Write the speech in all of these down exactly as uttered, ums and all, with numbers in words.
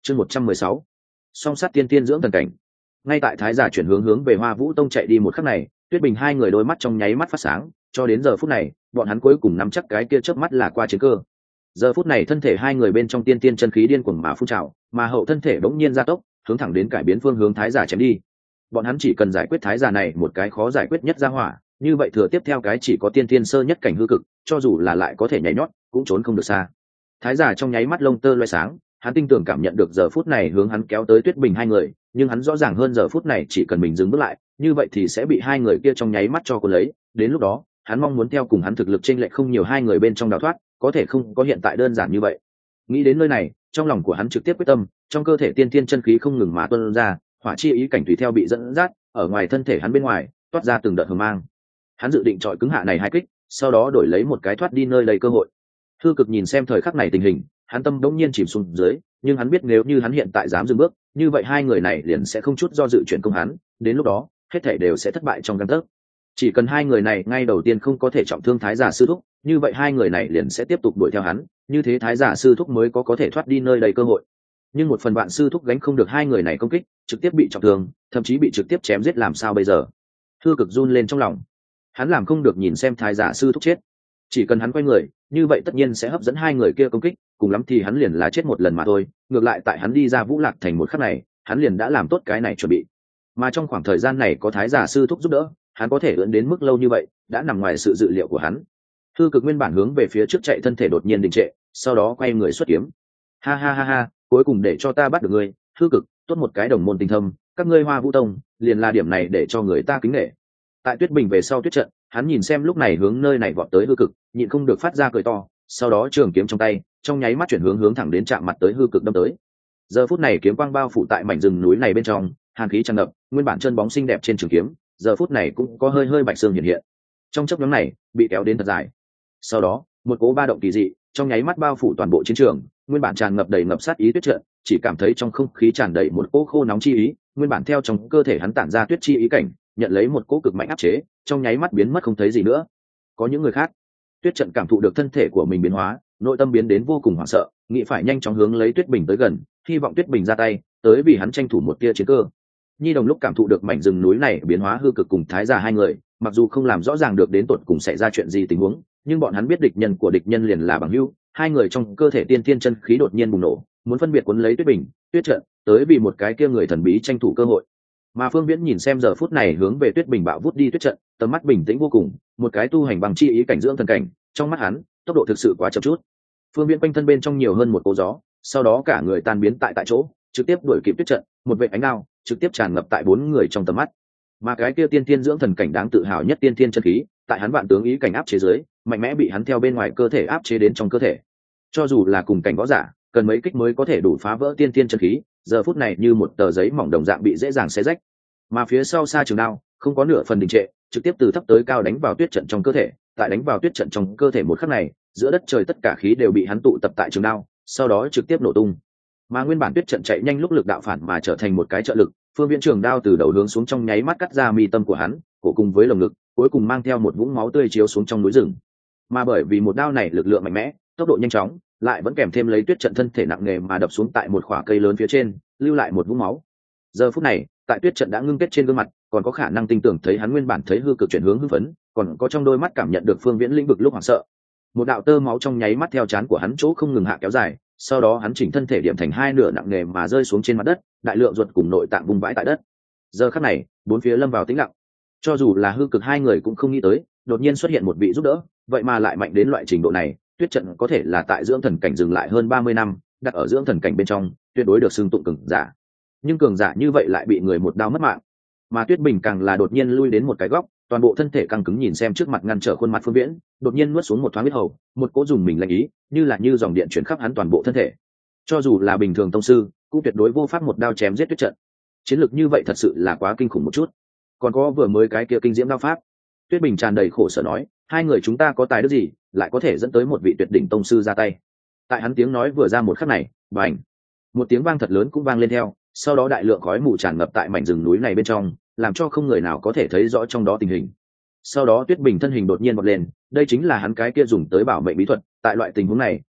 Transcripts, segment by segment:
chương một trăm mười sáu song sát tiên tiên dưỡng thần cảnh. Ngay tại thái giả chuyển hướng hướng về Hoa Vũ Tông chạy đi một khắc này, Tuyết Bình hai người đôi mắt trong nháy mắt phát sáng, cho đến giờ phút này bọn hắn cuối cùng nắm chắc cái kia chớp mắt là qua chiến cơ. Giờ phút này thân thể hai người bên trong tiên tiên chân khí điên cuồng mà phun trào, mà hậu thân thể bỗng nhiên gia tốc, hướng thẳng đến cải biến phương hướng thái giả chém đi. Bọn hắn chỉ cần giải quyết thái giả này một cái khó giải quyết nhất ra hỏa, như vậy thừa tiếp theo cái chỉ có tiên tiên sơ nhất cảnh hư cực, cho dù là lại có thể nhảy nhót, cũng trốn không được xa. Thái giả trong nháy mắt lông tơ loé sáng, hắn tinh tường cảm nhận được giờ phút này hướng hắn kéo tới Tuyết Bình hai người, nhưng hắn rõ ràng hơn giờ phút này chỉ cần mình dừng bước lại, như vậy thì sẽ bị hai người kia trong nháy mắt cho cuốn lấy. Đến lúc đó, hắn mong muốn theo cùng hắn thực lực chênh lệch không nhiều hai người bên trong đào thoát, có thể không có hiện tại đơn giản như vậy. Nghĩ đến nơi này, trong lòng của hắn trực tiếp quyết tâm, trong cơ thể tiên tiên chân khí không ngừng mà tuôn ra, hỏa chi ý cảnh tùy theo bị dẫn dắt, ở ngoài thân thể hắn bên ngoài toát ra từng đợt hờ mang. Hắn dự định chọi cứng hạ này hai kích, sau đó đổi lấy một cái thoát đi nơi đầy cơ hội. Thư Cực nhìn xem thời khắc này tình hình, hắn tâm đống nhiên chìm xuống dưới, nhưng hắn biết nếu như hắn hiện tại dám dừng bước, như vậy hai người này liền sẽ không chút do dự chuyển công hắn, đến lúc đó hết thảy đều sẽ thất bại trong gang tấc. Chỉ cần hai người này ngay đầu tiên không có thể trọng thương thái giả sư thúc, như vậy hai người này liền sẽ tiếp tục đuổi theo hắn, như thế thái giả sư thúc mới có có thể thoát đi nơi đầy cơ hội. Nhưng một phần bạn sư thúc gánh không được hai người này công kích, trực tiếp bị trọng thương, thậm chí bị trực tiếp chém giết làm sao bây giờ? Thư Cực run lên trong lòng, hắn làm không được nhìn xem thái giả sư thúc chết, chỉ cần hắn quay người, như vậy tất nhiên sẽ hấp dẫn hai người kia công kích, cùng lắm thì hắn liền là chết một lần mà thôi. Ngược lại tại hắn đi ra Vũ Lạc thành một khắc này, hắn liền đã làm tốt cái này chuẩn bị, mà trong khoảng thời gian này có thái giả sư thúc giúp đỡ, hắn có thể ưỡn đến mức lâu như vậy đã nằm ngoài sự dự liệu của hắn. Thư Cực nguyên bản hướng về phía trước chạy, thân thể đột nhiên đình trệ, sau đó quay người xuất kiếm. Ha ha ha ha, cuối cùng để cho ta bắt được ngươi, Thư Cực, tốt một cái đồng môn tình thâm, các ngươi Hoa Vũ Tông liền là điểm này để cho người ta kính nể. Tại Tuyết Bình về sau tuyết trận, hắn nhìn xem lúc này hướng nơi này vọt tới Hư Cực, nhịn không được phát ra cười to, sau đó trường kiếm trong tay trong nháy mắt chuyển hướng hướng thẳng đến chạm mặt tới Hư Cực đâm tới. Giờ phút này kiếm quang bao phủ tại mảnh rừng núi này bên trong, hàn khí tràn ngập, nguyên bản chân bóng xinh đẹp trên trường kiếm giờ phút này cũng có hơi hơi bạch xương hiện hiện, trong chốc ngắn này bị kéo đến thật dài. Sau đó một cỗ ba động kỳ dị trong nháy mắt bao phủ toàn bộ chiến trường, nguyên bản tràn ngập đầy ngập sát ý tuyết trận, chỉ cảm thấy trong không khí tràn đầy một cỗ khô nóng chi ý, nguyên bản theo trong cơ thể hắn tản ra tuyết chi ý cảnh, nhận lấy một cỗ cực mạnh áp chế, trong nháy mắt biến mất không thấy gì nữa. Có những người khác, tuyết trận cảm thụ được thân thể của mình biến hóa, nội tâm biến đến vô cùng hoảng sợ, nghĩ phải nhanh chóng hướng lấy Tuyết Bình tới gần, hy vọng Tuyết Bình ra tay, tới vì hắn tranh thủ một tia chiến cơ. Nhi Đồng lúc cảm thụ được mảnh rừng núi này biến hóa Hư Cực cùng Thái Giả hai người, mặc dù không làm rõ ràng được đến tột cùng xảy ra chuyện gì tình huống, nhưng bọn hắn biết địch nhân của địch nhân liền là bằng hữu, hai người trong cơ thể tiên tiên chân khí đột nhiên bùng nổ, muốn phân biệt cuốn lấy Tuyết Bình, Tuyết Trận, tới vì một cái kia người thần bí tranh thủ cơ hội. Mà Phương Viễn nhìn xem giờ phút này hướng về Tuyết Bình bạo vút đi Tuyết Trận, tầm mắt bình tĩnh vô cùng, một cái tu hành bằng chi ý cảnh dưỡng thần cảnh, trong mắt hắn, tốc độ thực sự quá chậm chút. Phương Viễn quanh thân bên trong nhiều hơn một cỗ gió, sau đó cả người tan biến tại tại chỗ, trực tiếp đuổi kịp Tuyết Trận, một vệt ánh đao trực tiếp tràn ngập tại bốn người trong tầm mắt. Mà cái kia tiên tiên dưỡng thần cảnh đáng tự hào nhất tiên tiên chân khí, tại hắn vạn tướng ý cảnh áp chế dưới, mạnh mẽ bị hắn theo bên ngoài cơ thể áp chế đến trong cơ thể. Cho dù là cùng cảnh võ giả, cần mấy kích mới có thể đủ phá vỡ tiên tiên chân khí, giờ phút này như một tờ giấy mỏng đồng dạng bị dễ dàng xé rách. Mà phía sau xa trường đao không có nửa phần đình trệ, trực tiếp từ thấp tới cao đánh vào Tuyết Trận trong cơ thể. Tại đánh vào Tuyết Trận trong cơ thể một khắc này, giữa đất trời tất cả khí đều bị hắn tụ tập tại trường đao, sau đó trực tiếp nổ tung. Mà nguyên bản Tuyết Trận chạy nhanh lúc lực đạo phản mà trở thành một cái trợ lực, Phương Viễn trường đao từ đầu hướng xuống trong nháy mắt cắt ra mi tâm của hắn, cổ cùng với lồng ngực, cuối cùng mang theo một vũng máu tươi chiếu xuống trong núi rừng. Mà bởi vì một đao này lực lượng mạnh mẽ, tốc độ nhanh chóng, lại vẫn kèm thêm lấy Tuyết Trận thân thể nặng nề mà đập xuống tại một khỏa cây lớn phía trên, lưu lại một vũng máu. Giờ phút này, tại Tuyết Trận đã ngưng kết trên gương mặt, còn có khả năng tin tưởng thấy hắn nguyên bản thấy Hư Cực chuyển hướng hưng phấn, còn có trong đôi mắt cảm nhận được Phương Viễn lĩnh vực lúc hoảng sợ. Một đạo tơ máu trong nháy mắt theo trán của hắn chỗ không ngừng hạ kéo dài, sau đó hắn chỉnh thân thể điểm thành hai nửa nặng nề mà rơi xuống trên mặt đất, đại lượng ruột cùng nội tạng vung vãi tại đất. Giờ khắc này, bốn phía lâm vào tĩnh lặng. Cho dù là Hư Cực hai người cũng không nghĩ tới, đột nhiên xuất hiện một vị giúp đỡ, vậy mà lại mạnh đến loại trình độ này. Tuyết Trận có thể là tại dưỡng thần cảnh dừng lại hơn ba mươi năm, đặt ở dưỡng thần cảnh bên trong, tuyệt đối được xưng tụng cường giả. Nhưng cường giả như vậy lại bị người một đao mất mạng. Mà Tuyết Bình càng là đột nhiên lui đến một cái góc, toàn bộ thân thể căng cứng nhìn xem trước mặt ngăn trở khuôn mặt Phương Viễn, đột nhiên nuốt xuống một thoáng huyết hầu, một cỗ dùng mình lạnh ý, như là như dòng điện chuyển khắp hắn toàn bộ thân thể. Cho dù là bình thường tông sư, cũng tuyệt đối vô pháp một đao chém giết Tuyết Trận. Chiến lược như vậy thật sự là quá kinh khủng một chút. Còn có vừa mới cái kia kinh diễm đao pháp. Tuyết Bình tràn đầy khổ sở nói, hai người chúng ta có tài đức gì, lại có thể dẫn tới một vị tuyệt đỉnh tông sư ra tay. Tại hắn tiếng nói vừa ra một khắc này, bành, một tiếng vang thật lớn cũng vang lên theo, sau đó đại lượng khói mù tràn ngập tại mảnh rừng núi này bên trong, làm cho không người nào có thể thấy rõ trong đó tình hình. Sau đó Tuyết Bình thân hình đột nhiên vọt lên, đây chính là hắn cái kia dùng tới bảo mệnh bí thuật, tại loại tình huống này,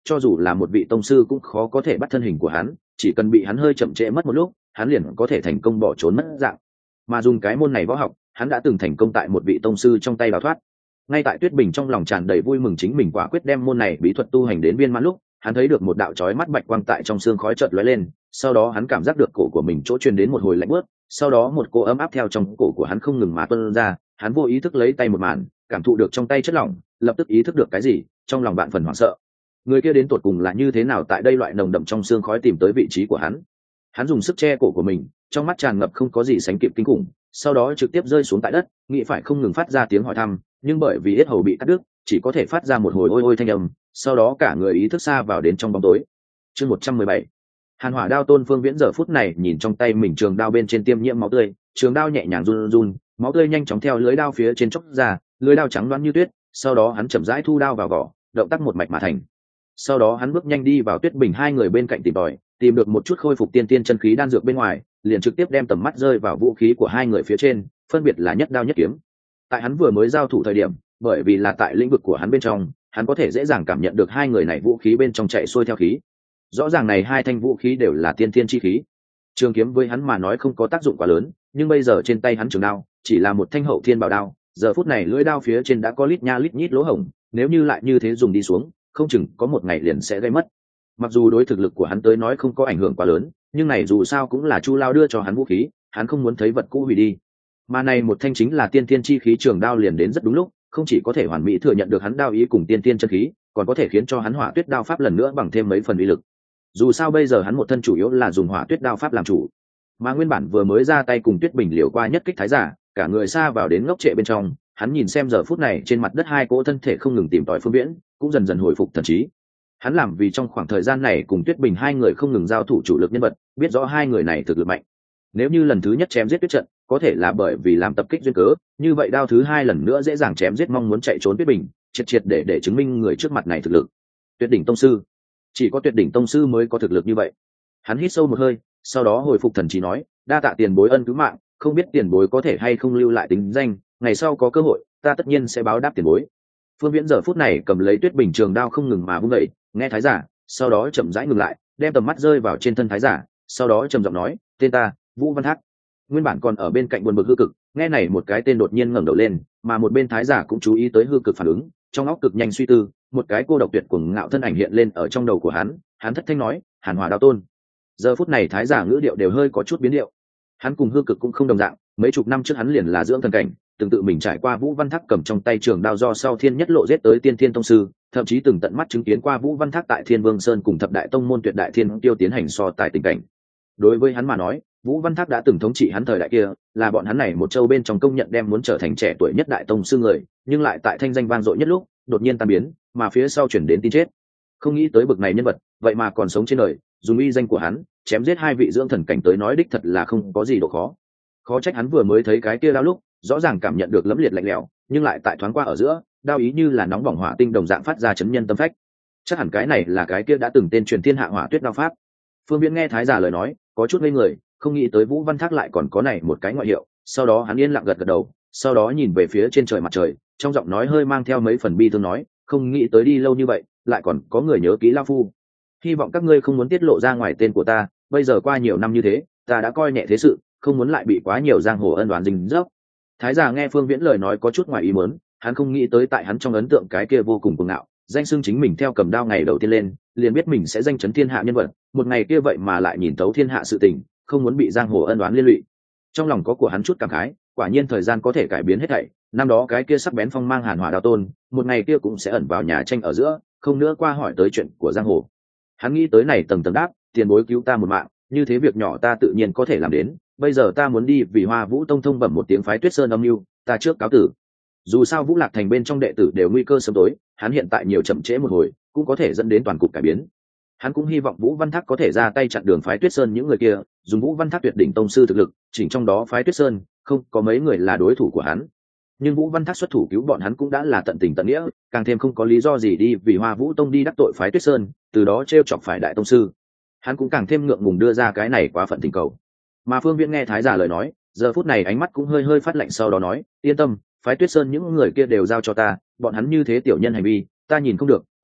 cho dù là một vị tông sư cũng khó có thể bắt thân hình của hắn, chỉ cần bị hắn hơi chậm trễ mất một lúc, hắn liền có thể thành công bỏ trốn mất dạng. Mà dùng cái môn này võ học, hắn đã từng thành công tại một vị tông sư trong tay đào thoát. Ngay tại Tuyết Bình trong lòng tràn đầy vui mừng chính mình quả quyết đem môn này bí thuật tu hành đến viên mãn lúc, hắn thấy được một đạo chói mắt bạch quang tại trong xương khói chợt lóe lên, sau đó hắn cảm giác được cổ của mình chỗ truyền đến một hồi lạnh buốt, sau đó một cô ấm áp theo trong cổ của hắn không ngừng mà tuôn ra, hắn vô ý thức lấy tay một màn, cảm thụ được trong tay chất lỏng, lập tức ý thức được cái gì, trong lòng bạn phần hoảng sợ. Người kia đến tột cùng là như thế nào tại đây loại nồng đậm trong xương khói tìm tới vị trí của hắn? Hắn dùng sức che cổ của mình, trong mắt tràn ngập không có gì sánh kịp kinh khủng, sau đó trực tiếp rơi xuống tại đất, nghĩ phải không ngừng phát ra tiếng hỏi thăm, nhưng bởi vì yết hầu bị cắt đứt, chỉ có thể phát ra một hồi ôi ôi thanh âm, sau đó cả người ý thức xa vào đến trong bóng tối. Chương một trăm mười bảy. Hàn Hỏa Đao Tôn Phương Viễn giờ phút này nhìn trong tay mình trường đao bên trên tiêm nhiễm máu tươi, trường đao nhẹ nhàng run run, máu tươi nhanh chóng theo lưới đao phía trên chốc ra, lưới đao trắng loáng như tuyết, sau đó hắn chậm rãi thu đao vào vỏ, động tác một mạch mà thành. Sau đó hắn bước nhanh đi vào Tuyết Bình hai người bên cạnh tìm tòi, tìm được một chút khôi phục tiên tiên chân khí đan dược bên ngoài, liền trực tiếp đem tầm mắt rơi vào vũ khí của hai người phía trên, phân biệt là nhất đao nhất kiếm. Tại hắn vừa mới giao thủ thời điểm, bởi vì là tại lĩnh vực của hắn bên trong, hắn có thể dễ dàng cảm nhận được hai người này vũ khí bên trong chạy xuôi theo khí. Rõ ràng này hai thanh vũ khí đều là tiên tiên chi khí. Trường kiếm với hắn mà nói không có tác dụng quá lớn, nhưng bây giờ trên tay hắn trường đao chỉ là một thanh hậu thiên bảo đao, giờ phút này lưỡi đao phía trên đã có lít nha lít nhít lỗ hổng, nếu như lại như thế dùng đi xuống, không chừng có một ngày liền sẽ gây mất. Mặc dù đối thực lực của hắn tới nói không có ảnh hưởng quá lớn, nhưng này dù sao cũng là Chu Lao đưa cho hắn vũ khí, hắn không muốn thấy vật cũ hủy đi. Mà này một thanh chính là tiên tiên chi khí trường đao liền đến rất đúng lúc, không chỉ có thể hoàn mỹ thừa nhận được hắn đao ý cùng tiên tiên chân khí, còn có thể khiến cho hắn hỏa tuyết đao pháp lần nữa bằng thêm mấy phần uy lực. Dù sao bây giờ hắn một thân chủ yếu là dùng hỏa tuyết đao pháp làm chủ, mà nguyên bản vừa mới ra tay cùng Tuyết Bình liều qua nhất kích thái giả, cả người xa vào đến ngốc trệ bên trong, hắn nhìn xem giờ phút này trên mặt đất hai cỗ thân thể không ngừng tìm tòi Phương Viễn, cũng dần dần hồi phục thần trí. Hắn làm vì trong khoảng thời gian này cùng Tuyết Bình hai người không ngừng giao thủ chủ lực nhân vật, biết rõ hai người này thực lực mạnh. Nếu như lần thứ nhất chém giết Tuyết trận, có thể là bởi vì làm tập kích duyên cớ, như vậy đao thứ hai lần nữa dễ dàng chém giết mong muốn chạy trốn Tuyết Bình, triệt triệt để để chứng minh người trước mặt này thực lực. Tuyệt đỉnh tông sư, chỉ có tuyệt đỉnh tông sư mới có thực lực như vậy. Hắn hít sâu một hơi, sau đó hồi phục thần trí nói, đa tạ tiền bối ân cứu mạng, không biết tiền bối có thể hay không lưu lại tính danh, ngày sau có cơ hội ta tất nhiên sẽ báo đáp tiền bối. Phương Viễn giờ phút này cầm lấy Tuyết Bình trường đao không ngừng mà vung dậy, nghe thái giả, sau đó chậm rãi ngừng lại, đem tầm mắt rơi vào trên thân thái giả, sau đó trầm giọng nói, tên ta Vũ Văn Thác. Nguyên bản còn ở bên cạnh buồn bực hư cực, nghe này một cái tên đột nhiên ngẩng đầu lên, mà một bên thái giả cũng chú ý tới hư cực phản ứng, trong óc cực nhanh suy tư, một cái cô độc tuyệt cuồng ngạo thân ảnh hiện lên ở trong đầu của hắn, hắn thất thanh nói, Hàn Hỏa Đao Tôn. Giờ phút này thái giả ngữ điệu đều hơi có chút biến điệu. Hắn cùng hư cực cũng không đồng dạng, mấy chục năm trước hắn liền là dưỡng thần cảnh, từng tự mình trải qua Vũ Văn Thác cầm trong tay trường đao do sau thiên nhất lộ giết tới tiên thiên tông sư, thậm chí từng tận mắt chứng kiến qua Vũ Văn Thác tại Thiên Vương Sơn cùng thập đại tông môn tuyệt đại thiên tiêu tiến hành so tài tình cảnh. Đối với hắn mà nói, Vũ Văn Thác đã từng thống trị hắn thời đại kia, là bọn hắn này một châu bên trong công nhận đem muốn trở thành trẻ tuổi nhất đại tông sư người, nhưng lại tại thanh danh vang dội nhất lúc, đột nhiên tan biến, mà phía sau chuyển đến tin chết. Không nghĩ tới bực này nhân vật, vậy mà còn sống trên đời, dùng uy danh của hắn, chém giết hai vị dưỡng thần cảnh tới nói đích thật là không có gì độ khó. Khó trách hắn vừa mới thấy cái kia đao lúc, rõ ràng cảm nhận được lẫm liệt lạnh lẽo, nhưng lại tại thoáng qua ở giữa, đao ý như là nóng bỏng hỏa tinh đồng dạng phát ra chấn nhân tâm phách. Chắc hẳn cái này là cái kia đã từng tên truyền thiên hạ hỏa tuyết đao pháp. Phương Viễn nghe thái giả lời nói, có chút ngây người, không nghĩ tới Vũ Văn Thác lại còn có này một cái ngoại hiệu. Sau đó hắn yên lặng gật gật đầu, sau đó nhìn về phía trên trời mặt trời, trong giọng nói hơi mang theo mấy phần bi thương nói, không nghĩ tới đi lâu như vậy, lại còn có người nhớ kỹ lão phu. Hy vọng các ngươi không muốn tiết lộ ra ngoài tên của ta, bây giờ qua nhiều năm như thế, ta đã coi nhẹ thế sự, không muốn lại bị quá nhiều giang hồ ân oán dính dấp. Thái giả nghe Phương Viễn lời nói có chút ngoài ý muốn, hắn không nghĩ tới tại hắn trong ấn tượng cái kia vô cùng cuồng ngạo, danh xưng chính mình theo cầm đao ngày đầu tiên lên, liền biết mình sẽ danh chấn thiên hạ nhân vật, một ngày kia vậy mà lại nhìn tấu thiên hạ sự tình, không muốn bị giang hồ ân oán liên lụy. Trong lòng có của hắn chút cảm khái, quả nhiên thời gian có thể cải biến hết thảy, năm đó cái kia sắc bén phong mang Hàn Hỏa Đao Tôn, một ngày kia cũng sẽ ẩn vào nhà tranh ở giữa, không nữa qua hỏi tới chuyện của giang hồ. Hắn nghĩ tới này tầng tầng đáp, tiền bối cứu ta một mạng, như thế việc nhỏ ta tự nhiên có thể làm đến, bây giờ ta muốn đi vì Hoa Vũ Tông thông bẩm một tiếng phái Tuyết Sơn âm mưu, ta trước cáo tử. Dù sao Vũ Lạc Thành bên trong đệ tử đều nguy cơ sớm tối, hắn hiện tại nhiều chậm trễ một hồi, cũng có thể dẫn đến toàn cục cải biến. Hắn cũng hy vọng Vũ Văn Thác có thể ra tay chặn đường phái Tuyết Sơn những người kia, dùng Vũ Văn Thác tuyệt đỉnh tông sư thực lực, chỉnh trong đó phái Tuyết Sơn, không có mấy người là đối thủ của hắn. Nhưng Vũ Văn Thác xuất thủ cứu bọn hắn cũng đã là tận tình tận nghĩa, càng thêm không có lý do gì đi vì Hoa Vũ Tông đi đắc tội phái Tuyết Sơn, từ đó trêu chọc phải đại tông sư. Hắn cũng càng thêm ngượng ngùng đưa ra cái này quá phận tình cầu. Mà Phương Viễn nghe thái giả lời nói, giờ phút này ánh mắt cũng hơi hơi phát lạnh, sau đó nói, yên tâm, phái Tuyết Sơn những người kia đều giao cho ta, bọn hắn như thế tiểu nhân hành vi, ta nhìn không được,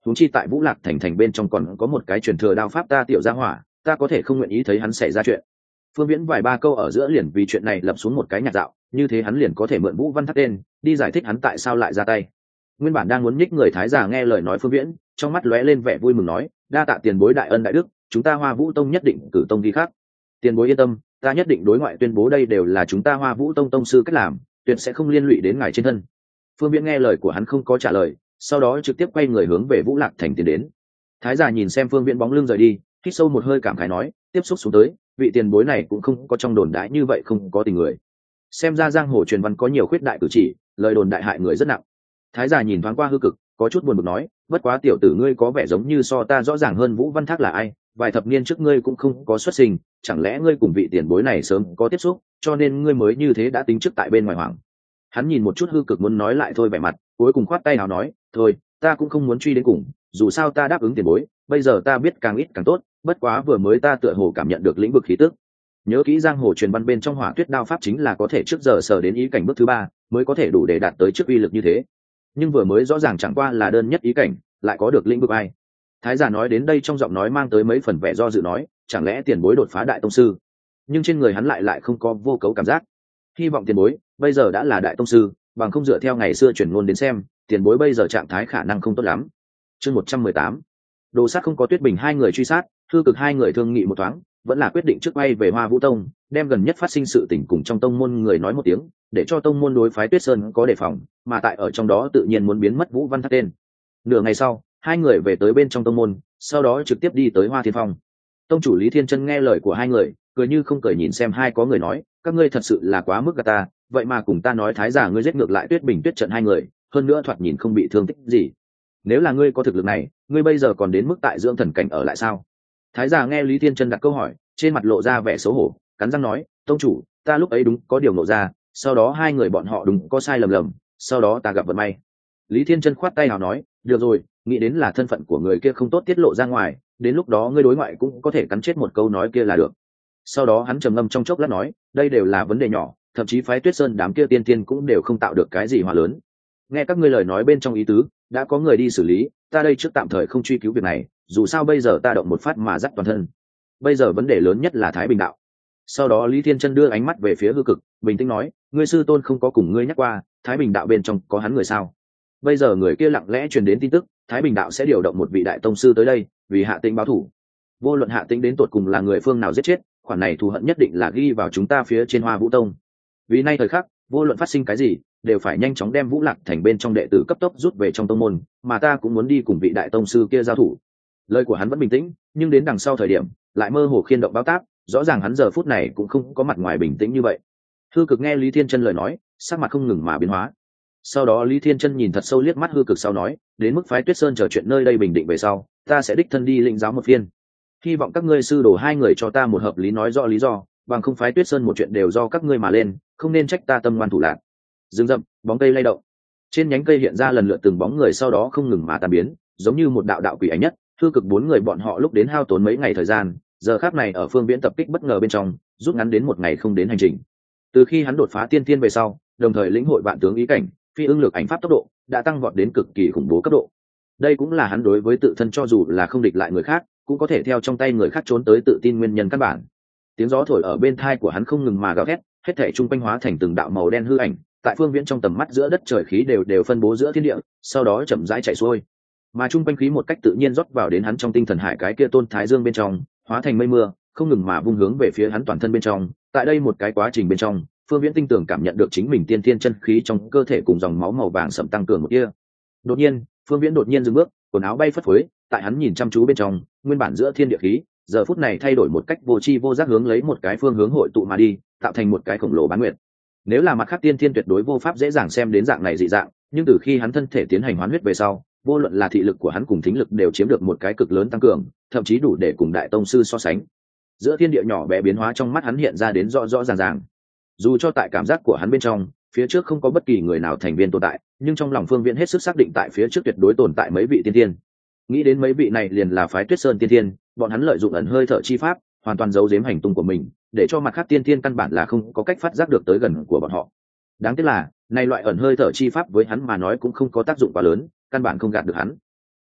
huống chi tại Vũ Lạc thành thành bên trong còn có một cái truyền thừa đao pháp ta tiểu gia hỏa, ta có thể không nguyện ý thấy hắn xảy ra chuyện. Phương Viễn vài ba câu ở giữa liền vì chuyện này lập xuống một cái nhạc dạo, như thế hắn liền có thể mượn Vũ Văn Thác tên đi giải thích hắn tại sao lại ra tay. Nguyên bản đang muốn nhích người thái già nghe lời nói Phương Viễn, trong mắt lóe lên vẻ vui mừng nói, đa tạ tiền bối đại ân đại đức, chúng ta Hoa Vũ tông nhất định cử tông đi khác. Tiền bối yên tâm, ta nhất định đối ngoại tuyên bố đây đều là chúng ta Hoa Vũ tông tông sư cách làm, tuyệt sẽ không liên lụy đến ngài trên thân. Phương Viễn nghe lời của hắn không có trả lời, sau đó trực tiếp quay người hướng về Vũ Lạc thành tiến đến. Thái già nhìn xem Phương Viễn bóng lưng rời đi, hít sâu một hơi cảm khái nói, tiếp xúc xuống tới, vị tiền bối này cũng không có trong đồn đại như vậy không có tình người. Xem ra giang hồ truyền văn có nhiều khuyết đại cử chỉ, lời đồn đại hại người rất nặng. Thái già nhìn thoáng qua Hư Cực, có chút buồn bực nói, bất quá tiểu tử ngươi có vẻ giống như so ta rõ ràng hơn Vũ Văn Thác là ai, vài thập niên trước ngươi cũng không có xuất sinh, chẳng lẽ ngươi cùng vị tiền bối này sớm có tiếp xúc, cho nên ngươi mới như thế đã tính trước tại bên ngoài hoàng. Hắn nhìn một chút Hư Cực muốn nói lại thôi vẻ mặt, cuối cùng khoát tay nào nói, thôi, ta cũng không muốn truy đến cùng, dù sao ta đáp ứng tiền bối, bây giờ ta biết càng ít càng tốt, bất quá vừa mới ta tựa hồ cảm nhận được lĩnh vực khí tức. Nhớ kỹ giang hồ truyền văn bên trong Hỏa Tuyết đao pháp chính là có thể trước giờ sở đến ý cảnh bước thứ ba, mới có thể đủ để đạt tới trước uy lực như thế. Nhưng vừa mới rõ ràng chẳng qua là đơn nhất ý cảnh, lại có được lĩnh vực ai. Thái giả nói đến đây trong giọng nói mang tới mấy phần vẻ do dự nói, chẳng lẽ tiền bối đột phá đại tông sư? Nhưng trên người hắn lại lại không có vô cấu cảm giác. Hy vọng tiền bối bây giờ đã là đại tông sư, bằng không dựa theo ngày xưa truyền ngôn đến xem, tiền bối bây giờ trạng thái khả năng không tốt lắm. Chương một trăm mười tám. Đồ sát không có Tuyết Bình hai người truy sát, Hư Cực hai người thương nghị một thoáng, vẫn là quyết định trước bay về Hoa Vũ tông, đem gần nhất phát sinh sự tình cùng trong tông môn người nói một tiếng, để cho tông môn đối phái Tuyết Sơn có đề phòng, mà tại ở trong đó tự nhiên muốn biến mất Vũ Văn Thác tên. Nửa ngày sau, hai người về tới bên trong tông môn, sau đó trực tiếp đi tới Hoa Thiên Phong. Tông chủ Lý Thiên Chân nghe lời của hai người, cười như không cười nhìn xem hai có người nói, các ngươi thật sự là quá mức gạt ta, vậy mà cùng ta nói thái giả ngươi giết ngược lại Tuyết Bình Tuyết trận hai người, hơn nữa thoạt nhìn không bị thương tích gì. Nếu là ngươi có thực lực này, ngươi bây giờ còn đến mức tại dưỡng thần cảnh ở lại sao? Thái giả nghe Lý Thiên Chân đặt câu hỏi, trên mặt lộ ra vẻ xấu hổ, cắn răng nói, tông chủ, ta lúc ấy đúng có điều nộ ra, sau đó hai người bọn họ đúng có sai lầm lầm, sau đó ta gặp vận may. Lý Thiên Chân khoát tay nào nói, được rồi, nghĩ đến là thân phận của người kia không tốt tiết lộ ra ngoài, đến lúc đó ngươi đối ngoại cũng có thể cắn chết một câu nói kia là được. Sau đó hắn trầm ngâm trong chốc lát nói, đây đều là vấn đề nhỏ, thậm chí phái Tuyết Sơn đám kia tiên tiên cũng đều không tạo được cái gì hòa lớn. Nghe các ngươi lời nói bên trong ý tứ, đã có người đi xử lý, ta đây trước tạm thời không truy cứu việc này, dù sao bây giờ ta động một phát mà dắt toàn thân. Bây giờ vấn đề lớn nhất là Thái Bình đạo. Sau đó Lý Thiên Chân đưa ánh mắt về phía Hư Cực, bình tĩnh nói, ngươi sư tôn không có cùng ngươi nhắc qua, Thái Bình đạo bên trong có hắn người sao? Bây giờ người kia lặng lẽ truyền đến tin tức, Thái Bình đạo sẽ điều động một vị đại tông sư tới đây, vì Hạ Tĩnh báo thù. Vô luận Hạ Tĩnh đến tột cùng là người phương nào giết chết, khoản này thù hận nhất định là ghi vào chúng ta phía trên Hoa Vũ tông. Vì nay thời khắc, vô luận phát sinh cái gì, đều phải nhanh chóng đem Vũ Lạc thành bên trong đệ tử cấp tốc rút về trong tông môn, mà ta cũng muốn đi cùng vị đại tông sư kia giao thủ. Lời của hắn vẫn bình tĩnh, nhưng đến đằng sau thời điểm, lại mơ hồ khiên động báo táp, rõ ràng hắn giờ phút này cũng không có mặt ngoài bình tĩnh như vậy. Hư Cực nghe Lý Thiên Chân lời nói, sắc mặt không ngừng mà biến hóa. Sau đó Lý Thiên Chân nhìn thật sâu liếc mắt Hư Cực sau nói, đến mức phái Tuyết Sơn chờ chuyện nơi đây bình định về sau, ta sẽ đích thân đi lĩnh giáo một phiên. Hy vọng các ngươi sư đồ hai người cho ta một hợp lý nói rõ lý do, bằng không phái Tuyết Sơn một chuyện đều do các ngươi mà lên, không nên trách ta tâm ngoan thủ lạn. Rừng rậm, bóng cây lay động, trên nhánh cây hiện ra lần lượt từng bóng người, sau đó không ngừng mà tan biến, giống như một đạo đạo quỷ ảnh nhất. Hư Cực bốn người bọn họ lúc đến hao tốn mấy ngày thời gian, giờ khắc này ở phương viễn tập kích bất ngờ bên trong, rút ngắn đến một ngày không đến hành trình. Từ khi hắn đột phá tiên tiên về sau, đồng thời lĩnh hội vạn tướng ý cảnh, phi ưng lược ảnh pháp tốc độ đã tăng vọt đến cực kỳ khủng bố cấp độ. Đây cũng là hắn đối với tự thân cho dù là không địch lại người khác, cũng có thể theo trong tay người khác trốn tới tự tin nguyên nhân căn bản. Tiếng gió thổi ở bên thai của hắn không ngừng mà gào thét, hết thảy trung quanh hóa thành từng đạo màu đen hư ảnh, tại phương viễn trong tầm mắt giữa đất trời khí đều đều phân bố giữa thiên địa, sau đó chậm rãi chạy xuôi. Mà trung quanh khí một cách tự nhiên rót vào đến hắn trong tinh thần hải cái kia tôn thái dương bên trong, hóa thành mây mưa, không ngừng mà vung hướng về phía hắn toàn thân bên trong. Tại đây một cái quá trình bên trong, phương viễn tinh tường cảm nhận được chính mình tiên tiên chân khí trong cơ thể cùng dòng máu màu vàng sậm tăng cường một kia. Đột nhiên, phương viễn đột nhiên dừng bước, quần áo bay phất phới, tại hắn nhìn chăm chú bên trong, nguyên bản giữa thiên địa khí, giờ phút này thay đổi một cách vô tri vô giác hướng lấy một cái phương hướng hội tụ mà đi, tạo thành một cái khổng lồ bán nguyệt. Nếu là mặt khác tiên thiên tuyệt đối vô pháp dễ dàng xem đến dạng này dị dạng, nhưng từ khi hắn thân thể tiến hành hoán huyết về sau, vô luận là thị lực của hắn cùng thính lực đều chiếm được một cái cực lớn tăng cường, thậm chí đủ để cùng đại tông sư so sánh. Giữa thiên địa nhỏ bé biến hóa trong mắt hắn hiện ra đến rõ rõ ràng ràng. Dù cho tại cảm giác của hắn bên trong, phía trước không có bất kỳ người nào thành viên tồn tại, nhưng trong lòng phương viễn hết sức xác định tại phía trước tuyệt đối tồn tại mấy vị tiên tiên. Nghĩ đến mấy vị này liền là phái Tuyết Sơn tiên tiên, bọn hắn lợi dụng ẩn hơi thở chi pháp, hoàn toàn giấu giếm hành tung của mình, để cho mặt khác tiên tiên căn bản là không có cách phát giác được tới gần của bọn họ. Đáng tiếc là, nay loại ẩn hơi thở chi pháp với hắn mà nói cũng không có tác dụng quá lớn, căn bản không gạt được hắn.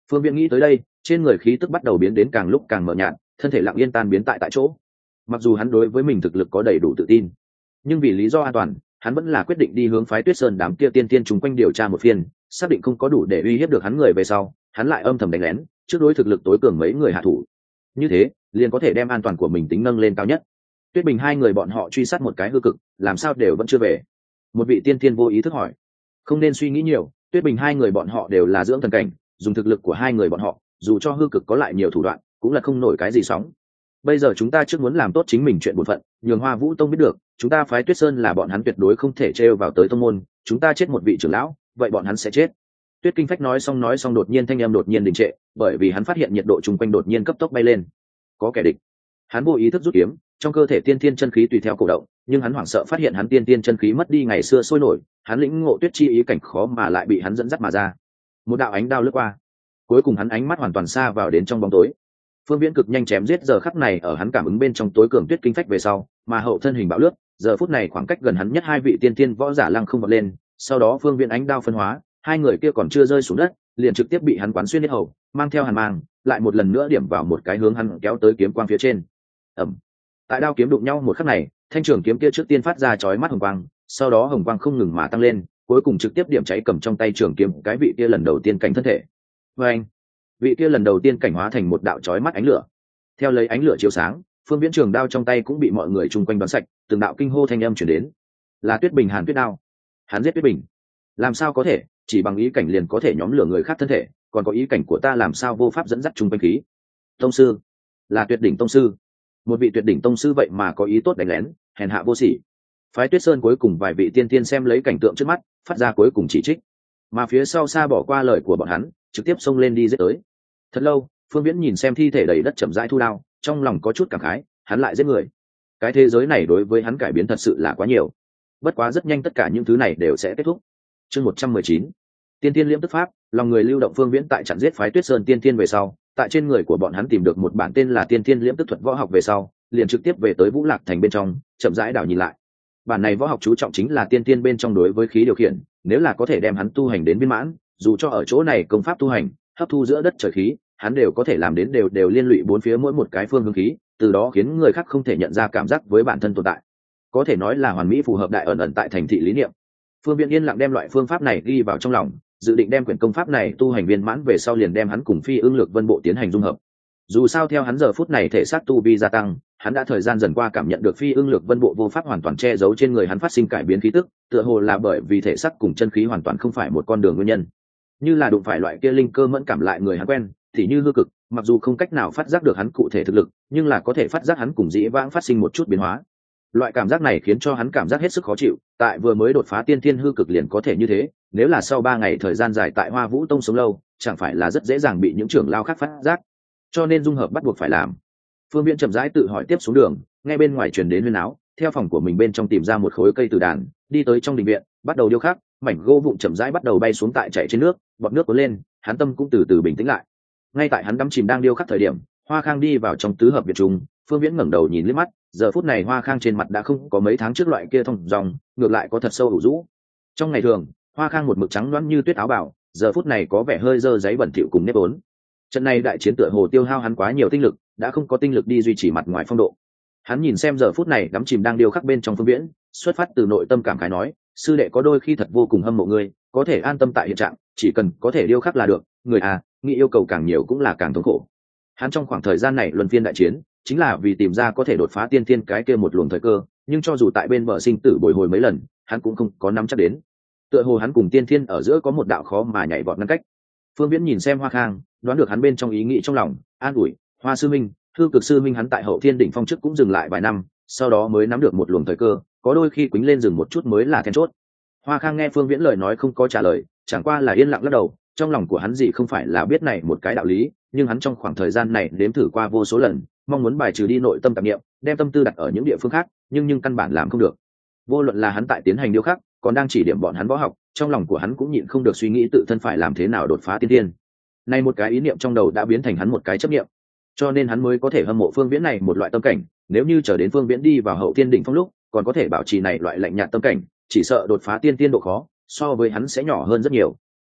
Phương Viễn nghĩ tới đây, trên người khí tức bắt đầu biến đến càng lúc càng mờ nhạt, thân thể lặng yên tan biến tại tại chỗ. Mặc dù hắn đối với mình thực lực có đầy đủ tự tin, nhưng vì lý do an toàn, hắn vẫn là quyết định đi hướng phái Tuyết Sơn đám kia tiên tiên chúng quanh điều tra một phiên, xác định không có đủ để uy hiếp được hắn người về sau, hắn lại âm thầm đánh lén, trước đối thực lực tối cường mấy người hạ thủ. Như thế, liền có thể đem an toàn của mình tính nâng lên cao nhất. Tuyết Bình hai người bọn họ truy sát một cái hư cực, làm sao đều vẫn chưa về? Một vị tiên tiên vô ý thức hỏi. Không nên suy nghĩ nhiều, Tuyết Bình hai người bọn họ đều là dưỡng thần cảnh, dùng thực lực của hai người bọn họ, dù cho hư cực có lại nhiều thủ đoạn, cũng là không nổi cái gì sóng. Bây giờ chúng ta trước muốn làm tốt chính mình chuyện bổn phận, nhường Hoa Vũ Tông biết được, chúng ta phái Tuyết Sơn là bọn hắn tuyệt đối không thể trêu vào tới tông môn, chúng ta chết một vị trưởng lão, vậy bọn hắn sẽ chết. Tuyết Kinh Phách nói xong nói xong đột nhiên thanh em đột nhiên đình trệ, bởi vì hắn phát hiện nhiệt độ chung quanh đột nhiên cấp tốc bay lên. Có kẻ địch. Hắn vô ý thức rút kiếm, trong cơ thể tiên tiên chân khí tùy theo cổ động, nhưng hắn hoảng sợ phát hiện hắn tiên tiên chân khí mất đi ngày xưa sôi nổi, hắn lĩnh ngộ tuyết chi ý cảnh khó mà lại bị hắn dẫn dắt mà ra. Một đạo ánh đao lướt qua, cuối cùng hắn ánh mắt hoàn toàn xa vào đến trong bóng tối. Phương Viễn cực nhanh chém giết giờ khắc này ở hắn cảm ứng bên trong tối cường Tuyết Kinh Phách về sau, mà hậu thân hình bạo lướt, giờ phút này khoảng cách gần hắn nhất hai vị tiên tiên võ giả lăng không vọt lên, sau đó Phương Viễn ánh đao phân hóa, hai người kia còn chưa rơi xuống đất, liền trực tiếp bị hắn quán xuyên hết hầu, mang theo hàn mang, lại một lần nữa điểm vào một cái hướng hắn kéo tới kiếm quang phía trên. Ầm. Tại đao kiếm đụng nhau một khắc này, thanh trường kiếm kia trước tiên phát ra chói mắt hồng quang, sau đó hồng quang không ngừng mà tăng lên, cuối cùng trực tiếp điểm cháy cầm trong tay trường kiếm cái vị kia lần đầu tiên cảnh thân thể. Và anh, vị kia lần đầu tiên cảnh hóa thành một đạo chói mắt ánh lửa. Theo lấy ánh lửa chiếu sáng, Phương Viễn trường đao trong tay cũng bị mọi người chung quanh đoán sạch, từng đạo kinh hô thanh âm truyền đến. Là Tuyết Bình Hàn Tuyết đao. Hắn giết Tuyết Bình. Làm sao có thể, chỉ bằng ý cảnh liền có thể nhóm lửa người khác thân thể, còn có ý cảnh của ta làm sao vô pháp dẫn dắt chung quanh khí. Tông sư, là tuyệt đỉnh tông sư. Một vị tuyệt đỉnh tông sư vậy mà có ý tốt đánh lén, hèn hạ vô sỉ. Phái Tuyết Sơn cuối cùng vài vị tiên tiên xem lấy cảnh tượng trước mắt, phát ra cuối cùng chỉ trích, mà phía sau xa bỏ qua lời của bọn hắn, trực tiếp xông lên đi giết tới. Thật lâu, Phương Viễn nhìn xem thi thể đầy đất chậm rãi thu đao, trong lòng có chút cảm khái, hắn lại giết người. Cái thế giới này đối với hắn cải biến thật sự là quá nhiều. Bất quá rất nhanh tất cả những thứ này đều sẽ kết thúc. Chương một trăm mười chín, Tiên Tiên Liễm Tức Pháp. Lòng người lưu động. Phương Viễn tại chặn giết phái Tuyết Sơn tiên tiên về sau, tại trên người của bọn hắn tìm được một bản tên là Tiên Tiên Liễm Tức Thuật võ học về sau, liền trực tiếp về tới Vũ Lạc Thành bên trong, chậm rãi đảo nhìn lại. Bản này võ học chú trọng chính là tiên tiên bên trong đối với khí điều khiển, nếu là có thể đem hắn tu hành đến viên mãn, dù cho ở chỗ này công pháp tu hành, hấp thu giữa đất trời khí, hắn đều có thể làm đến đều đều liên lụy bốn phía mỗi một cái phương hướng khí, từ đó khiến người khác không thể nhận ra cảm giác với bản thân tồn tại. Có thể nói là hoàn mỹ phù hợp đại ẩn ẩn tại thành thị lý niệm. Phương Viễn yên lặng đem loại phương pháp này ghi vào trong lòng, dự định đem quyển công pháp này tu hành viên mãn về sau liền đem hắn cùng Phi Ưng Lược Vân Bộ tiến hành dung hợp. Dù sao theo hắn giờ phút này thể xác tu vi gia tăng, hắn đã thời gian dần qua cảm nhận được Phi Ưng Lược Vân Bộ vô pháp hoàn toàn che giấu trên người hắn phát sinh cải biến khí tức, tựa hồ là bởi vì thể xác cùng chân khí hoàn toàn không phải một con đường nguyên nhân. Như là đụng phải loại kia linh cơ mẫn cảm lại người hắn quen, thì như hư cực, mặc dù không cách nào phát giác được hắn cụ thể thực lực, nhưng là có thể phát giác hắn cùng dĩ vãng phát sinh một chút biến hóa. Loại cảm giác này khiến cho hắn cảm giác hết sức khó chịu, tại vừa mới đột phá tiên thiên hư cực liền có thể như thế, nếu là sau ba ngày thời gian dài tại Hoa Vũ Tông sống lâu, chẳng phải là rất dễ dàng bị những trưởng lao khác phát giác. Cho nên dung hợp bắt buộc phải làm. Phương Viễn chậm rãi tự hỏi tiếp xuống đường, ngay bên ngoài truyền đến huyên áo, theo phòng của mình bên trong tìm ra một khối cây từ đàn, đi tới trong đình viện, bắt đầu điêu khắc, mảnh gỗ vụn chậm rãi bắt đầu bay xuống tại chảy trên nước, bọt nước cuốn lên, hắn tâm cũng từ từ bình tĩnh lại. Ngay tại hắn đắm chìm đang điêu khắc thời điểm, Hoa Khang đi vào trong tứ hợp biệt trùng, Phương Viễn ngẩng đầu nhìn liếc mắt, giờ phút này Hoa Khang trên mặt đã không có mấy tháng trước loại kia thông dòng, ngược lại có thật sâu ủ rũ. Trong ngày thường, Hoa Khang một mực trắng loáng như tuyết áo bào, giờ phút này có vẻ hơi dơ giấy bẩn thỉu cùng nếp ốn. Trận này đại chiến tựa hồ tiêu hao hắn quá nhiều tinh lực, đã không có tinh lực đi duy trì mặt ngoài phong độ. Hắn nhìn xem giờ phút này đắm chìm đang điêu khắc bên trong Phương Viễn, xuất phát từ nội tâm cảm khái nói, sư đệ có đôi khi thật vô cùng hâm mộ ngươi, có thể an tâm tại hiện trạng, chỉ cần có thể điêu khắc là được, người à, nghĩ yêu cầu càng nhiều cũng là càng thống khổ. Hắn trong khoảng thời gian này luân phiên đại chiến, chính là vì tìm ra có thể đột phá tiên tiên cái kia một luồng thời cơ, nhưng cho dù tại bên bờ sinh tử bồi hồi mấy lần, hắn cũng không có nắm chắc đến. Tựa hồ hắn cùng tiên thiên ở giữa có một đạo khó mà nhảy vọt ngăn cách. Phương Viễn nhìn xem Hoa Khang, đoán được hắn bên trong ý nghĩ trong lòng, an ủi, Hoa sư minh, hư cực sư minh hắn tại Hậu Thiên đỉnh phong trước cũng dừng lại vài năm, sau đó mới nắm được một luồng thời cơ, có đôi khi quýnh lên dừng một chút mới là then chốt. Hoa Khang nghe Phương Viễn lời nói không có trả lời, chẳng qua là yên lặng lắc đầu, trong lòng của hắn gì không phải là biết này một cái đạo lý, nhưng hắn trong khoảng thời gian này nếm thử qua vô số lần, mong muốn bài trừ đi nội tâm tạp niệm, đem tâm tư đặt ở những địa phương khác, nhưng nhưng căn bản làm không được. Vô luận là hắn tại tiến hành điêu khắc, còn đang chỉ điểm bọn hắn võ học, trong lòng của hắn cũng nhịn không được suy nghĩ tự thân phải làm thế nào đột phá tiên tiên. Nay một cái ý niệm trong đầu đã biến thành hắn một cái chấp niệm, cho nên hắn mới có thể hâm mộ Phương Viễn này một loại tâm cảnh, nếu như chờ đến Phương Viễn đi vào Hậu Thiên đỉnh phong lúc, còn có thể bảo trì này loại lạnh nhạt tâm cảnh, chỉ sợ đột phá tiên tiên độ khó so với hắn sẽ nhỏ hơn rất nhiều.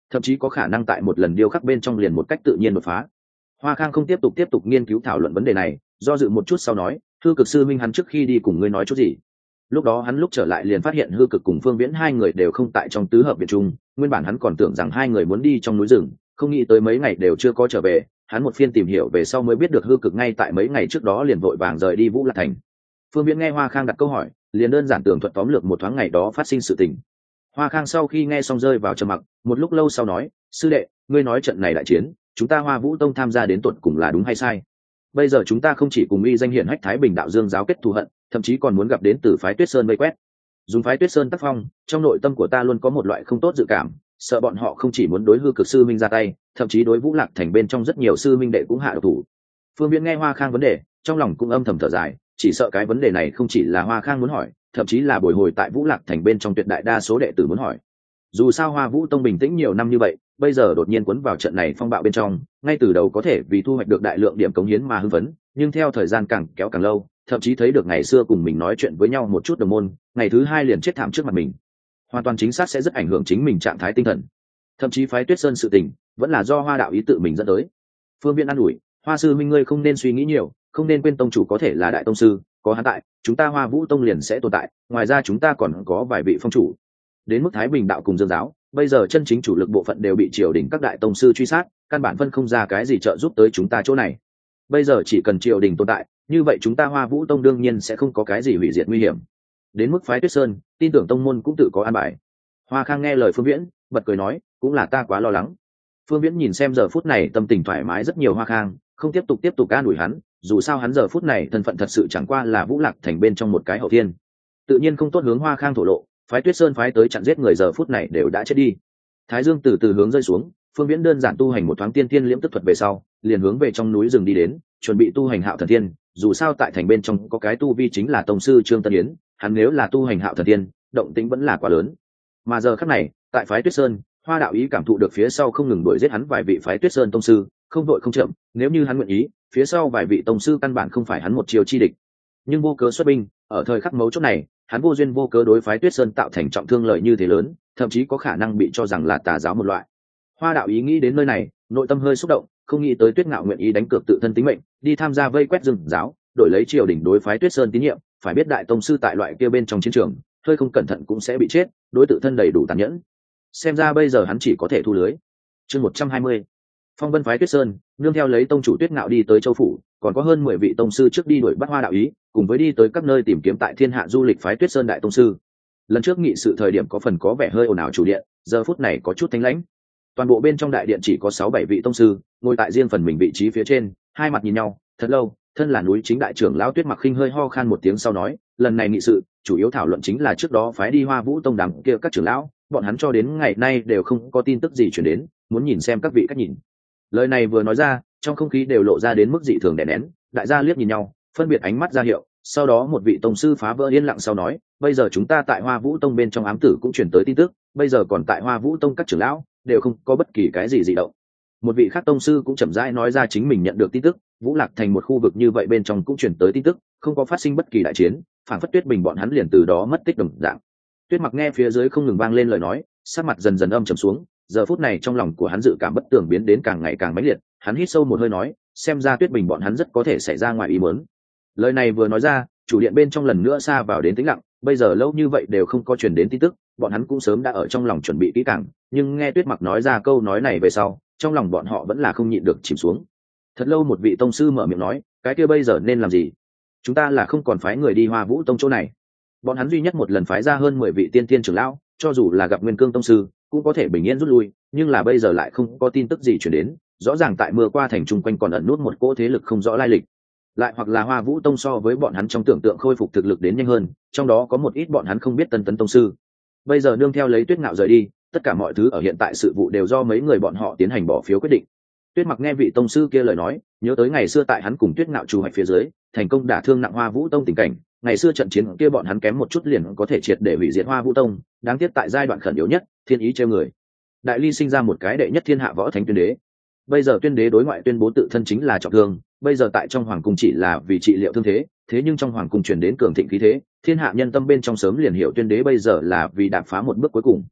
thậm chí có khả năng tại một lần điêu khắc bên trong liền một cách tự nhiên đột phá. Hoa Khang không tiếp tục tiếp tục nghiên cứu thảo luận vấn đề này, do dự một chút sau nói, hư cực sư minh hắn trước khi đi cùng ngươi nói chút gì? Lúc đó hắn lúc trở lại liền phát hiện hư cực cùng Phương Viễn hai người đều không tại trong tứ hợp viện trung, nguyên bản hắn còn tưởng rằng hai người muốn đi trong núi rừng, không nghĩ tới mấy ngày đều chưa có trở về. Hắn một phiên tìm hiểu về sau mới biết được hư cực ngay tại mấy ngày trước đó liền vội vàng rời đi Vũ Lạc Thành. Phương Viễn nghe Hoa Khang đặt câu hỏi, liền đơn giản tường thuật tóm lược một thoáng ngày đó phát sinh sự tình. Hoa Khang sau khi nghe xong rơi vào trầm mặc, một lúc lâu sau nói, sư đệ, ngươi nói trận này đại chiến, chúng ta Hoa Vũ Tông tham gia đến tuột cùng là đúng hay sai? Bây giờ chúng ta không chỉ cùng uy danh hiển hách Thái Bình đạo dương giáo kết thù hận, thậm chí còn muốn gặp đến từ phái Tuyết Sơn vây quét. Dùng phái Tuyết Sơn tác phong, trong nội tâm của ta luôn có một loại không tốt dự cảm, sợ bọn họ không chỉ muốn đối hư cực sư minh ra tay, thậm chí đối Vũ Lạc Thành bên trong rất nhiều sư minh đệ cũng hạ độc thủ. Phương Viễn nghe Hoa Khang vấn đề, trong lòng cũng âm thầm thở dài, chỉ sợ cái vấn đề này không chỉ là Hoa Khang muốn hỏi, thậm chí là bồi hồi tại Vũ Lạc Thành bên trong tuyệt đại đa số đệ tử muốn hỏi. Dù sao Hoa Vũ Tông bình tĩnh nhiều năm như vậy, bây giờ đột nhiên cuốn vào trận này phong bạo bên trong, ngay từ đầu có thể vì thu hoạch được đại lượng điểm cống hiến mà hưng phấn, nhưng theo thời gian càng kéo càng lâu, thậm chí thấy được ngày xưa cùng mình nói chuyện với nhau một chút đồng môn, ngày thứ hai liền chết thảm trước mặt mình. Hoàn toàn chính xác sẽ rất ảnh hưởng chính mình trạng thái tinh thần. Thậm chí phái Tuyết Sơn sự tình, vẫn là do Hoa đạo ý tự mình dẫn tới. Phương Viễn an ủi, Hoa sư minh ngươi không nên suy nghĩ nhiều, không nên quên tông chủ có thể là đại tông sư, có hắn tại, chúng ta Hoa Vũ Tông liền sẽ tồn tại, ngoài ra chúng ta còn có vài vị phong chủ. Đến mức Thái Bình đạo cùng Dương giáo, bây giờ chân chính chủ lực bộ phận đều bị triều đình các đại tông sư truy sát, căn bản phân không ra cái gì trợ giúp tới chúng ta chỗ này. Bây giờ chỉ cần triều đình tồn tại, như vậy chúng ta Hoa Vũ Tông đương nhiên sẽ không có cái gì hủy diệt nguy hiểm. Đến mức phái Tuyết Sơn, tin tưởng tông môn cũng tự có an bài. Hoa Khang nghe lời Phương Viễn, bật cười nói, cũng là ta quá lo lắng. Phương Viễn nhìn xem giờ phút này tâm tình thoải mái rất nhiều Hoa Khang, không tiếp tục tiếp tục an ủi hắn, dù sao hắn giờ phút này thân phận thật sự chẳng qua là Vũ Lạc Thành bên trong một cái hậu thiên, tự nhiên không tốt hướng Hoa Khang thổ lộ. Phái Tuyết Sơn phái tới chặn giết người giờ phút này đều đã chết đi. Thái dương từ từ hướng rơi xuống, Phương Viễn đơn giản tu hành một thoáng tiên tiên liễm tức thuật về sau, liền hướng về trong núi rừng đi đến, chuẩn bị tu hành Hạo Thần Thiên. Dù sao tại thành bên trong có cái tu vi chính là tông sư Trương Tân Yến, hắn nếu là tu hành Hạo Thần Thiên, động tĩnh vẫn là quá lớn. Mà giờ khắc này, tại phái Tuyết Sơn, Hoa đạo ý cảm thụ được phía sau không ngừng đuổi giết hắn vài vị phái Tuyết Sơn tông sư, không đội không chậm, nếu như hắn nguyện ý, phía sau vài vị tông sư căn bản không phải hắn một chiều chi địch. Nhưng vô cớ xuất binh, ở thời khắc mấu chốt này, hắn vô duyên vô cớ đối phái Tuyết Sơn tạo thành trọng thương lợi như thế lớn, thậm chí có khả năng bị cho rằng là tà giáo một loại. Hoa đạo ý nghĩ đến nơi này, nội tâm hơi xúc động, không nghĩ tới Tuyết Ngạo nguyện ý đánh cược tự thân tính mệnh, đi tham gia vây quét rừng giáo, đổi lấy triều đình đối phái Tuyết Sơn tín nhiệm. Phải biết đại tông sư tại loại kia bên trong chiến trường, hơi không cẩn thận cũng sẽ bị chết, đối tự thân đầy đủ tàn nhẫn. Xem ra bây giờ hắn chỉ có thể thu lưới. Chương một trăm hai mươi, Phong Vân phái Tuyết Sơn, nương theo lấy tông chủ Tuyết Ngạo đi tới châu phủ, còn có hơn mười vị tông sư trước đi đuổi bắt Hoa đạo ý, cùng với đi tới các nơi tìm kiếm tại thiên hạ du lịch phái Tuyết Sơn đại tông sư. Lần trước nghị sự thời điểm có phần có vẻ hơi ồn ào chủ điện, giờ phút này có chút thanh lãnh. Toàn bộ bên trong đại điện chỉ có sáu bảy vị tông sư, ngồi tại riêng phần mình vị trí phía trên, hai mặt nhìn nhau, thật lâu. Thân là núi chính đại trưởng lão Tuyết Mặc Khinh hơi ho khan một tiếng sau nói, lần này nghị sự chủ yếu thảo luận chính là trước đó phái đi Hoa Vũ Tông đám kia các trưởng lão, bọn hắn cho đến ngày nay đều không có tin tức gì truyền đến, muốn nhìn xem các vị cách nhìn. Lời này vừa nói ra, trong không khí đều lộ ra đến mức dị thường đè nén, đại gia liếc nhìn nhau, phân biệt ánh mắt ra hiệu. Sau đó một vị tông sư phá vỡ yên lặng sau nói, bây giờ chúng ta tại Hoa Vũ Tông bên trong ám tử cũng truyền tới tin tức, bây giờ còn tại Hoa Vũ Tông các trưởng lão đều không có bất kỳ cái gì dị động. Một vị khác tông sư cũng chậm rãi nói ra chính mình nhận được tin tức, Vũ Lạc Thành một khu vực như vậy bên trong cũng truyền tới tin tức, không có phát sinh bất kỳ đại chiến, phản phất Tuyết Bình bọn hắn liền từ đó mất tích đồng dạng. Tuyết Mặc nghe phía dưới không ngừng vang lên lời nói, sắc mặt dần dần âm trầm xuống, giờ phút này trong lòng của hắn dự cảm bất tường biến đến càng ngày càng mãnh liệt, hắn hít sâu một hơi nói, xem ra Tuyết Bình bọn hắn rất có thể xảy ra ngoài ý muốn. Lời này vừa nói ra, chủ điện bên trong lần nữa xa vào đến tĩnh lặng, bây giờ lâu như vậy đều không có truyền đến tin tức, bọn hắn cũng sớm đã ở trong lòng chuẩn bị kỹ càng, nhưng nghe Tuyết Mặc nói ra câu nói này về sau, trong lòng bọn họ vẫn là không nhịn được chìm xuống. Thật lâu một vị tông sư mở miệng nói, cái kia bây giờ nên làm gì? Chúng ta là không còn phái người đi Hoa Vũ Tông chỗ này. Bọn hắn duy nhất một lần phái ra hơn mười vị tiên tiên trưởng lão, cho dù là gặp Nguyên Cương tông sư, cũng có thể bình yên rút lui, nhưng là bây giờ lại không có tin tức gì truyền đến, rõ ràng tại mưa qua thành trung quanh còn ẩn nút một cỗ thế lực không rõ lai lịch. Lại hoặc là Hoa Vũ Tông so với bọn hắn trong tưởng tượng khôi phục thực lực đến nhanh hơn, trong đó có một ít bọn hắn không biết tân tấn tông sư. Bây giờ nương theo lấy Tuyết Ngạo rời đi, tất cả mọi thứ ở hiện tại sự vụ đều do mấy người bọn họ tiến hành bỏ phiếu quyết định. Tuyết Mặc nghe vị tông sư kia lời nói, nhớ tới ngày xưa tại hắn cùng Tuyết Ngạo trù hoạch phía dưới, thành công đả thương nặng Hoa Vũ Tông tình cảnh, ngày xưa trận chiến kia bọn hắn kém một chút liền có thể triệt để hủy diệt Hoa Vũ Tông, đáng tiếc tại giai đoạn khẩn yếu nhất, thiên ý trêu người. Đại ly sinh ra một cái đệ nhất thiên hạ võ thánh Tuyên Đế. Bây giờ Tuyên Đế đối ngoại tuyên bố tự thân chính là trọng thương, bây giờ tại trong hoàng cung chỉ là vì trị liệu thương thế, thế nhưng trong hoàng cung truyền đến cường thịnh khí thế, thiên hạ nhân tâm bên trong sớm liền hiểu Tuyên Đế bây giờ là vì đạp phá một bước cuối cùng.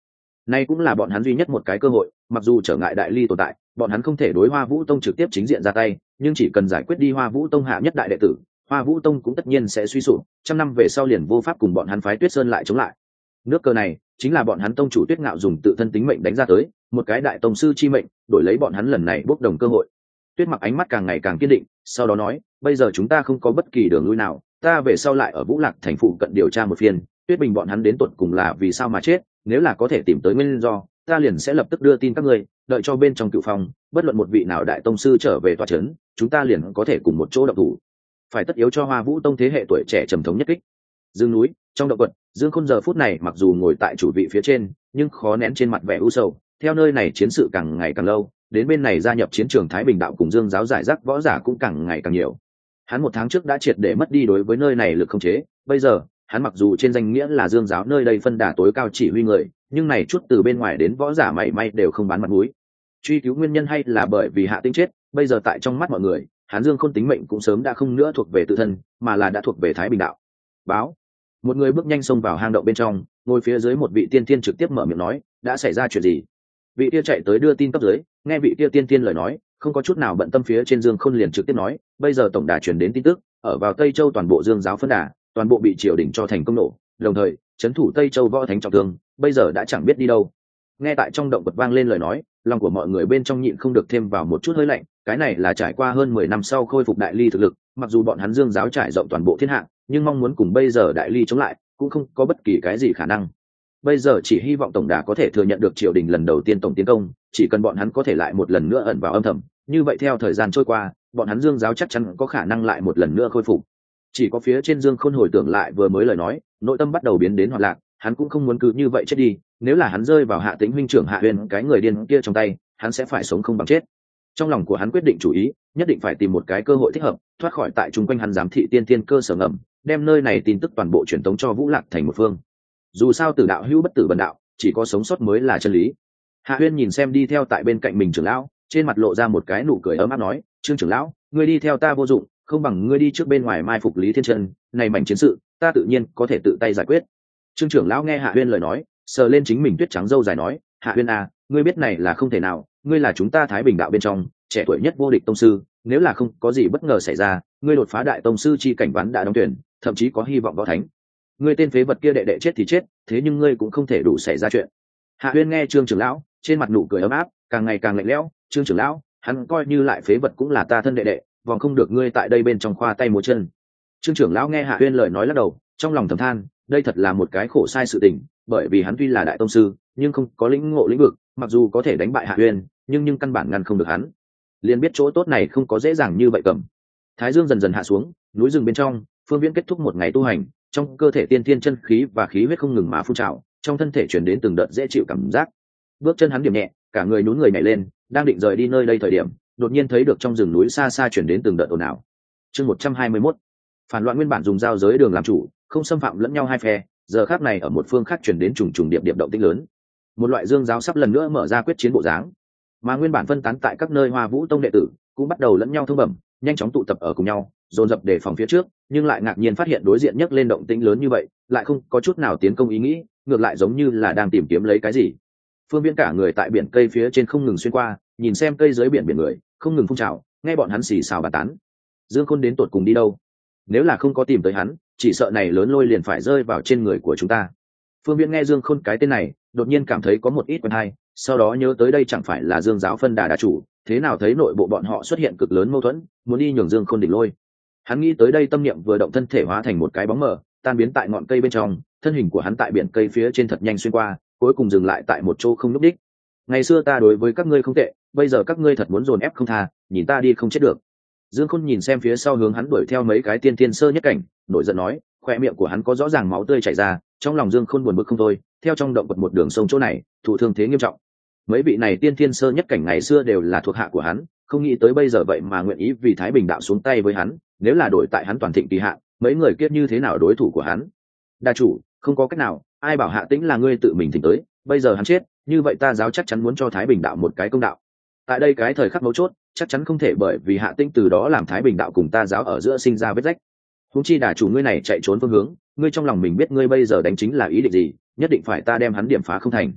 Nay cũng là bọn hắn duy nhất một cái cơ hội, mặc dù trở ngại đại ly tồn tại, bọn hắn không thể đối Hoa Vũ Tông trực tiếp chính diện ra tay, nhưng chỉ cần giải quyết đi Hoa Vũ Tông hạ nhất đại đệ tử, Hoa Vũ Tông cũng tất nhiên sẽ suy sụp, trăm năm về sau liền vô pháp cùng bọn hắn phái Tuyết Sơn lại chống lại. Nước cờ này chính là bọn hắn tông chủ Tuyết Ngạo dùng tự thân tính mệnh đánh ra tới, một cái đại tông sư chi mệnh, đổi lấy bọn hắn lần này bốc đồng cơ hội. Tuyết Mặc ánh mắt càng ngày càng kiên định, sau đó nói, bây giờ chúng ta không có bất kỳ đường lui nào, ta về sau lại ở Vũ Lạc thành phụ cận điều tra một phiên, Tuyết Bình bọn hắn đến tuột cùng là vì sao mà chết, nếu là có thể tìm tới nguyên do, ta liền sẽ lập tức đưa tin các ngươi, đợi cho bên trong cựu phòng, bất luận một vị nào đại tông sư trở về tọa trấn, chúng ta liền có thể cùng một chỗ động thủ. Phải tất yếu cho Hoa Vũ Tông thế hệ tuổi trẻ trầm thống nhất kích. Dương núi, trong động quật, Dương Khôn giờ phút này mặc dù ngồi tại chủ vị phía trên, nhưng khó nén trên mặt vẻ u sầu. Theo nơi này chiến sự càng ngày càng lâu, đến bên này gia nhập chiến trường Thái Bình đạo cùng Dương giáo giải rác võ giả cũng càng ngày càng nhiều. Hắn một tháng trước đã triệt để mất đi đối với nơi này lực khống chế, bây giờ, hắn mặc dù trên danh nghĩa là Dương giáo nơi đây phân đà tối cao chỉ huy người, nhưng này chút từ bên ngoài đến võ giả mảy may đều không bán mặt mũi. Truy cứu nguyên nhân hay là bởi vì Hạ Tĩnh chết, bây giờ tại trong mắt mọi người, hắn Dương Khôn tính mệnh cũng sớm đã không nữa thuộc về tự thân, mà là đã thuộc về Thái Bình đạo. Báo. Một người bước nhanh xông vào hang động bên trong, ngồi phía dưới một vị tiên tiên trực tiếp mở miệng nói, đã xảy ra chuyện gì? Vị kia chạy tới đưa tin cấp dưới, nghe vị kia tiên tiên lời nói, không có chút nào bận tâm phía trên Dương Khôn liền trực tiếp nói, bây giờ tổng đà truyền đến tin tức, ở vào Tây Châu toàn bộ Dương giáo phân đà, toàn bộ bị triều đình cho thành công nổ, đồng thời, trấn thủ Tây Châu võ thánh trọng thương, bây giờ đã chẳng biết đi đâu. Nghe tại trong động vật vang lên lời nói, lòng của mọi người bên trong nhịn không được thêm vào một chút hơi lạnh, cái này là trải qua hơn mười năm sau khôi phục đại ly thực lực, mặc dù bọn hắn Dương giáo trải rộng toàn bộ thiên hạ, nhưng mong muốn cùng bây giờ đại ly chống lại, cũng không có bất kỳ cái gì khả năng. Bây giờ chỉ hy vọng tổng đà có thể thừa nhận được triều đình lần đầu tiên tổng tiến công, chỉ cần bọn hắn có thể lại một lần nữa ẩn vào âm thầm, như vậy theo thời gian trôi qua, bọn hắn Dương giáo chắc chắn có khả năng lại một lần nữa khôi phục. Chỉ có phía trên Dương Khôn hồi tưởng lại vừa mới lời nói, nội tâm bắt đầu biến đến hoạt lạc, hắn cũng không muốn cứ như vậy chết đi, nếu là hắn rơi vào Hạ Tĩnh huynh trưởng Hạ Huyền cái người điên kia trong tay, hắn sẽ phải sống không bằng chết. Trong lòng của hắn quyết định chủ ý, nhất định phải tìm một cái cơ hội thích hợp, thoát khỏi tại chung quanh hắn giám thị tiên tiên cơ sở ngầm, đem nơi này tin tức toàn bộ truyền tống cho Vũ Lạc thành một phương. Dù sao tử đạo hữu bất tử bần đạo, chỉ có sống sót mới là chân lý. Hạ Huyền nhìn xem đi theo tại bên cạnh mình trưởng lão, trên mặt lộ ra một cái nụ cười ấm áp nói, Trương trưởng lão, ngươi đi theo ta vô dụng, không bằng ngươi đi trước bên ngoài mai phục Lý Thiên Chân, này mảnh chiến sự, ta tự nhiên có thể tự tay giải quyết. Trương trưởng lão nghe Hạ Huyền lời nói, sờ lên chính mình tuyết trắng râu dài nói, Hạ Huyền à, ngươi biết này là không thể nào, ngươi là chúng ta Thái Bình đạo bên trong trẻ tuổi nhất vô địch tông sư, nếu là không có gì bất ngờ xảy ra, ngươi đột phá đại tông sư chi cảnh ván đã đóng tuyển, thậm chí có hy vọng võ thánh. Ngươi tên phế vật kia đệ đệ chết thì chết, thế nhưng ngươi cũng không thể đủ xảy ra chuyện. Hạ Huyền nghe Trương trưởng lão, trên mặt nụ cười ấm áp, càng ngày càng lạnh lẽo, Trương trưởng lão, hắn coi như lại phế vật cũng là ta thân đệ đệ, vòng không được ngươi tại đây bên trong khoa tay múa chân. Trương trưởng lão nghe Hạ Huyền lời nói lắc đầu, trong lòng thầm than, đây thật là một cái khổ sai sự tình, bởi vì hắn tuy là đại tông sư, nhưng không có lĩnh ngộ lĩnh vực, mặc dù có thể đánh bại Hạ Huyền, nhưng nhưng căn bản ngăn không được hắn. Liền biết chỗ tốt này không có dễ dàng như vậy cầm. Thái dương dần dần hạ xuống, núi rừng bên trong, Phương Viễn kết thúc một ngày tu hành, trong cơ thể tiên thiên chân khí và khí huyết không ngừng mà phun trào, trong thân thể truyền đến từng đợt dễ chịu cảm giác. Bước chân hắn điểm nhẹ, cả người nhún người nhảy lên, đang định rời đi nơi đây thời điểm, đột nhiên thấy được trong rừng núi xa xa truyền đến từng đợt ồn ào. Chương một trăm hai mươi mốt. Phản loạn nguyên bản dùng giao giới đường làm chủ, không xâm phạm lẫn nhau hai phe, giờ khác này ở một phương khác truyền đến trùng trùng điệp điệp động tĩnh lớn. Một loại Dương giáo sắp lần nữa mở ra quyết chiến bộ dáng, mà nguyên bản phân tán tại các nơi Hoa Vũ Tông đệ tử cũng bắt đầu lẫn nhau thông bẩm, nhanh chóng tụ tập ở cùng nhau, dồn dập để phòng phía trước, nhưng lại ngạc nhiên phát hiện đối diện nhấc lên động tĩnh lớn như vậy, lại không có chút nào tiến công ý nghĩ, ngược lại giống như là đang tìm kiếm lấy cái gì. Phương Viễn cả người tại biển cây phía trên không ngừng xuyên qua, nhìn xem cây dưới biển biển người, không ngừng phun trào, nghe bọn hắn xì xào bàn tán. Dương Khôn đến tột cùng đi đâu? Nếu là không có tìm tới hắn, chỉ sợ này lớn lôi liền phải rơi vào trên người của chúng ta. Phương Viễn nghe Dương Khôn cái tên này, đột nhiên cảm thấy có một ít quen hay, sau đó nhớ tới đây chẳng phải là Dương giáo phân đà đà chủ, thế nào thấy nội bộ bọn họ xuất hiện cực lớn mâu thuẫn, muốn đi nhường Dương Khôn đỉnh lôi. Hắn nghĩ tới đây tâm niệm vừa động, thân thể hóa thành một cái bóng mờ, tan biến tại ngọn cây bên trong, thân hình của hắn tại biển cây phía trên thật nhanh xuyên qua, cuối cùng dừng lại tại một chỗ không lúc đích. Ngày xưa ta đối với các ngươi không tệ, bây giờ các ngươi thật muốn dồn ép không tha, nhìn ta đi không chết được. Dương Khôn nhìn xem phía sau hướng hắn đuổi theo mấy cái tiên tiên sơ nhất cảnh, nổi giận nói, khoe miệng của hắn có rõ ràng máu tươi chảy ra, trong lòng Dương Khôn buồn bực không thôi, theo trong động vật một đường sông chỗ này, thụ thương thế nghiêm trọng. Mấy vị này tiên tiên sơ nhất cảnh ngày xưa đều là thuộc hạ của hắn, không nghĩ tới bây giờ vậy mà nguyện ý vì Thái Bình đạo xuống tay với hắn, nếu là đổi tại hắn toàn thịnh kỳ hạ, mấy người kiếp như thế nào đối thủ của hắn. Đa chủ, không có cách nào, ai bảo Hạ Tĩnh là ngươi tự mình thỉnh tới, bây giờ hắn chết, như vậy ta giáo chắc chắn muốn cho Thái Bình đạo một cái công đạo. Tại đây cái thời khắc mấu chốt, chắc chắn không thể bởi vì Hạ Tĩnh từ đó làm Thái Bình đạo cùng ta giáo ở giữa sinh ra vết rách. Huống chi đà chủ ngươi này chạy trốn phương hướng, ngươi trong lòng mình biết ngươi bây giờ đánh chính là ý định gì, nhất định phải ta đem hắn điểm phá không thành.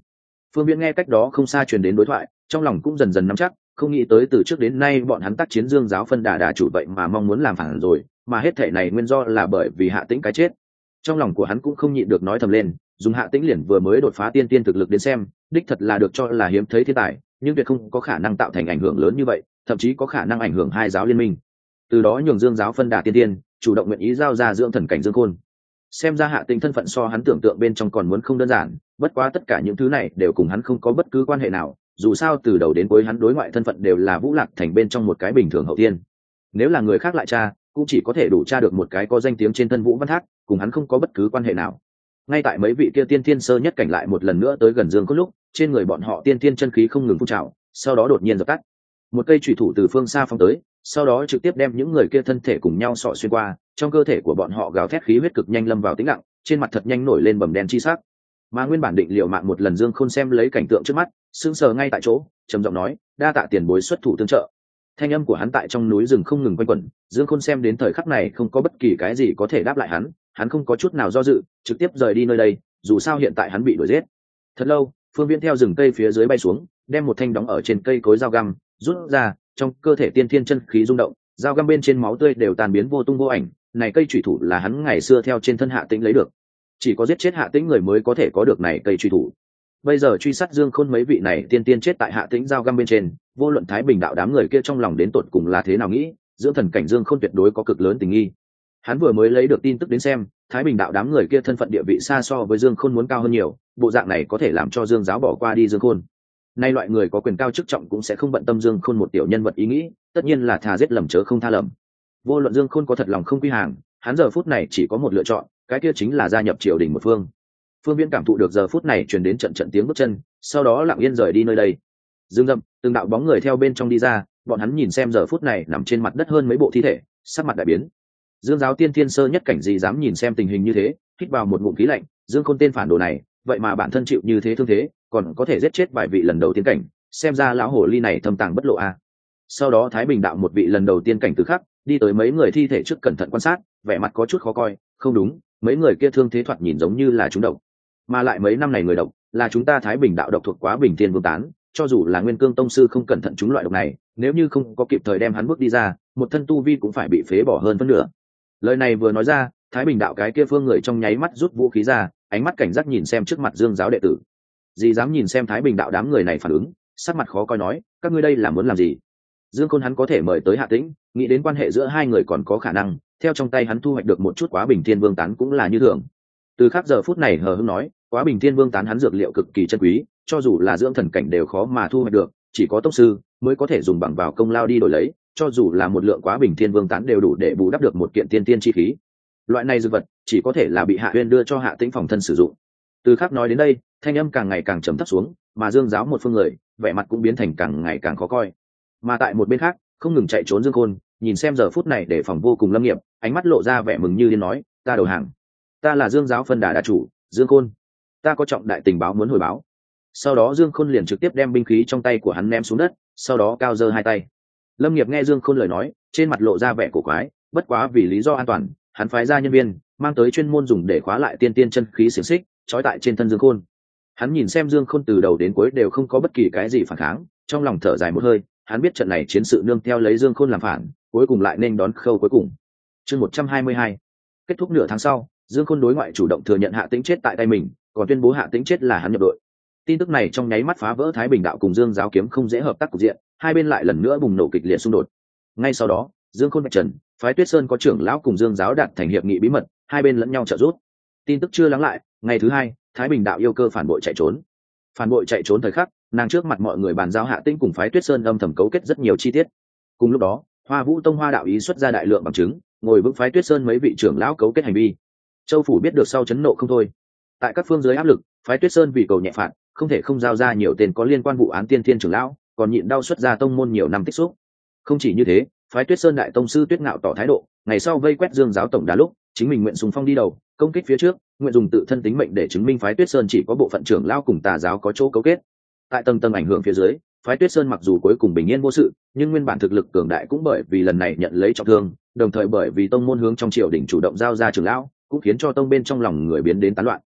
Phương Viễn nghe cách đó không xa truyền đến đối thoại, trong lòng cũng dần dần nắm chắc, không nghĩ tới từ trước đến nay bọn hắn tác chiến Dương giáo phân đà đà chủ vậy mà mong muốn làm phản rồi, mà hết thể này nguyên do là bởi vì Hạ Tĩnh cái chết. Trong lòng của hắn cũng không nhịn được nói thầm lên, dùng Hạ Tĩnh liền vừa mới đột phá tiên tiên thực lực đến xem, đích thật là được cho là hiếm thấy thiên tài, nhưng tuyệt không có khả năng tạo thành ảnh hưởng lớn như vậy, thậm chí có khả năng ảnh hưởng hai giáo liên minh. Từ đó nhường Dương giáo phân đà tiên tiên, chủ động nguyện ý giao ra dưỡng thần cảnh Dương Khôn. Xem ra Hạ Tĩnh thân phận so hắn tưởng tượng bên trong còn muốn không đơn giản, bất quá tất cả những thứ này đều cùng hắn không có bất cứ quan hệ nào, dù sao từ đầu đến cuối hắn đối ngoại thân phận đều là Vũ Lạc thành bên trong một cái bình thường hậu tiên. Nếu là người khác lại tra, cũng chỉ có thể đủ tra được một cái có danh tiếng trên thân Vũ Văn Thác, cùng hắn không có bất cứ quan hệ nào. Ngay tại mấy vị kia tiên tiên sơ nhất cảnh lại một lần nữa tới gần Dương Khôn lúc, trên người bọn họ tiên tiên chân khí không ngừng phun trào, sau đó đột nhiên dập tắt. Một cây chủy thủ từ phương xa phóng tới, sau đó trực tiếp đem những người kia thân thể cùng nhau xọ xuyên qua, trong cơ thể của bọn họ gào thét khí huyết cực nhanh lâm vào tĩnh lặng, trên mặt thật nhanh nổi lên bầm đen chi sắc. Mà nguyên bản định liều mạng một lần Dương Khôn xem lấy cảnh tượng trước mắt, sững sờ ngay tại chỗ, trầm giọng nói, đa tạ tiền bối xuất thủ tương trợ. Thanh âm của hắn tại trong núi rừng không ngừng quanh quẩn, Dương Khôn xem đến thời khắc này không có bất kỳ cái gì có thể đáp lại hắn, hắn không có chút nào do dự, trực tiếp rời đi nơi đây, dù sao hiện tại hắn bị đuổi giết. Thật lâu, Phương Viễn theo rừng cây phía dưới bay xuống, đem một thanh đóng ở trên cây cối dao găm rút ra, trong cơ thể tiên thiên chân khí rung động, dao găm bên trên máu tươi đều tan biến vô tung vô ảnh. Này cây chủy thủ là hắn ngày xưa theo trên thân Hạ Tĩnh lấy được, chỉ có giết chết Hạ Tĩnh người mới có thể có được này cây chủy thủ. Bây giờ truy sát Dương Khôn mấy vị này tiên tiên chết tại Hạ Tĩnh dao găm bên trên, vô luận Thái Bình đạo đám người kia trong lòng đến tột cùng là thế nào nghĩ, dưỡng thần cảnh Dương Khôn tuyệt đối có cực lớn tình nghi. Hắn vừa mới lấy được tin tức đến xem, Thái Bình đạo đám người kia thân phận địa vị xa so với Dương Khôn muốn cao hơn nhiều, bộ dạng này có thể làm cho Dương giáo bỏ qua đi Dương Khôn. Nay loại người có quyền cao chức trọng cũng sẽ không bận tâm Dương Khôn một tiểu nhân vật ý nghĩ, tất nhiên là thà giết lầm chớ không tha lầm. Vô luận Dương Khôn có thật lòng không quy hàng, hắn giờ phút này chỉ có một lựa chọn, cái kia chính là gia nhập triều đình một phương. Phương Viễn cảm thụ được giờ phút này truyền đến trận trận tiếng bước chân, sau đó lặng yên rời đi nơi đây. Dương Dậm, từng đạo bóng người theo bên trong đi ra, bọn hắn nhìn xem giờ phút này nằm trên mặt đất hơn mấy bộ thi thể, sắc mặt đại biến. Dương giáo tiên thiên sơ nhất cảnh gì dám nhìn xem tình hình như thế, hít vào một ngụm khí lạnh, Dương Khôn tên phản đồ này, vậy mà bản thân chịu như thế thương thế, còn có thể giết chết vài vị lần đầu tiên cảnh, xem ra lão hồ ly này thâm tàng bất lộ a. À. Sau đó Thái Bình đạo một vị lần đầu tiên cảnh từ khắc, đi tới mấy người thi thể trước cẩn thận quan sát, vẻ mặt có chút khó coi, không đúng, mấy người kia thương thế thoạt nhìn giống như là trúng độc, mà lại mấy năm này người độc là chúng ta Thái Bình đạo độc thuộc Quá Bình Thiên Vương tán, cho dù là Nguyên Cương tông sư không cẩn thận trúng loại độc này, nếu như không có kịp thời đem hắn bước đi ra, một thân tu vi cũng phải bị phế bỏ hơn phân nửa. Lời này vừa nói ra, Thái Bình đạo cái kia phương người trong nháy mắt rút vũ khí ra, ánh mắt cảnh giác nhìn xem trước mặt Dương giáo đệ tử. Dì dám nhìn xem Thái Bình đạo đám người này phản ứng, sắc mặt khó coi nói, các ngươi đây là muốn làm gì? Dương Khôn hắn có thể mời tới Hạ Tĩnh, nghĩ đến quan hệ giữa hai người còn có khả năng, theo trong tay hắn thu hoạch được một chút Quá Bình Thiên Vương tán cũng là như thường. Từ khắc giờ phút này hờ hững nói, Quá Bình Thiên Vương tán hắn dược liệu cực kỳ chân quý, cho dù là dưỡng thần cảnh đều khó mà thu hoạch được, chỉ có tông sư mới có thể dùng bằng vào công lao đi đổi lấy, cho dù là một lượng Quá Bình Thiên Vương tán đều đủ để bù đắp được một kiện tiên tiên chi khí. Loại này dược vật chỉ có thể là bị Hạ Uyên đưa cho Hạ Tĩnh phòng thân sử dụng. Từ khắc nói đến đây, thanh âm càng ngày càng trầm thấp xuống, mà Dương giáo một phương người, vẻ mặt cũng biến thành càng ngày càng khó coi. Mà tại một bên khác, không ngừng chạy trốn Dương Khôn, nhìn xem giờ phút này để phòng vô cùng lâm nghiệp, ánh mắt lộ ra vẻ mừng như điên nói, ta đầu hàng, ta là Dương giáo phân đà đà chủ Dương Khôn, ta có trọng đại tình báo muốn hồi báo. Sau đó Dương Khôn liền trực tiếp đem binh khí trong tay của hắn ném xuống đất, sau đó cao giơ hai tay. Lâm nghiệp nghe Dương Khôn lời nói, trên mặt lộ ra vẻ cổ quái, bất quá vì lý do an toàn, hắn phái ra nhân viên mang tới chuyên môn dùng để khóa lại tiên tiên chân khí xiềng xích, trói tại trên thân Dương Khôn. Hắn nhìn xem Dương Khôn từ đầu đến cuối đều không có bất kỳ cái gì phản kháng, trong lòng thở dài một hơi, hắn biết trận này chiến sự nương theo lấy Dương Khôn làm phản, cuối cùng lại nên đón khâu cuối cùng. Chương một trăm hai mươi hai. Kết thúc nửa tháng sau, Dương Khôn đối ngoại chủ động thừa nhận Hạ Tĩnh chết tại tay mình, còn tuyên bố Hạ Tĩnh chết là hắn nhập đội. Tin tức này trong nháy mắt phá vỡ Thái Bình đạo cùng Dương giáo kiếm không dễ hợp tác cục diện, hai bên lại lần nữa bùng nổ kịch liệt xung đột. Ngay sau đó, Dương Khôn bạch trần, phái Tuyết Sơn có trưởng lão cùng Dương giáo đạt thành hiệp nghị bí mật, hai bên lẫn nhau trợ giúp. Tin tức chưa lắng lại, ngày thứ hai, Thái Bình đạo yêu cơ phản bội chạy trốn. Phản bội chạy trốn thời khắc, nàng trước mặt mọi người bàn giao Hạ Tĩnh cùng phái Tuyết Sơn âm thầm cấu kết rất nhiều chi tiết. Cùng lúc đó, Hoa Vũ Tông Hoa đạo ý xuất ra đại lượng bằng chứng, ngồi vững phái Tuyết Sơn mấy vị trưởng lão cấu kết hành vi. Châu phủ biết được sau chấn nộ không thôi. Tại các phương dưới áp lực, phái Tuyết Sơn vì cầu nhẹ phạt, không thể không giao ra nhiều tên có liên quan vụ án tiên thiên trưởng lão, còn nhịn đau xuất ra tông môn nhiều năm tích xúc. Không chỉ như thế, phái Tuyết Sơn đại tông sư Tuyết Ngạo tỏ thái độ, ngày sau vây quét Dương giáo tổng đà lúc, chính mình nguyện xung phong đi đầu, công kích phía trước, nguyện dùng tự thân tính mệnh để chứng minh phái Tuyết Sơn chỉ có bộ phận trưởng lão cùng tà giáo có chỗ cấu kết. Tại tầng tầng ảnh hưởng phía dưới, phái Tuyết Sơn mặc dù cuối cùng bình yên vô sự, nhưng nguyên bản thực lực cường đại cũng bởi vì lần này nhận lấy trọng thương, đồng thời bởi vì tông môn hướng trong triều đình chủ động giao ra trưởng lão, cũng khiến cho tông bên trong lòng người biến đến tán loạn.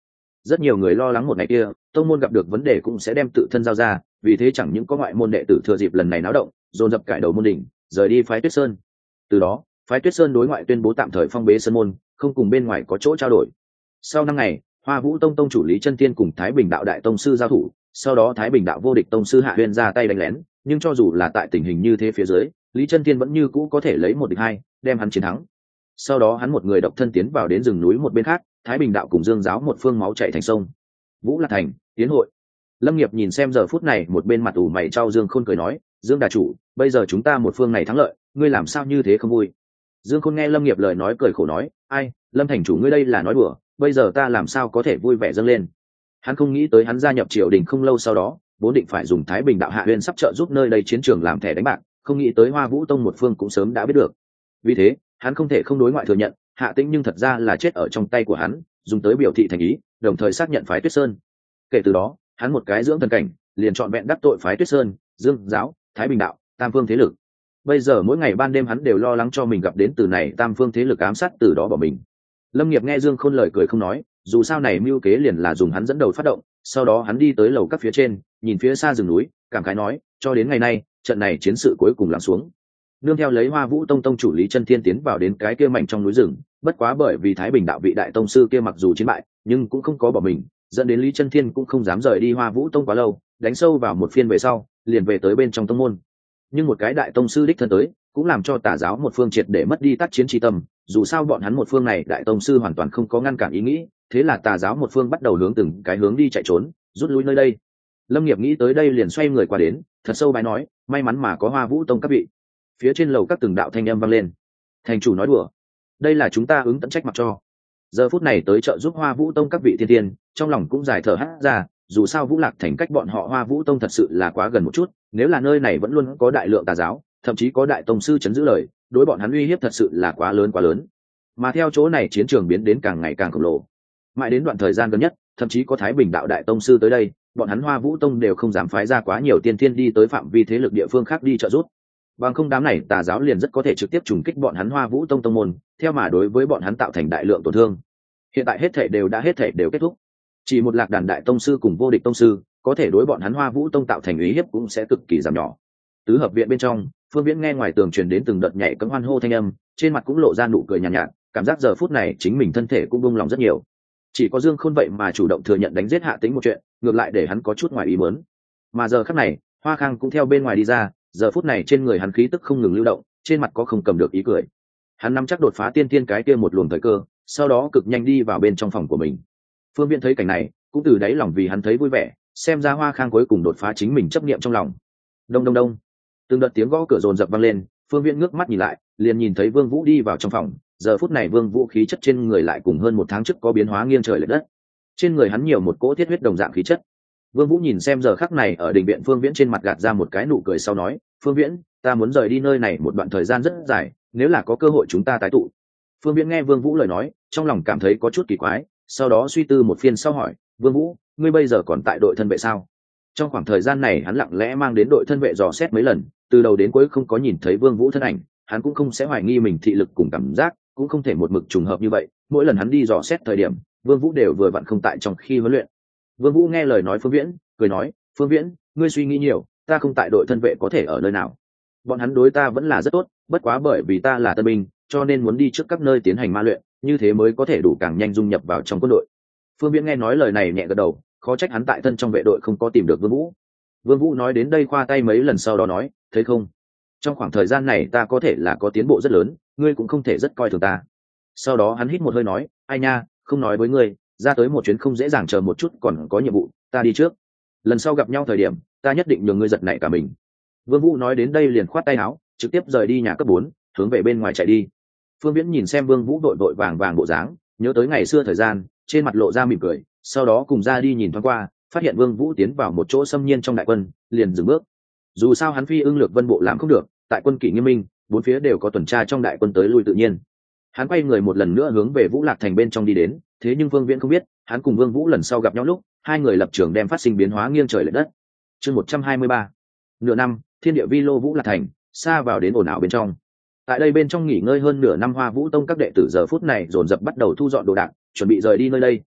rất nhiều người lo lắng một ngày kia tông môn gặp được vấn đề cũng sẽ đem tự thân giao ra, vì thế chẳng những có ngoại môn đệ tử thừa dịp lần này náo động dồn dập cải đầu môn đỉnh, rời đi phái Tuyết Sơn. Từ đó phái Tuyết Sơn đối ngoại tuyên bố tạm thời phong bế sơn môn, không cùng bên ngoài có chỗ trao đổi. Sau năm ngày, Hoa Vũ Tông tông chủ Lý Chân Tiên cùng Thái Bình Đạo đại tông sư giao thủ, sau đó Thái Bình Đạo vô địch tông sư Hạ Huyên ra tay đánh lén, nhưng cho dù là tại tình hình như thế phía dưới, Lý Chân Tiên vẫn như cũ có thể lấy một địch hai, đem hắn chiến thắng. Sau đó hắn một người độc thân tiến vào đến rừng núi một bên khác, Thái Bình Đạo cùng Dương giáo một phương máu chảy thành sông. Vũ Lạc Thành, tiến hội. Lâm Nghiệp nhìn xem giờ phút này một bên mặt ủ mày trao Dương Khôn cười nói, Dương đà chủ, bây giờ chúng ta một phương này thắng lợi, ngươi làm sao như thế không vui? Dương Khôn nghe Lâm Nghiệp lời nói cười khổ nói, ai, Lâm thành chủ ngươi đây là nói đùa, bây giờ ta làm sao có thể vui vẻ dâng lên? Hắn không nghĩ tới hắn gia nhập triều đình không lâu sau đó, vốn định phải dùng Thái Bình Đạo Hạ Huyên sắp trợ giúp nơi đây chiến trường làm thẻ đánh bạc, không nghĩ tới Hoa Vũ Tông một phương cũng sớm đã biết được. Vì thế, hắn không thể không đối ngoại thừa nhận, Hạ Tĩnh nhưng thật ra là chết ở trong tay của hắn, dùng tới biểu thị thành ý, đồng thời xác nhận phái Tuyết Sơn. Kể từ đó, hắn một cái dưỡng thần cảnh, liền chọn vẹn đắc tội phái Tuyết Sơn, Dương giáo, Thái Bình Đạo, tam phương thế lực. Bây giờ mỗi ngày ban đêm hắn đều lo lắng cho mình gặp đến từ này tam phương thế lực ám sát từ đó bỏ mình. Lâm Nghiệp nghe Dương Khôn lời cười không nói, dù sao này mưu kế liền là dùng hắn dẫn đầu phát động, sau đó hắn đi tới lầu các phía trên, nhìn phía xa rừng núi, cảm khái nói, cho đến ngày nay, trận này chiến sự cuối cùng lắng xuống. Nương theo lấy Hoa Vũ Tông tông chủ Lý Chân Thiên tiến vào đến cái kia mảnh trong núi rừng, bất quá bởi vì Thái Bình Đạo vị đại tông sư kia mặc dù chiến bại, nhưng cũng không có bỏ mình, dẫn đến Lý Chân Thiên cũng không dám rời đi Hoa Vũ Tông quá lâu, đánh sâu vào một phiên về sau, liền về tới bên trong tông môn. Nhưng một cái đại tông sư đích thân tới, cũng làm cho Tà giáo một phương triệt để mất đi tác chiến chi tâm, dù sao bọn hắn một phương này đại tông sư hoàn toàn không có ngăn cản ý nghĩ, thế là Tà giáo một phương bắt đầu hướng từng cái hướng đi chạy trốn, rút lui nơi đây. Lâm Nghiệp nghĩ tới đây liền xoay người qua đến, thật sâu bái nói, may mắn mà có Hoa Vũ Tông các vị. Phía trên lầu các từng đạo thanh âm vang lên. Thành chủ nói đùa, đây là chúng ta ứng tận trách mặc cho. Giờ phút này tới trợ giúp Hoa Vũ Tông các vị thiên tiên, trong lòng cũng dài thở hắt ra, dù sao Vũ Lạc Thành cách bọn họ Hoa Vũ Tông thật sự là quá gần một chút, nếu là nơi này vẫn luôn có đại lượng tà giáo, thậm chí có đại tông sư chấn giữ lời, đối bọn hắn uy hiếp thật sự là quá lớn quá lớn. Mà theo chỗ này chiến trường biến đến càng ngày càng khổng lồ, mãi đến đoạn thời gian gần nhất, thậm chí có Thái Bình Đạo đại tông sư tới đây, bọn hắn Hoa Vũ Tông đều không dám phái ra quá nhiều tiên tiên đi tới phạm vi thế lực địa phương khác đi trợ giúp. Bằng không đám này tà giáo liền rất có thể trực tiếp trùng kích bọn hắn Hoa Vũ Tông tông môn, theo mà đối với bọn hắn tạo thành đại lượng tổn thương. Hiện tại hết thể đều đã hết thể đều kết thúc, chỉ một lạc đàn đại tông sư cùng vô địch tông sư có thể đối bọn hắn Hoa Vũ Tông tạo thành uy hiếp cũng sẽ cực kỳ giảm nhỏ. Tứ hợp viện bên trong, Phương Viễn nghe ngoài tường truyền đến từng đợt nhảy cẫng hoan hô thanh âm, trên mặt cũng lộ ra nụ cười nhàn nhạt, nhạt, cảm giác giờ phút này chính mình thân thể cũng buông lòng rất nhiều. Chỉ có Dương Khôn vậy mà chủ động thừa nhận đánh giết Hạ Tĩnh một chuyện, ngược lại để hắn có chút ngoài ý muốn. Mà giờ khắc này, Hoa Khang cũng theo bên ngoài đi ra, giờ phút này trên người hắn khí tức không ngừng lưu động, trên mặt có không cầm được ý cười. Hắn nắm chắc đột phá tiên tiên cái kia một luồng thời cơ, sau đó cực nhanh đi vào bên trong phòng của mình. Phương Viễn thấy cảnh này, cũng từ đáy lòng vì hắn thấy vui vẻ, xem ra Hoa Khang cuối cùng đột phá chính mình chấp niệm trong lòng. Đông đông đông, từng đợt tiếng gõ cửa rồn rập vang lên, Phương Viễn ngước mắt nhìn lại, liền nhìn thấy Vương Vũ đi vào trong phòng. Giờ phút này Vương Vũ khí chất trên người lại cùng hơn một tháng trước có biến hóa nghiêng trời lệch đất. Trên người hắn nhiều một cỗ thiết huyết đồng dạng khí chất. Vương Vũ nhìn xem giờ khắc này ở đình viện Phương Viễn trên mặt gạt ra một cái nụ cười sau nói, Phương Viễn, ta muốn rời đi nơi này một đoạn thời gian rất dài, nếu là có cơ hội chúng ta tái tụ. Phương Viễn nghe Vương Vũ lời nói, trong lòng cảm thấy có chút kỳ quái, sau đó suy tư một phiên sau hỏi, Vương Vũ, ngươi bây giờ còn tại đội thân vệ sao? Trong khoảng thời gian này hắn lặng lẽ mang đến đội thân vệ dò xét mấy lần, từ đầu đến cuối không có nhìn thấy Vương Vũ thân ảnh, hắn cũng không sẽ hoài nghi mình thị lực cùng cảm giác, cũng không thể một mực trùng hợp như vậy, mỗi lần hắn đi dò xét thời điểm, Vương Vũ đều vừa vặn không tại trong khi huấn luyện. Vương Vũ nghe lời nói Phương Viễn, cười nói, Phương Viễn, ngươi suy nghĩ nhiều, ta không tại đội thân vệ có thể ở nơi nào? Bọn hắn đối ta vẫn là rất tốt, bất quá bởi vì ta là tân binh, cho nên muốn đi trước các nơi tiến hành ma luyện, như thế mới có thể đủ càng nhanh dung nhập vào trong quân đội. Phương Viễn nghe nói lời này nhẹ gật đầu, khó trách hắn tại thân trong vệ đội không có tìm được Vương Vũ. Vương Vũ nói đến đây khoa tay mấy lần sau đó nói, thấy không? Trong khoảng thời gian này ta có thể là có tiến bộ rất lớn, ngươi cũng không thể rất coi thường ta. Sau đó hắn hít một hơi nói, ai nha, không nói với ngươi, ra tới một chuyến không dễ dàng, chờ một chút còn có nhiệm vụ, ta đi trước. Lần sau gặp nhau thời điểm, ta nhất định nhường ngươi giật nảy cả mình. Vương Vũ nói đến đây liền khoát tay áo, trực tiếp rời đi nhà cấp bốn, hướng về bên ngoài chạy đi. Phương Viễn nhìn xem Vương Vũ đội đội vàng vàng bộ dáng, nhớ tới ngày xưa thời gian, trên mặt lộ ra mỉm cười, sau đó cùng ra đi nhìn thoáng qua, phát hiện Vương Vũ tiến vào một chỗ xâm nhiên trong đại quân, liền dừng bước. Dù sao hắn Phi Ưng Lược Vân bộ làm không được, tại quân kỷ nghiêm minh, bốn phía đều có tuần tra trong đại quân tới lui tự nhiên. Hắn quay người một lần nữa hướng về Vũ Lạc Thành bên trong đi đến, thế nhưng Vương Viễn không biết, hắn cùng Vương Vũ lần sau gặp nhau lúc, hai người lập trường đem phát sinh biến hóa nghiêng trời lệch đất. Chương một trăm hai mươi ba. Nửa năm, thiên địa vi lô Vũ Lạc Thành, xa vào đến ồn ào bên trong. Tại đây bên trong nghỉ ngơi hơn nửa năm Hoa Vũ Tông các đệ tử giờ phút này dồn dập bắt đầu thu dọn đồ đạc, chuẩn bị rời đi nơi đây,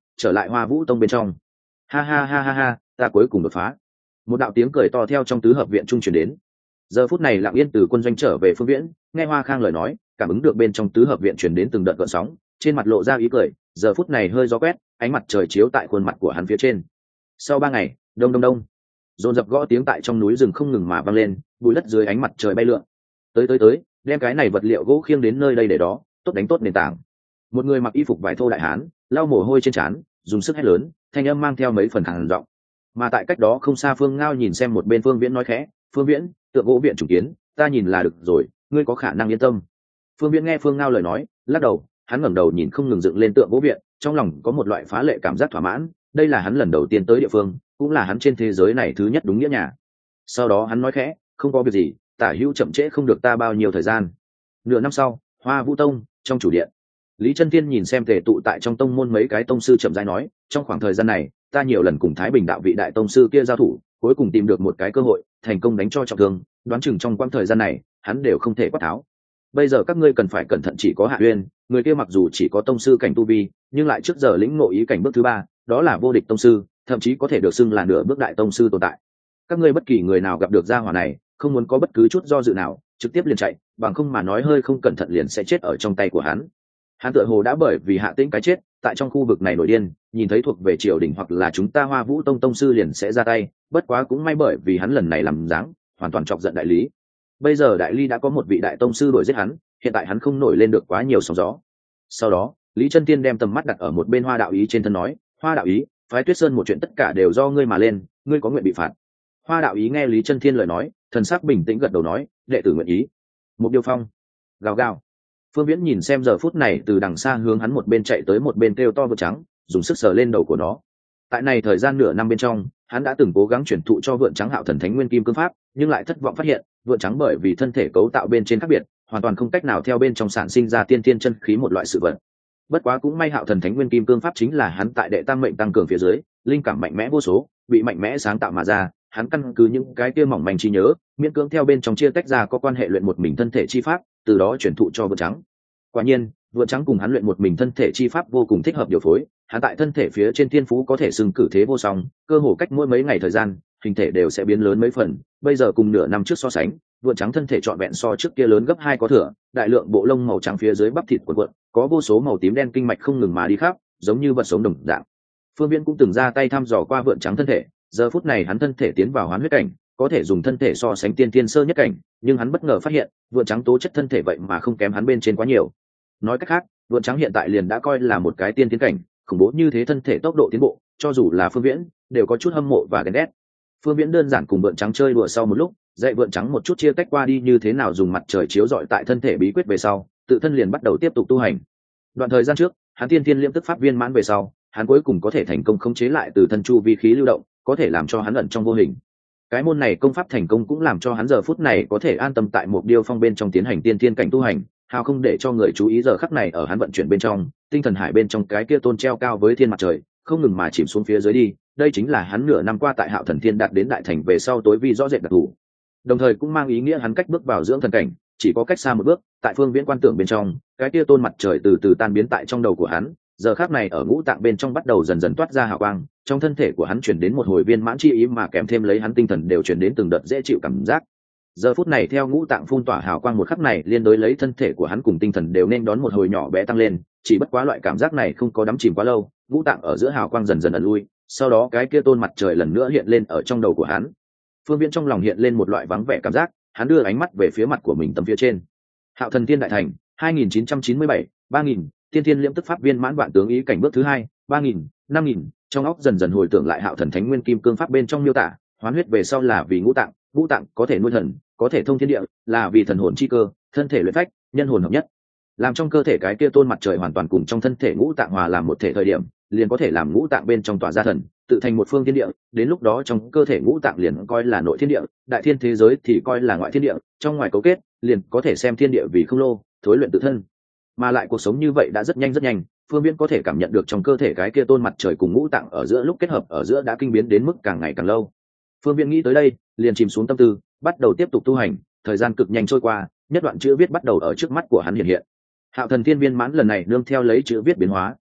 trở lại Hoa Vũ Tông bên trong. Ha ha ha ha ha, ta cuối cùng đột phá. Một đạo tiếng cười to theo trong tứ hợp viện trung truyền đến. Giờ phút này Lặng Yên từ quân doanh trở về Phương Viễn, nghe Hoa Khang lời nói, cảm ứng được bên trong tứ hợp viện truyền đến từng đợt gợn sóng, trên mặt lộ ra ý cười, giờ phút này hơi gió quét, ánh mặt trời chiếu tại khuôn mặt của hắn phía trên. Sau ba ngày, đông đông đông, dồn dập gõ tiếng tại trong núi rừng không ngừng mà vang lên, bụi đất dưới ánh mặt trời bay lượn. Tới tới tới, đem cái này vật liệu gỗ khiêng đến nơi đây để đó, tốt đánh tốt nền tảng. Một người mặc y phục vải thô đại hán, lau mồ hôi trên trán, dùng sức hét lớn, thanh âm mang theo mấy phần khàn giọng. Mà tại cách đó không xa Phương Ngao nhìn xem một bên Phương Viễn nói khẽ, Phương Viễn, tượng gỗ viện chủ kiến, ta nhìn là được rồi, ngươi có khả năng yên tâm. Phương Viễn nghe Phương Ngao lời nói, lắc đầu, hắn ngẩng đầu nhìn không ngừng dựng lên tượng gỗ viện, trong lòng có một loại phá lệ cảm giác thỏa mãn, đây là hắn lần đầu tiên tới địa phương, cũng là hắn trên thế giới này thứ nhất đúng nghĩa nhà. Sau đó hắn nói khẽ, không có việc gì, tả hữu chậm trễ không được ta bao nhiêu thời gian. Nửa năm sau, Hoa Vũ Tông, trong chủ điện, Lý Chân Tiên nhìn xem tề tụ tại trong tông môn mấy cái tông sư chậm rãi nói, trong khoảng thời gian này, ta nhiều lần cùng Thái Bình đạo vị đại tông sư kia giao thủ, cuối cùng tìm được một cái cơ hội, thành công đánh cho trọng thương, đoán chừng trong quãng thời gian này, hắn đều không thể quát tháo. Bây giờ các ngươi cần phải cẩn thận, chỉ có Hạ Uyên, người kia mặc dù chỉ có tông sư cảnh tu vi, nhưng lại trước giờ lĩnh ngộ ý cảnh bước thứ ba, đó là vô địch tông sư, thậm chí có thể được xưng là nửa bước đại tông sư tồn tại. Các ngươi bất kỳ người nào gặp được gia hỏa này, không muốn có bất cứ chút do dự nào, trực tiếp liền chạy, bằng không mà nói hơi không cẩn thận liền sẽ chết ở trong tay của hắn. Hắn tựa hồ đã bởi vì Hạ Tĩnh cái chết, tại trong khu vực này nổi điên, nhìn thấy thuộc về triều đình hoặc là chúng ta Hoa Vũ Tông tông sư liền sẽ ra tay, bất quá cũng may bởi vì hắn lần này làm dáng, hoàn toàn chọc giận đại lý. Bây giờ đại lý đã có một vị đại tông sư đuổi giết hắn, hiện tại hắn không nổi lên được quá nhiều sóng gió. Sau đó, Lý Chân Tiên đem tầm mắt đặt ở một bên Hoa đạo ý trên thân nói, Hoa đạo ý, phái Tuyết Sơn một chuyện tất cả đều do ngươi mà lên, ngươi có nguyện bị phạt. Hoa đạo ý nghe Lý Chân Tiên lời nói, thần sắc bình tĩnh gật đầu nói, đệ tử nguyện ý. Một Điêu Phong, gào gào. Phương Viễn nhìn xem giờ phút này từ đằng xa hướng hắn một bên chạy tới một bên kêu to vượn trắng, dùng sức sờ lên đầu của nó. Tại này thời gian nửa năm bên trong, hắn đã từng cố gắng chuyển thụ cho vượn trắng Hạo Thần Thánh Nguyên Kim Cương Pháp, nhưng lại thất vọng phát hiện, vượn trắng bởi vì thân thể cấu tạo bên trên khác biệt, hoàn toàn không cách nào theo bên trong sản sinh ra tiên tiên chân khí một loại sự vật. Bất quá cũng may Hạo Thần Thánh Nguyên Kim Cương Pháp chính là hắn tại đệ tam mệnh tăng cường phía dưới, linh cảm mạnh mẽ vô số, bị mạnh mẽ sáng tạo mà ra, hắn căn cứ những cái kia mỏng manh trí nhớ, miễn cưỡng theo bên trong chia tách ra có quan hệ luyện một mình thân thể chi pháp, từ đó chuyển thụ cho vượn trắng. Quả nhiên, vượn trắng cùng hắn luyện một mình thân thể chi pháp vô cùng thích hợp điều phối, hắn tại thân thể phía trên thiên phú có thể xưng cử thế vô song, cơ hồ cách mỗi mấy ngày thời gian, hình thể đều sẽ biến lớn mấy phần, bây giờ cùng nửa năm trước so sánh, vượn trắng thân thể trọn vẹn so trước kia lớn gấp hai có thừa, đại lượng bộ lông màu trắng phía dưới bắp thịt cuộn cuộn, có vô số màu tím đen kinh mạch không ngừng mà đi khắp, giống như vật sống đồng dạng. Phương Viễn cũng từng ra tay thăm dò qua vượn trắng thân thể, giờ phút này hắn thân thể tiến vào hoán huyết cảnh, có thể dùng thân thể so sánh tiên tiên sơ nhất cảnh, nhưng hắn bất ngờ phát hiện, vượn trắng tố chất thân thể vậy mà không kém hắn bên trên quá nhiều. Nói cách khác, vượn trắng hiện tại liền đã coi là một cái tiên tiến cảnh, khủng bố như thế thân thể tốc độ tiến bộ, cho dù là Phương Viễn đều có chút hâm mộ và ghen ghét. Phương Viễn đơn giản cùng vượn trắng chơi đùa sau một lúc, dạy vượn trắng một chút chia tách qua đi như thế nào dùng mặt trời chiếu rọi tại thân thể bí quyết về sau, tự thân liền bắt đầu tiếp tục tu hành. Đoạn thời gian trước, hắn tiên tiên liễm tức pháp viên mãn về sau, hắn cuối cùng có thể thành công khống chế lại từ thân chu vi khí lưu động, có thể làm cho hắn ẩn trong vô hình. Cái môn này công pháp thành công cũng làm cho hắn giờ phút này có thể an tâm tại một điêu phong bên trong tiến hành tiên tiên cảnh tu hành, hào không để cho người chú ý giờ khắc này ở hắn vận chuyển bên trong, tinh thần hải bên trong cái kia tôn treo cao với thiên mặt trời, không ngừng mà chìm xuống phía dưới đi, đây chính là hắn nửa năm qua tại Hạo Thần Thiên đạt đến đại thành về sau tối vi rõ rệt đặc thù. Đồng thời cũng mang ý nghĩa hắn cách bước vào dưỡng thần cảnh, chỉ có cách xa một bước, tại Phương Viễn quan tưởng bên trong, cái kia tôn mặt trời từ từ tan biến tại trong đầu của hắn, giờ khắc này ở ngũ tạng bên trong bắt đầu dần dần toát ra hào quang, trong thân thể của hắn chuyển đến một hồi viên mãn chi ý mà kèm thêm lấy hắn tinh thần đều chuyển đến từng đợt dễ chịu cảm giác. Giờ phút này theo ngũ tạng phun tỏa hào quang một khắc này liên đối lấy thân thể của hắn cùng tinh thần đều nên đón một hồi nhỏ bé tăng lên, chỉ bất quá loại cảm giác này không có đắm chìm quá lâu, ngũ tạng ở giữa hào quang dần dần ẩn lui, sau đó cái kia tôn mặt trời lần nữa hiện lên ở trong đầu của hắn. Phương Viễn trong lòng hiện lên một loại vắng vẻ cảm giác, hắn đưa ánh mắt về phía mặt của mình tầm phía trên. Hạo Thần Thiên đại thành, hai nghìn chín trăm chín mươi bảy, ba nghìn, tiên thiên liễm tức pháp viên mãn vạn tướng ý cảnh bước thứ hai, ba nghìn, năm nghìn, trong óc dần dần hồi tưởng lại Hạo Thần Thánh Nguyên Kim Cương pháp bên trong miêu tả, hoán huyết về sau là vì ngũ tạng, ngũ tạng có thể nuôi thần, có thể thông thiên địa, là vì thần hồn chi cơ, thân thể luyện phách, nhân hồn hợp nhất. Làm trong cơ thể cái kia tôn mặt trời hoàn toàn cùng trong thân thể ngũ tạng hòa làm một thể thời điểm, liền có thể làm ngũ tạng bên trong tỏa ra thần, tự thành một phương thiên địa, đến lúc đó trong cơ thể ngũ tạng liền coi là nội thiên địa, đại thiên thế giới thì coi là ngoại thiên địa, trong ngoài cấu kết, liền có thể xem thiên địa vì không lô, thối luyện tự thân. Mà lại cuộc sống như vậy đã rất nhanh rất nhanh, Phương Viễn có thể cảm nhận được trong cơ thể cái kia tôn mặt trời cùng ngũ tạng ở giữa lúc kết hợp ở giữa đã kinh biến đến mức càng ngày càng lâu. Phương Viễn nghĩ tới đây, liền chìm xuống tâm tư, bắt đầu tiếp tục tu hành, thời gian cực nhanh trôi qua, nhất đoạn chữ viết bắt đầu ở trước mắt của hắn hiện hiện. Hạo Thần Thiên viên mãn lần này nương theo lấy chữ viết biến hóa,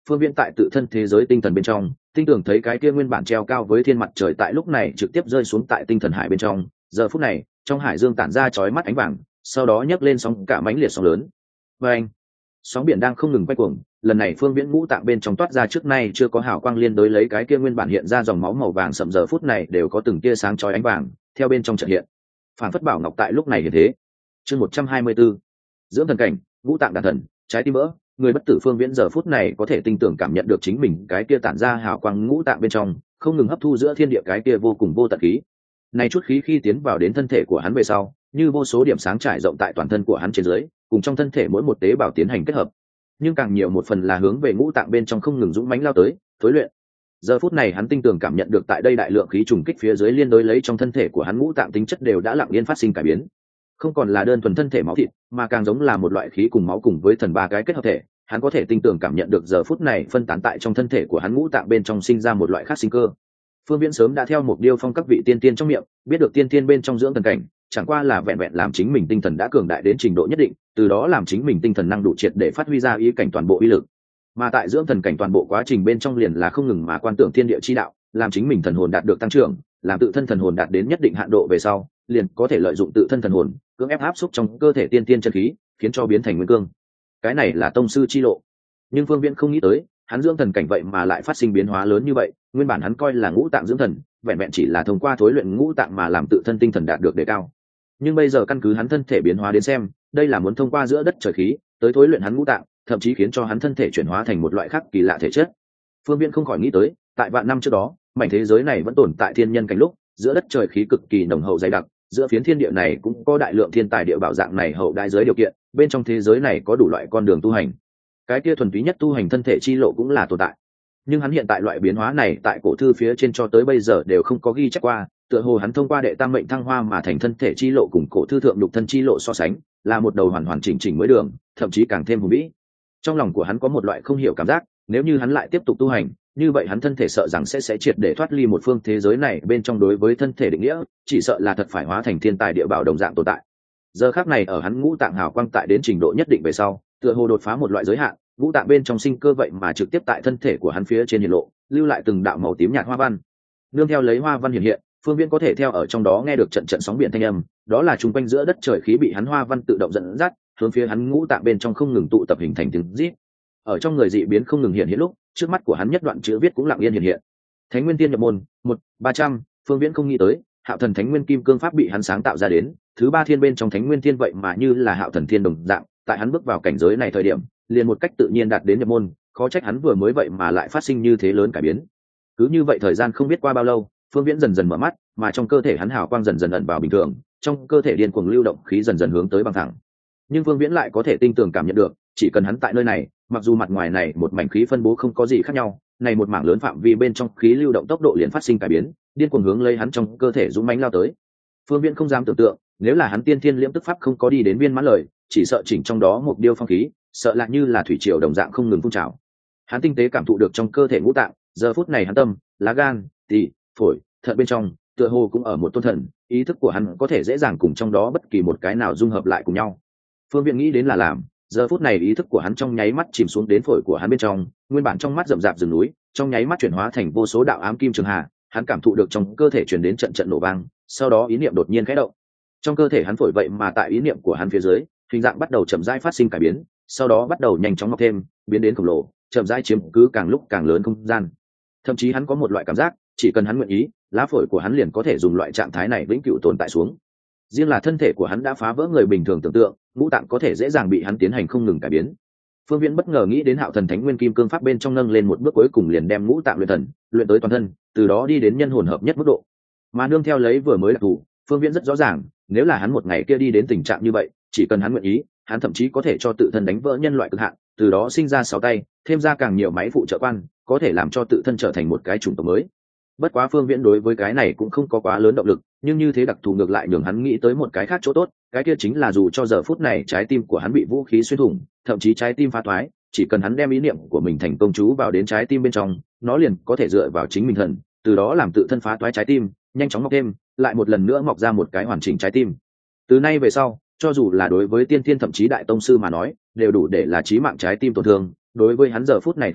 Phương Viễn tại tự thân thế giới tinh thần bên trong tinh tưởng thấy cái kia nguyên bản treo cao với thiên mặt trời tại lúc này trực tiếp rơi xuống tại tinh thần hải bên trong. Giờ phút này trong hải dương tản ra chói mắt ánh vàng, sau đó nhấc lên sóng cả mãnh liệt sóng lớn. Và anh sóng biển đang không ngừng quay cuồng, lần này Phương Viễn ngũ tạng bên trong toát ra trước nay chưa có hào quang liên đối lấy cái kia nguyên bản hiện ra dòng máu màu vàng sậm, giờ phút này đều có từng tia sáng chói ánh vàng theo bên trong chợt hiện, phản phất bảo ngọc tại lúc này hiện thế. Chương một trăm hai mươi 124, dưỡng thần cảnh, ngũ tạng đan thần, trái tim vỡ. Người bất tử Phương Viễn giờ phút này có thể tinh tưởng cảm nhận được chính mình cái kia tản ra hào quang ngũ tạng bên trong không ngừng hấp thu giữa thiên địa cái kia vô cùng vô tận khí. Này chút khí khi tiến vào đến thân thể của hắn về sau, như vô số điểm sáng trải rộng tại toàn thân của hắn trên dưới, cùng trong thân thể mỗi một tế bào tiến hành kết hợp. Nhưng càng nhiều một phần là hướng về ngũ tạng bên trong không ngừng dũng mãnh lao tới, tối luyện. Giờ phút này hắn tinh tường cảm nhận được tại đây đại lượng khí trùng kích phía dưới liên đối lấy trong thân thể của hắn ngũ tạng tính chất đều đã lặng yên phát sinh cải biến. Không còn là đơn thuần thân thể máu thịt, mà càng giống là một loại khí cùng máu cùng với thần ba cái kết hợp thể. Hắn có thể tinh tường cảm nhận được giờ phút này phân tán tại trong thân thể của hắn ngũ tạng bên trong sinh ra một loại khác sinh cơ. Phương Viễn sớm đã theo một điêu phong các vị tiên tiên trong miệng biết được tiên tiên bên trong dưỡng thần cảnh chẳng qua là vẹn vẹn làm chính mình tinh thần đã cường đại đến trình độ nhất định, từ đó làm chính mình tinh thần năng đủ triệt để phát huy ra ý cảnh toàn bộ uy lực. Mà tại dưỡng thần cảnh toàn bộ quá trình bên trong liền là không ngừng mà quan tưởng thiên địa chi đạo, làm chính mình thần hồn đạt được tăng trưởng, làm tự thân thần hồn đạt đến nhất định hạn độ về sau, liền có thể lợi dụng tự thân thần hồn cưỡng ép áp xúc trong cơ thể tiên tiên chân khí, khiến cho biến thành nguyên cương. Cái này là tông sư chi lộ. Nhưng Phương Viễn không nghĩ tới, hắn dưỡng thần cảnh vậy mà lại phát sinh biến hóa lớn như vậy. Nguyên bản hắn coi là ngũ tạng dưỡng thần, vẹn vẹn chỉ là thông qua thối luyện ngũ tạng mà làm tự thân tinh thần đạt được đề cao. Nhưng bây giờ căn cứ hắn thân thể biến hóa đến xem, đây là muốn thông qua giữa đất trời khí tới thối luyện hắn ngũ tạng, thậm chí khiến cho hắn thân thể chuyển hóa thành một loại khác kỳ lạ thể chất. Phương Viễn không khỏi nghĩ tới, tại vạn năm trước đó, mảnh thế giới này vẫn tồn tại thiên nhân cảnh lúc, giữa đất trời khí cực kỳ nồng hậu dày đặc, giữa phiến thiên địa này cũng có đại lượng thiên tài địa bảo dạng này hậu đại giới điều kiện, bên trong thế giới này có đủ loại con đường tu hành. Cái kia thuần túy nhất tu hành thân thể chi lộ cũng là tồn tại. Nhưng hắn hiện tại loại biến hóa này tại cổ thư phía trên cho tới bây giờ đều không có ghi chép qua, tựa hồ hắn thông qua đệ tam mệnh thăng hoa mà thành thân thể chi lộ cùng cổ thư thượng nhục thân chi lộ so sánh, là một đầu hoàn hoàn chỉnh chỉnh mới đường, thậm chí càng thêm hùng vĩ. Trong lòng của hắn có một loại không hiểu cảm giác, nếu như hắn lại tiếp tục tu hành, như vậy hắn thân thể sợ rằng sẽ sẽ triệt để thoát ly một phương thế giới này bên trong đối với thân thể định nghĩa, chỉ sợ là thật phải hóa thành thiên tài địa bảo đồng dạng tồn tại. Giờ khắc này ở hắn ngũ tạng hào quang tại đến trình độ nhất định về sau, tựa hồ đột phá một loại giới hạn, ngũ tạng bên trong sinh cơ vậy mà trực tiếp tại thân thể của hắn phía trên hiện lộ, lưu lại từng đạo màu tím nhạt hoa văn. Nương theo lấy hoa văn hiện hiện, Phương Viễn có thể theo ở trong đó nghe được trận trận sóng biển thanh âm, đó là trung quanh giữa đất trời khí bị hắn hoa văn tự động dẫn dắt, hướng phía hắn ngũ tạng bên trong không ngừng tụ tập hình thành tiếng rít. Ở trong người dị biến không ngừng hiện hiện lúc, trước mắt của hắn nhất đoạn chữ viết cũng lặng yên hiện hiện. Thánh Nguyên Tiên nhập môn, một ba trăm. Phương Viễn không nghĩ tới, Hạo Thần Thánh Nguyên Kim Cương pháp bị hắn sáng tạo ra đến, thứ ba thiên bên trong Thánh Nguyên Thiên vậy mà như là Hạo Thần Thiên đồng dạng, tại hắn bước vào cảnh giới này thời điểm, liền một cách tự nhiên đạt đến nhập môn, khó trách hắn vừa mới vậy mà lại phát sinh như thế lớn cải biến. Cứ như vậy thời gian không biết qua bao lâu, Phương Viễn dần dần mở mắt, mà trong cơ thể hắn hào quang dần dần ẩn vào bình thường, trong cơ thể điên cuồng lưu động khí dần dần hướng tới bằng thẳng. Nhưng Phương Viễn lại có thể tinh tường cảm nhận được, chỉ cần hắn tại nơi này, mặc dù mặt ngoài này một mảnh khí phân bố không có gì khác nhau, này một mảng lớn phạm vi bên trong khí lưu động tốc độ liền phát sinh cải biến, điên cuồng hướng lấy hắn trong cơ thể dũng mãnh lao tới. Phương Viễn không dám tưởng tượng, nếu là hắn tiên thiên liễm tức pháp không có đi đến viên mãn lời, chỉ sợ chỉnh trong đó một điêu phong khí, sợ lại như là thủy triều đồng dạng không ngừng phun trào. Hắn tinh tế cảm thụ được trong cơ thể ngũ tạng, giờ phút này hắn tâm, lá gan, tỳ, phổi, thận bên trong, tựa hồ cũng ở một tôn thần, ý thức của hắn có thể dễ dàng cùng trong đó bất kỳ một cái nào dung hợp lại cùng nhau. Phương Viễn nghĩ đến là làm, giờ phút này ý thức của hắn trong nháy mắt chìm xuống đến phổi của hắn bên trong, nguyên bản trong mắt rậm rạp rừng núi, trong nháy mắt chuyển hóa thành vô số đạo ám kim trường hà, hắn cảm thụ được trong cơ thể truyền đến trận trận nổ vang, sau đó ý niệm đột nhiên khẽ động. Trong cơ thể hắn phổi vậy mà tại ý niệm của hắn phía dưới, hình dạng bắt đầu chậm rãi phát sinh cải biến, sau đó bắt đầu nhanh chóng mọc thêm, biến đến khổng lồ, chậm rãi chiếm cứ càng lúc càng lớn không gian. Thậm chí hắn có một loại cảm giác, chỉ cần hắn nguyện ý, lá phổi của hắn liền có thể dùng loại trạng thái này vĩnh cửu tồn tại xuống. Riêng là thân thể của hắn đã phá vỡ người bình thường tưởng tượng, ngũ tạng có thể dễ dàng bị hắn tiến hành không ngừng cải biến. Phương Viễn bất ngờ nghĩ đến Hạo Thần Thánh Nguyên Kim Cương pháp bên trong nâng lên một bước cuối cùng liền đem ngũ tạng luyện thần, luyện tới toàn thân, từ đó đi đến nhân hồn hợp nhất mức độ. Mà nương theo lấy vừa mới đặc thù, Phương Viễn rất rõ ràng, nếu là hắn một ngày kia đi đến tình trạng như vậy, chỉ cần hắn nguyện ý, hắn thậm chí có thể cho tự thân đánh vỡ nhân loại cực hạn, từ đó sinh ra sáu tay, thêm ra càng nhiều máy phụ trợ quan, có thể làm cho tự thân trở thành một cái chủng tộc mới. Bất quá Phương Viễn đối với cái này cũng không có quá lớn động lực, nhưng như thế đặc thù ngược lại nhường hắn nghĩ tới một cái khác chỗ tốt, cái kia chính là dù cho giờ phút này trái tim của hắn bị vũ khí xuyên thủng, thậm chí trái tim phá thoái, chỉ cần hắn đem ý niệm của mình thành công chú vào đến trái tim bên trong, nó liền có thể dựa vào chính mình thần, từ đó làm tự thân phá thoái trái tim, nhanh chóng mọc thêm, lại một lần nữa mọc ra một cái hoàn chỉnh trái tim. Từ nay về sau, cho dù là đối với tiên thiên thậm chí đại tông sư mà nói, đều đủ để là chí mạng trái tim tổn thương, đối với hắn giờ phút này tới nói,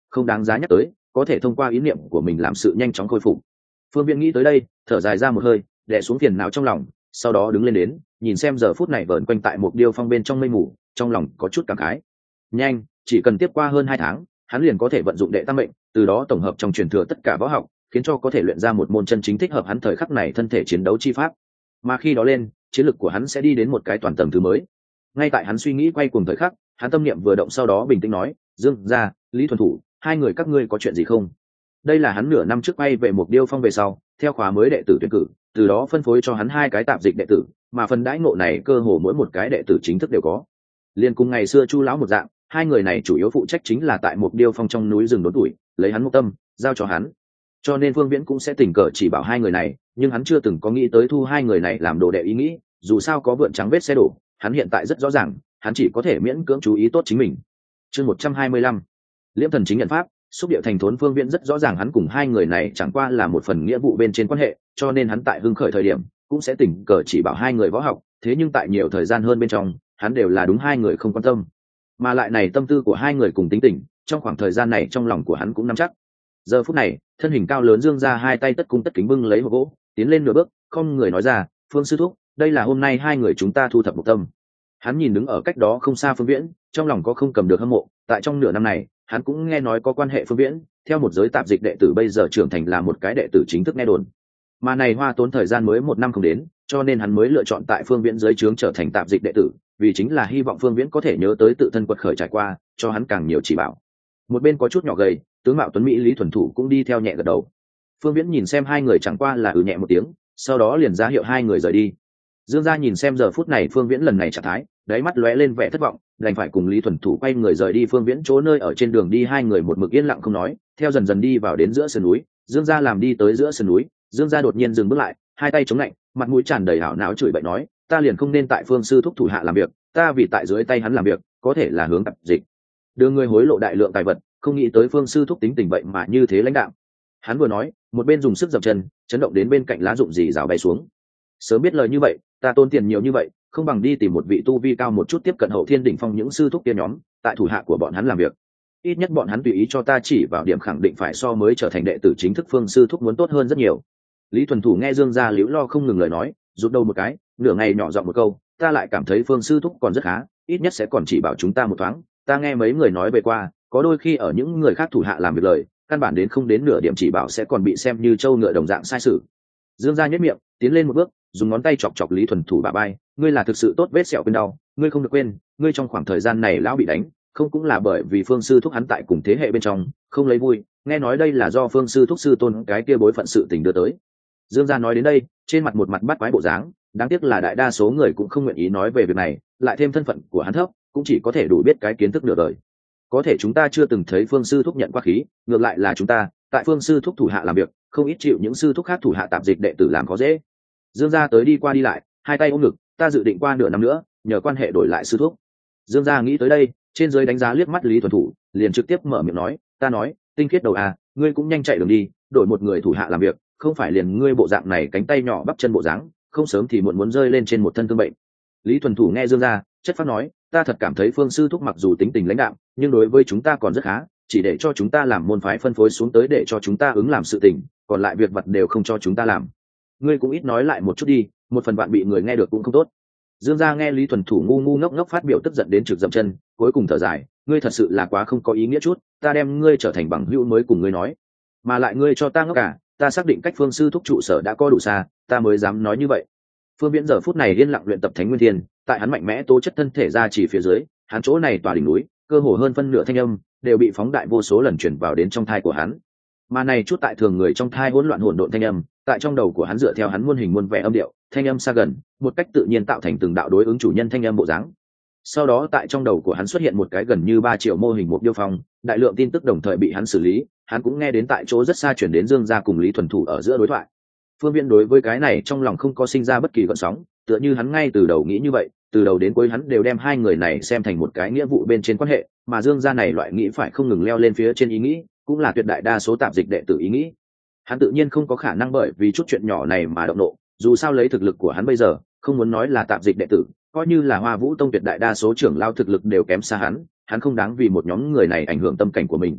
không đáng giá nhắc tới, có thể thông qua ý niệm của mình làm sự nhanh chóng khôi phục. Phương Viễn nghĩ tới đây, thở dài ra một hơi, đè xuống phiền não trong lòng, sau đó đứng lên đến, nhìn xem giờ phút này vờn quanh tại một điêu phong bên trong mây mù, trong lòng có chút cảm khái. Nhanh, chỉ cần tiếp qua hơn hai tháng, hắn liền có thể vận dụng đệ tam mệnh, từ đó tổng hợp trong truyền thừa tất cả võ học, khiến cho có thể luyện ra một môn chân chính thích hợp hắn thời khắc này thân thể chiến đấu chi pháp. Mà khi đó lên, chiến lực của hắn sẽ đi đến một cái toàn tầng thứ mới. Ngay tại hắn suy nghĩ quay cuồng thời khắc, hắn tâm niệm vừa động, sau đó bình tĩnh nói, Dương gia, Lý Thuần Thủ, hai người các ngươi có chuyện gì không? Đây là hắn nửa năm trước quay về một điêu phong về sau, theo khóa mới đệ tử tuyển cử, từ đó phân phối cho hắn hai cái tạp dịch đệ tử, mà phần đãi ngộ này cơ hồ mỗi một cái đệ tử chính thức đều có. Liên cùng ngày xưa Chu lão một dạng, hai người này chủ yếu phụ trách chính là tại một điêu phong trong núi rừng đốn tuổi, lấy hắn một tâm, giao cho hắn. Cho nên Phương Viễn cũng sẽ tình cờ chỉ bảo hai người này, nhưng hắn chưa từng có nghĩ tới thu hai người này làm đồ đệ ý nghĩ, dù sao có vượn trắng vết xe đổ, hắn hiện tại rất rõ ràng, hắn chỉ có thể miễn cưỡng chú ý tốt chính mình. Chương một trăm hai mươi lăm, Liễm Thần chính nhận pháp. Xúc điệu thành thốn. Phương Viễn rất rõ ràng hắn cùng hai người này chẳng qua là một phần nghĩa vụ bên trên quan hệ, cho nên hắn tại hưng khởi thời điểm cũng sẽ tình cờ chỉ bảo hai người võ học, thế nhưng tại nhiều thời gian hơn bên trong, hắn đều là đúng hai người không quan tâm. Mà lại này tâm tư của hai người cùng tính tình, trong khoảng thời gian này trong lòng của hắn cũng nắm chắc. Giờ phút này, thân hình cao lớn Dương ra hai tay tất cung tất kính bưng lấy hộp gỗ, tiến lên nửa bước, không người nói ra, "Phương sư thúc, đây là hôm nay hai người chúng ta thu thập một tâm." Hắn nhìn đứng ở cách đó không xa Phương Viễn, trong lòng có không cầm được hâm mộ, tại trong nửa năm này, hắn cũng nghe nói có quan hệ Phương Viễn, theo một giới tạp dịch đệ tử bây giờ trưởng thành là một cái đệ tử chính thức nghe đồn. Mà này hoa tốn thời gian mới một năm không đến, cho nên hắn mới lựa chọn tại Phương Viễn dưới trướng trở thành tạp dịch đệ tử, vì chính là hy vọng Phương Viễn có thể nhớ tới tự thân quật khởi trải qua, cho hắn càng nhiều chỉ bảo. Một bên có chút nhỏ gầy, tướng mạo tuấn mỹ Lý Thuần Thủ cũng đi theo nhẹ gật đầu. Phương Viễn nhìn xem hai người chẳng qua là ừ nhẹ một tiếng, sau đó liền ra hiệu hai người rời đi. Dương gia nhìn xem giờ phút này Phương Viễn lần này trạng thái, đáy mắt lóe lên vẻ thất vọng, đành phải cùng Lý Thuần Thủ quay người rời đi. Phương Viễn chỗ nơi ở trên đường đi, hai người một mực yên lặng không nói, theo dần dần đi vào đến giữa sườn núi. Dương gia làm đi tới giữa sườn núi, Dương gia đột nhiên dừng bước lại, hai tay chống lạnh, mặt mũi tràn đầy hảo não chửi bậy nói, ta liền không nên tại Phương sư thúc thủ hạ làm việc, ta vì tại dưới tay hắn làm việc, có thể là hướng tập dịch, đưa người hối lộ đại lượng tài vật, không nghĩ tới Phương sư thúc tính tình vậy mà như thế lãnh đạo. Hắn vừa nói, một bên dùng sức dậm chân, chấn động đến bên cạnh lá rụng rì rào bay xuống. Sớm biết lời như vậy, ta tốn tiền nhiều như vậy, không bằng đi tìm một vị tu vi cao một chút tiếp cận hậu thiên đỉnh phong những sư thúc kia nhóm, tại thủ hạ của bọn hắn làm việc. Ít nhất bọn hắn tùy ý cho ta chỉ vào điểm khẳng định phải so mới trở thành đệ tử chính thức Phương sư thúc muốn tốt hơn rất nhiều. Lý Thuần Thủ nghe Dương gia liễu lo không ngừng lời nói, rụt đầu một cái, nửa ngày nhỏ giọng một câu, ta lại cảm thấy Phương sư thúc còn rất khá, ít nhất sẽ còn chỉ bảo chúng ta một thoáng. Ta nghe mấy người nói về qua, có đôi khi ở những người khác thủ hạ làm việc lời, căn bản đến không đến nửa điểm chỉ bảo sẽ còn bị xem như trâu ngựa đồng dạng sai sự. Dương gia nhếch miệng, tiến lên một bước, dùng ngón tay chọc chọc Lý Thuần Thủ bả vai, ngươi là thực sự tốt vết sẹo quên đau, ngươi không được quên, ngươi trong khoảng thời gian này lão bị đánh, không cũng là bởi vì Phương sư thúc hắn tại cùng thế hệ bên trong, không lấy vui, nghe nói đây là do Phương sư thúc sư tôn cái kia bối phận sự tình đưa tới. Dương gia nói đến đây, trên mặt một mặt bắt quái bộ dáng, đáng tiếc là đại đa số người cũng không nguyện ý nói về việc này, lại thêm thân phận của hắn thấp, cũng chỉ có thể đủ biết cái kiến thức nửa đời. Có thể chúng ta chưa từng thấy Phương sư thúc nhận qua khí, ngược lại là chúng ta tại Phương sư thúc thủ hạ làm việc, không ít chịu những sư thúc khác thủ hạ tạp dịch đệ tử làm khó dễ. Dương gia tới đi qua đi lại, hai tay ôm ngực, ta dự định qua nửa năm nữa, nhờ quan hệ đổi lại sư thúc. Dương gia nghĩ tới đây, trên dưới đánh giá liếc mắt Lý Thuần Thủ, liền trực tiếp mở miệng nói, ta nói, tinh khiết đầu à, ngươi cũng nhanh chạy đường đi, đổi một người thủ hạ làm việc, không phải liền ngươi bộ dạng này cánh tay nhỏ bắp chân bộ dáng, không sớm thì muộn muốn rơi lên trên một thân thương bệnh. Lý Thuần Thủ nghe Dương gia, chất phát nói, ta thật cảm thấy Phương sư thúc mặc dù tính tình lãnh đạm, nhưng đối với chúng ta còn rất khá, chỉ để cho chúng ta làm môn phái phân phối xuống tới để cho chúng ta ứng làm sự tình, còn lại việc vật đều không cho chúng ta làm. Ngươi cũng ít nói lại một chút đi, một phần bạn bị người nghe được cũng không tốt. Dương gia nghe Lý Thuần Thủ ngu ngu ngốc ngốc phát biểu tức giận đến trực dậm chân, cuối cùng thở dài, ngươi thật sự là quá không có ý nghĩa chút, ta đem ngươi trở thành bằng hữu mới cùng ngươi nói, mà lại ngươi cho ta ngốc cả, ta xác định cách Phương sư thúc trụ sở đã có đủ xa, ta mới dám nói như vậy. Phương Viễn giờ phút này yên lặng luyện tập Thánh Nguyên Thiên, tại hắn mạnh mẽ tố chất thân thể ra chỉ phía dưới, hắn chỗ này tòa đỉnh núi, cơ hồ hơn phân nửa thanh âm đều bị phóng đại vô số lần truyền vào đến trong thai của hắn. Mà này chút tại thường người trong thai hỗn loạn hỗn độn thanh âm, tại trong đầu của hắn dựa theo hắn muôn hình muôn vẻ âm điệu, thanh âm xa gần, một cách tự nhiên tạo thành từng đạo đối ứng chủ nhân thanh âm bộ dáng. Sau đó tại trong đầu của hắn xuất hiện một cái gần như ba triệu mô hình một điêu phong, đại lượng tin tức đồng thời bị hắn xử lý, hắn cũng nghe đến tại chỗ rất xa chuyển đến Dương gia cùng Lý Thuần Thủ ở giữa đối thoại. Phương Viễn đối với cái này trong lòng không có sinh ra bất kỳ gợn sóng, tựa như hắn ngay từ đầu nghĩ như vậy, từ đầu đến cuối hắn đều đem hai người này xem thành một cái nghĩa vụ bên trên quan hệ, mà Dương gia này loại nghĩ phải không ngừng leo lên phía trên ý nghĩ, cũng là tuyệt đại đa số tạp dịch đệ tử ý nghĩ. Hắn tự nhiên không có khả năng bởi vì chút chuyện nhỏ này mà động nộ, dù sao lấy thực lực của hắn bây giờ, không muốn nói là tạp dịch đệ tử, coi như là Hoa Vũ Tông tuyệt đại đa số trưởng lao thực lực đều kém xa hắn, hắn không đáng vì một nhóm người này ảnh hưởng tâm cảnh của mình.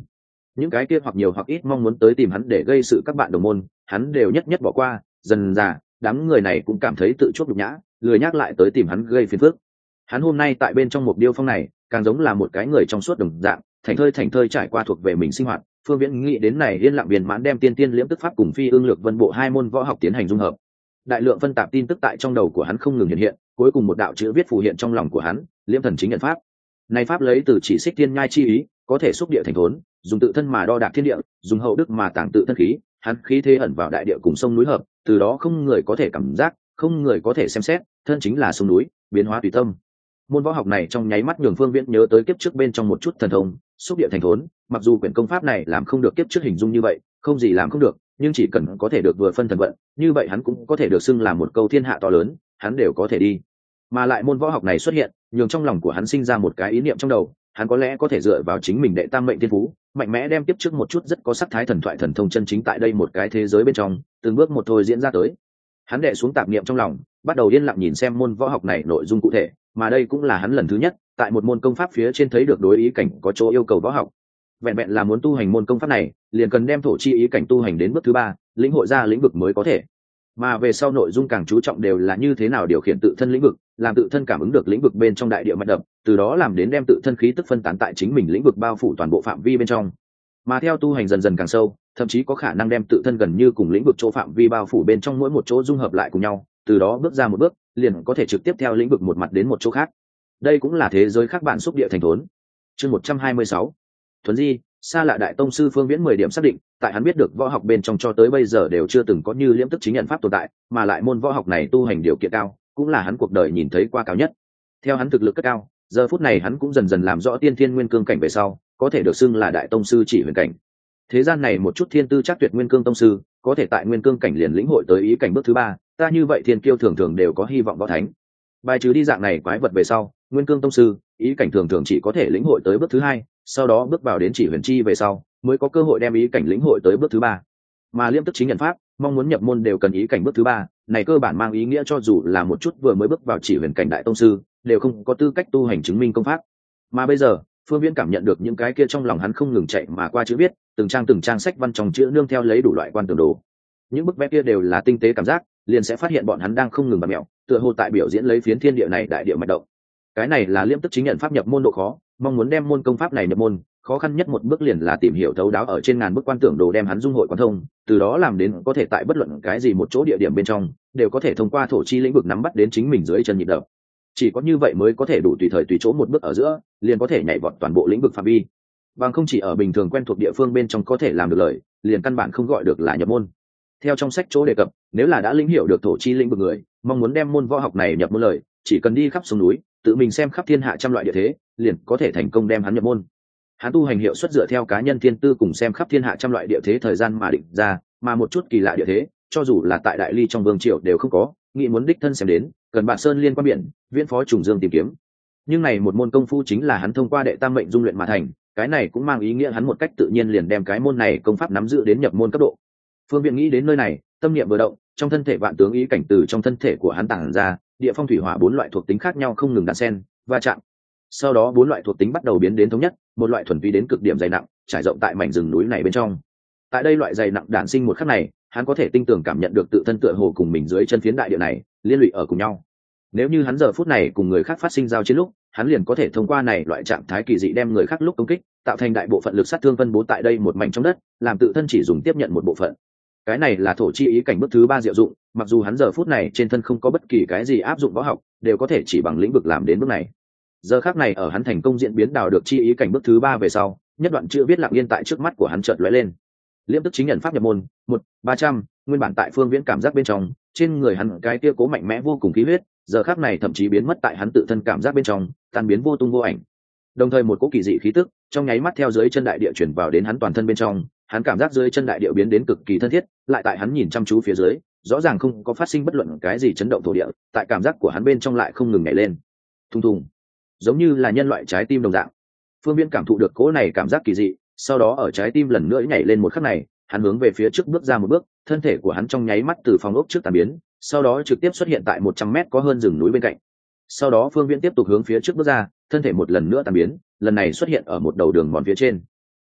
những cái kia hoặc nhiều hoặc ít mong muốn tới tìm hắn để gây sự các bạn đồng môn hắn đều nhất nhất bỏ qua. Dần dà đám người này cũng cảm thấy tự chuốc nhục nhã, lười nhắc lại tới tìm hắn gây phiền phức. Hắn hôm nay tại bên trong một điêu phong này càng giống là một cái người trong suốt đồng dạng, thành thơi thành thơi trải qua thuộc về mình sinh hoạt. Phương Viễn nghĩ đến này yên lặng viên mãn đem tiên tiên liễm tức pháp cùng phi ương lược vân bộ hai môn võ học tiến hành dung hợp. Đại lượng phân tạp tin tức tại trong đầu của hắn không ngừng hiện hiện, cuối cùng một đạo chữ viết phù hiện trong lòng của hắn, liễm thần chính nhận pháp. Này pháp lấy từ chỉ xích thiên nhai chi ý, có thể xúc địa thành thốn, dùng tự thân mà đo đạc thiên địa, dùng hậu đức mà tàng tự thân khí, hắn khí thế ẩn vào đại địa cùng sông núi hợp, từ đó không người có thể cảm giác, không người có thể xem xét, thân chính là sông núi, biến hóa tùy tâm. Môn võ học này trong nháy mắt nhường Phương Viễn nhớ tới kiếp trước bên trong một chút thần thông, xúc địa thành thốn. Mặc dù quyển công pháp này làm không được kiếp trước hình dung như vậy, không gì làm không được, nhưng chỉ cần có thể được vừa phân thần vận, như vậy hắn cũng có thể được xưng là một câu thiên hạ to lớn, hắn đều có thể đi. Mà lại môn võ học này xuất hiện, nhường trong lòng của hắn sinh ra một cái ý niệm trong đầu, hắn có lẽ có thể dựa vào chính mình đệ tam mệnh thiên phú, mạnh mẽ đem tiếp trước một chút rất có sắc thái thần thoại thần thông chân chính tại đây một cái thế giới bên trong, từng bước một thôi diễn ra tới. Hắn đệ xuống tạp niệm trong lòng, bắt đầu yên lặng nhìn xem môn võ học này nội dung cụ thể, mà đây cũng là hắn lần thứ nhất tại một môn công pháp phía trên thấy được đối ý cảnh có chỗ yêu cầu võ học. Vẹn vẹn là muốn tu hành môn công pháp này, liền cần đem thổ chi ý cảnh tu hành đến bước thứ ba, lĩnh hội ra lĩnh vực mới có thể. Mà về sau nội dung càng chú trọng đều là như thế nào điều khiển tự thân lĩnh vực, làm tự thân cảm ứng được lĩnh vực bên trong đại địa mạch đập, từ đó làm đến đem tự thân khí tức phân tán tại chính mình lĩnh vực bao phủ toàn bộ phạm vi bên trong. Mà theo tu hành dần dần càng sâu, thậm chí có khả năng đem tự thân gần như cùng lĩnh vực chỗ phạm vi bao phủ bên trong mỗi một chỗ dung hợp lại cùng nhau, từ đó bước ra một bước, liền có thể trực tiếp theo lĩnh vực một mặt đến một chỗ khác. Đây cũng là thế giới khác bạn xúc địa thành thốn. Chương một trăm hai mươi sáu. Thuấn di, xa lạ đại tông sư Phương Viễn mười điểm xác định, tại hắn biết được võ học bên trong cho tới bây giờ đều chưa từng có như liễm tức chính nhận pháp tồn tại, mà lại môn võ học này tu hành điều kiện cao, cũng là hắn cuộc đời nhìn thấy qua cao nhất. Theo hắn thực lực cất cao, giờ phút này hắn cũng dần dần làm rõ tiên thiên nguyên cương cảnh về sau, có thể được xưng là đại tông sư chỉ huyền cảnh. Thế gian này một chút thiên tư chắc tuyệt nguyên cương tông sư, có thể tại nguyên cương cảnh liền lĩnh hội tới ý cảnh bước thứ ba, ta như vậy thiên kiêu thường thường đều có hy vọng võ thánh. Bài trừ đi dạng này quái vật về sau, nguyên cương tông sư, ý cảnh thường thường chỉ có thể lĩnh hội tới bước thứ hai, sau đó bước vào đến chỉ huyền chi về sau, mới có cơ hội đem ý cảnh lĩnh hội tới bước thứ ba. Mà liễm tức chính nhận pháp, mong muốn nhập môn đều cần ý cảnh bước thứ ba, này cơ bản mang ý nghĩa cho dù là một chút vừa mới bước vào chỉ huyền cảnh đại tông sư, đều không có tư cách tu hành chứng minh công pháp. Mà bây giờ, Phương Viễn cảm nhận được những cái kia trong lòng hắn không ngừng chạy mà qua chữ viết, từng trang từng trang sách văn trong chữ nương theo lấy đủ loại quan tưởng đồ. Những bức vẽ kia đều là tinh tế cảm giác, liền sẽ phát hiện bọn hắn đang không ngừng bật mẹo, tựa hồ tại biểu diễn lấy phiến thiên địa này đại địa mạch động. Cái này là liễm tức chính nhận pháp nhập môn độ khó, mong muốn đem môn công pháp này nhập môn, khó khăn nhất một bước liền là tìm hiểu thấu đáo ở trên ngàn bức quan tưởng đồ đem hắn dung hội quan thông, từ đó làm đến có thể tại bất luận cái gì một chỗ địa điểm bên trong, đều có thể thông qua thổ chi lĩnh vực nắm bắt đến chính mình dưới chân nhịp đập. Chỉ có như vậy mới có thể đủ tùy thời tùy chỗ một bước ở giữa, liền có thể nhảy vọt toàn bộ lĩnh vực phạm vi. Bằng không chỉ ở bình thường quen thuộc địa phương bên trong có thể làm được lời, liền căn bản không gọi được là nhập môn. Theo trong sách chỗ đề cập, nếu là đã lĩnh hiểu được thổ chi lĩnh vực người, mong muốn đem môn võ học này nhập môn lời, chỉ cần đi khắp sông núi, tự mình xem khắp thiên hạ trăm loại địa thế, liền có thể thành công đem hắn nhập môn. Hắn tu hành hiệu suất dựa theo cá nhân thiên tư cùng xem khắp thiên hạ trăm loại địa thế thời gian mà định ra, mà một chút kỳ lạ địa thế, cho dù là tại đại ly trong vương triều đều không có, nghĩ muốn đích thân xem đến, cần bạn sơn liên quan biển, viễn phó trùng dương tìm kiếm. Nhưng này một môn công phu chính là hắn thông qua đệ tam mệnh dung luyện mà thành, cái này cũng mang ý nghĩa hắn một cách tự nhiên liền đem cái môn này công pháp nắm giữ đến nhập môn cấp độ. Phương Viễn nghĩ đến nơi này, tâm niệm vừa động, trong thân thể vạn tướng ý cảnh từ trong thân thể của hắn tản ra, địa phong thủy hỏa bốn loại thuộc tính khác nhau không ngừng đan xen, va chạm. Sau đó bốn loại thuộc tính bắt đầu biến đến thống nhất, một loại thuần túy đến cực điểm dày nặng, trải rộng tại mảnh rừng núi này bên trong. Tại đây loại dày nặng đản sinh một khắc này, hắn có thể tinh tường cảm nhận được tự thân tựa hồ cùng mình dưới chân phiến đại địa này liên lụy ở cùng nhau. Nếu như hắn giờ phút này cùng người khác phát sinh giao chiến lúc, hắn liền có thể thông qua này loại trạng thái kỳ dị đem người khác lúc công kích, tạo thành đại bộ phận lực sát thương phân bố tại đây một mảnh trong đất, làm tự thân chỉ dùng tiếp nhận một bộ phận. Cái này là thổ chi ý cảnh bước thứ ba diệu dụng, mặc dù hắn giờ phút này trên thân không có bất kỳ cái gì áp dụng võ học, đều có thể chỉ bằng lĩnh vực làm đến bước này. Giờ khắc này ở hắn thành công diễn biến đào được chi ý cảnh bước thứ ba về sau, nhất đoạn chữ viết lặng yên tại trước mắt của hắn chợt lóe lên. Liễm tức chính nhận pháp nhập môn, một ba trăm, nguyên bản tại Phương Viễn cảm giác bên trong, trên người hắn cái kia cố mạnh mẽ vô cùng khí huyết, giờ khắc này thậm chí biến mất tại hắn tự thân cảm giác bên trong, tan biến vô tung vô ảnh. Đồng thời một cỗ kỳ dị khí tức, trong nháy mắt theo dưới chân đại địa chuyển vào đến hắn toàn thân bên trong, hắn cảm giác dưới chân đại địa biến đến cực kỳ thân thiết, lại tại hắn nhìn chăm chú phía dưới, rõ ràng không có phát sinh bất luận cái gì chấn động thổ địa, tại cảm giác của hắn bên trong lại không ngừng nhảy lên. Thùng thùng, giống như là nhân loại trái tim đồng dạng. Phương Viễn cảm thụ được cỗ này cảm giác kỳ dị, sau đó ở trái tim lần nữa nhảy lên một khắc này, hắn hướng về phía trước bước ra một bước, thân thể của hắn trong nháy mắt từ phòng ốc trước tan biến, sau đó trực tiếp xuất hiện tại một trăm mét có hơn rừng núi bên cạnh. Sau đó Phương Viễn tiếp tục hướng phía trước bước ra, thân thể một lần nữa tan biến, lần này xuất hiện ở một đầu đường mòn phía trên.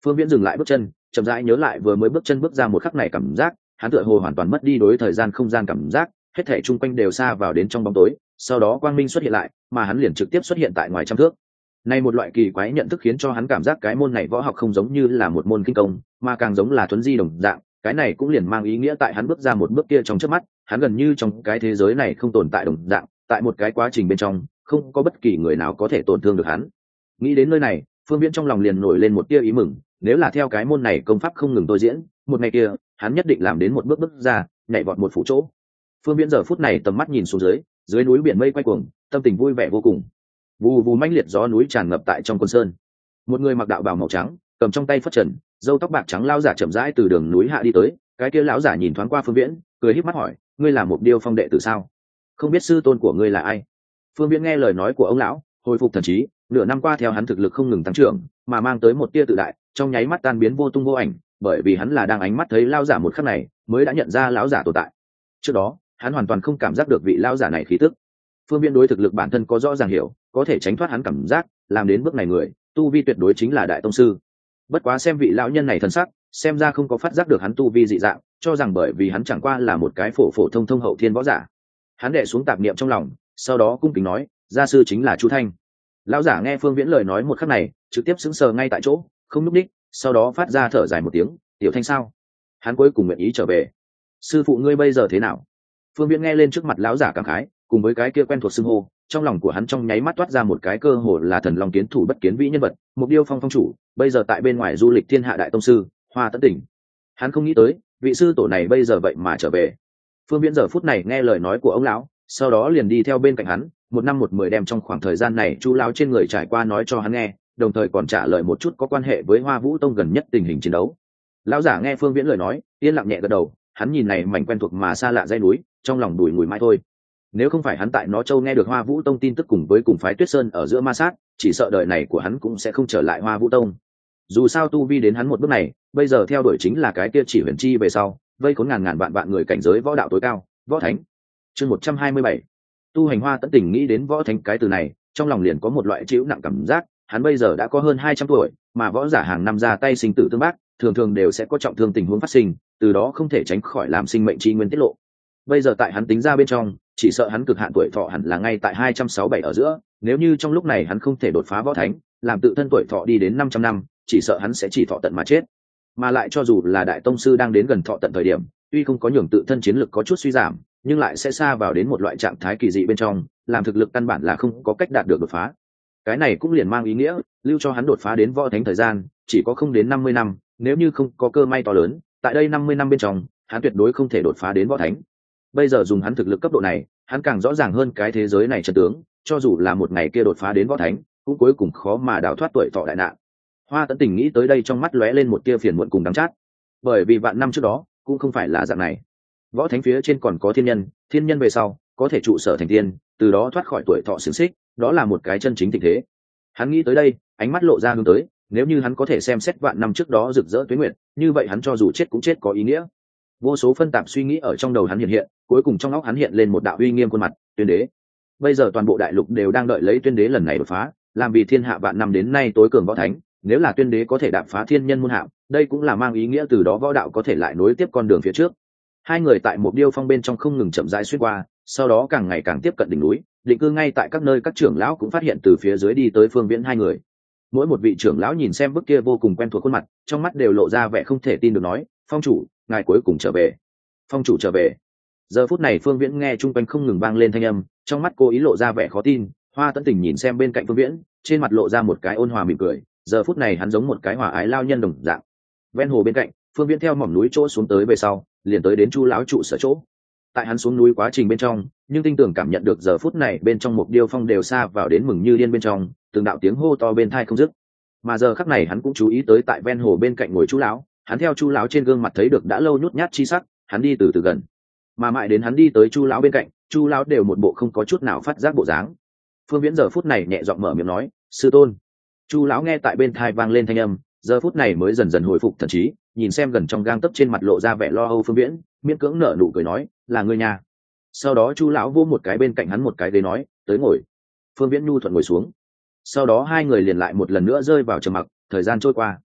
Phương Viễn dừng lại bước chân, chậm rãi nhớ lại vừa mới bước chân bước ra một khắc này cảm giác, hắn tựa hồ hoàn toàn mất đi đối thời gian không gian cảm giác, hết thảy chung quanh đều xa vào đến trong bóng tối, sau đó quang minh xuất hiện lại, mà hắn liền trực tiếp xuất hiện tại ngoài trăm thước. Này một loại kỳ quái nhận thức khiến cho hắn cảm giác cái môn này võ học không giống như là một môn kinh công, mà càng giống là thuấn di đồng dạng, cái này cũng liền mang ý nghĩa tại hắn bước ra một bước kia trong chớp mắt, hắn gần như trong cái thế giới này không tồn tại đồng dạng, tại một cái quá trình bên trong, không có bất kỳ người nào có thể tổn thương được hắn. Nghĩ đến nơi này, Phương Viễn trong lòng liền nổi lên một tia ý mừng, nếu là theo cái môn này công pháp không ngừng tôi diễn, một ngày kia, hắn nhất định làm đến một bước bước ra, nhảy vọt một phủ chỗ. Phương Viễn giờ phút này tầm mắt nhìn xuống dưới, dưới núi biển mây quay cuồng, tâm tình vui vẻ vô cùng. Vù vù mãnh liệt gió núi tràn ngập tại trong quân sơn. Một người mặc đạo bào màu trắng, cầm trong tay phất trần, râu tóc bạc trắng lão giả chậm rãi từ đường núi hạ đi tới, cái kia lão giả nhìn thoáng qua Phương Viễn, cười híp mắt hỏi, ngươi là một điêu phong đệ tử sao? Không biết sư tôn của ngươi là ai? Phương Viễn nghe lời nói của ông lão, hồi phục thần trí, nửa năm qua theo hắn thực lực không ngừng tăng trưởng, mà mang tới một tia tự đại, trong nháy mắt tan biến vô tung vô ảnh, bởi vì hắn là đang ánh mắt thấy lão giả một khắc này, mới đã nhận ra lão giả tồn tại. Trước đó, hắn hoàn toàn không cảm giác được vị lão giả này khí tức. Phương Viễn đối thực lực bản thân có rõ ràng hiểu, có thể tránh thoát hắn cảm giác, làm đến bước này người, tu vi tuyệt đối chính là đại tông sư. Bất quá xem vị lão nhân này thần sắc, xem ra không có phát giác được hắn tu vi dị dạng, cho rằng bởi vì hắn chẳng qua là một cái phổ phổ thông thông hậu thiên võ giả. Hắn đệ xuống tạp niệm trong lòng, sau đó cung kính nói, gia sư chính là Chu Thanh. Lão giả nghe Phương Viễn lời nói một khắc này, trực tiếp sững sờ ngay tại chỗ, không lúc đích, sau đó phát ra thở dài một tiếng, tiểu Thanh sao? Hắn cuối cùng nguyện ý trở về. Sư phụ ngươi bây giờ thế nào? Phương Viễn nghe lên trước mặt lão giả cảm khái, cùng với cái kia quen thuộc xưng hô, trong lòng của hắn trong nháy mắt toát ra một cái cơ hồ là thần long kiến thủ bất kiến vĩ nhân vật, Mục Điêu Phong phong chủ, bây giờ tại bên ngoài du lịch thiên hạ đại tông sư, Hoa Tấn Tỉnh. Hắn không nghĩ tới, vị sư tổ này bây giờ vậy mà trở về. Phương Viễn giờ phút này nghe lời nói của ông lão, sau đó liền đi theo bên cạnh hắn, một năm một mười đem trong khoảng thời gian này Chu lão trên người trải qua nói cho hắn nghe, đồng thời còn trả lời một chút có quan hệ với Hoa Vũ Tông gần nhất tình hình chiến đấu. Lão giả nghe Phương Viễn lời nói, yên lặng nhẹ gật đầu, hắn nhìn này mảnh quen thuộc mà xa lạ dãy núi, trong lòng đùi ngùi mãi thôi. Nếu không phải hắn tại Nó Châu nghe được Hoa Vũ Tông tin tức cùng với cùng phái Tuyết Sơn ở giữa ma sát, chỉ sợ đời này của hắn cũng sẽ không trở lại Hoa Vũ Tông. Dù sao tu vi đến hắn một bước này, bây giờ theo đuổi chính là cái kia chỉ huyền chi về sau, vây khốn ngàn ngàn vạn vạn người cảnh giới võ đạo tối cao, võ thánh. Chương một trăm hai mươi bảy. Tu hành Hoa Tấn Tỉnh nghĩ đến võ thánh cái từ này, trong lòng liền có một loại chịu nặng cảm giác, hắn bây giờ đã có hơn hai trăm tuổi, mà võ giả hàng năm ra tay sinh tử tương bác, thường thường đều sẽ có trọng thương tình huống phát sinh, từ đó không thể tránh khỏi làm sinh mệnh chi nguyên tiết lộ. Bây giờ tại hắn tính ra bên trong, chỉ sợ hắn cực hạn tuổi thọ hẳn là ngay tại hai trăm sáu mươi bảy ở giữa, nếu như trong lúc này hắn không thể đột phá võ thánh, làm tự thân tuổi thọ đi đến năm trăm năm, chỉ sợ hắn sẽ chỉ thọ tận mà chết. Mà lại cho dù là đại tông sư đang đến gần thọ tận thời điểm, tuy không có nhường tự thân chiến lực có chút suy giảm, nhưng lại sẽ xa vào đến một loại trạng thái kỳ dị bên trong, làm thực lực căn bản là không có cách đạt được đột phá. Cái này cũng liền mang ý nghĩa, lưu cho hắn đột phá đến võ thánh thời gian, chỉ có không đến năm mươi năm, nếu như không có cơ may to lớn, tại đây năm mươi năm bên trong, hắn tuyệt đối không thể đột phá đến võ thánh. Bây giờ dùng hắn thực lực cấp độ này, hắn càng rõ ràng hơn cái thế giới này chân tướng, cho dù là một ngày kia đột phá đến võ thánh, cũng cuối cùng khó mà đào thoát tuổi thọ đại nạn. Hoa Tấn Tỉnh nghĩ tới đây trong mắt lóe lên một tia phiền muộn cùng đắng chát, bởi vì vạn năm trước đó cũng không phải là dạng này. Võ thánh phía trên còn có thiên nhân, thiên nhân về sau có thể trụ sở thành tiên, từ đó thoát khỏi tuổi thọ xiển xích, đó là một cái chân chính tình thế. Hắn nghĩ tới đây, ánh mắt lộ ra hướng tới, nếu như hắn có thể xem xét vạn năm trước đó rực rỡ tuế nguyệt, như vậy hắn cho dù chết cũng chết có ý nghĩa. Vô số phân tạp suy nghĩ ở trong đầu hắn hiện hiện, cuối cùng trong óc hắn hiện lên một đạo uy nghiêm khuôn mặt, Tuyên Đế. Bây giờ toàn bộ đại lục đều đang đợi lấy Tuyên Đế lần này đột phá, làm vì thiên hạ vạn năm đến nay tối cường võ thánh, nếu là Tuyên Đế có thể đạp phá thiên nhân môn hạng, đây cũng là mang ý nghĩa từ đó võ đạo có thể lại nối tiếp con đường phía trước. Hai người tại một điêu phong bên trong không ngừng chậm rãi xuyên qua, sau đó càng ngày càng tiếp cận đỉnh núi, định cư ngay tại các nơi các trưởng lão cũng phát hiện từ phía dưới đi tới Phương Viễn hai người. Mỗi một vị trưởng lão nhìn xem bức kia vô cùng quen thuộc khuôn mặt, trong mắt đều lộ ra vẻ không thể tin được nói, phong chủ, ngài cuối cùng trở về. Phong chủ trở về. Giờ phút này Phương Viễn nghe chung quanh không ngừng vang lên thanh âm, trong mắt cô ý lộ ra vẻ khó tin. Hoa Tấn Tỉnh nhìn xem bên cạnh Phương Viễn, trên mặt lộ ra một cái ôn hòa mỉm cười, giờ phút này hắn giống một cái hòa ái lao nhân đồng dạng. Ven hồ bên cạnh, Phương Viễn theo mỏm núi chỗ xuống tới về sau, liền tới đến Chu lão trụ sở chỗ. Tại hắn xuống núi quá trình bên trong, nhưng tinh tường cảm nhận được giờ phút này bên trong một điêu phong đều xa vào đến mừng như điên bên trong, từng đạo tiếng hô to bên tai không dứt. Mà giờ khắc này hắn cũng chú ý tới tại ven hồ bên cạnh ngồi Chu lão, hắn theo Chu lão trên gương mặt thấy được đã lâu nhút nhát chi sắc, hắn đi từ từ gần, mà mãi đến hắn đi tới Chu lão bên cạnh, Chu lão đều một bộ không có chút nào phát giác bộ dáng. Phương Viễn giờ phút này nhẹ giọng mở miệng nói, sư tôn. Chu lão nghe tại bên tai vang lên thanh âm, giờ phút này mới dần dần hồi phục thần trí, nhìn xem gần trong gang tấc trên mặt lộ ra vẻ lo âu Phương Viễn, miễn cưỡng nở nụ cười nói, là ngươi nhà. Sau đó Chu lão vô một cái bên cạnh hắn một cái ghế nói, tới ngồi. Phương Viễn nhu thuận ngồi xuống. Sau đó hai người liền lại một lần nữa rơi vào trầm mặc, thời gian trôi qua.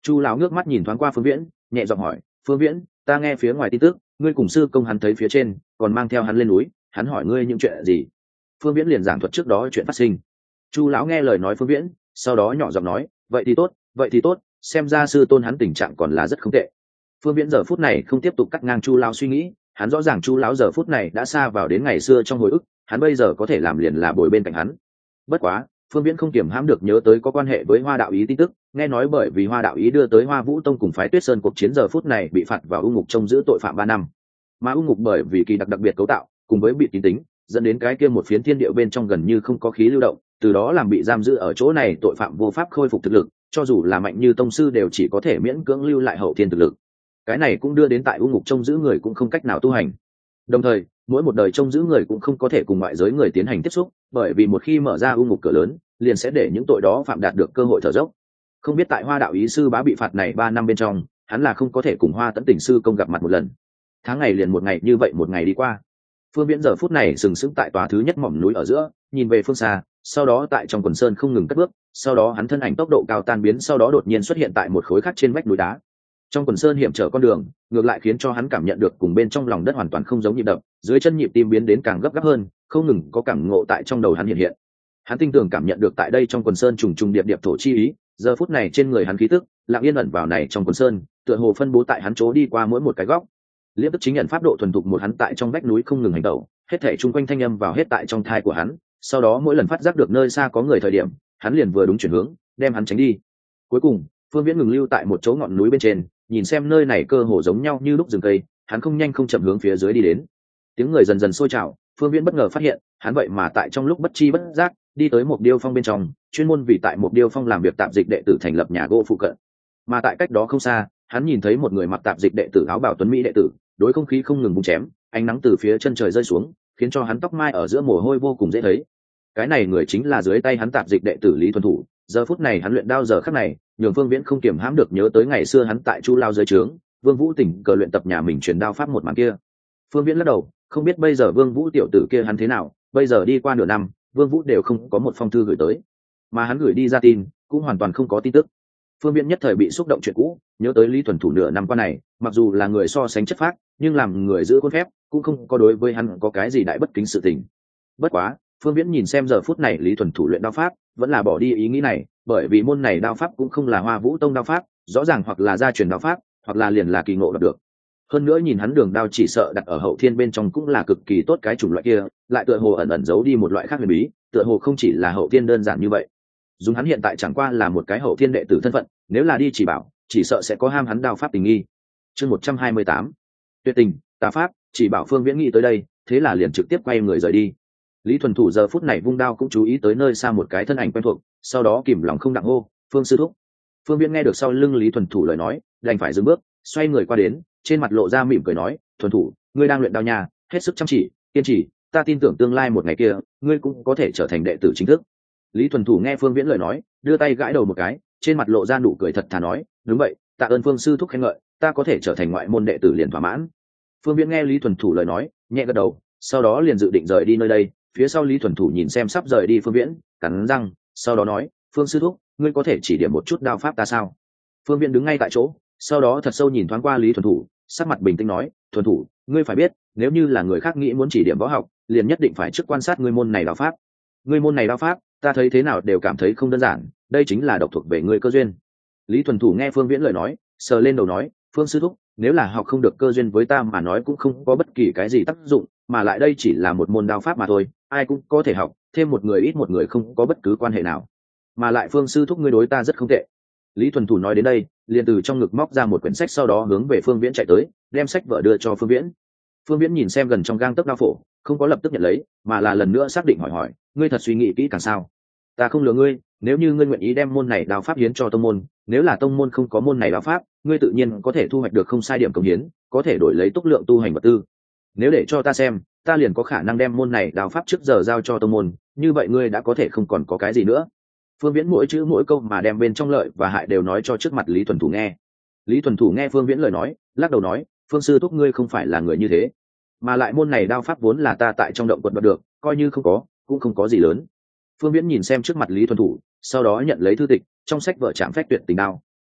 Chu lão ngước mắt nhìn thoáng qua Phương Viễn, nhẹ giọng hỏi, Phương Viễn, ta nghe phía ngoài tin tức, ngươi cùng sư công hắn thấy phía trên, còn mang theo hắn lên núi, hắn hỏi ngươi những chuyện gì? Phương Viễn liền giảng thuật trước đó chuyện phát sinh. Chu lão nghe lời nói Phương Viễn, sau đó nhỏ giọng nói, vậy thì tốt, vậy thì tốt, xem ra sư tôn hắn tình trạng còn là rất không tệ. Phương Viễn giờ phút này không tiếp tục cắt ngang Chu lão suy nghĩ, hắn rõ ràng Chu lão giờ phút này đã xa vào đến ngày xưa trong hồi ức, hắn bây giờ có thể làm liền là bồi bên cạnh hắn. Bất quá, Phương Viễn không kiềm hãm được nhớ tới có quan hệ với Hoa đạo ý tin tức, nghe nói bởi vì Hoa đạo ý đưa tới Hoa Vũ tông cùng phái Tuyết Sơn cuộc chiến giờ phút này bị phạt vào u ngục trông giữ tội phạm ba năm. Mà u ngục bởi vì kỳ đặc đặc biệt cấu tạo, cùng với bị tín tính, dẫn đến cái kia một phiến thiên địa bên trong gần như không có khí lưu động, từ đó làm bị giam giữ ở chỗ này tội phạm vô pháp khôi phục thực lực, cho dù là mạnh như tông sư đều chỉ có thể miễn cưỡng lưu lại hậu thiên thực lực. Cái này cũng đưa đến tại u ngục trông giữ người cũng không cách nào tu hành. Đồng thời, mỗi một đời trông giữ người cũng không có thể cùng ngoại giới người tiến hành tiếp xúc, bởi vì một khi mở ra u ngục cửa lớn, liền sẽ để những tội đó phạm đạt được cơ hội thở dốc. Không biết tại Hoa đạo ý sư bá bị phạt này ba năm bên trong, hắn là không có thể cùng Hoa Tấn Tỉnh sư công gặp mặt một lần. Tháng ngày liền một ngày như vậy một ngày đi qua. Phương Viễn giờ phút này sừng sững tại tòa thứ nhất mỏm núi ở giữa, nhìn về phương xa, sau đó tại trong quần sơn không ngừng cất bước, sau đó hắn thân ảnh tốc độ cao tan biến, sau đó đột nhiên xuất hiện tại một khối khác trên vách núi đá. Trong quần sơn hiểm trở con đường, ngược lại khiến cho hắn cảm nhận được cùng bên trong lòng đất hoàn toàn không giống nhịp đập, dưới chân nhịp tim biến đến càng gấp gáp hơn, không ngừng có cảm ngộ tại trong đầu hắn hiện hiện. Hắn tinh tường cảm nhận được tại đây trong quần sơn trùng trùng điệp điệp thổ chi ý, giờ phút này trên người hắn khí tức lặng yên ẩn vào này trong quần sơn, tựa hồ phân bố tại hắn chỗ đi qua mỗi một cái góc. Liễm tức chính nhận pháp độ thuần thục một hắn tại trong vách núi không ngừng hành động, hết thảy chung quanh thanh âm vào hết tại trong thai của hắn, sau đó mỗi lần phát giác được nơi xa có người thời điểm, hắn liền vừa đúng chuyển hướng, đem hắn tránh đi. Cuối cùng, Phương Viễn ngừng lưu tại một chỗ ngọn núi bên trên, nhìn xem nơi này cơ hồ giống nhau như lúc rừng cây, hắn không nhanh không chậm hướng phía dưới đi đến. Tiếng người dần dần sôi trào, Phương Viễn bất ngờ phát hiện, hắn vậy mà tại trong lúc bất chi bất giác, đi tới một điêu phong bên trong, chuyên môn vì tại một điêu phong làm việc tạp dịch đệ tử thành lập nhà gỗ phụ cận. Mà tại cách đó không xa, hắn nhìn thấy một người mặc tạp dịch đệ tử áo bào tuấn mỹ đệ tử, đối không khí không ngừng bung chém, ánh nắng từ phía chân trời rơi xuống, khiến cho hắn tóc mai ở giữa mồ hôi vô cùng dễ thấy. Cái này người chính là dưới tay hắn tạp dịch đệ tử Lý Thuần Thủ. Giờ phút này hắn luyện đao giờ khắc này, nhường Phương Viễn không kiềm hãm được nhớ tới ngày xưa hắn tại Chu Lao dưới trướng, Vương Vũ tỉnh cờ luyện tập nhà mình truyền đao pháp một màn kia. Phương Viễn lắc đầu, không biết bây giờ Vương Vũ tiểu tử kia hắn thế nào, bây giờ đi qua nửa năm, Vương Vũ đều không có một phong thư gửi tới, mà hắn gửi đi ra tin, cũng hoàn toàn không có tin tức. Phương Viễn nhất thời bị xúc động chuyện cũ, nhớ tới Lý Thuần Thủ nửa năm qua này, mặc dù là người so sánh chất phác, nhưng làm người giữ khuôn phép, cũng không có đối với hắn có cái gì đại bất kính sự tình. Bất quá, Phương Viễn nhìn xem giờ phút này Lý Thuần Thủ luyện đao pháp, vẫn là bỏ đi ý nghĩ này, bởi vì môn này đao pháp cũng không là Hoa Vũ tông đao pháp, rõ ràng hoặc là gia truyền đao pháp, hoặc là liền là kỳ ngộ đạt được. Hơn nữa nhìn hắn đường đao chỉ sợ đặt ở hậu thiên bên trong cũng là cực kỳ tốt cái chủng loại kia, lại tựa hồ ẩn ẩn giấu đi một loại khác huyền bí, tựa hồ không chỉ là hậu thiên đơn giản như vậy. Dùng hắn hiện tại chẳng qua là một cái hậu thiên đệ tử thân phận, nếu là đi chỉ bảo, chỉ sợ sẽ có ham hắn đao pháp tình nghi. Chương một trăm hai mươi tám, tuyệt tình, tà pháp, chỉ bảo Phương Viễn nghĩ tới đây, thế là liền trực tiếp quay người rời đi. Lý Thuần Thủ giờ phút này vung đao cũng chú ý tới nơi xa một cái thân ảnh quen thuộc, sau đó kìm lòng không đặng hô, Phương sư thúc. Phương Viễn nghe được sau lưng Lý Thuần Thủ lời nói, đành phải dừng bước, xoay người qua đến, trên mặt lộ ra mỉm cười nói, Thuần Thủ, ngươi đang luyện đao nhà, hết sức chăm chỉ, kiên trì, ta tin tưởng tương lai một ngày kia, ngươi cũng có thể trở thành đệ tử chính thức. Lý Thuần Thủ nghe Phương Viễn lời nói, đưa tay gãi đầu một cái, trên mặt lộ ra nụ cười thật thà nói, đúng vậy, tạ ơn Phương sư thúc khen ngợi, ta có thể trở thành ngoại môn đệ tử liền thỏa mãn. Phương Viễn nghe Lý Thuần Thủ lời nói, nhẹ gật đầu, sau đó liền dự định rời đi nơi đây. Phía sau Lý Thuần Thủ nhìn xem sắp rời đi Phương Viễn, cắn răng, sau đó nói, Phương sư thúc, ngươi có thể chỉ điểm một chút đao pháp ta sao? Phương Viễn đứng ngay tại chỗ, sau đó thật sâu nhìn thoáng qua Lý Thuần Thủ, sắc mặt bình tĩnh nói, Thuần Thủ, ngươi phải biết, nếu như là người khác nghĩ muốn chỉ điểm võ học, liền nhất định phải trước quan sát ngươi môn này đao pháp. Ngươi môn này đao pháp, ta thấy thế nào đều cảm thấy không đơn giản, đây chính là độc thuộc về ngươi cơ duyên. Lý Thuần Thủ nghe Phương Viễn lời nói, sờ lên đầu nói, Phương sư thúc, nếu là học không được cơ duyên với ta mà nói cũng không có bất kỳ cái gì tác dụng, mà lại đây chỉ là một môn đao pháp mà thôi, ai cũng có thể học, thêm một người ít một người không có bất cứ quan hệ nào. Mà lại Phương sư thúc ngươi đối ta rất không tệ. Lý Thuần Thủ nói đến đây, liền từ trong ngực móc ra một quyển sách, sau đó hướng về Phương Viễn chạy tới, đem sách vở đưa cho Phương Viễn. Phương Viễn nhìn xem gần trong gang tấc đao phổ, không có lập tức nhận lấy, mà là lần nữa xác định hỏi hỏi, ngươi thật suy nghĩ kỹ càng sao? Ta không lừa ngươi, nếu như ngươi nguyện ý đem môn này đao pháp hiến cho tông môn, nếu là tông môn không có môn này đao pháp, ngươi tự nhiên có thể thu hoạch được không sai điểm công hiến, có thể đổi lấy tốc lượng tu hành vật tư. Nếu để cho ta xem, ta liền có khả năng đem môn này đao pháp trước giờ giao cho tông môn, như vậy ngươi đã có thể không còn có cái gì nữa. Phương Viễn mỗi chữ mỗi câu mà đem bên trong lợi và hại đều nói cho trước mặt Lý Thuần Thủ nghe. Lý Thuần Thủ nghe Phương Viễn lời nói, lắc đầu nói, Phương sư thúc ngươi không phải là người như thế, mà lại môn này đao pháp vốn là ta tại trong động quật đoạt được, coi như không có, cũng không có gì lớn. Phương Viễn nhìn xem trước mặt Lý Thuần Thủ, sau đó nhận lấy thư tịch, trong sách vở Trảm Phách Tuyệt Tình Đao.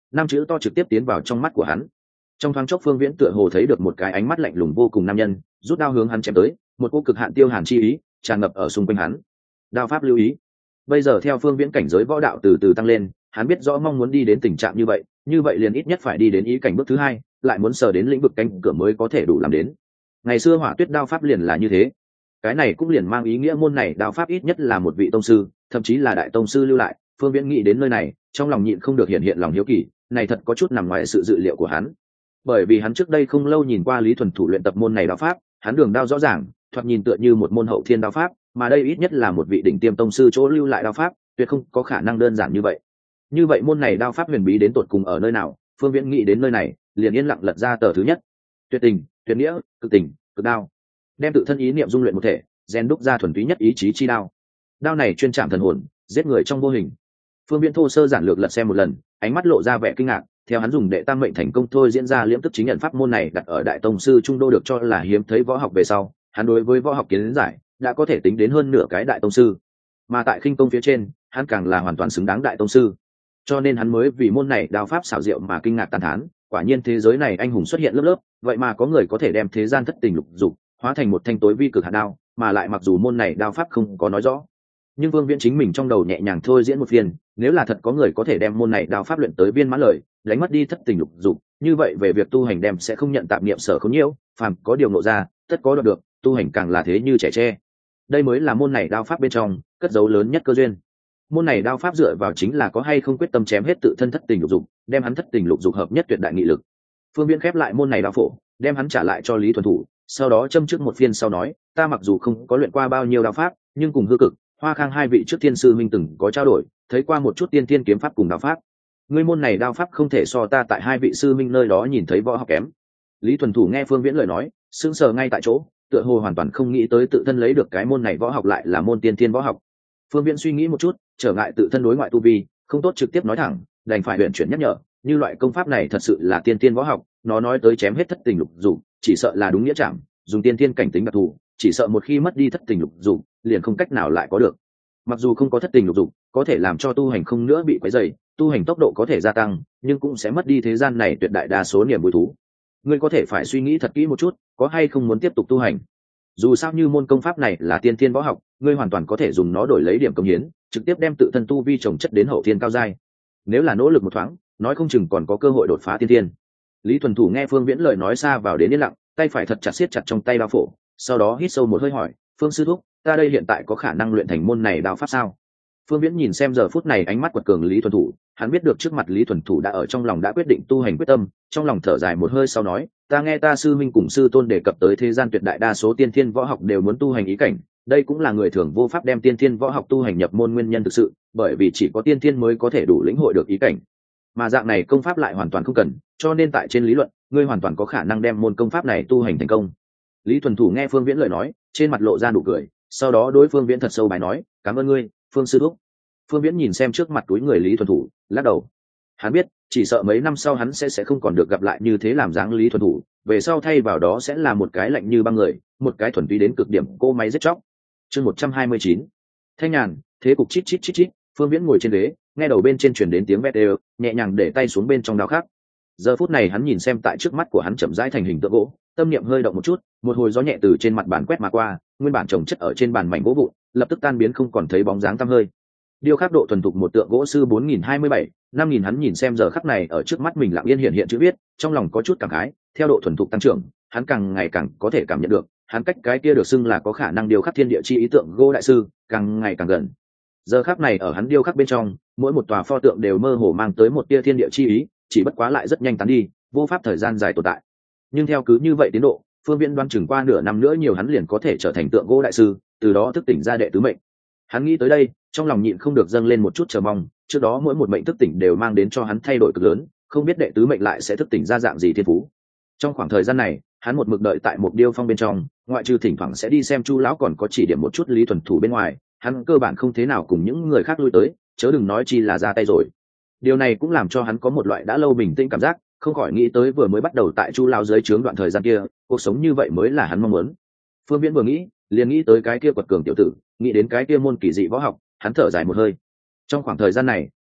năm chữ to trực tiếp tiến vào trong mắt của hắn. Trong thoáng chốc Phương Viễn tựa hồ thấy được một cái ánh mắt lạnh lùng vô cùng nam nhân, rút đao hướng hắn chém tới, một cô cực hạn tiêu hàn chi ý tràn ngập ở xung quanh hắn. Đao pháp lưu ý. Bây giờ theo Phương Viễn cảnh giới võ đạo từ từ tăng lên, hắn biết rõ mong muốn đi đến tình trạng như vậy, như vậy liền ít nhất phải đi đến ý cảnh bước thứ hai, lại muốn sờ đến lĩnh vực cánh cửa mới có thể đủ làm đến. Ngày xưa Hỏa Tuyết đao pháp liền là như thế. Cái này cũng liền mang ý nghĩa môn này đao pháp ít nhất là một vị tông sư, thậm chí là đại tông sư lưu lại. Phương Viễn nghĩ đến nơi này, trong lòng nhịn không được hiện hiện lòng hiếu kỳ, này thật có chút nằm ngoài sự dự liệu của hắn. Bởi vì hắn trước đây không lâu nhìn qua Lý Thuần Thủ luyện tập môn này đao pháp, hắn đường đao rõ ràng, thoạt nhìn tựa như một môn hậu thiên đao pháp, mà đây ít nhất là một vị đỉnh tiêm tông sư chỗ lưu lại đao pháp, tuyệt không có khả năng đơn giản như vậy. Như vậy môn này đao pháp huyền bí đến tột cùng ở nơi nào? Phương Viễn nghĩ đến nơi này, liền yên lặng lật ra tờ thứ nhất. Tuyệt tình, tuyệt nghĩa, cực tình, cực đao. Đem tự thân ý niệm dung luyện một thể, rèn đúc ra thuần túy nhất ý chí chi đao. Đao này chuyên chạm thần hồn, giết người trong vô hình. Phương Viễn thô sơ giản lược lật xem một lần, ánh mắt lộ ra vẻ kinh ngạc, theo hắn dùng đệ tam mệnh thành công thôi diễn ra liễm tức chính nhận pháp môn này đặt ở đại tông sư trung đô được cho là hiếm thấy võ học về sau, hắn đối với võ học kiến giải đã có thể tính đến hơn nửa cái đại tông sư, mà tại khinh công phía trên hắn càng là hoàn toàn xứng đáng đại tông sư, cho nên hắn mới vì môn này đao pháp xảo diệu mà kinh ngạc tán thán. Quả nhiên thế giới này anh hùng xuất hiện lớp lớp, vậy mà có người có thể đem thế gian thất tình lục dục hóa thành một thanh tối vi cực hạt đao, mà lại mặc dù môn này đao pháp không có nói rõ, nhưng Vương Viễn chính mình trong đầu nhẹ nhàng thôi diễn một phiên, nếu là thật có người có thể đem môn này đao pháp luyện tới viên mãn lời, đánh mất đi thất tình lục dục, như vậy về việc tu hành đem sẽ không nhận tạp niệm sở khốn nhiễu, phàm có điều ngộ ra, tất có đoạt được, tu hành càng là thế như trẻ tre. Đây mới là môn này đao pháp bên trong cất dấu lớn nhất cơ duyên. Môn này đao pháp dựa vào chính là có hay không quyết tâm chém hết tự thân thất tình lục dục, đem hắn thất tình lục dục hợp nhất tuyệt đại nghị lực. Phương Viễn khép lại môn này đao phổ, đem hắn trả lại cho Lý Thuần Thủ, sau đó châm trước một phiên sau nói, ta mặc dù không có luyện qua bao nhiêu đao pháp, nhưng cùng Hư Cực, Hoa Khang hai vị trước thiên sư minh từng có trao đổi, thấy qua một chút tiên thiên kiếm pháp cùng đao pháp. Ngươi môn này đao pháp không thể so ta tại hai vị sư minh nơi đó nhìn thấy võ học kém. Lý Thuần Thủ nghe Phương Viễn lời nói, sững sờ ngay tại chỗ, tựa hồ hoàn toàn không nghĩ tới tự thân lấy được cái môn này võ học lại là môn tiên thiên võ học. Phương Viễn suy nghĩ một chút, trở ngại tự thân đối ngoại tu vi, không tốt trực tiếp nói thẳng, đành phải huyền chuyển nhắc nhở, như loại công pháp này thật sự là tiên thiên võ học, nó nói tới chém hết thất tình lục dục, chỉ sợ là đúng nghĩa chạm, dùng tiên thiên cảnh tính đặc thù, chỉ sợ một khi mất đi thất tình lục dục, liền không cách nào lại có được. Mặc dù không có thất tình lục dục, có thể làm cho tu hành không nữa bị quấy rầy, tu hành tốc độ có thể gia tăng, nhưng cũng sẽ mất đi thế gian này tuyệt đại đa số niềm vui thú. Ngươi có thể phải suy nghĩ thật kỹ một chút, có hay không muốn tiếp tục tu hành. Dù sao như môn công pháp này là tiên thiên võ học, ngươi hoàn toàn có thể dùng nó đổi lấy điểm công hiến, trực tiếp đem tự thân tu vi trồng chất đến hậu thiên cao giai. Nếu là nỗ lực một thoáng, nói không chừng còn có cơ hội đột phá tiên thiên. Lý Thuần Thủ nghe Phương Viễn lời nói xa vào đến yên lặng, tay phải thật chặt siết chặt trong tay đao phổ, sau đó hít sâu một hơi hỏi, Phương sư thúc, ta đây hiện tại có khả năng luyện thành môn này đao pháp sao? Phương Viễn nhìn xem giờ phút này ánh mắt quật cường Lý Thuần Thủ, hắn biết được trước mặt Lý Thuần Thủ đã ở trong lòng đã quyết định tu hành quyết tâm, trong lòng thở dài một hơi sau nói, ta nghe ta sư minh cùng sư tôn đề cập tới thế gian tuyệt đại đa số tiên thiên võ học đều muốn tu hành ý cảnh, đây cũng là người thường vô pháp đem tiên thiên võ học tu hành nhập môn nguyên nhân thực sự, bởi vì chỉ có tiên thiên mới có thể đủ lĩnh hội được ý cảnh, mà dạng này công pháp lại hoàn toàn không cần, cho nên tại trên lý luận, ngươi hoàn toàn có khả năng đem môn công pháp này tu hành thành công. Lý Thuần Thủ nghe Phương Viễn lời nói, trên mặt lộ ra nụ cười, sau đó đối Phương Viễn thật sâu bài nói, cảm ơn ngươi, Phương sư thúc. Phương Viễn nhìn xem trước mặt túi người Lý Thuần Thủ, lắc đầu. Hắn biết, chỉ sợ mấy năm sau hắn sẽ sẽ không còn được gặp lại như thế làm dáng Lý Thuần Thủ, về sau thay vào đó sẽ là một cái lạnh như băng người, một cái thuần túy đến cực điểm cô máy giết chóc. Chương một trăm hai mươi chín. Thanh nhàn, thế cục chít chít chít chít, Phương Viễn ngồi trên ghế, nghe đầu bên trên truyền đến tiếng vét đều, nhẹ nhàng để tay xuống bên trong đao khắc. Giờ phút này hắn nhìn xem tại trước mắt của hắn chậm rãi thành hình tượng gỗ, tâm niệm hơi động một chút, một hồi gió nhẹ từ trên mặt bàn quét mà qua, nguyên bản chồng chất ở trên bàn mảnh gỗ vụn, lập tức tan biến không còn thấy bóng dáng tăm hơi. Điêu khắc độ thuần thục một tượng gỗ sư bốn nghìn hai mươi bảy, năm nghìn hắn nhìn xem giờ khắc này ở trước mắt mình lặng yên hiện hiện chữ viết, trong lòng có chút cảm khái, theo độ thuần thục tăng trưởng, hắn càng ngày càng có thể cảm nhận được, hắn cách cái kia được xưng là có khả năng điêu khắc thiên địa chi ý tượng gỗ đại sư, càng ngày càng gần. Giờ khắc này ở hắn điêu khắc bên trong, mỗi một tòa pho tượng đều mơ hồ mang tới một tia thiên địa chi ý, chỉ bất quá lại rất nhanh tán đi, vô pháp thời gian dài tồn tại. Nhưng theo cứ như vậy tiến độ, Phương Viễn đoán chừng qua nửa năm nữa nhiều hắn liền có thể trở thành tượng gỗ đại sư, từ đó thức tỉnh ra đệ tứ mệnh. Hắn nghĩ tới đây, trong lòng nhịn không được dâng lên một chút chờ mong, trước đó mỗi một mệnh thức tỉnh đều mang đến cho hắn thay đổi cực lớn, không biết đệ tứ mệnh lại sẽ thức tỉnh ra dạng gì thiên phú. Trong khoảng thời gian này, hắn một mực đợi tại một điêu phong bên trong, ngoại trừ thỉnh thoảng sẽ đi xem Chu lão còn có chỉ điểm một chút Lý Thuần Thủ bên ngoài, hắn cơ bản không thế nào cùng những người khác lui tới, chớ đừng nói chi là ra tay rồi. Điều này cũng làm cho hắn có một loại đã lâu bình tĩnh cảm giác, không khỏi nghĩ tới vừa mới bắt đầu tại Chu lão dưới trướng đoạn thời gian kia, cuộc sống như vậy mới là hắn mong muốn. Phương Viễn vừa nghĩ, liền nghĩ tới cái kia quật cường tiểu tử, nghĩ đến cái kia môn kỳ dị võ học, hắn thở dài một hơi. Trong khoảng thời gian này,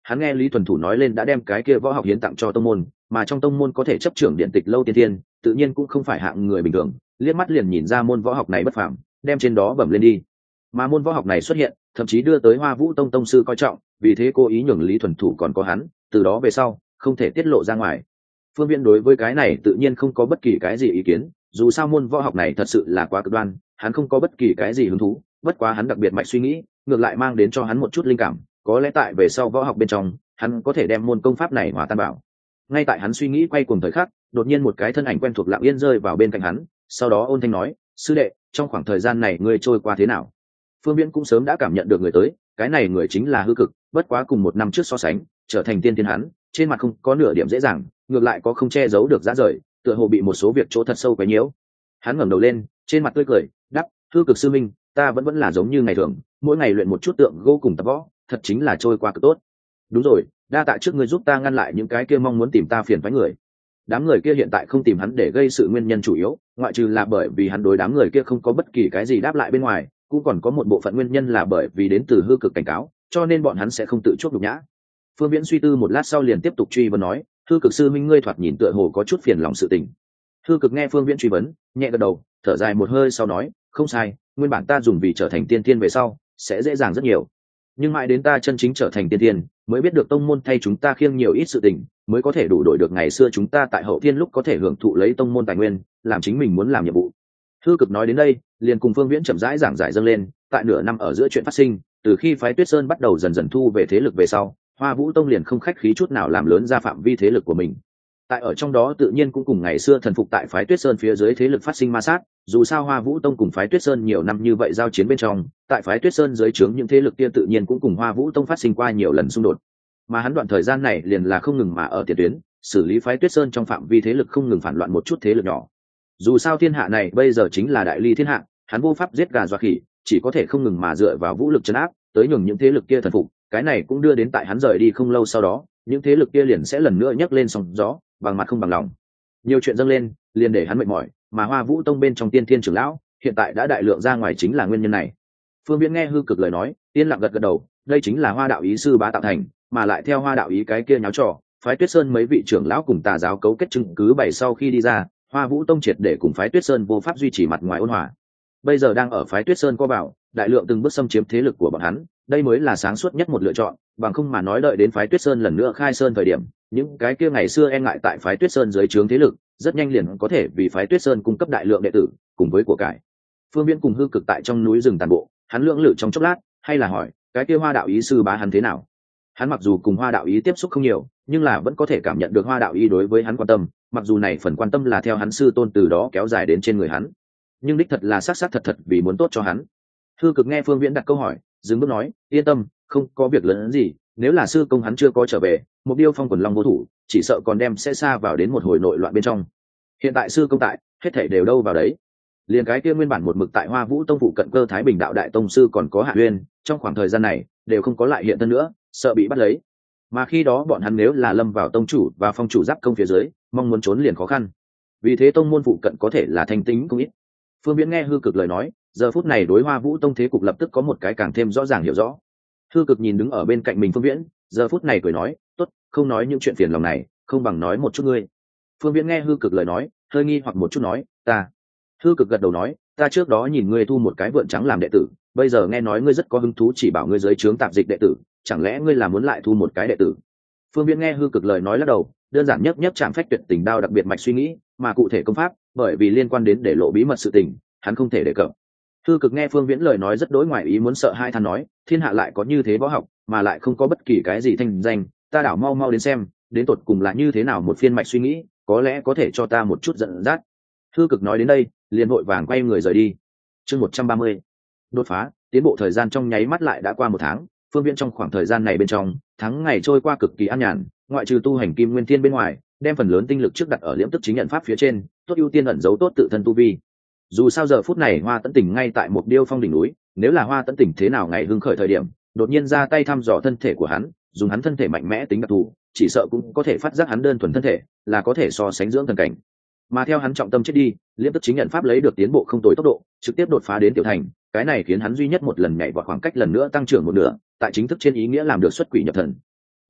hắn nghe Lý Thuần Thủ nói lên đã đem cái kia võ học hiến tặng cho tông môn, mà trong tông môn có thể chấp trưởng điện tịch lâu tiên tiên, tự nhiên cũng không phải hạng người bình thường, liếc mắt liền nhìn ra môn võ học này bất phàm, đem trên đó bẩm lên đi. Mà môn võ học này xuất hiện, thậm chí đưa tới Hoa Vũ Tông tông sư coi trọng, vì thế cố ý nhường Lý Thuần Thủ còn có hắn, từ đó về sau không thể tiết lộ ra ngoài. Phương Viễn đối với cái này tự nhiên không có bất kỳ cái gì ý kiến, dù sao môn võ học này thật sự là quá cực đoan, hắn không có bất kỳ cái gì hứng thú, bất quá hắn đặc biệt mạch suy nghĩ, ngược lại mang đến cho hắn một chút linh cảm, có lẽ tại về sau võ học bên trong, hắn có thể đem môn công pháp này hòa tan bảo. Ngay tại hắn suy nghĩ quay cuồng thời khắc, đột nhiên một cái thân ảnh quen thuộc lặng yên rơi vào bên cạnh hắn, sau đó ôn thanh nói, sư đệ, trong khoảng thời gian này ngươi trôi qua thế nào? Phương Viễn cũng sớm đã cảm nhận được người tới, cái này người chính là Hư Cực, bất quá cùng một năm trước so sánh, trở thành tiên tiên hắn, trên mặt không có nửa điểm dễ dàng, ngược lại có không che giấu được dã rời, tựa hồ bị một số việc chỗ thật sâu quấy nhiễu. Hắn ngẩng đầu lên, trên mặt tươi cười, đáp, Hư Cực sư minh, ta vẫn vẫn là giống như ngày thường, mỗi ngày luyện một chút tượng gỗ cùng tập võ, thật chính là trôi qua cực tốt. Đúng rồi, đa tạ trước ngươi giúp ta ngăn lại những cái kia mong muốn tìm ta phiền phái người. Đám người kia hiện tại không tìm hắn để gây sự nguyên nhân chủ yếu, ngoại trừ là bởi vì hắn đối đám người kia không có bất kỳ cái gì đáp lại bên ngoài, cũng còn có một bộ phận nguyên nhân là bởi vì đến từ Hư Cực cảnh cáo, cho nên bọn hắn sẽ không tự chuốc nhục nhã. Phương Viễn suy tư một lát sau liền tiếp tục truy vấn nói, Hư Cực sư minh ngươi thoạt nhìn tựa hồ có chút phiền lòng sự tình. Hư Cực nghe Phương Viễn truy vấn, nhẹ gật đầu, thở dài một hơi sau nói, không sai, nguyên bản ta dùng vì trở thành tiên tiên về sau sẽ dễ dàng rất nhiều, nhưng mãi đến ta chân chính trở thành tiên tiên mới biết được tông môn thay chúng ta khiêng nhiều ít sự tình, mới có thể đủ đổi được ngày xưa chúng ta tại hậu thiên lúc có thể hưởng thụ lấy tông môn tài nguyên, làm chính mình muốn làm nhiệm vụ. Hư Cực nói đến đây, liền cùng Phương Viễn chậm rãi giảng giải dâng lên, tại nửa năm ở giữa chuyện phát sinh, từ khi phái Tuyết Sơn bắt đầu dần dần thu về thế lực về sau, Hoa Vũ Tông liền không khách khí chút nào làm lớn ra phạm vi thế lực của mình. Tại ở trong đó tự nhiên cũng cùng ngày xưa thần phục tại phái Tuyết Sơn phía dưới thế lực phát sinh ma sát, dù sao Hoa Vũ Tông cùng phái Tuyết Sơn nhiều năm như vậy giao chiến bên trong, tại phái Tuyết Sơn dưới trướng những thế lực kia tự nhiên cũng cùng Hoa Vũ Tông phát sinh qua nhiều lần xung đột. Mà hắn đoạn thời gian này liền là không ngừng mà ở tiền tuyến, xử lý phái Tuyết Sơn trong phạm vi thế lực không ngừng phản loạn một chút thế lực nhỏ. Dù sao thiên hạ này bây giờ chính là đại ly thiên hạ, hắn vô pháp giết gà dọa khỉ, chỉ có thể không ngừng mà dựa vào vũ lực trấn áp, tới nhường những thế lực kia thần phục, cái này cũng đưa đến tại hắn rời đi không lâu sau đó, những thế lực kia liền sẽ lần nữa nhấc lên sóng gió, bằng mặt không bằng lòng. Nhiều chuyện dâng lên, liền để hắn mệt mỏi, mà Hoa Vũ Tông bên trong Tiên Thiên trưởng lão, hiện tại đã đại lượng ra ngoài chính là nguyên nhân này. Phương Viễn nghe Hư Cực lời nói, yên lặng gật gật đầu, đây chính là Hoa đạo ý sư bá tạo thành, mà lại theo Hoa đạo ý cái kia nháo trò, phái Tuyết Sơn mấy vị trưởng lão cùng tà giáo cấu kết chứng cứ bảy sau khi đi ra, Hoa Vũ Tông triệt để cùng phái Tuyết Sơn vô pháp duy trì mặt ngoài ôn hòa. Bây giờ đang ở phái Tuyết Sơn co vào, đại lượng từng bước xâm chiếm thế lực của bọn hắn, đây mới là sáng suốt nhất một lựa chọn, bằng không mà nói đợi đến phái Tuyết Sơn lần nữa khai sơn thời điểm, những cái kia ngày xưa e ngại tại phái Tuyết Sơn dưới trướng thế lực, rất nhanh liền có thể vì phái Tuyết Sơn cung cấp đại lượng đệ tử, cùng với của cải. Phương Viễn cùng Hư Cực tại trong núi rừng tàn bộ, hắn lưỡng lự trong chốc lát, hay là hỏi, cái kia Hoa đạo ý sư bá hắn thế nào? Hắn mặc dù cùng Hoa đạo ý tiếp xúc không nhiều, nhưng là vẫn có thể cảm nhận được Hoa đạo ý đối với hắn quan tâm, mặc dù này phần quan tâm là theo hắn sư tôn từ đó kéo dài đến trên người hắn, nhưng đích thật là xác xác thật thật vì muốn tốt cho hắn. Hư Cực nghe Phương Viễn đặt câu hỏi, dừng bước nói, yên tâm, không có việc lớn gì, nếu là sư công hắn chưa có trở về, một điêu phong quần long vô thủ, chỉ sợ còn đem sẽ xa vào đến một hồi nội loạn bên trong. Hiện tại sư công tại, hết thảy đều đâu vào đấy. Liền cái kia nguyên bản một mực tại Hoa Vũ Tông phụ cận Cơ Thái Bình đạo đại tông sư còn có Hạ Uyên, trong khoảng thời gian này đều không có lại hiện thân nữa, sợ bị bắt lấy. Mà khi đó bọn hắn nếu là lâm vào tông chủ và phong chủ giáp công phía dưới, mong muốn trốn liền khó khăn. Vì thế tông môn phụ cận có thể là thanh tính cũng ít. Phương Viễn nghe Hư Cực lời nói, giờ phút này đối Hoa Vũ Tông thế cục lập tức có một cái càng thêm rõ ràng hiểu rõ. Hư Cực nhìn đứng ở bên cạnh mình Phương Viễn, giờ phút này cười nói, tốt, không nói những chuyện phiền lòng này, không bằng nói một chút ngươi. Phương Viễn nghe Hư Cực lời nói, hơi nghi hoặc một chút nói, ta. Hư Cực gật đầu nói, ta trước đó nhìn ngươi thu một cái vượn trắng làm đệ tử, bây giờ nghe nói ngươi rất có hứng thú chỉ bảo ngươi dưới trướng tạp dịch đệ tử, chẳng lẽ ngươi là muốn lại thu một cái đệ tử? Phương Viễn nghe Hư Cực lời nói lắc đầu, đơn giản nhất nhất chạm phách tuyệt tình đao đặc biệt mạch suy nghĩ, mà cụ thể công pháp, bởi vì liên quan đến để lộ bí mật sự tình, hắn không thể đề cập. Hư Cực nghe Phương Viễn lời nói rất đối ngoại ý muốn, sợ hai than nói, thiên hạ lại có như thế võ học, mà lại không có bất kỳ cái gì thanh danh, ta đảo mau mau đến xem, đến tột cùng là như thế nào một phiên mạch suy nghĩ, có lẽ có thể cho ta một chút dẫn dắt. Hư Cực nói đến đây, liền vội vàng quay người rời đi. Chương một trăm ba mươi, đột phá, tiến bộ thời gian trong nháy mắt lại đã qua một tháng, Phương Viễn trong khoảng thời gian này bên trong, tháng ngày trôi qua cực kỳ an nhàn, ngoại trừ tu hành Kim Nguyên Thiên bên ngoài, đem phần lớn tinh lực trước đặt ở liễm tức chính nhận pháp phía trên, tốt ưu tiên ẩn giấu tốt tự thân tu vi. Dù sao giờ phút này Hoa Tấn Tỉnh ngay tại một điêu phong đỉnh núi, nếu là Hoa Tấn Tỉnh thế nào ngày hưng khởi thời điểm, đột nhiên ra tay thăm dò thân thể của hắn, dùng hắn thân thể mạnh mẽ tính đặc thù, chỉ sợ cũng có thể phát giác hắn đơn thuần thân thể, là có thể so sánh dưỡng thần cảnh. Mà theo hắn trọng tâm chết đi, liễm tức chính nhận pháp lấy được tiến bộ không tồi tốc độ, trực tiếp đột phá đến tiểu thành, cái này khiến hắn duy nhất một lần nhảy vọt khoảng cách lần nữa tăng trưởng một nửa, tại chính thức trên ý nghĩa làm được xuất quỷ nhập thần.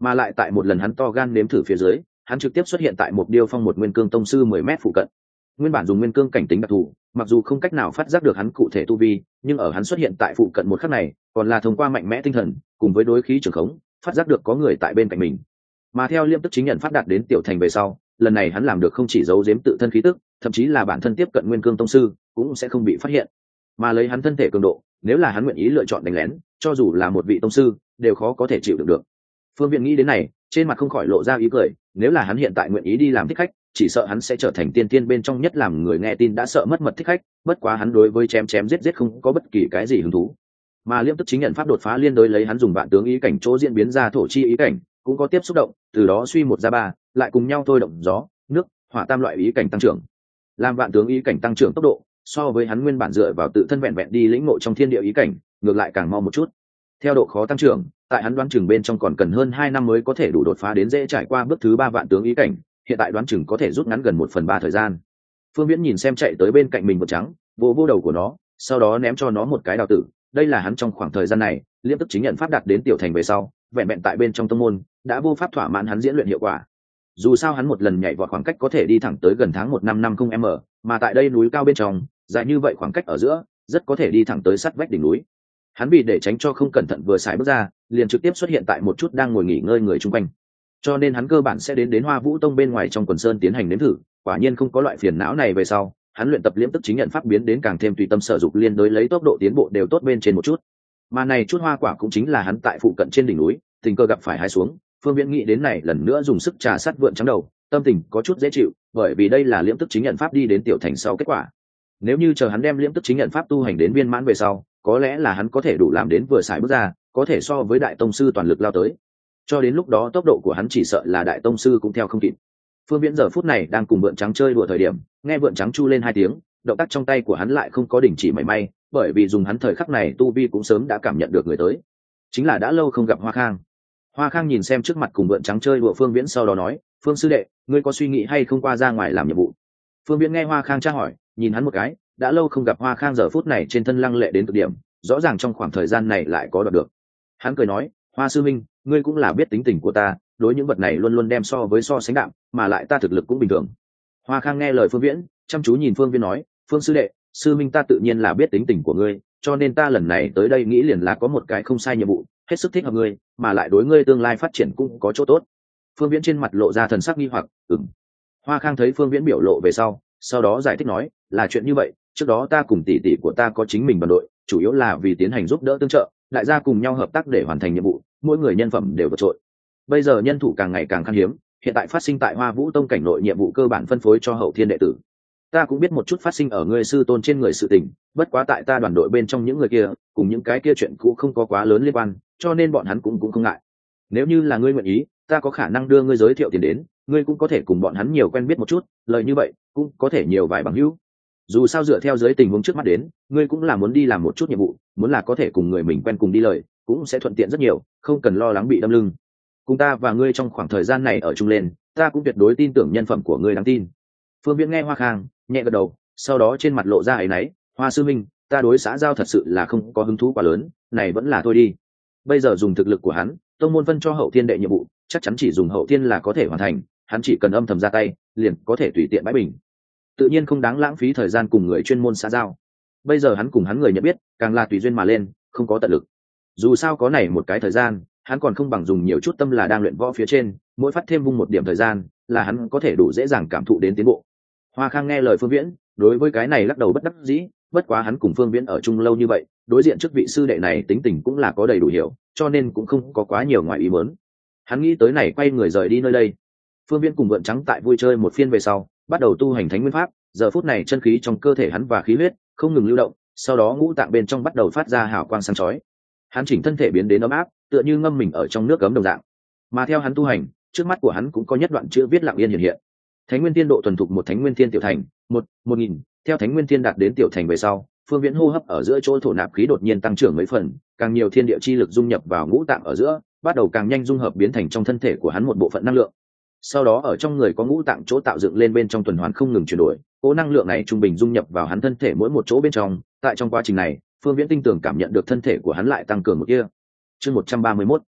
mà lại tại một lần hắn to gan nếm thử phía dưới, hắn trực tiếp xuất hiện tại một điêu phong một nguyên cương tông sư mười mét phụ cận. Nguyên bản dùng nguyên cương cảnh tính đặc thù, mặc dù không cách nào phát giác được hắn cụ thể tu vi, nhưng ở hắn xuất hiện tại phụ cận một khắc này, còn là thông qua mạnh mẽ tinh thần cùng với đối khí trường khống, phát giác được có người tại bên cạnh mình. Mà theo liêm tức chính nhận phát đạt đến tiểu thành về sau, lần này hắn làm được không chỉ giấu giếm tự thân khí tức, thậm chí là bản thân tiếp cận nguyên cương tông sư cũng sẽ không bị phát hiện. Mà lấy hắn thân thể cường độ, nếu là hắn nguyện ý lựa chọn đánh lén, cho dù là một vị tông sư đều khó có thể chịu được được. Phương Viễn nghĩ đến này, trên mặt không khỏi lộ ra ý cười, nếu là hắn hiện tại nguyện ý đi làm thích khách, chỉ sợ hắn sẽ trở thành tiên tiên bên trong nhất làm người nghe tin đã sợ mất mật thích khách, bất quá hắn đối với chém chém giết giết không có bất kỳ cái gì hứng thú. Mà liêm tức chính nhận pháp đột phá liên đối lấy hắn dùng vạn tướng ý cảnh chỗ diễn biến ra thổ chi ý cảnh, cũng có tiếp xúc động, từ đó suy một ra ba, lại cùng nhau thôi động gió, nước, hỏa tam loại ý cảnh tăng trưởng. Làm vạn tướng ý cảnh tăng trưởng tốc độ, so với hắn nguyên bản dựa vào tự thân vẹn vẹn đi lĩnh ngộ trong thiên địa ý cảnh, ngược lại càng mau một chút. Theo độ khó tăng trưởng, tại hắn đoán chừng bên trong còn cần hơn hai năm mới có thể đủ đột phá đến dễ trải qua bước thứ ba vạn tướng ý cảnh, hiện tại đoán chừng có thể rút ngắn gần một phần ba thời gian. Phương Viễn nhìn xem chạy tới bên cạnh mình vượn trắng, vô vô đầu của nó, sau đó ném cho nó một cái đào tử. Đây là hắn trong khoảng thời gian này liêm tức chính nhận pháp đạt đến tiểu thành về sau, vẹn vẹn tại bên trong tông môn đã vô pháp thỏa mãn hắn diễn luyện hiệu quả. Dù sao hắn một lần nhảy vọt khoảng cách có thể đi thẳng tới gần tháng một năm năm không m, mà tại đây núi cao bên trong, dài như vậy khoảng cách ở giữa, rất có thể đi thẳng tới sát vách đỉnh núi. Hắn vì để tránh cho không cẩn thận vừa xài bước ra, liền trực tiếp xuất hiện tại một chút đang ngồi nghỉ ngơi người chung quanh. Cho nên hắn cơ bản sẽ đến đến Hoa Vũ Tông bên ngoài trong quần sơn tiến hành nếm thử, quả nhiên không có loại phiền não này về sau, hắn luyện tập liễm tức chính nhận pháp biến đến càng thêm tùy tâm sở dục, liên đối lấy tốc độ tiến bộ đều tốt bên trên một chút. Mà này chút hoa quả cũng chính là hắn tại phụ cận trên đỉnh núi, tình cờ gặp phải hái xuống. Phương Viễn nghĩ đến này lần nữa dùng sức trà sát vượn trắng đầu, tâm tình có chút dễ chịu, bởi vì đây là liễm tức chính nhận pháp đi đến tiểu thành sau kết quả. Nếu như chờ hắn đem liễm tức chính nhận pháp tu hành đến viên mãn về sau, có lẽ là hắn có thể đủ làm đến vừa xài bước ra, có thể so với đại tông sư toàn lực lao tới. Cho đến lúc đó tốc độ của hắn chỉ sợ là đại tông sư cũng theo không kịp. Phương Viễn giờ phút này đang cùng vượn trắng chơi đùa thời điểm, nghe vượn trắng chu lên hai tiếng, động tác trong tay của hắn lại không có đình chỉ mảy may, bởi vì dùng hắn thời khắc này tu vi cũng sớm đã cảm nhận được người tới, chính là đã lâu không gặp Hoa Khang. Hoa Khang nhìn xem trước mặt cùng vượn trắng chơi đùa Phương Viễn, sau đó nói: "Phương sư đệ, ngươi có suy nghĩ hay không qua ra ngoài làm nhiệm vụ?" Phương Viễn nghe Hoa Khang tra hỏi, nhìn hắn một cái, đã lâu không gặp Hoa Khang giờ phút này trên thân lăng lệ đến cực điểm, rõ ràng trong khoảng thời gian này lại có đoạt được. Hắn cười nói: "Hoa sư minh, ngươi cũng là biết tính tình của ta, đối những vật này luôn luôn đem so với so sánh đạm, mà lại ta thực lực cũng bình thường." Hoa Khang nghe lời Phương Viễn, chăm chú nhìn Phương Viễn nói: "Phương sư đệ, sư minh ta tự nhiên là biết tính tình của ngươi, cho nên ta lần này tới đây nghĩ liền là có một cái không sai nhiệm vụ, hết sức thích hợp ngươi, mà lại đối ngươi tương lai phát triển cũng có chỗ tốt." Phương Viễn trên mặt lộ ra thần sắc nghi hoặc, "Ừm." Hoa Khang thấy Phương Viễn biểu lộ về sau, sau đó giải thích nói: "Là chuyện như vậy, trước đó ta cùng tỷ tỷ của ta có chính mình đoàn đội, chủ yếu là vì tiến hành giúp đỡ tương trợ, đại gia cùng nhau hợp tác để hoàn thành nhiệm vụ, mỗi người nhân phẩm đều vượt trội. Bây giờ nhân thủ càng ngày càng khan hiếm, hiện tại phát sinh tại Hoa Vũ Tông cảnh nội nhiệm vụ cơ bản phân phối cho hậu thiên đệ tử. Ta cũng biết một chút phát sinh ở ngươi sư tôn trên người sự tình, bất quá tại ta đoàn đội bên trong những người kia, cùng những cái kia chuyện cũ không có quá lớn liên quan, cho nên bọn hắn cũng cũng không ngại. Nếu như là ngươi nguyện ý, ta có khả năng đưa ngươi giới thiệu tiền đến, ngươi cũng có thể cùng bọn hắn nhiều quen biết một chút, lời như vậy cũng có thể nhiều vài bằng hữu. Dù sao dựa theo dưới tình huống trước mắt đến, ngươi cũng là muốn đi làm một chút nhiệm vụ, muốn là có thể cùng người mình quen cùng đi lời, cũng sẽ thuận tiện rất nhiều, không cần lo lắng bị đâm lưng. Cùng ta và ngươi trong khoảng thời gian này ở chung lên, ta cũng tuyệt đối tin tưởng nhân phẩm của ngươi đáng tin." Phương Viễn nghe Hoa Khang nhẹ gật đầu, sau đó trên mặt lộ ra áy náy: "Hoa sư minh, ta đối xã giao thật sự là không có hứng thú quá lớn, này vẫn là thôi đi. Bây giờ dùng thực lực của hắn, tông môn phân cho hậu thiên đệ nhiệm vụ, chắc chắn chỉ dùng hậu thiên là có thể hoàn thành, hắn chỉ cần âm thầm ra tay, liền có thể tùy tiện bãi bình. Tự nhiên không đáng lãng phí thời gian cùng người chuyên môn xã giao. Bây giờ hắn cùng hắn người nhận biết, càng là tùy duyên mà lên, không có tận lực. Dù sao có này một cái thời gian, hắn còn không bằng dùng nhiều chút tâm là đang luyện võ phía trên, mỗi phát thêm vung một điểm thời gian, là hắn có thể đủ dễ dàng cảm thụ đến tiến bộ." Hoa Khang nghe lời Phương Viễn, đối với cái này lắc đầu bất đắc dĩ, bất quá hắn cùng Phương Viễn ở chung lâu như vậy, đối diện trước vị sư đệ này tính tình cũng là có đầy đủ hiểu, cho nên cũng không có quá nhiều ngoài ý muốn. Hắn nghĩ tới này quay người rời đi nơi đây. Phương Viễn cùng vượn trắng tại vui chơi một phiên về sau, bắt đầu tu hành Thánh Nguyên Pháp, giờ phút này chân khí trong cơ thể hắn và khí huyết không ngừng lưu động, sau đó ngũ tạng bên trong bắt đầu phát ra hào quang sáng chói. Hắn chỉnh thân thể biến đến ấm áp, tựa như ngâm mình ở trong nước cấm đồng dạng. Mà theo hắn tu hành, trước mắt của hắn cũng có nhất đoạn chữ viết lặng yên hiện hiện. Thánh Nguyên Tiên độ thuần thục một Thánh Nguyên Tiên tiểu thành, một một nghìn. Theo Thánh Nguyên Tiên đạt đến tiểu thành về sau, Phương Viễn hô hấp ở giữa chỗ thổ nạp khí đột nhiên tăng trưởng mấy phần, càng nhiều thiên địa chi lực dung nhập vào ngũ tạng ở giữa, bắt đầu càng nhanh dung hợp biến thành trong thân thể của hắn một bộ phận năng lượng. Sau đó ở trong người có ngũ tạng chỗ tạo dựng lên bên trong tuần hoàn không ngừng chuyển đổi, cỗ năng lượng này trung bình dung nhập vào hắn thân thể mỗi một chỗ bên trong. Tại trong quá trình này, Phương Viễn tinh tường cảm nhận được thân thể của hắn lại tăng cường một kia. Chương một trăm ba mươi mốt,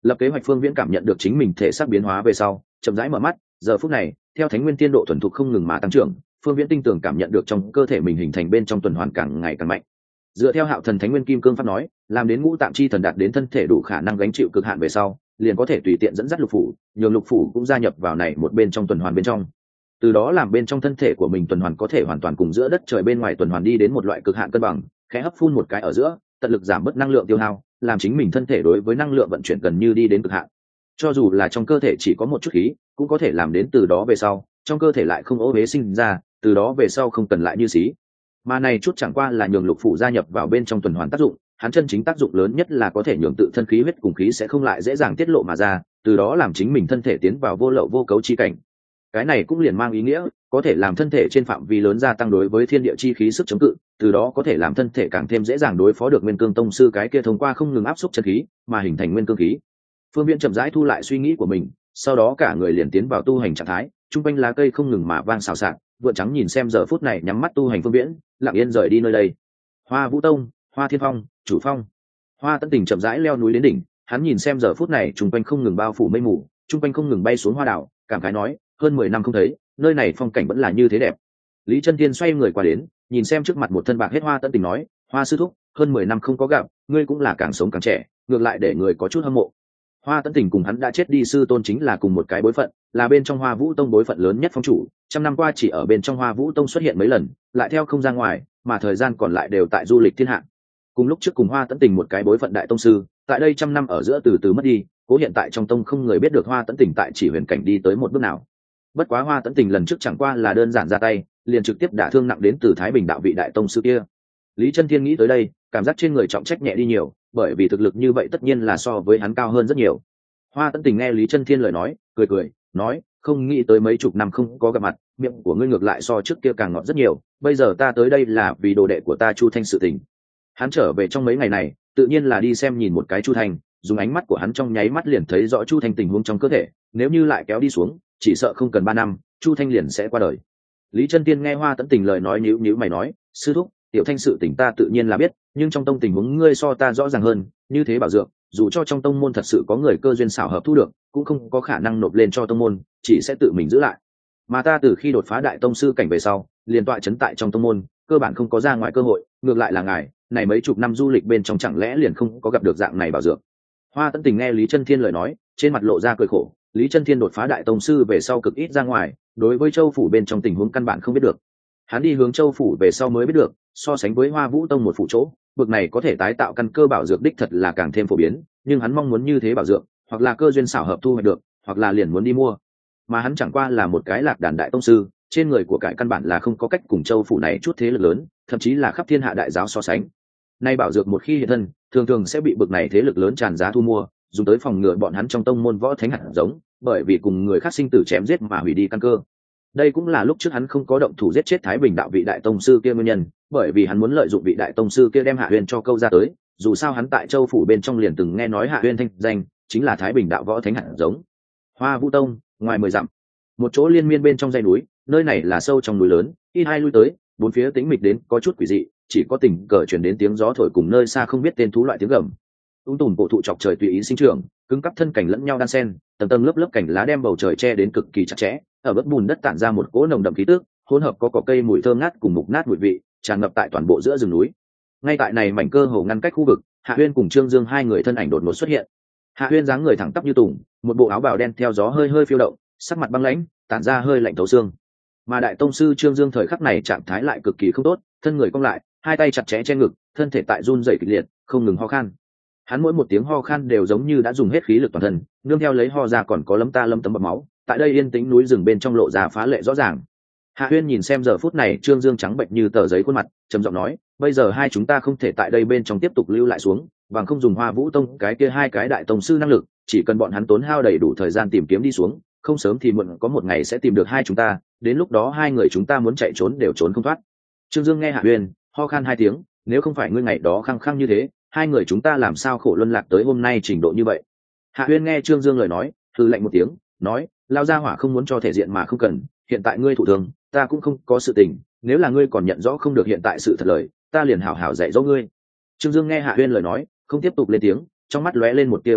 lập kế hoạch Phương Viễn cảm nhận được chính mình thể xác biến hóa về sau chậm rãi mở mắt. Giờ phút này theo thánh nguyên tiên độ thuần thục không ngừng mà tăng trưởng, Phương Viễn tinh tường cảm nhận được trong cơ thể mình hình thành bên trong tuần hoàn càng ngày càng mạnh. Dựa theo Hạo Thần Thánh Nguyên Kim Cương pháp nói, làm đến ngũ tạng chi thần đạt đến thân thể đủ khả năng gánh chịu cực hạn về sau, liền có thể tùy tiện dẫn dắt lục phủ, nhường lục phủ cũng gia nhập vào này một bên trong tuần hoàn bên trong. Từ đó làm bên trong thân thể của mình tuần hoàn có thể hoàn toàn cùng giữa đất trời bên ngoài tuần hoàn đi đến một loại cực hạn cân bằng, khẽ hấp phun một cái ở giữa, tận lực giảm bớt năng lượng tiêu hao, làm chính mình thân thể đối với năng lượng vận chuyển gần như đi đến cực hạn. Cho dù là trong cơ thể chỉ có một chút khí, cũng có thể làm đến từ đó về sau, trong cơ thể lại không ô uế sinh ra, từ đó về sau không cần lại như xí. Mà này chút chẳng qua là nhường lục phủ gia nhập vào bên trong tuần hoàn tác dụng, hắn chân chính tác dụng lớn nhất là có thể nhường tự thân khí huyết cùng khí sẽ không lại dễ dàng tiết lộ mà ra, từ đó làm chính mình thân thể tiến vào vô lậu vô cấu chi cảnh. Cái này cũng liền mang ý nghĩa có thể làm thân thể trên phạm vi lớn gia tăng đối với thiên địa chi khí sức chống cự, từ đó có thể làm thân thể càng thêm dễ dàng đối phó được Nguyên Cương tông sư cái kia thông qua không ngừng áp xúc chân khí mà hình thành nguyên cương khí. Phương Viễn chậm rãi thu lại suy nghĩ của mình, sau đó cả người liền tiến vào tu hành trạng thái, trung quanh lá cây không ngừng mà vang xào xạc, vượn trắng nhìn xem giờ phút này nhắm mắt tu hành Phương Viễn, lặng yên rời đi nơi đây. Hoa Vũ Tông, Hoa Thiên Phong, chủ phong. Hoa Tấn Tình chậm rãi leo núi đến đỉnh, hắn nhìn xem giờ phút này trung quanh không ngừng bao phủ mây mù, trung quanh không ngừng bay xuống hoa đảo, cảm khái nói, hơn mười năm không thấy, nơi này phong cảnh vẫn là như thế đẹp. Lý Chân Tiên xoay người qua đến, nhìn xem trước mặt một thân bạc hết Hoa Tấn Tình nói, Hoa sư thúc, hơn mười năm không có gặp, ngươi cũng là càng sống càng trẻ, ngược lại để người có chút hâm mộ. Hoa Tấn Tình cùng hắn đã chết đi sư tôn chính là cùng một cái bối phận, là bên trong Hoa Vũ Tông bối phận lớn nhất phong chủ, trăm năm qua chỉ ở bên trong Hoa Vũ Tông xuất hiện mấy lần, lại theo không ra ngoài, mà thời gian còn lại đều tại du lịch thiên hạ. Cùng lúc trước cùng Hoa Tấn Tình một cái bối phận đại tông sư, tại đây trăm năm ở giữa từ từ mất đi, cố hiện tại trong tông không người biết được Hoa Tấn Tình tại chỉ huyền cảnh đi tới một bước nào. Bất quá Hoa Tấn Tình lần trước chẳng qua là đơn giản ra tay, liền trực tiếp đả thương nặng đến từ Thái Bình đạo vị đại tông sư kia. Lý Chân Thiên nghĩ tới đây, cảm giác trên người trọng trách nhẹ đi nhiều, bởi vì thực lực như vậy tất nhiên là so với hắn cao hơn rất nhiều. Hoa Tấn Tình nghe Lý Chân Thiên lời nói, cười cười, nói, không nghĩ tới mấy chục năm không có gặp mặt, miệng của ngươi ngược lại so trước kia càng ngọt rất nhiều, bây giờ ta tới đây là vì đồ đệ của ta Chu Thanh sự tình. Hắn trở về trong mấy ngày này, tự nhiên là đi xem nhìn một cái Chu Thanh, dùng ánh mắt của hắn trong nháy mắt liền thấy rõ Chu Thanh tình huống trong cơ thể, nếu như lại kéo đi xuống, chỉ sợ không cần ba năm, Chu Thanh liền sẽ qua đời. Lý Chân Tiên nghe Hoa Tấn Tình lời nói nhíu nhíu mày nói, sư thúc, tiểu Thanh sự tình ta tự nhiên là biết, nhưng trong tông tình huống ngươi so ta rõ ràng hơn, như thế bảo dược, dù cho trong tông môn thật sự có người cơ duyên xảo hợp thu được, cũng không có khả năng nộp lên cho tông môn, chỉ sẽ tự mình giữ lại. Mà ta từ khi đột phá đại tông sư cảnh về sau, liền tọa chấn tại trong tông môn, cơ bản không có ra ngoài cơ hội, ngược lại là ngài, này mấy chục năm du lịch bên trong chẳng lẽ liền không có gặp được dạng này bảo dược. Hoa Tấn Tình nghe Lý Chân Thiên lời nói, trên mặt lộ ra cười khổ, Lý Chân Thiên đột phá đại tông sư về sau cực ít ra ngoài, đối với Châu phủ bên trong tình huống căn bản không biết được. Hắn đi hướng Châu phủ về sau mới biết được, so sánh với Hoa Vũ Tông một phủ chỗ, bực này có thể tái tạo căn cơ bảo dược đích thật là càng thêm phổ biến, nhưng hắn mong muốn như thế bảo dược, hoặc là cơ duyên xảo hợp thu hoạch được, hoặc là liền muốn đi mua. Mà hắn chẳng qua là một cái lạc đàn đại tông sư, trên người của cải căn bản là không có cách cùng Châu phủ này chút thế lực lớn, thậm chí là khắp thiên hạ đại giáo so sánh. Nay bảo dược một khi hiện thân, thường thường sẽ bị bực này thế lực lớn tràn giá thu mua, dùng tới phòng ngừa bọn hắn trong tông môn võ thánh hạt giống, bởi vì cùng người khác sinh tử chém giết mà hủy đi căn cơ. Đây cũng là lúc trước hắn không có động thủ giết chết Thái Bình đạo vị đại tông sư kia nguyên nhân, bởi vì hắn muốn lợi dụng vị đại tông sư kia đem Hạ Uyên cho câu ra tới, dù sao hắn tại Châu phủ bên trong liền từng nghe nói Hạ Uyên thanh danh chính là Thái Bình đạo võ thánh hạt giống. Hoa Vũ Tông, ngoài mười dặm, một chỗ liên miên bên trong dãy núi, nơi này là sâu trong núi lớn, ít hai lui tới, bốn phía tĩnh mịch đến có chút quỷ dị, chỉ có tình cờ truyền đến tiếng gió thổi cùng nơi xa không biết tên thú loại tiếng gầm. Ung tùm bộ thụ chọc trời tùy ý sinh trưởng, cứng cắp thân cảnh lẫn nhau đan xen, tầng tầng lớp lớp cảnh lá đem bầu trời che đến cực kỳ chặt chẽ, ở bất bùn đất tản ra một cỗ nồng đậm khí tức, hỗn hợp có cỏ cây mùi thơm ngát cùng mục nát mùi vị, tràn ngập tại toàn bộ giữa rừng núi. Ngay tại này mảnh cơ hồ ngăn cách khu vực, Hạ Uyên cùng Trương Dương hai người thân ảnh đột ngột xuất hiện. Hạ Uyên dáng người thẳng tắp như tùng, một bộ áo bào đen theo gió hơi hơi phiêu động, sắc mặt băng lãnh, tản ra hơi lạnh thấu xương. Mà đại tông sư Trương Dương thời khắc này trạng thái lại cực kỳ không tốt, thân người cong lại, hai tay chặt chẽ che ngực, thân thể tại run rẩy kịch liệt, không ngừng ho khan. Hắn mỗi một tiếng ho khan đều giống như đã dùng hết khí lực toàn thân, nương theo lấy ho ra còn có lấm ta lấm tấm bọt máu, tại đây yên tĩnh núi rừng bên trong lộ ra phá lệ rõ ràng. Hạ Uyên nhìn xem giờ phút này Trương Dương trắng bệnh như tờ giấy khuôn mặt, trầm giọng nói, bây giờ hai chúng ta không thể tại đây bên trong tiếp tục lưu lại xuống, bằng không dùng Hoa Vũ Tông cái kia hai cái đại tông sư năng lực, chỉ cần bọn hắn tốn hao đầy đủ thời gian tìm kiếm đi xuống, không sớm thì muộn có một ngày sẽ tìm được hai chúng ta, đến lúc đó hai người chúng ta muốn chạy trốn đều trốn không thoát. Trương Dương nghe Hạ Uyên ho khan hai tiếng, nếu không phải ngươi ngày đó khăng khăng như thế, hai người chúng ta làm sao khổ luân lạc tới hôm nay trình độ như vậy. Hạ Uyên nghe Trương Dương lời nói, hừ lạnh một tiếng, nói, lao ra hỏa không muốn cho thể diện mà không cần, hiện tại ngươi thụ thương, ta cũng không có sự tình, nếu là ngươi còn nhận rõ không được hiện tại sự thật lời, ta liền hảo hảo dạy dỗ ngươi. Trương Dương nghe Hạ Uyên lời nói, không tiếp tục lên tiếng, trong mắt lóe lên một tia biệt khuất,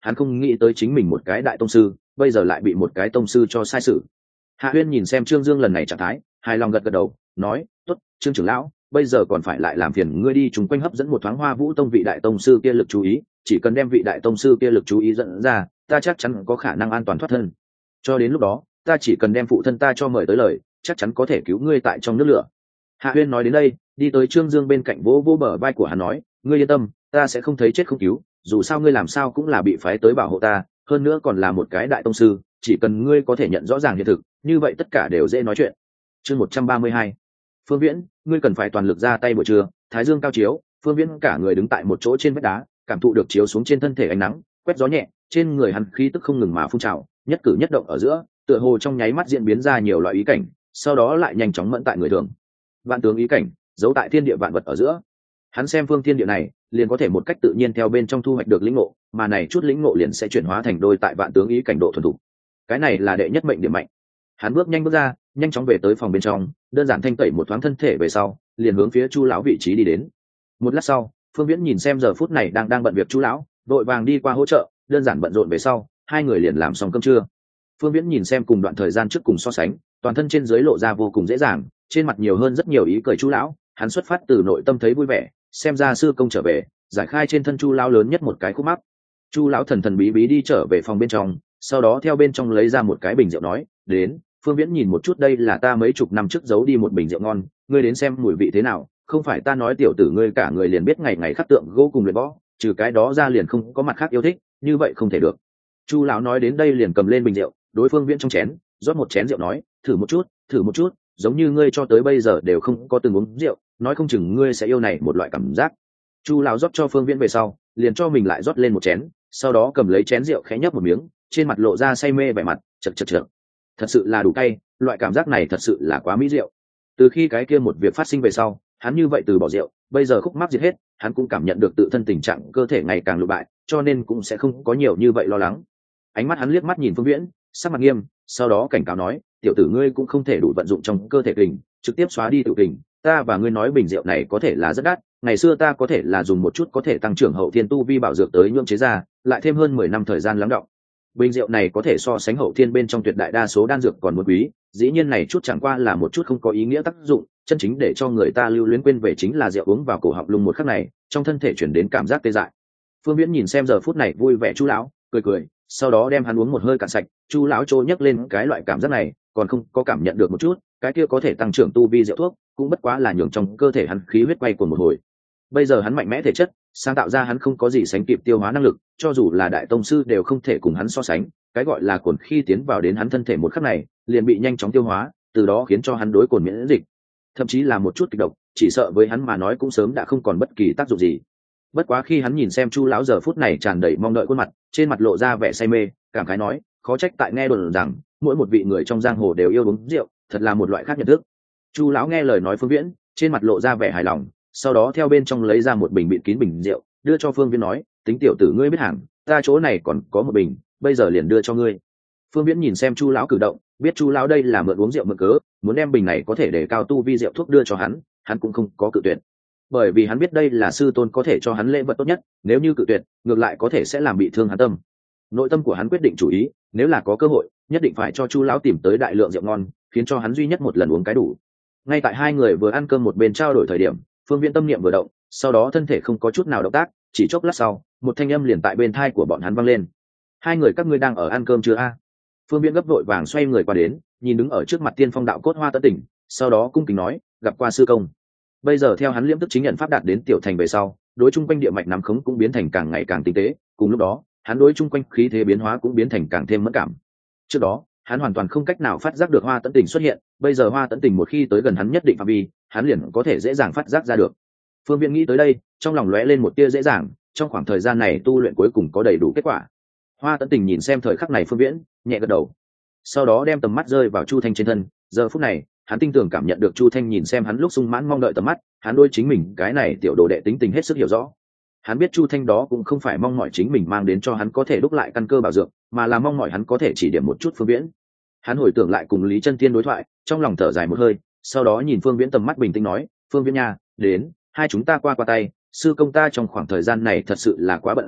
hắn không nghĩ tới chính mình một cái đại tông sư bây giờ lại bị một cái tông sư cho sai sự. Hạ Huyên nhìn xem Trương Dương lần này trạng thái, hài lòng gật gật đầu, nói: "Tốt, Trương trưởng lão, bây giờ còn phải lại làm phiền ngươi đi chúng quanh hấp dẫn một thoáng Hoa Vũ Tông vị đại tông sư kia lực chú ý, chỉ cần đem vị đại tông sư kia lực chú ý dẫn ra, ta chắc chắn có khả năng an toàn thoát thân. Cho đến lúc đó, ta chỉ cần đem phụ thân ta cho mời tới lời, chắc chắn có thể cứu ngươi tại trong nước lửa." Hạ Huyên nói đến đây, đi tới Trương Dương bên cạnh vỗ vỗ bờ vai của hắn nói: "Ngươi yên tâm, ta sẽ không thấy chết không cứu, dù sao ngươi làm sao cũng là bị phái tới bảo hộ ta, hơn nữa còn là một cái đại tông sư, chỉ cần ngươi có thể nhận rõ ràng hiện thực, như vậy tất cả đều dễ nói chuyện." Chương một trăm ba mươi hai. Phương Viễn, ngươi cần phải toàn lực ra tay buổi trưa, thái dương cao chiếu, Phương Viễn cả người đứng tại một chỗ trên vách đá, cảm thụ được chiếu xuống trên thân thể ánh nắng, quét gió nhẹ, trên người hắn khí tức không ngừng mà phun trào, nhất cử nhất động ở giữa, tựa hồ trong nháy mắt diễn biến ra nhiều loại ý cảnh, sau đó lại nhanh chóng mẫn tại người thường. Vạn tướng ý cảnh, giấu tại thiên địa vạn vật ở giữa. Hắn xem phương thiên địa này, liền có thể một cách tự nhiên theo bên trong thu hoạch được lĩnh ngộ, mà này chút lĩnh ngộ liền sẽ chuyển hóa thành đôi tại vạn tướng ý cảnh độ thuần thục. Cái này là đệ nhất mệnh điểm mạnh. Hắn bước nhanh bước ra, nhanh chóng về tới phòng bên trong, đơn giản thanh tẩy một thoáng thân thể về sau, liền hướng phía Chu lão vị trí đi đến. Một lát sau, Phương Viễn nhìn xem giờ phút này đang đang bận việc Chu lão, vội vàng đi qua hỗ trợ, đơn giản bận rộn về sau, hai người liền làm xong cơm trưa. Phương Viễn nhìn xem cùng đoạn thời gian trước cùng so sánh, toàn thân trên dưới lộ ra vô cùng dễ dàng, trên mặt nhiều hơn rất nhiều ý cười Chu lão, hắn xuất phát từ nội tâm thấy vui vẻ, xem ra sư công trở về, giải khai trên thân Chu lão lớn nhất một cái khúc mắc. Chu lão thần thần bí bí đi trở về phòng bên trong, sau đó theo bên trong lấy ra một cái bình rượu nói: "Đến, Phương Viễn nhìn một chút, đây là ta mấy chục năm trước giấu đi một bình rượu ngon, ngươi đến xem mùi vị thế nào, không phải ta nói tiểu tử ngươi cả người liền biết ngày ngày khắc tượng gỗ cùng luyện võ, trừ cái đó ra liền không có mặt khác yêu thích, như vậy không thể được." Chu lão nói đến đây liền cầm lên bình rượu, đối Phương Viễn trong chén rót một chén rượu nói: "Thử một chút, thử một chút, giống như ngươi cho tới bây giờ đều không có từng uống rượu, nói không chừng ngươi sẽ yêu này một loại cảm giác." Chu lão rót cho Phương Viễn về sau, liền cho mình lại rót lên một chén, sau đó cầm lấy chén rượu khẽ nhấp một miếng, trên mặt lộ ra say mê vẻ mặt, chật chật chật. Thật sự là đủ cay, loại cảm giác này thật sự là quá mỹ diệu. Từ khi cái kia một việc phát sinh về sau, hắn như vậy từ bỏ rượu, bây giờ khúc mắc diệt hết, hắn cũng cảm nhận được tự thân tình trạng cơ thể ngày càng lụ bại, cho nên cũng sẽ không có nhiều như vậy lo lắng. Ánh mắt hắn liếc mắt nhìn Phương Viễn, sắc mặt nghiêm, sau đó cảnh cáo nói: "Tiểu tử ngươi cũng không thể đủ vận dụng trong cơ thể kình, trực tiếp xóa đi tự kình, ta và ngươi nói bình rượu này có thể là rất đắt, ngày xưa ta có thể là dùng một chút có thể tăng trưởng hậu thiên tu vi bảo dược tới nhuộm chế ra, lại thêm hơn mười năm thời gian lắng đọng. Bình rượu này có thể so sánh hậu thiên bên trong tuyệt đại đa số đan dược còn muốn quý, dĩ nhiên này chút chẳng qua là một chút không có ý nghĩa tác dụng, chân chính để cho người ta lưu luyến quên về chính là rượu uống vào cổ họng lung một khắc này, trong thân thể chuyển đến cảm giác tê dại." Phương Viễn nhìn xem giờ phút này vui vẻ Chu lão, cười cười, sau đó đem hắn uống một hơi cạn sạch. Chu lão trô nhấc lên cái loại cảm giác này, còn không có cảm nhận được một chút, cái kia có thể tăng trưởng tu vi rượu thuốc, cũng bất quá là nhường trong cơ thể hắn khí huyết quay cuồng một hồi. Bây giờ hắn mạnh mẽ thể chất, sáng tạo ra hắn không có gì sánh kịp tiêu hóa năng lực, cho dù là đại tông sư đều không thể cùng hắn so sánh, cái gọi là cồn khi tiến vào đến hắn thân thể một khắc này, liền bị nhanh chóng tiêu hóa, từ đó khiến cho hắn đối cồn miễn dịch, thậm chí là một chút kịch độc, chỉ sợ với hắn mà nói cũng sớm đã không còn bất kỳ tác dụng gì. Bất quá khi hắn nhìn xem Chu lão giờ phút này tràn đầy mong đợi khuôn mặt, trên mặt lộ ra vẻ say mê, cảm khái nói: "Khó trách tại nghe đồn rằng mỗi một vị người trong giang hồ đều yêu uống rượu, thật là một loại khác nhận thức." Chu lão nghe lời nói Phương Viễn, trên mặt lộ ra vẻ hài lòng, sau đó theo bên trong lấy ra một bình bịt kín bình rượu, đưa cho Phương Viễn nói: "Tính tiểu tử ngươi biết hàng, ta chỗ này còn có một bình, bây giờ liền đưa cho ngươi." Phương Viễn nhìn xem Chu lão cử động, biết Chu lão đây là mượn uống rượu mượn cớ, muốn đem bình này có thể để cao tu vi rượu thuốc đưa cho hắn, hắn cũng không có cự tuyệt, bởi vì hắn biết đây là sư tôn có thể cho hắn lễ vật tốt nhất, nếu như cự tuyệt, ngược lại có thể sẽ làm bị thương hắn tâm. Nội tâm của hắn quyết định chủ ý, nếu là có cơ hội, nhất định phải cho Chu lão tìm tới đại lượng rượu ngon, khiến cho hắn duy nhất một lần uống cái đủ. Ngay tại hai người vừa ăn cơm một bên trao đổi thời điểm, Phương Viễn tâm niệm vừa động, sau đó thân thể không có chút nào động tác, chỉ chốc lát sau, một thanh âm liền tại bên tai của bọn hắn vang lên: "Hai người các ngươi đang ở ăn cơm chưa a?" Phương Viễn gấp vội vàng xoay người qua đến, nhìn đứng ở trước mặt Tiên Phong đạo cốt Hoa Tấn Tỉnh, sau đó cung kính nói: "Gặp qua sư công." Bây giờ theo hắn liễm tức chính nhận pháp đạt đến tiểu thành về sau, đối chung quanh địa mạch nắm khống cũng biến thành càng ngày càng tinh tế, cùng lúc đó, hắn đối chung quanh khí thế biến hóa cũng biến thành càng thêm mẫn cảm. Trước đó, hắn hoàn toàn không cách nào phát giác được Hoa Tấn Tỉnh xuất hiện, bây giờ Hoa Tấn Tỉnh một khi tới gần hắn nhất định phạm vi, hắn liền có thể dễ dàng phát giác ra được. Phương Viễn nghĩ tới đây, trong lòng lóe lên một tia dễ dàng, trong khoảng thời gian này tu luyện cuối cùng có đầy đủ kết quả. Hoa Tấn Tỉnh nhìn xem thời khắc này Phương Viễn, nhẹ gật đầu, sau đó đem tầm mắt rơi vào Chu Thanh trên thân. Giờ phút này, hắn tinh tường cảm nhận được Chu Thanh nhìn xem hắn lúc sung mãn mong đợi tầm mắt, hắn đôi chính mình cái này tiểu đồ đệ tính tình hết sức hiểu rõ. Hắn biết Chu Thanh đó cũng không phải mong mỏi chính mình mang đến cho hắn có thể đúc lại căn cơ bảo dưỡng, mà là mong mỏi hắn có thể chỉ điểm một chút Phương Viễn. Hắn hồi tưởng lại cùng Lý Chân Tiên đối thoại, trong lòng thở dài một hơi, sau đó nhìn Phương Viễn tầm mắt bình tĩnh nói: "Phương Viễn nha, đến, hai chúng ta qua qua tay, sư công ta trong khoảng thời gian này thật sự là quá bận rộn,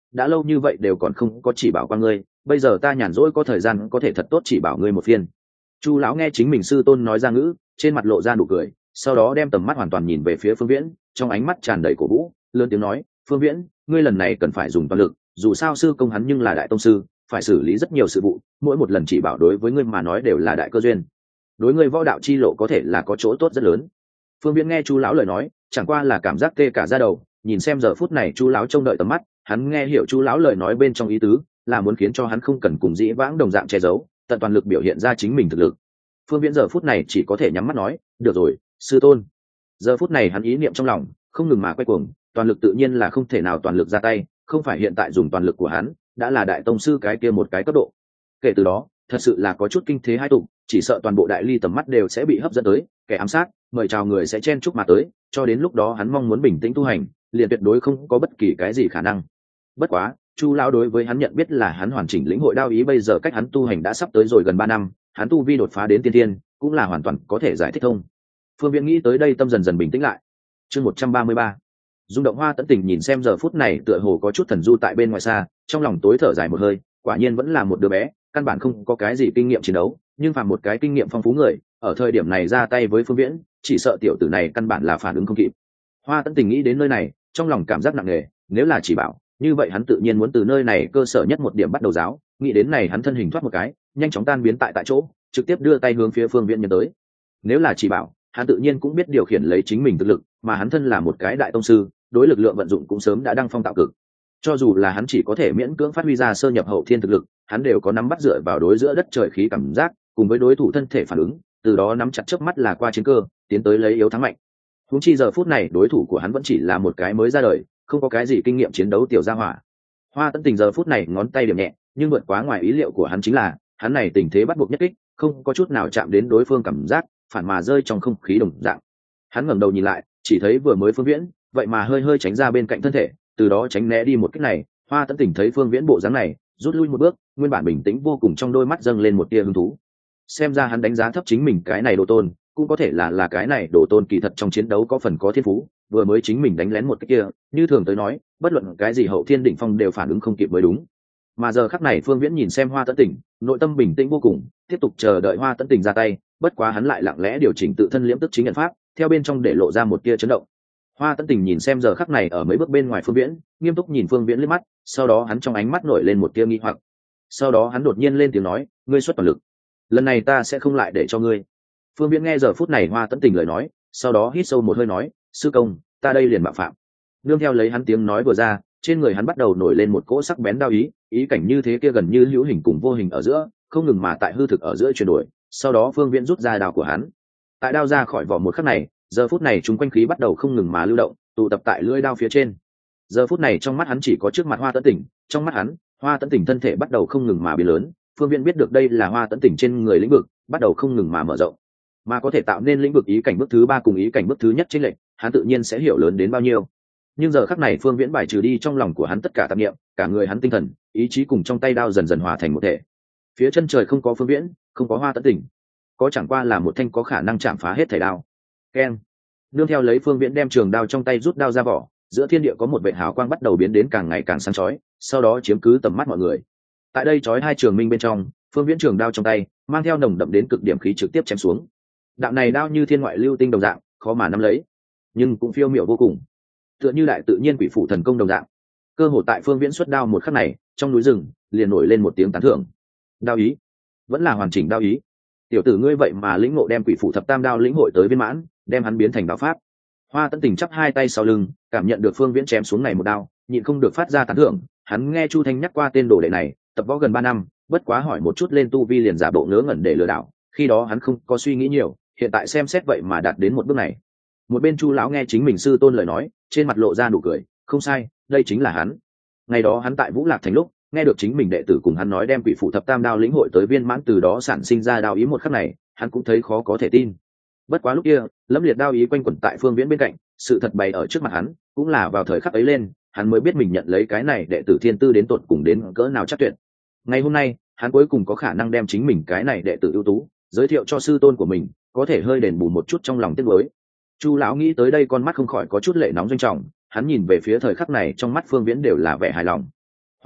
đã lâu như vậy đều còn không có chỉ bảo qua ngươi, bây giờ ta nhàn rỗi có thời gian có thể thật tốt chỉ bảo ngươi một phiên. Chu lão nghe chính mình sư tôn nói ra ngữ, trên mặt lộ ra nụ cười, sau đó đem tầm mắt hoàn toàn nhìn về phía Phương Viễn, trong ánh mắt tràn đầy cổ vũ, lớn tiếng nói: Phương Viễn, ngươi lần này cần phải dùng toàn lực, dù sao sư công hắn nhưng là đại tông sư, phải xử lý rất nhiều sự vụ, mỗi một lần chỉ bảo đối với ngươi mà nói đều là đại cơ duyên, đối ngươi võ đạo chi lộ có thể là có chỗ tốt rất lớn. Phương Viễn nghe Chu lão lời nói, chẳng qua là cảm giác tê cả da đầu, nhìn xem giờ phút này Chu lão trông đợi tầm mắt, hắn nghe hiểu Chu lão lời nói bên trong ý tứ, là muốn khiến cho hắn không cần cùng dĩ vãng đồng dạng che giấu, tận toàn lực biểu hiện ra chính mình thực lực. Phương Viễn giờ phút này chỉ có thể nhắm mắt nói: được rồi, sư tôn. Giờ phút này hắn ý niệm trong lòng không ngừng mà quay cuồng, toàn lực tự nhiên là không thể nào toàn lực ra tay, không phải hiện tại dùng toàn lực của hắn đã là đại tông sư cái kia một cái cấp độ. Kể từ đó thật sự là có chút kinh thế hai tụng, chỉ sợ toàn bộ đại ly tầm mắt đều sẽ bị hấp dẫn tới, kẻ ám sát mời chào người sẽ chen chúc mà tới, cho đến lúc đó hắn mong muốn bình tĩnh tu hành liền tuyệt đối không có bất kỳ cái gì khả năng. Bất quá Chu lão đối với hắn nhận biết là hắn hoàn chỉnh lĩnh hội đao ý, bây giờ cách hắn tu hành đã sắp tới rồi gần ba năm, hắn tu vi đột phá đến tiên thiên cũng là hoàn toàn có thể giải thích thông. Phương Viễn nghĩ tới đây tâm dần dần bình tĩnh lại. Chương một trăm ba mươi ba, rung động. Hoa Tẫn Tình nhìn xem giờ phút này tựa hồ có chút thần du tại bên ngoài xa, trong lòng tối thở dài một hơi, quả nhiên vẫn là một đứa bé, căn bản không có cái gì kinh nghiệm chiến đấu, nhưng phàm một cái kinh nghiệm phong phú người, ở thời điểm này ra tay với Phương Viễn, chỉ sợ tiểu tử này căn bản là phản ứng không kịp. Hoa Tẫn Tình nghĩ đến nơi này, trong lòng cảm giác nặng nề, nếu là chỉ bảo, như vậy hắn tự nhiên muốn từ nơi này cơ sở nhất một điểm bắt đầu giáo, nghĩ đến này hắn thân hình thoát một cái, nhanh chóng tan biến tại tại chỗ, trực tiếp đưa tay hướng phía Phương Viễn nhấn tới. Nếu là chỉ bảo, hắn tự nhiên cũng biết điều khiển lấy chính mình thực lực, mà hắn thân là một cái đại tông sư, đối lực lượng vận dụng cũng sớm đã đăng phong tạo cực. Cho dù là hắn chỉ có thể miễn cưỡng phát huy ra sơ nhập hậu thiên thực lực, hắn đều có nắm bắt dựa vào đối giữa đất trời khí cảm giác, cùng với đối thủ thân thể phản ứng, từ đó nắm chặt chớp mắt là qua chiến cơ, tiến tới lấy yếu thắng mạnh. Huống chi giờ phút này đối thủ của hắn vẫn chỉ là một cái mới ra đời, không có cái gì kinh nghiệm chiến đấu tiểu gia hỏa. Hoa Tẫn Tình giờ phút này ngón tay điểm nhẹ, nhưng vượt quá ngoài ý liệu của hắn chính là, hắn này tình thế bắt buộc nhất kích, không có chút nào chạm đến đối phương cảm giác, phản mà rơi trong không khí đồng dạng. Hắn ngẩng đầu nhìn lại, chỉ thấy vừa mới Phương Viễn, vậy mà hơi hơi tránh ra bên cạnh thân thể, từ đó tránh né đi một kích này. Hoa Tẫn Tình thấy Phương Viễn bộ dáng này, rút lui một bước, nguyên bản bình tĩnh vô cùng trong đôi mắt dâng lên một tia hứng thú. Xem ra hắn đánh giá thấp chính mình cái này đồ tôn, cũng có thể là là cái này đồ tôn kỳ thật trong chiến đấu có phần có thiên phú, vừa mới chính mình đánh lén một cái kia, như thường tới nói, bất luận cái gì hậu thiên đỉnh phong đều phản ứng không kịp mới đúng. Mà giờ khắc này Phương Viễn nhìn xem Hoa Tẫn Tình, nội tâm bình tĩnh vô cùng, tiếp tục chờ đợi Hoa Tẫn Tình ra tay, bất quá hắn lại lặng lẽ điều chỉnh tự thân liễm tức chính nhận pháp, theo bên trong để lộ ra một tia chấn động. Hoa Tẫn Tình nhìn xem giờ khắc này ở mấy bước bên ngoài Phương Viễn, nghiêm túc nhìn Phương Viễn liếc mắt, sau đó hắn trong ánh mắt nổi lên một tia nghi hoặc. Sau đó hắn đột nhiên lên tiếng nói: ngươi xuất toàn lực, lần này ta sẽ không lại để cho ngươi. Phương Viễn nghe giờ phút này Hoa Tẫn Tình lời nói, sau đó hít sâu một hơi nói: sư công, ta đây liền mạo phạm. Nương theo lấy hắn tiếng nói vừa ra, trên người hắn bắt đầu nổi lên một cỗ sắc bén đao ý, ý cảnh như thế kia gần như hữu hình cùng vô hình ở giữa, không ngừng mà tại hư thực ở giữa chuyển đổi. Sau đó Phương Viễn rút ra đao của hắn, tại đao ra khỏi vỏ một khắc này, giờ phút này chúng quanh khí bắt đầu không ngừng mà lưu động, tụ tập tại lưỡi đao phía trên. Giờ phút này trong mắt hắn chỉ có trước mặt Hoa Tẫn Tình, trong mắt hắn, Hoa Tẫn Tình thân thể bắt đầu không ngừng mà biến lớn. Phương Viễn biết được đây là Hoa Tẫn Tình trên người lĩnh vực bắt đầu không ngừng mà mở rộng, mà có thể tạo nên lĩnh vực ý cảnh bước thứ ba cùng ý cảnh bước thứ nhất trên lệnh, hắn tự nhiên sẽ hiểu lớn đến bao nhiêu. Nhưng giờ khắc này Phương Viễn bài trừ đi trong lòng của hắn tất cả tạp niệm, cả người hắn tinh thần, ý chí cùng trong tay đao dần dần hòa thành một thể. Phía chân trời không có Phương Viễn, không có Hoa Tẫn Tình, có chẳng qua là một thanh có khả năng chạm phá hết thảy đao. Keng. Nương theo lấy Phương Viễn đem trường đao trong tay rút đao ra vỏ, giữa thiên địa có một vệt hào quang bắt đầu biến đến càng ngày càng sáng chói, sau đó chiếm cứ tầm mắt mọi người. Tại đây chói hai trường minh bên trong, Phương Viễn trường đao trong tay mang theo nồng đậm đến cực điểm khí trực tiếp chém xuống. Đạo này đao như thiên ngoại lưu tinh đồng dạng, khó mà nắm lấy, nhưng cũng phiêu miểu vô cùng, tựa như đại tự nhiên quỷ phủ thần công đồng dạng. Cơ hồ tại Phương Viễn xuất đao một khắc này, trong núi rừng liền nổi lên một tiếng tán thưởng. Đao ý, vẫn là hoàn chỉnh đao ý. Tiểu tử ngươi vậy mà lĩnh ngộ đem quỷ phủ thập tam đao lĩnh hội tới viên mãn, đem hắn biến thành đao pháp. Hoa Tẫn Tình chắp hai tay sau lưng, cảm nhận được Phương Viễn chém xuống này một đao, nhịn không được phát ra tán thưởng. Hắn nghe Chu Thanh nhắc qua tên đồ đệ này, tập võ gần ba năm, bất quá hỏi một chút lên tu vi liền giả bộ ngớ ngẩn để lừa đảo. Khi đó hắn không có suy nghĩ nhiều, hiện tại xem xét vậy mà đạt đến một bước này. Một bên Chu lão nghe chính mình sư tôn lời nói, trên mặt lộ ra nụ cười, không sai, đây chính là hắn. Ngày đó hắn tại Vũ Lạc Thành lúc, nghe được chính mình đệ tử cùng hắn nói đem quỷ phủ thập tam đao lĩnh hội tới viên mãn, từ đó sản sinh ra đao ý một khắc này, hắn cũng thấy khó có thể tin. Bất quá lúc kia, lẫm liệt đao ý quanh quẩn tại Phương Viễn bên cạnh, sự thật bày ở trước mặt hắn, cũng là vào thời khắc ấy lên, hắn mới biết mình nhận lấy cái này đệ tử thiên tư đến tột cùng đến cỡ nào chắc tuyệt. Ngày hôm nay, hắn cuối cùng có khả năng đem chính mình cái này đệ tử ưu tú giới thiệu cho sư tôn của mình, có thể hơi đền bù một chút trong lòng tiếc nuối. Chu lão nghĩ tới đây con mắt không khỏi có chút lệ nóng doanh trọng, hắn nhìn về phía thời khắc này trong mắt Phương Viễn đều là vẻ hài lòng.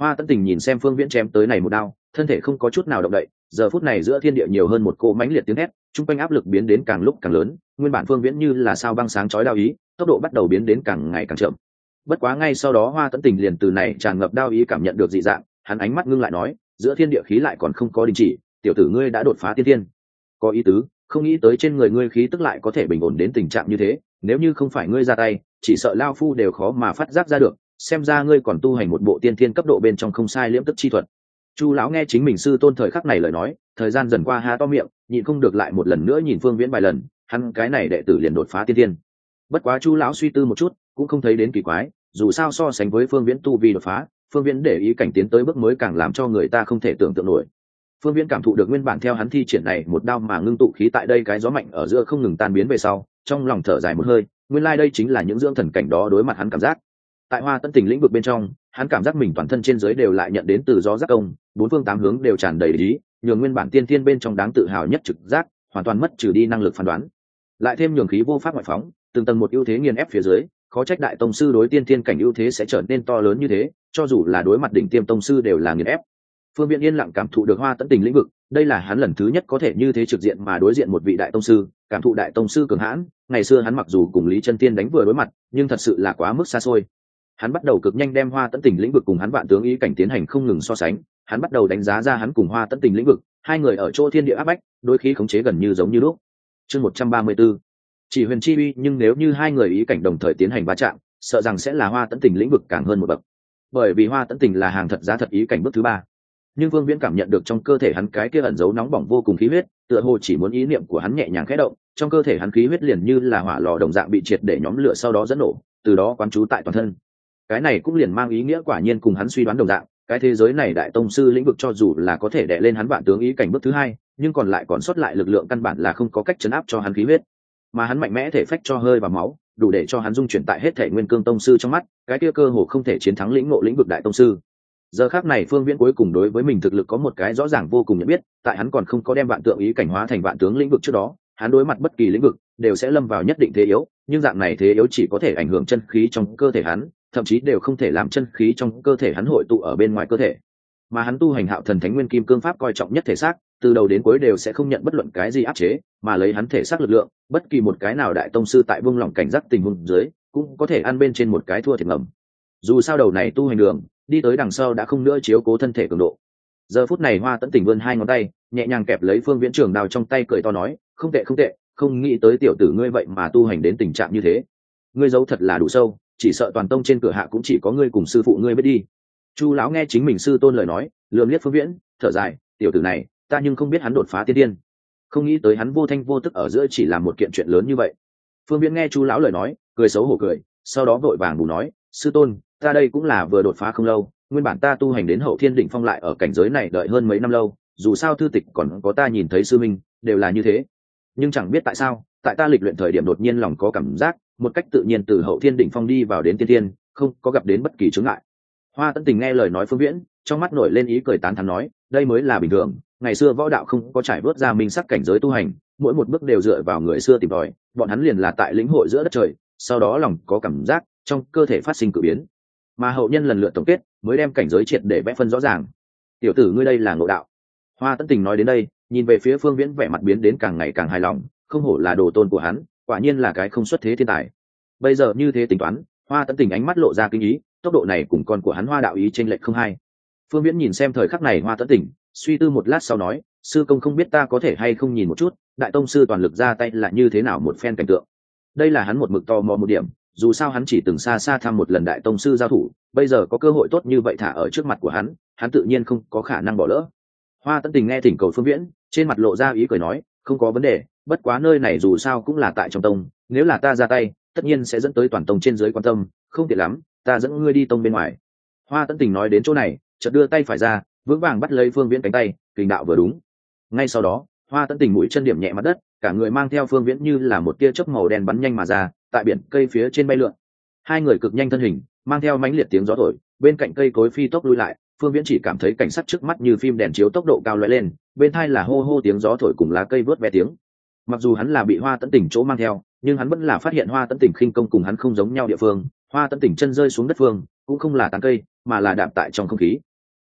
Hoa Tấn Tình nhìn xem Phương Viễn chém tới này một đao, thân thể không có chút nào động đậy. Giờ phút này giữa thiên địa nhiều hơn một cỗ mãnh liệt tiếng hét, trung quanh áp lực biến đến càng lúc càng lớn. Nguyên bản Phương Viễn như là sao băng sáng chói đao ý, tốc độ bắt đầu biến đến càng ngày càng chậm. Bất quá ngay sau đó Hoa Tấn Tình liền từ này tràn ngập đao ý cảm nhận được dị dạng, hắn ánh mắt ngưng lại nói, giữa thiên địa khí lại còn không có đình chỉ, tiểu tử ngươi đã đột phá tiên thiên. Có ý tứ, không nghĩ tới trên người ngươi khí tức lại có thể bình ổn đến tình trạng như thế, nếu như không phải ngươi ra tay, chỉ sợ lao phu đều khó mà phát giác ra được, xem ra ngươi còn tu hành một bộ tiên thiên cấp độ bên trong không sai liễm tức chi thuật. Chu lão nghe chính mình sư tôn thời khắc này lời nói, thời gian dần qua há to miệng, nhịn không được lại một lần nữa nhìn Phương Viễn vài lần, hắn cái này đệ tử liền đột phá tiên thiên. Bất quá Chu lão suy tư một chút, cũng không thấy đến kỳ quái, dù sao so sánh với Phương Viễn tu vi đột phá, Phương Viễn để ý cảnh tiến tới bước mới càng làm cho người ta không thể tưởng tượng nổi. Phương Viễn cảm thụ được nguyên bản theo hắn thi triển này một đao mà ngưng tụ khí tại đây cái gió mạnh ở giữa không ngừng tan biến về sau, trong lòng thở dài một hơi, nguyên lai like đây chính là những dưỡng thần cảnh đó đối mặt hắn cảm giác. Tại Hoa Tấn Tình lĩnh vực bên trong, hắn cảm giác mình toàn thân trên dưới đều lại nhận đến từ gió giác công, bốn phương tám hướng đều tràn đầy ý, nhường nguyên bản tiên thiên bên trong đáng tự hào nhất trực giác, hoàn toàn mất trừ đi năng lực phán đoán. Lại thêm nhường khí vô pháp ngoại phóng, từng tầng một ưu thế nghiền ép phía dưới, khó trách đại tông sư đối tiên thiên cảnh ưu thế sẽ trở nên to lớn như thế, cho dù là đối mặt đỉnh tiêm tông sư đều là nghiền ép. Phương Viễn yên lặng cảm thụ được Hoa Tấn Tình lĩnh vực, đây là hắn lần thứ nhất có thể như thế trực diện mà đối diện một vị đại tông sư, cảm thụ đại tông sư cường hãn. Ngày xưa hắn mặc dù cùng Lý Chân Tiên đánh vừa đối mặt, nhưng thật sự là quá mức xa xôi. Hắn bắt đầu cực nhanh đem Hoa Tấn Tình lĩnh vực cùng hắn vạn tướng ý cảnh tiến hành không ngừng so sánh, hắn bắt đầu đánh giá ra hắn cùng Hoa Tấn Tình lĩnh vực, hai người ở chỗ thiên địa áp bách, đôi khí khống chế gần như giống như lúc. Chương một trăm ba mươi tư, chỉ huyền chi uy, nhưng nếu như hai người ý cảnh đồng thời tiến hành va chạm, sợ rằng sẽ là Hoa Tấn Tình lĩnh vực càng hơn một bậc. Bởi vì Hoa Tấn Tình là hàng thật giá thật ý cảnh bước thứ ba. Nhưng Vương Viễn cảm nhận được trong cơ thể hắn cái kia ẩn giấu nóng bỏng vô cùng khí huyết, tựa hồ chỉ muốn ý niệm của hắn nhẹ nhàng khẽ động, trong cơ thể hắn khí huyết liền như là hỏa lò đồng dạng bị triệt để nhóm lửa sau đó dẫn nổ, từ đó quán trú tại toàn thân. Cái này cũng liền mang ý nghĩa quả nhiên cùng hắn suy đoán đồng dạng, cái thế giới này đại tông sư lĩnh vực cho dù là có thể đè lên hắn vạn tướng ý cảnh bước thứ hai, nhưng còn lại còn sót lại lực lượng căn bản là không có cách chấn áp cho hắn khí huyết, mà hắn mạnh mẽ thể phách cho hơi và máu, đủ để cho hắn dung chuyển tại hết thể nguyên cương tông sư trong mắt, cái kia cơ hồ không thể chiến thắng lĩnh ngộ lĩnh vực đại tông sư. Giờ khắc này Phương Viễn cuối cùng đối với mình thực lực có một cái rõ ràng vô cùng nhận biết, tại hắn còn không có đem vạn tượng ý cảnh hóa thành vạn tướng lĩnh vực trước đó, hắn đối mặt bất kỳ lĩnh vực đều sẽ lâm vào nhất định thế yếu, nhưng dạng này thế yếu chỉ có thể ảnh hưởng chân khí trong cơ thể hắn, thậm chí đều không thể làm chân khí trong cơ thể hắn hội tụ ở bên ngoài cơ thể. Mà hắn tu hành Hạo Thần Thánh Nguyên Kim Cương Pháp coi trọng nhất thể xác, từ đầu đến cuối đều sẽ không nhận bất luận cái gì áp chế, mà lấy hắn thể xác lực lượng, bất kỳ một cái nào đại tông sư tại vương lòng cảnh giác tình huống dưới, cũng có thể ăn bên trên một cái thua thiệt ngầm. Dù sao đầu này tu hành đường, đi tới đằng sau đã không nữa chiếu cố thân thể cường độ. Giờ phút này Hoa Tấn Tình vươn hai ngón tay, nhẹ nhàng kẹp lấy Phương Viễn trường đao trong tay, cười to nói, không tệ không tệ, không nghĩ tới tiểu tử ngươi vậy mà tu hành đến tình trạng như thế. Ngươi giấu thật là đủ sâu, chỉ sợ toàn tông trên cửa hạ cũng chỉ có ngươi cùng sư phụ ngươi biết đi. Chu lão nghe chính mình sư tôn lời nói, lườm liếc Phương Viễn, thở dài, tiểu tử này, ta nhưng không biết hắn đột phá tiên tiên, không nghĩ tới hắn vô thanh vô tức ở giữa chỉ làm một kiện chuyện lớn như vậy. Phương Viễn nghe Chu lão lời nói, cười xấu hổ cười, sau đó vội vàng bù nói, sư tôn, ta đây cũng là vừa đột phá không lâu, nguyên bản ta tu hành đến hậu thiên đỉnh phong lại ở cảnh giới này đợi hơn mấy năm lâu, dù sao thư tịch còn có ta nhìn thấy sư minh đều là như thế, nhưng chẳng biết tại sao tại ta lịch luyện thời điểm đột nhiên lòng có cảm giác một cách tự nhiên từ hậu thiên đỉnh phong đi vào đến tiên thiên, không có gặp đến bất kỳ chướng ngại. Hoa Tấn Tình nghe lời nói Phương Viễn, trong mắt nổi lên ý cười tán thán nói, đây mới là bình thường, ngày xưa võ đạo không có trải vớt ra minh sắc cảnh giới tu hành, mỗi một bước đều dựa vào người xưa tìm tòi, bọn hắn liền là tại lĩnh hội giữa đất trời, sau đó lòng có cảm giác, trong cơ thể phát sinh cử biến, mà hậu nhân lần lượt tổng kết mới đem cảnh giới triệt để vẽ phân rõ ràng. Tiểu tử ngươi đây là ngộ đạo. Hoa Tấn Tình nói đến đây, nhìn về phía Phương Viễn vẻ mặt biến đến càng ngày càng hài lòng, không hổ là đồ tôn của hắn, quả nhiên là cái không xuất thế thiên tài. Bây giờ như thế tính toán, Hoa Tấn Tình ánh mắt lộ ra kinh ý, tốc độ này cùng con của hắn Hoa đạo ý chênh lệch không hai. Phương Viễn nhìn xem thời khắc này Hoa Tấn Tình, suy tư một lát sau nói, sư công không biết ta có thể hay không nhìn một chút, đại tông sư toàn lực ra tay là như thế nào một phen cảnh tượng. Đây là hắn một mực tò mò một điểm, dù sao hắn chỉ từng xa xa thăm một lần đại tông sư giao thủ, bây giờ có cơ hội tốt như vậy thả ở trước mặt của hắn, hắn tự nhiên không có khả năng bỏ lỡ. Hoa Tấn Tình nghe thỉnh cầu Phương Viễn, trên mặt lộ ra ý cười nói, không có vấn đề, bất quá nơi này dù sao cũng là tại trong tông, nếu là ta ra tay, tất nhiên sẽ dẫn tới toàn tông trên dưới quan tâm, không tiện lắm, ta dẫn ngươi đi tông bên ngoài. Hoa Tấn Tình nói đến chỗ này, chợt đưa tay phải ra, vững vàng bắt lấy Phương Viễn cánh tay, kình đạo vừa đúng. Ngay sau đó, Hoa Tấn Tình mũi chân điểm nhẹ mặt đất, cả người mang theo Phương Viễn như là một tia chớp màu đen bắn nhanh mà ra, tại biển cây phía trên bay lượn. Hai người cực nhanh thân hình, mang theo mãnh liệt tiếng gió thổi, bên cạnh cây cối phi tốc lui lại, Phương Viễn chỉ cảm thấy cảnh sắc trước mắt như phim đèn chiếu tốc độ cao lóe lên, bên tai là hô hô tiếng gió thổi cùng lá cây vớt ve tiếng. Mặc dù hắn là bị Hoa Tấn Tình chỗ mang theo, nhưng hắn vẫn là phát hiện Hoa Tấn Tình khinh công cùng hắn không giống nhau địa phương. Hoa Tấn Tình chân rơi xuống đất phương, cũng không là tán cây, mà là đạp tại trong không khí.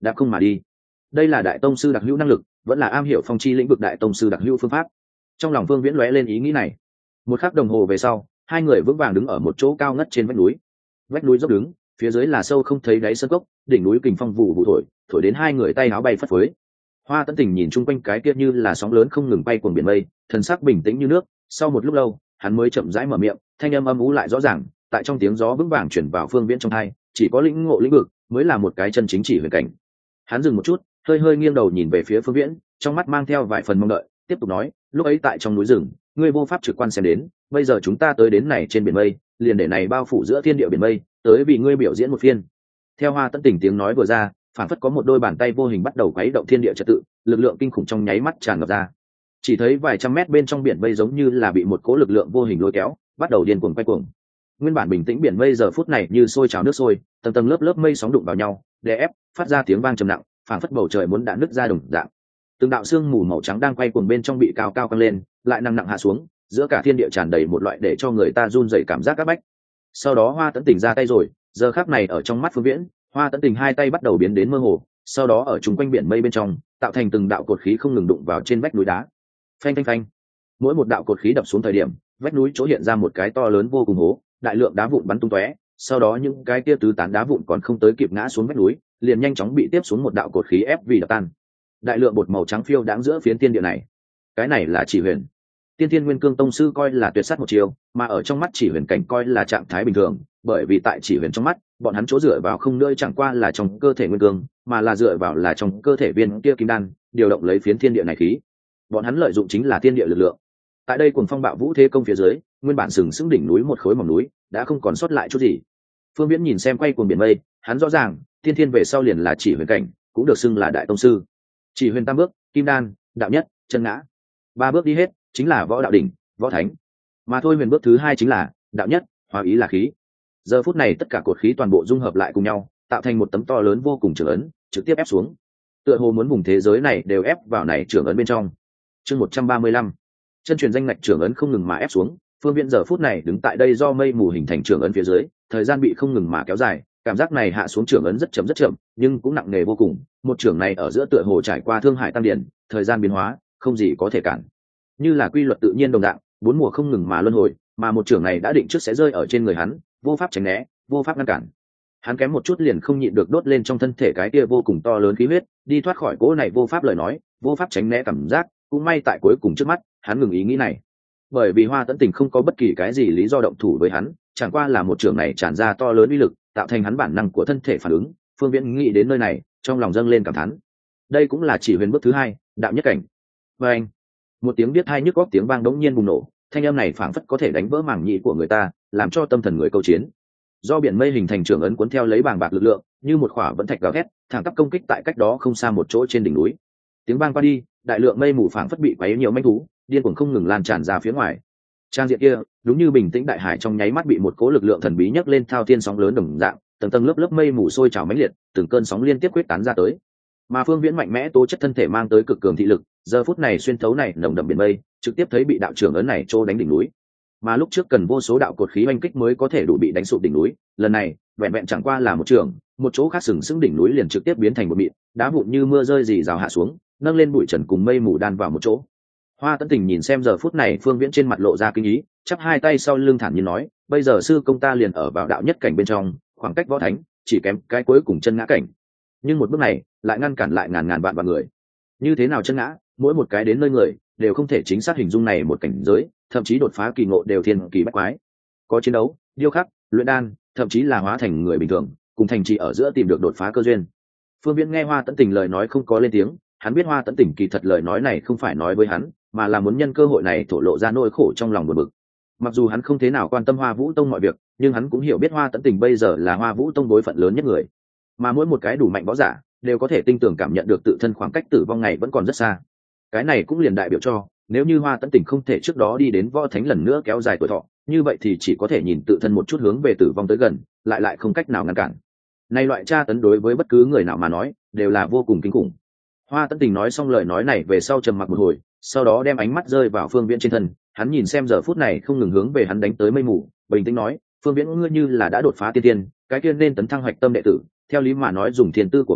đã không mà đi. Đây là đại tông sư đặc hữu năng lực, vẫn là am hiểu phong chi lĩnh vực đại tông sư đặc hữu phương pháp. Trong lòng Phương Viễn lóe lên ý nghĩ này. Một khắc đồng hồ về sau, hai người vững vàng đứng ở một chỗ cao ngất trên vách núi. Vách núi dốc đứng, phía dưới là sâu không thấy đáy sơn cốc, đỉnh núi kình phong vụ vụ thổi, thổi đến hai người tay áo bay phất phới. Hoa Tấn Tình nhìn chung quanh cái kia như là sóng lớn không ngừng bay cuồng biển mây, thần sắc bình tĩnh như nước. Sau một lúc lâu, hắn mới chậm rãi mở miệng, thanh âm âm u lại rõ ràng, tại trong tiếng gió vững vàng chuyển vào Phương Viễn trong tai, chỉ có lĩnh ngộ lĩnh vực mới là một cái chân chính chỉ huyền cảnh. Hắn dừng một chút, hơi hơi nghiêng đầu nhìn về phía Phương Viễn, trong mắt mang theo vài phần mong đợi, tiếp tục nói, lúc ấy tại trong núi rừng, ngươi vô pháp trực quan xem đến, bây giờ chúng ta tới đến này trên biển mây, liền để này bao phủ giữa thiên địa biển mây, tới vì ngươi biểu diễn một phiên. Theo Hoa Tấn Tình tiếng nói vừa ra, phản phất có một đôi bàn tay vô hình bắt đầu quấy động thiên địa trật tự, lực lượng kinh khủng trong nháy mắt tràn ngập ra. Chỉ thấy vài trăm mét bên trong biển mây giống như là bị một cỗ lực lượng vô hình lôi kéo, bắt đầu điên cuồng quay cuồng. Nguyên bản bình tĩnh biển mây giờ phút này như sôi trào nước sôi, tầng tầng lớp lớp mây sóng đụng vào nhau, đè ép, phát ra tiếng vang trầm nặng, phảng phất bầu trời muốn đạn nứt ra đồng dạng. Từng đạo sương mù màu trắng đang quay cuồng bên trong bị cao cao căng lên, lại nặng nặng hạ xuống, giữa cả thiên địa tràn đầy một loại để cho người ta run rẩy cảm giác áp bách. Sau đó Hoa Tấn Tình ra tay rồi, giờ khắc này ở trong mắt Phương Viễn, Hoa Tấn Tình hai tay bắt đầu biến đến mơ hồ, sau đó ở chung quanh biển mây bên trong, tạo thành từng đạo cột khí không ngừng đụng vào trên vách núi đá. Phanh phanh phanh. Mỗi một đạo cột khí đập xuống thời điểm, vách núi chỗ hiện ra một cái to lớn vô cùng hố, đại lượng đá vụn bắn tung tóe, sau đó những cái kia tứ tán đá vụn còn không tới kịp ngã xuống vách núi, liền nhanh chóng bị tiếp xuống một đạo cột khí ép vì đập tan. Đại lượng bột màu trắng phiêu đãng giữa phiến thiên địa này. Cái này là chỉ huyền. Tiên Thiên Nguyên Cương tông sư coi là tuyệt sát một chiều, mà ở trong mắt chỉ huyền cảnh coi là trạng thái bình thường, bởi vì tại chỉ huyền trong mắt, bọn hắn chỗ dựa vào không nơi chẳng qua là trong cơ thể nguyên cương, mà là dựa vào là trong cơ thể viên kia kim đan, điều động lấy phiến thiên địa này khí. Bọn hắn lợi dụng chính là thiên địa lực lượng. Tại đây cuồng phong bạo vũ thế công phía dưới, nguyên bản sừng sững đỉnh núi một khối mỏng núi, đã không còn sót lại chút gì. Phương Viễn nhìn xem quay cuồng biển mây, hắn rõ ràng, tiên thiên về sau liền là chỉ huyền cảnh, cũng được xưng là đại tông sư. Chỉ huyền tam bước, kim đan, đạo nhất, chân ngã. Ba bước đi hết, chính là võ đạo đỉnh, võ thánh. Mà thôi huyền bước thứ hai chính là đạo nhất, hóa ý là khí. Giờ phút này tất cả cột khí toàn bộ dung hợp lại cùng nhau, tạo thành một tấm to lớn vô cùng trường ấn, trực tiếp ép xuống. Tựa hồ muốn vùng thế giới này đều ép vào này trường ấn bên trong. Chương một trăm ba mươi lăm, chân truyền danh ngạch trường ấn không ngừng mà ép xuống. Phương Viễn giờ phút này đứng tại đây do mây mù hình thành trường ấn phía dưới, thời gian bị không ngừng mà kéo dài, cảm giác này hạ xuống trường ấn rất chậm rất chậm, nhưng cũng nặng nề vô cùng. Một trường này ở giữa tựa hồ trải qua thương hải tăng điển, thời gian biến hóa, không gì có thể cản. Như là quy luật tự nhiên đồng dạng, bốn mùa không ngừng mà luân hồi, mà một trường này đã định trước sẽ rơi ở trên người hắn, vô pháp tránh né, vô pháp ngăn cản. Hắn kém một chút liền không nhịn được đốt lên trong thân thể cái kia vô cùng to lớn khí huyết, đi thoát khỏi cỗ này vô pháp lời nói, vô pháp tránh né cảm giác, cũng may tại cuối cùng trước mắt, hắn ngừng ý nghĩ này. Bởi vì Hoa Tấn Tình không có bất kỳ cái gì lý do động thủ với hắn, chẳng qua là một trường này tràn ra to lớn uy lực, tạo thành hắn bản năng của thân thể phản ứng. Phương Viễn nghĩ đến nơi này, trong lòng dâng lên cảm thán. Đây cũng là chỉ huyền bước thứ hai, đạo nhất cảnh. Và anh, một tiếng biết hai nhức góc tiếng vang đống nhiên bùng nổ, thanh âm này phảng phất có thể đánh vỡ màng nhĩ của người ta, làm cho tâm thần người câu chiến. Do biển mây hình thành trường ấn cuốn theo lấy bàng bạc lực lượng, như một khỏa vẫn thạch gào thét, thẳng tắp công kích tại cách đó không xa một chỗ trên đỉnh núi. Tiếng vang qua đi, đại lượng mây mù phảng phất bị quấy nhiều manh thú, điên cuồng không ngừng lan tràn ra phía ngoài. Trang diện kia, đúng như bình tĩnh đại hải trong nháy mắt bị một cỗ lực lượng thần bí nhấc lên thao thiên sóng lớn đồng dạng, tầng tầng lớp lớp mây mù sôi trào mãnh liệt, từng cơn sóng liên tiếp quyết tán ra tới. Mà Phương Viễn mạnh mẽ tố chất thân thể mang tới cực cường thị lực, giờ phút này xuyên thấu này nồng đậm biển mây, trực tiếp thấy bị đạo trưởng ấn này trô đánh đỉnh núi. Mà lúc trước cần vô số đạo cột khí oanh kích mới có thể đủ bị đánh sụp đỉnh núi, lần này vẹn vẹn chẳng qua là một trường, một chỗ khác sừng sững đỉnh núi liền trực tiếp biến thành một mịn, đá vụn như mưa rơi rì rào hạ xuống, nâng lên bụi trần cùng mây mù đan vào một chỗ. Hoa Tấn Tình nhìn xem giờ phút này Phương Viễn trên mặt lộ ra kinh ý, chắp hai tay sau lưng thản nhiên nói, bây giờ sư công ta liền ở vào đạo nhất cảnh bên trong, khoảng cách võ thánh chỉ kém cái cuối cùng chân ngã cảnh, nhưng một bước này lại ngăn cản lại ngàn ngàn vạn vạn người. Như thế nào chân ngã, mỗi một cái đến nơi người đều không thể chính xác hình dung này một cảnh giới, thậm chí đột phá kỳ ngộ đều thiên kỳ bách quái. Có chiến đấu, điêu khắc, luyện đan, thậm chí là hóa thành người bình thường, cùng thành trì ở giữa tìm được đột phá cơ duyên. Phương Viễn nghe Hoa Tấn Tình lời nói không có lên tiếng, hắn biết Hoa Tấn Tình kỳ thật lời nói này không phải nói với hắn, mà là muốn nhân cơ hội này thổ lộ ra nỗi khổ trong lòng buồn bực. Mặc dù hắn không thế nào quan tâm Hoa Vũ Tông mọi việc, nhưng hắn cũng hiểu biết Hoa Tấn Tình bây giờ là Hoa Vũ Tông đối phận lớn nhất người, mà mỗi một cái đủ mạnh võ giả đều có thể tinh tường cảm nhận được tự thân khoảng cách tử vong ngày vẫn còn rất xa. Cái này cũng liền đại biểu cho, nếu như Hoa Tấn Tình không thể trước đó đi đến võ thánh lần nữa kéo dài tuổi thọ, như vậy thì chỉ có thể nhìn tự thân một chút hướng về tử vong tới gần, lại lại không cách nào ngăn cản. Này loại tra tấn đối với bất cứ người nào mà nói đều là vô cùng kinh khủng. Hoa Tấn Tình nói xong lời nói này về sau trầm mặc một hồi, sau đó đem ánh mắt rơi vào Phương Viễn trên thân, hắn nhìn xem giờ phút này không ngừng hướng về hắn đánh tới mây mù, bình tĩnh nói, Phương Viễn, ngươi như là đã đột phá tiên tiên, cái kia nên tấn thăng hoạch tâm đệ tử, theo lý mà nói dùng thiên tư của ngươi,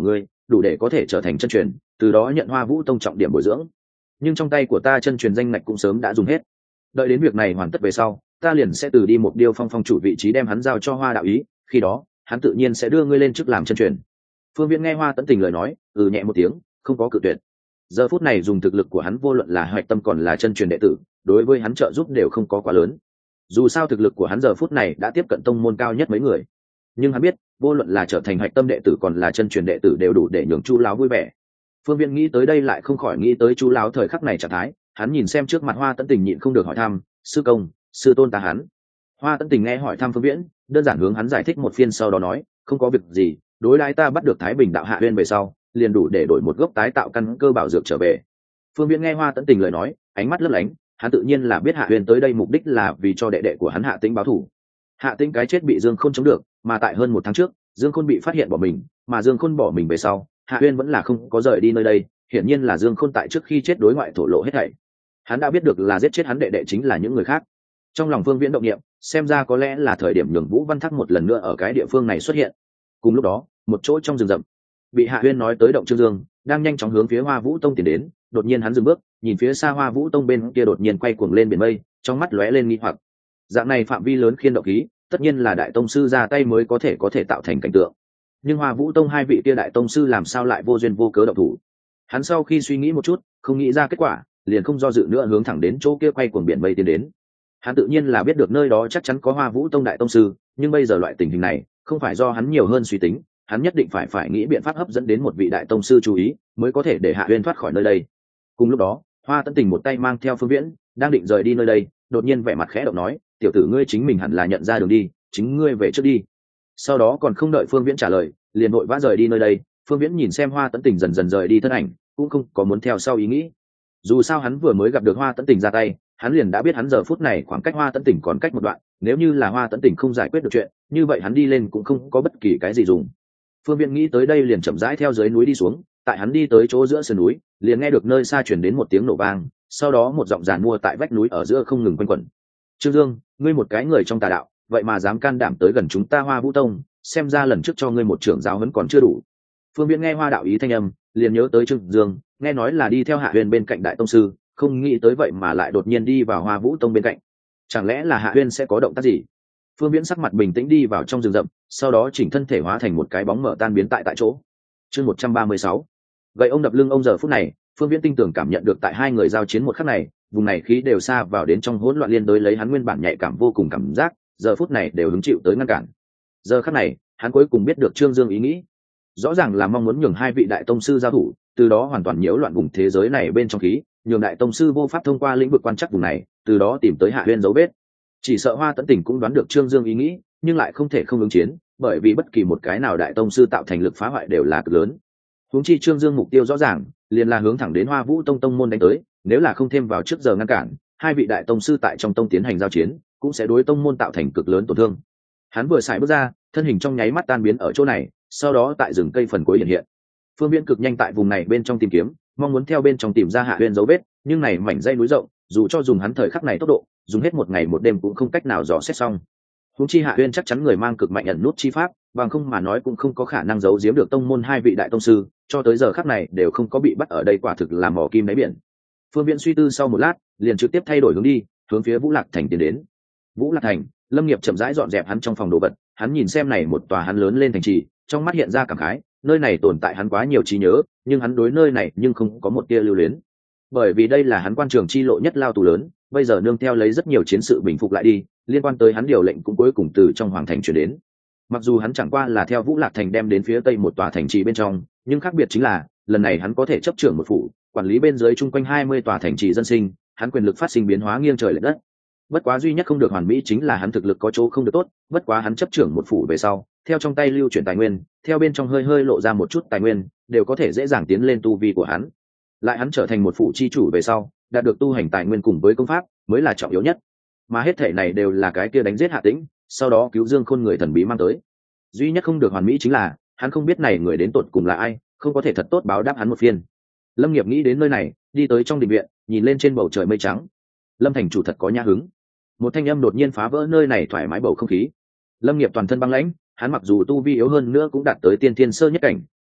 đủ để có thể trở thành chân truyền, từ đó nhận Hoa Vũ tông trọng điểm bồi dưỡng. Nhưng trong tay của ta chân truyền danh ngạch cũng sớm đã dùng hết, đợi đến việc này hoàn tất về sau, ta liền sẽ từ đi một điêu phong phong chủ vị trí đem hắn giao cho Hoa đạo ý, khi đó hắn tự nhiên sẽ đưa ngươi lên chức làm chân truyền. Phương Viễn nghe Hoa Tấn Tình lời nói, ừ nhẹ một tiếng, không có cự tuyệt. Giờ phút này dùng thực lực của hắn vô luận là Hoạch Tâm còn là chân truyền đệ tử, đối với hắn trợ giúp đều không có quá lớn. Dù sao thực lực của hắn giờ phút này đã tiếp cận tông môn cao nhất mấy người, nhưng hắn biết, vô luận là trở thành Hoạch Tâm đệ tử còn là chân truyền đệ tử đều đủ để nhường Chu lão vui vẻ. Phương Viễn nghĩ tới đây lại không khỏi nghĩ tới Chu lão thời khắc này trạng thái, hắn nhìn xem trước mặt Hoa Tấn Tình nhịn không được hỏi thăm, sư công, sư tôn ta hắn. Hoa Tấn Tình nghe hỏi thăm Phương Viễn, đơn giản hướng hắn giải thích một phiên sau đó nói, không có việc gì, đối đãi ta bắt được Thái Bình đạo hạ uyên về sau, liền đủ để đổi một gốc tái tạo căn cơ bảo dược trở về. Phương Viễn nghe Hoa Tấn Tình lời nói, ánh mắt lấp lánh, hắn tự nhiên là biết Hạ Uyên tới đây mục đích là vì cho đệ đệ của hắn Hạ Tĩnh báo thù. Hạ Tĩnh cái chết bị Dương Khôn chống được, mà tại hơn một tháng trước, Dương Khôn bị phát hiện bỏ mình, mà Dương Khôn bỏ mình về sau, Hạ Uyên vẫn là không có rời đi nơi đây, hiển nhiên là Dương Khôn tại trước khi chết đối ngoại thổ lộ hết thảy. Hắn đã biết được là giết chết hắn đệ đệ chính là những người khác. Trong lòng Phương Viễn động niệm, xem ra có lẽ là thời điểm nhường Vũ Văn Thác một lần nữa ở cái địa phương này xuất hiện. Cùng lúc đó, một chỗ trong rừng rậm, bị Hạ Uyên nói tới động Trương Dương, đang nhanh chóng hướng phía Hoa Vũ Tông tiến đến, đột nhiên hắn dừng bước, nhìn phía xa Hoa Vũ Tông bên kia đột nhiên quay cuồng lên biển mây, trong mắt lóe lên nghi hoặc. Dạng này phạm vi lớn khiên động khí, tất nhiên là đại tông sư ra tay mới có thể có thể tạo thành cảnh tượng. Nhưng Hoa Vũ Tông hai vị kia đại tông sư làm sao lại vô duyên vô cớ động thủ? Hắn sau khi suy nghĩ một chút, không nghĩ ra kết quả, liền không do dự nữa hướng thẳng đến chỗ kia quay cuồng biển mây tiến đến. Hắn tự nhiên là biết được nơi đó chắc chắn có Hoa Vũ Tông đại tông sư, nhưng bây giờ loại tình hình này, không phải do hắn nhiều hơn suy tính, hắn nhất định phải phải nghĩ biện pháp hấp dẫn đến một vị đại tông sư chú ý, mới có thể để Hạ Uyên thoát khỏi nơi đây. Cùng lúc đó, Hoa Tấn Tình một tay mang theo Phương Viễn, đang định rời đi nơi đây, đột nhiên vẻ mặt khẽ động nói, tiểu tử ngươi chính mình hẳn là nhận ra đường đi, chính ngươi về trước đi. Sau đó còn không đợi Phương Viễn trả lời, liền vội vã rời đi nơi đây. Phương Viễn nhìn xem Hoa Tấn Tình dần dần rời đi thân ảnh, cũng không có muốn theo sau ý nghĩ. Dù sao hắn vừa mới gặp được Hoa Tấn Tình ra tay, hắn liền đã biết hắn giờ phút này khoảng cách Hoa Tấn Tình còn cách một đoạn, nếu như là Hoa Tấn Tình không giải quyết được chuyện, như vậy hắn đi lên cũng không có bất kỳ cái gì dùng. Phương Viễn nghĩ tới đây liền chậm rãi theo dưới núi đi xuống, tại hắn đi tới chỗ giữa sườn núi, liền nghe được nơi xa truyền đến một tiếng nổ vang, sau đó một giọng giàn mua tại vách núi ở giữa không ngừng quanh quẩn. Trương Dương, ngươi một cái người trong tà đạo, vậy mà dám can đảm tới gần chúng ta Hoa Vũ Tông, xem ra lần trước cho ngươi một trưởng giáo huấn còn chưa đủ. Phương Viễn nghe Hoa đạo ý thanh âm, liền nhớ tới Trương Dương, nghe nói là đi theo Hạ Uyên bên cạnh đại tông sư, không nghĩ tới vậy mà lại đột nhiên đi vào Hoa Vũ Tông bên cạnh. Chẳng lẽ là Hạ Uyên sẽ có động tác gì? Phương Viễn sắc mặt bình tĩnh đi vào trong rừng rậm, sau đó chỉnh thân thể hóa thành một cái bóng mở tan biến tại tại chỗ. Chương một trăm ba mươi sáu. Vậy ông đập lưng ông giờ phút này, Phương Viễn tinh tường cảm nhận được tại hai người giao chiến một khắc này, vùng này khí đều xa vào đến trong hỗn loạn liên đối lấy hắn nguyên bản nhạy cảm vô cùng cảm giác, giờ phút này đều hứng chịu tới ngăn cản. Giờ khắc này, hắn cuối cùng biết được Trương Dương ý nghĩ. Rõ ràng là mong muốn nhường hai vị đại tông sư giao thủ, từ đó hoàn toàn nhiễu loạn vùng thế giới này bên trong khí, nhường đại tông sư vô pháp thông qua lĩnh vực quan trắc vùng này, từ đó tìm tới Hạ Uyên dấu vết. Chỉ sợ Hoa Tấn Tình cũng đoán được Trương Dương ý nghĩ, nhưng lại không thể không ứng chiến, bởi vì bất kỳ một cái nào đại tông sư tạo thành lực phá hoại đều là cực lớn. Huống chi Trương Dương mục tiêu rõ ràng, liền là hướng thẳng đến Hoa Vũ Tông tông môn đánh tới, nếu là không thêm vào trước giờ ngăn cản, hai vị đại tông sư tại trong tông tiến hành giao chiến, cũng sẽ đối tông môn tạo thành cực lớn tổn thương. Hắn vừa xài bước ra, thân hình trong nháy mắt tan biến ở chỗ này, sau đó tại rừng cây phần cuối hiện hiện. Phương Viễn cực nhanh tại vùng này bên trong tìm kiếm, mong muốn theo bên trong tìm ra Hạ Uyên dấu vết, nhưng này mảnh dãy núi rộng, dù cho dùng hắn thời khắc này tốc độ, dùng hết một ngày một đêm cũng không cách nào dò xét xong. Huống chi Hạ Uyên chắc chắn người mang cực mạnh ẩn nút chi pháp, bằng không mà nói cũng không có khả năng giấu giếm được tông môn hai vị đại tông sư, cho tới giờ khắc này đều không có bị bắt ở đây, quả thực là mỏ kim đáy biển. Phương Viễn suy tư sau một lát, liền trực tiếp thay đổi hướng đi, hướng phía Vũ Lạc Thành tiến đến. Vũ Lạc Thành, Lâm Nghiệp chậm rãi dọn dẹp hắn trong phòng đồ vật, hắn nhìn xem này một tòa hắn lớn lên thành trì, trong mắt hiện ra cảm khái, nơi này tồn tại hắn quá nhiều trí nhớ, nhưng hắn đối nơi này nhưng không có một tia lưu luyến. Bởi vì đây là hắn quan trường chi lộ nhất lao tù lớn, bây giờ nương theo lấy rất nhiều chiến sự bình phục lại đi, liên quan tới hắn điều lệnh cũng cuối cùng từ trong hoàng thành chuyển đến. Mặc dù hắn chẳng qua là theo Vũ Lạc Thành đem đến phía tây một tòa thành trì bên trong, nhưng khác biệt chính là lần này hắn có thể chấp trưởng một phủ, quản lý bên dưới chung quanh hai mươi tòa thành trì dân sinh, hắn quyền lực phát sinh biến hóa nghiêng trời lệch đất. Bất quá duy nhất không được hoàn mỹ chính là hắn thực lực có chỗ không được tốt, bất quá hắn chấp trưởng một phủ về sau, theo trong tay lưu chuyển tài nguyên, theo bên trong hơi hơi lộ ra một chút tài nguyên, đều có thể dễ dàng tiến lên tu vi của hắn. Lại hắn trở thành một phủ chi chủ về sau, đạt được tu hành tài nguyên cùng với công pháp, mới là trọng yếu nhất. Mà hết thể này đều là cái kia đánh giết Hạ Tĩnh, sau đó cứu Dương Khôn người thần bí mang tới. Duy nhất không được hoàn mỹ chính là, hắn không biết này người đến tột cùng là ai, không có thể thật tốt báo đáp hắn một phiên. Lâm Nghiệp nghĩ đến nơi này, đi tới trong đình viện, nhìn lên trên bầu trời mây trắng. Lâm thành chủ thật có nhã hứng. Một thanh âm đột nhiên phá vỡ nơi này thoải mái bầu không khí. Lâm Nghiệp toàn thân băng lãnh, hắn mặc dù tu vi yếu hơn nữa cũng đạt tới tiên thiên sơ nhất cảnh,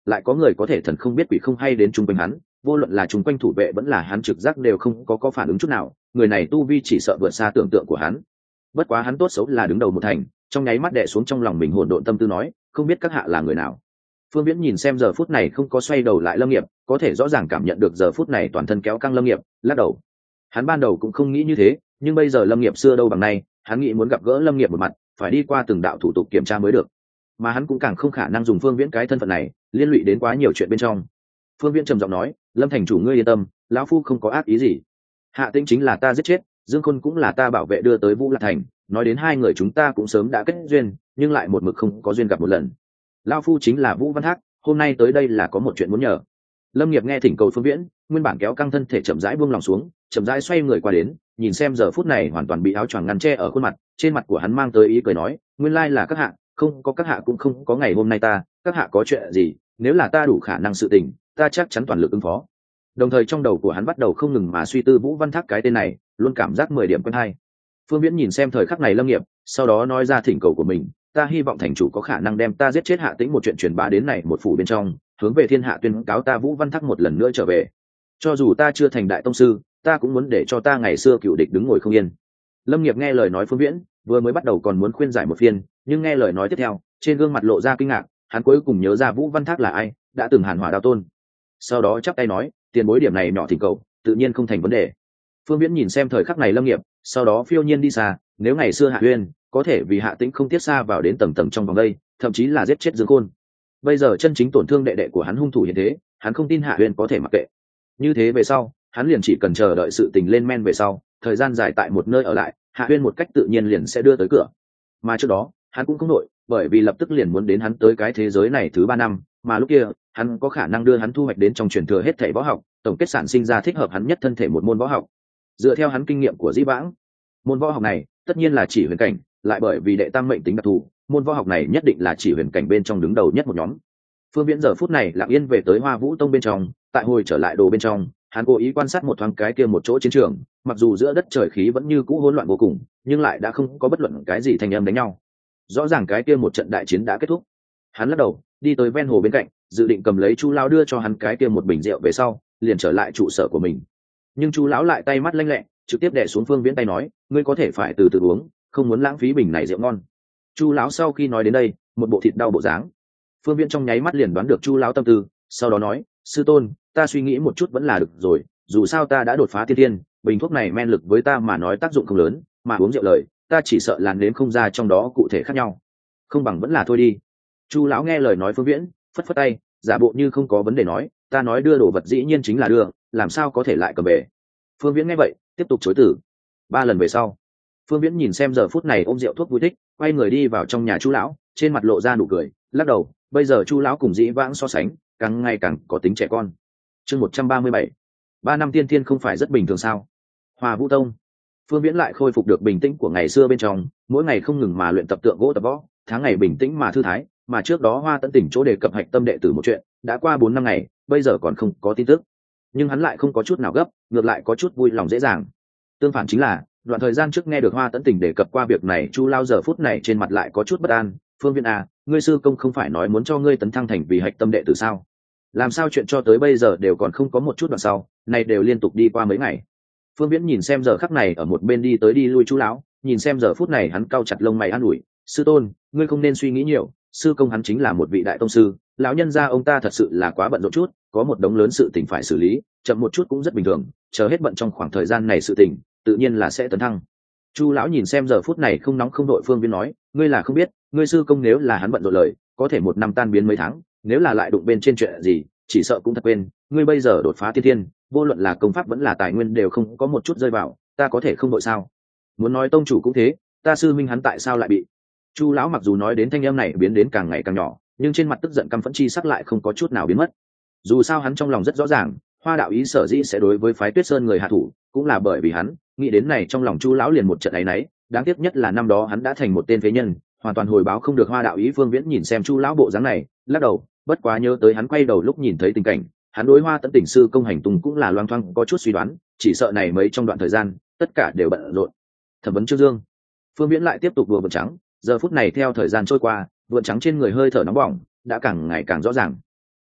lại có người có thể thần không biết quỷ không hay đến chung quanh hắn, vô luận là chung quanh thủ vệ vẫn là hắn trực giác đều không có có phản ứng chút nào, người này tu vi chỉ sợ vượt xa tưởng tượng của hắn. Bất quá hắn tốt xấu là đứng đầu một thành, trong nháy mắt đè xuống trong lòng mình hỗn độn tâm tư nói, không biết các hạ là người nào. Phương Viễn nhìn xem giờ phút này không có xoay đầu lại Lâm Nghiệp, có thể rõ ràng cảm nhận được giờ phút này toàn thân kéo căng Lâm Nghiệp, lắc đầu. Hắn ban đầu cũng không nghĩ như thế, nhưng bây giờ Lâm Nghiệp xưa đâu bằng nay, hắn nghĩ muốn gặp gỡ Lâm Nghiệp một mặt, phải đi qua từng đạo thủ tục kiểm tra mới được. Mà hắn cũng càng không khả năng dùng Phương Viễn cái thân phận này, liên lụy đến quá nhiều chuyện bên trong. Phương Viễn trầm giọng nói, Lâm thành chủ ngươi yên tâm, lão phu không có ác ý gì. Hạ Tĩnh chính là ta giết chết, Dương Khôn cũng là ta bảo vệ đưa tới Vũ Lạc thành, nói đến hai người chúng ta cũng sớm đã kết duyên, nhưng lại một mực không có duyên gặp một lần. Lão phu chính là Vũ Văn Thác, hôm nay tới đây là có một chuyện muốn nhờ. Lâm Nghiệp nghe thỉnh cầu Phương Viễn, nguyên bản kéo căng thân thể chậm rãi buông lòng xuống, chậm rãi xoay người qua đến, nhìn xem giờ phút này hoàn toàn bị áo choàng ngăn che ở khuôn mặt, trên mặt của hắn mang tới ý cười nói, nguyên lai là các hạ, không có các hạ cũng không có ngày hôm nay ta, các hạ có chuyện gì, nếu là ta đủ khả năng sự tình, ta chắc chắn toàn lực ứng phó. Đồng thời trong đầu của hắn bắt đầu không ngừng mà suy tư Vũ Văn Thác cái tên này, luôn cảm giác mười điểm quen hay. Phương Viễn nhìn xem thời khắc này Lâm Nghiệp, sau đó nói ra thỉnh cầu của mình, ta hy vọng thành chủ có khả năng đem ta giết chết Hạ Tĩnh một chuyện truyền bá đến này một phủ bên trong, hướng về thiên hạ tuyên cáo ta Vũ Văn Thác một lần nữa trở về. Cho dù ta chưa thành đại tông sư, ta cũng muốn để cho ta ngày xưa cựu địch đứng ngồi không yên. Lâm Nghiệp nghe lời nói Phương Viễn, vừa mới bắt đầu còn muốn khuyên giải một phiên, nhưng nghe lời nói tiếp theo, trên gương mặt lộ ra kinh ngạc, hắn cuối cùng nhớ ra Vũ Văn Thác là ai, đã từng hàn hỏa đao tôn. Sau đó chắp tay nói, tiền bối điểm này nhỏ thỉnh cầu, tự nhiên không thành vấn đề. Phương Viễn nhìn xem thời khắc này Lâm Nghiệp, sau đó phiêu nhiên đi xa, nếu ngày xưa Hạ Uyên có thể vì Hạ Tĩnh không tiết xa vào đến tầng tầng trong vòng đây, thậm chí là giết chết Dương Khôn. Bây giờ chân chính tổn thương đệ đệ của hắn hung thủ hiện thế, hắn không tin Hạ Uyên có thể mặc kệ. Như thế về sau, hắn liền chỉ cần chờ đợi sự tình lên men về sau, thời gian dài tại một nơi ở lại, Hạ Uyên một cách tự nhiên liền sẽ đưa tới cửa. Mà trước đó, hắn cũng không nổi, bởi vì lập tức liền muốn đến hắn tới cái thế giới này thứ ba năm, mà lúc kia, hắn có khả năng đưa hắn thu hoạch đến trong truyền thừa hết thảy võ học, tổng kết sản sinh ra thích hợp hắn nhất thân thể một môn võ học. Dựa theo hắn kinh nghiệm của Dĩ Vãng, môn võ học này tất nhiên là chỉ huyền cảnh, lại bởi vì đệ tam mệnh tính đặc thù, môn võ học này nhất định là chỉ huyền cảnh bên trong đứng đầu nhất một nhóm. Phương Viễn giờ phút này lặng yên về tới Hoa Vũ Tông bên trong, tại hồi trở lại đồ bên trong, hắn cố ý quan sát một thoáng cái kia một chỗ chiến trường, mặc dù giữa đất trời khí vẫn như cũ hỗn loạn vô cùng, nhưng lại đã không có bất luận cái gì thành âm đánh nhau. Rõ ràng cái kia một trận đại chiến đã kết thúc. Hắn lắc đầu, đi tới ven hồ bên cạnh, dự định cầm lấy Chu lão đưa cho hắn cái kia một bình rượu về sau, liền trở lại trụ sở của mình. Nhưng Chu lão lại tay mắt lanh lẹ, trực tiếp đè xuống Phương Viễn tay nói, ngươi có thể phải từ từ uống, không muốn lãng phí bình này rượu ngon. Chu lão sau khi nói đến đây, một bộ thịt đau bộ dáng. Phương Viễn trong nháy mắt liền đoán được Chu lão tâm tư, sau đó nói, sư tôn, ta suy nghĩ một chút vẫn là được rồi, dù sao ta đã đột phá tiên tiên, bình thuốc này men lực với ta mà nói tác dụng không lớn, mà uống rượu lời, ta chỉ sợ làn đến không ra trong đó cụ thể khác nhau, không bằng vẫn là thôi đi. Chu lão nghe lời nói Phương Viễn, phất phất tay, giả bộ như không có vấn đề nói, ta nói đưa đồ vật dĩ nhiên chính là đưa, làm sao có thể lại cầm về. Phương Viễn nghe vậy, tiếp tục chối từ. Ba lần về sau, Phương Viễn nhìn xem giờ phút này ôm rượu thuốc vui thích, quay người đi vào trong nhà Chu lão, trên mặt lộ ra nụ cười, lắc đầu, bây giờ Chu lão cùng Dĩ Vãng so sánh, càng ngày càng có tính trẻ con. Chương một trăm ba mươi bảy, ba năm tiên thiên không phải rất bình thường sao? Hoa Vũ Tông. Phương Viễn lại khôi phục được bình tĩnh của ngày xưa bên trong, mỗi ngày không ngừng mà luyện tập tượng gỗ tập võ, tháng ngày bình tĩnh mà thư thái, mà trước đó Hoa Tấn Tỉnh chỗ đề cập hạch tâm đệ tử một chuyện, đã qua bốn năm ngày, bây giờ còn không có tin tức. Nhưng hắn lại không có chút nào gấp, ngược lại có chút vui lòng dễ dàng. Tương phản chính là, đoạn thời gian trước nghe được Hoa Tấn Tỉnh đề cập qua việc này, Chu lao giờ phút này trên mặt lại có chút bất an, Phương Viễn à, ngươi sư công không phải nói muốn cho ngươi tấn thăng thành vì hạch tâm đệ tử sao? Làm sao chuyện cho tới bây giờ đều còn không có một chút đoạn sau, này đều liên tục đi qua mấy ngày. Phương Viễn nhìn xem giờ khắc này ở một bên đi tới đi lui Chu lão, nhìn xem giờ phút này hắn cau chặt lông mày an ủi, sư tôn, ngươi không nên suy nghĩ nhiều, sư công hắn chính là một vị đại tông sư, lão nhân gia ông ta thật sự là quá bận rộn chút, có một đống lớn sự tình phải xử lý, chậm một chút cũng rất bình thường, chờ hết bận trong khoảng thời gian này sự tình, tự nhiên là sẽ tấn thăng. Chu lão nhìn xem giờ phút này không nóng không đội Phương Viễn nói, ngươi là không biết, ngươi sư công nếu là hắn bận rộn lời, có thể một năm tan biến mấy tháng, nếu là lại đụng bên trên chuyện gì, chỉ sợ cũng thật quên, ngươi bây giờ đột phá tiên thiên, vô luận là công pháp vẫn là tài nguyên đều không có một chút rơi vào, ta có thể không đội sao? Muốn nói tông chủ cũng thế, ta sư minh hắn tại sao lại bị? Chu lão mặc dù nói đến thanh âm này biến đến càng ngày càng nhỏ, nhưng trên mặt tức giận căm phẫn chi sắc lại không có chút nào biến mất. Dù sao hắn trong lòng rất rõ ràng, Hoa đạo ý sở dĩ sẽ đối với phái Tuyết Sơn người hạ thủ, cũng là bởi vì hắn nghĩ đến này trong lòng Chu lão liền một trận ấy nấy, đáng tiếc nhất là năm đó hắn đã thành một tên phế nhân, hoàn toàn hồi báo không được Hoa đạo ý. Phương Viễn nhìn xem Chu lão bộ dáng này, lắc đầu, bất quá nhớ tới hắn quay đầu lúc nhìn thấy tình cảnh, hắn đối Hoa Tấn Tỉnh sư công hành tung cũng là loang thoáng có chút suy đoán, chỉ sợ này mấy trong đoạn thời gian, tất cả đều bận rộn. Thẩm vấn Trương Dương. Phương Viễn lại tiếp tục đùa vượn trắng, giờ phút này theo thời gian trôi qua, vượn trắng trên người hơi thở nóng bỏng đã càng ngày càng rõ ràng.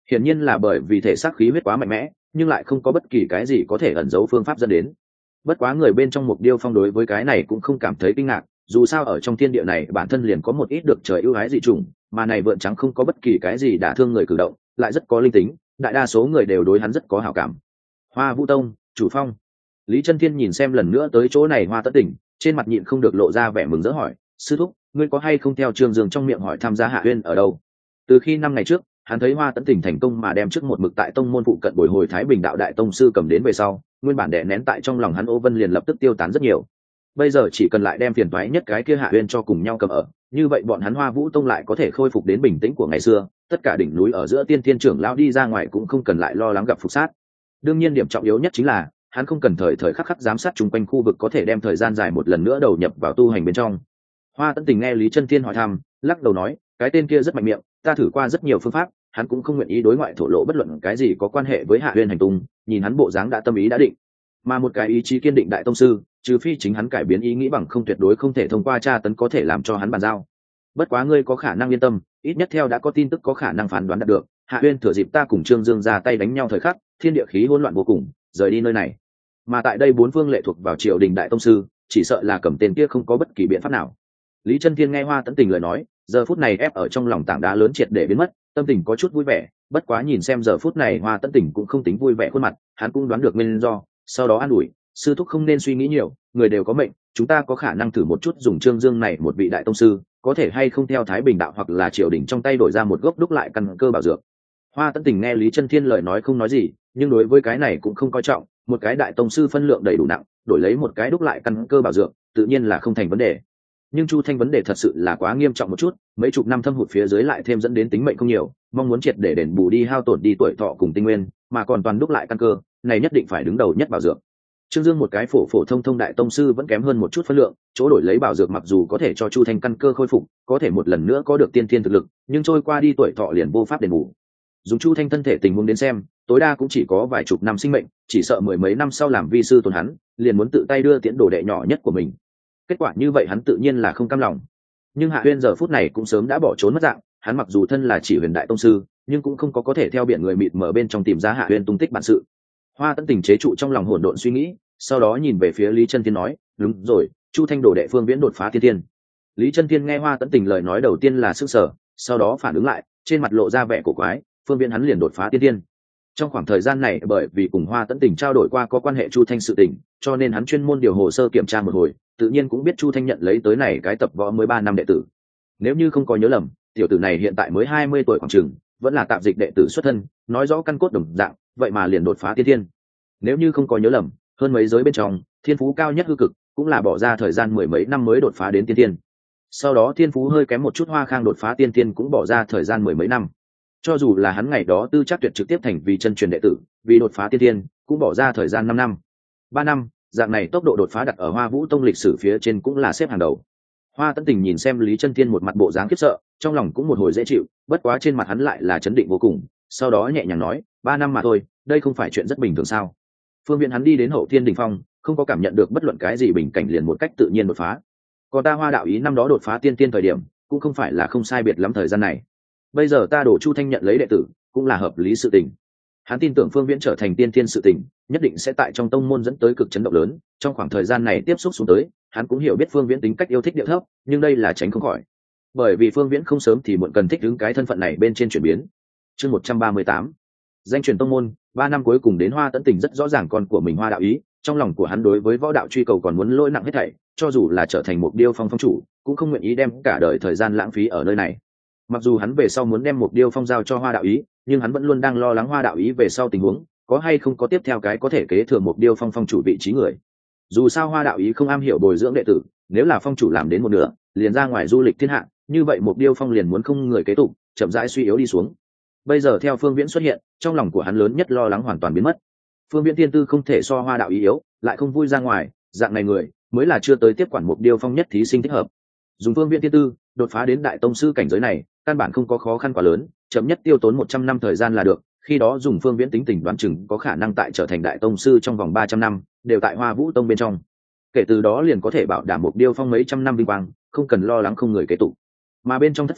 hiển nhiên là bởi vì thể xác khí huyết quá mạnh mẽ, nhưng lại không có bất kỳ cái gì có thể ẩn giấu phương pháp dẫn đến. Bất quá người bên trong Mục Điêu Phong đối với cái này cũng không cảm thấy kinh ngạc, dù sao ở trong thiên địa này bản thân liền có một ít được trời ưu ái dị trùng, mà này vượn trắng không có bất kỳ cái gì đả thương người cử động, lại rất có linh tính, đại đa số người đều đối hắn rất có hảo cảm. Hoa Vũ Tông chủ phong. Lý Chân Thiên nhìn xem lần nữa tới chỗ này Hoa Tẫn Tỉnh, trên mặt nhịn không được lộ ra vẻ mừng rỡ hỏi: sư thúc, ngươi có hay không theo Trương Dương trong miệng hỏi tham gia Hạ Uyên ở đâu? Từ khi năm ngày trước hắn thấy Hoa Tẫn Tỉnh thành công mà đem trước một mực tại tông môn phụ cận bồi hồi Thái Bình đạo đại tông sư cầm đến về sau, nguyên bản đè nén tại trong lòng hắn Ô Vân liền lập tức tiêu tán rất nhiều. Bây giờ chỉ cần lại đem phiền toái nhất cái kia Hạ Uyên cho cùng nhau cầm ở, như vậy bọn hắn Hoa Vũ Tông lại có thể khôi phục đến bình tĩnh của ngày xưa, tất cả đỉnh núi ở giữa tiên thiên trưởng lão đi ra ngoài cũng không cần lại lo lắng gặp phục sát. Đương nhiên điểm trọng yếu nhất chính là hắn không cần thời thời khắc khắc giám sát chung quanh khu vực, có thể đem thời gian dài một lần nữa đầu nhập vào tu hành bên trong. Hoa Tẫn Tình nghe Lý Chân Thiên hỏi thăm, lắc đầu nói: cái tên kia rất mạnh miệng, ta thử qua rất nhiều phương pháp, hắn cũng không nguyện ý đối ngoại thổ lộ bất luận cái gì có quan hệ với Hạ Uyên hành tung, nhìn hắn bộ dáng đã tâm ý đã định. Mà một cái ý chí kiên định đại tông sư, trừ phi chính hắn cải biến ý nghĩ bằng không tuyệt đối không thể thông qua tra tấn có thể làm cho hắn bàn giao. Bất quá ngươi có khả năng yên tâm, ít nhất theo đã có tin tức có khả năng phán đoán đạt được, Hạ Uyên thừa dịp ta cùng Trương Dương ra tay đánh nhau thời khắc, thiên địa khí hỗn loạn vô cùng, rời đi nơi này. Mà tại đây bốn phương lệ thuộc vào triều đình đại tông sư, chỉ sợ là cầm tên kia không có bất kỳ biện pháp nào. Lý Chân Thiên nghe Hoa Tẫn Tình lời nói, giờ phút này ép ở trong lòng tảng đá lớn triệt để biến mất, tâm tình có chút vui vẻ. Bất quá nhìn xem giờ phút này Hoa Tẫn Tình cũng không tính vui vẻ khuôn mặt, hắn cũng đoán được nguyên do, sau đó an ủi: sư thúc không nên suy nghĩ nhiều, người đều có mệnh, chúng ta có khả năng thử một chút dùng Trương Dương này một vị đại tông sư, có thể hay không theo Thái Bình đạo hoặc là triều đình trong tay đổi ra một gốc đúc lại căn cơ bảo dược. Hoa Tẫn Tình nghe Lý Chân Thiên lời nói không nói gì, nhưng đối với cái này cũng không coi trọng, một cái đại tông sư phân lượng đầy đủ nặng, đổi lấy một cái đúc lại căn cơ bảo dược, tự nhiên là không thành vấn đề. Nhưng Chu Thanh vấn đề thật sự là quá nghiêm trọng một chút, mấy chục năm thâm hụt phía dưới lại thêm dẫn đến tính mệnh không nhiều, mong muốn triệt để đền bù đi hao tổn đi tuổi thọ cùng tinh nguyên, mà còn toàn đúc lại căn cơ, này nhất định phải đứng đầu nhất bảo dược. Trương Dương một cái phổ phổ thông thông đại tông sư vẫn kém hơn một chút phân lượng, chỗ đổi lấy bảo dược mặc dù có thể cho Chu Thanh căn cơ khôi phục, có thể một lần nữa có được tiên thiên thực lực, nhưng trôi qua đi tuổi thọ liền vô pháp đền bù. Dùng Chu Thanh thân thể tình huống đến xem, tối đa cũng chỉ có vài chục năm sinh mệnh, chỉ sợ mười mấy năm sau làm vi sư tồn hắn, liền muốn tự tay đưa tiễn đồ đệ nhỏ nhất của mình. Kết quả như vậy hắn tự nhiên là không cam lòng. Nhưng Hạ Uyên giờ phút này cũng sớm đã bỏ trốn mất dạng, hắn mặc dù thân là chỉ huyền đại tông sư, nhưng cũng không có có thể theo biển người mịt mờ bên trong tìm ra Hạ Uyên tung tích bản sự. Hoa Tẫn Tình chế trụ trong lòng hỗn độn suy nghĩ, sau đó nhìn về phía Lý Chân Thiên nói: đúng rồi, Chu Thanh đồ đệ Phương Viễn đột phá tiên thiên. Lý Chân Thiên nghe Hoa Tẫn Tình lời nói đầu tiên là sửng sở, sau đó phản ứng lại, trên mặt lộ ra vẻ cổ quái: Phương Viễn hắn liền đột phá tiên thiên? Trong khoảng thời gian này bởi vì cùng Hoa Tẫn Tình trao đổi qua có quan hệ Chu Thanh sự tình, cho nên hắn chuyên môn điều hồ sơ kiểm tra một hồi, tự nhiên cũng biết Chu Thanh nhận lấy tới này cái tập võ mới ba năm đệ tử. Nếu như không có nhớ lầm, tiểu tử này hiện tại mới hai mươi tuổi khoảng chừng, vẫn là tạp dịch đệ tử xuất thân, nói rõ căn cốt đồng dạng, vậy mà liền đột phá tiên thiên. Nếu như không có nhớ lầm, hơn mấy giới bên trong, thiên phú cao nhất hư cực, cũng là bỏ ra thời gian mười mấy năm mới đột phá đến tiên thiên. Sau đó thiên phú hơi kém một chút Hoa Khang đột phá tiên thiên cũng bỏ ra thời gian mười mấy năm. Cho dù là hắn ngày đó tư chắc tuyệt trực tiếp thành vì chân truyền đệ tử, vì đột phá tiên thiên, cũng bỏ ra thời gian năm năm. ba năm, dạng này tốc độ đột phá đặt ở Hoa Vũ Tông lịch sử phía trên cũng là xếp hàng đầu. Hoa Tẫn Tình nhìn xem Lý Chân Thiên một mặt bộ dáng khiếp sợ, trong lòng cũng một hồi dễ chịu, bất quá trên mặt hắn lại là chấn định vô cùng, sau đó nhẹ nhàng nói: ba năm mà thôi, đây không phải chuyện rất bình thường sao? Phương Viễn hắn đi đến Hậu Thiên đỉnh phong, không có cảm nhận được bất luận cái gì bình cảnh liền một cách tự nhiên đột phá. Còn ta Hoa đạo ý năm đó đột phá tiên tiên thời điểm, cũng không phải là không sai biệt lắm thời gian này. Bây giờ ta đổ Chu Thanh nhận lấy đệ tử, cũng là hợp lý sự tình. Hắn tin tưởng Phương Viễn trở thành tiên tiên sự tình, nhất định sẽ tại trong tông môn dẫn tới cực chấn động lớn. Trong khoảng thời gian này tiếp xúc xuống tới, hắn cũng hiểu biết Phương Viễn tính cách yêu thích điệu thấp, nhưng đây là tránh không khỏi. Bởi vì Phương Viễn không sớm thì muộn cần thích ứng cái thân phận này bên trên chuyển biến. Chương một trăm ba mươi tám, danh truyền tông môn. Ba năm cuối cùng đến Hoa Tẫn Tình rất rõ ràng con của mình Hoa đạo ý, trong lòng của hắn đối với võ đạo truy cầu còn muốn lỗi nặng hết thảy, cho dù là trở thành một Điêu Phong phong chủ, cũng không nguyện ý đem cả đời thời gian lãng phí ở nơi này. Mặc dù hắn về sau muốn đem một Điêu Phong giao cho Hoa đạo ý, nhưng hắn vẫn luôn đang lo lắng Hoa đạo ý về sau tình huống, có hay không có tiếp theo cái có thể kế thừa một Điêu Phong phong chủ vị trí người. Dù sao Hoa đạo ý không am hiểu bồi dưỡng đệ tử, nếu là phong chủ làm đến một nửa, liền ra ngoài du lịch thiên hạ, như vậy một Điêu Phong liền muốn không người kế tục, chậm rãi suy yếu đi xuống. Bây giờ theo Phương Viễn xuất hiện, trong lòng của hắn lớn nhất lo lắng hoàn toàn biến mất. Phương Viễn thiên tư không thể so Hoa đạo ý yếu, lại không vui ra ngoài, dạng này người mới là chưa tới tiếp quản một Điêu Phong nhất thí sinh thích hợp. Dùng Phương Viễn thiên tư đột phá đến đại tông sư cảnh giới này, căn bản không có khó khăn quá lớn, chậm nhất tiêu tốn một trăm năm thời gian là được. Khi đó dùng Phương Viễn tính tình đoán chừng có khả năng tại trở thành đại tông sư trong vòng ba trăm năm, đều tại Hoa Vũ Tông bên trong. Kể từ đó liền có thể bảo đảm một Điêu Phong mấy trăm năm vinh quang, không cần lo lắng không người kế tục. Mà bên trong thất phong,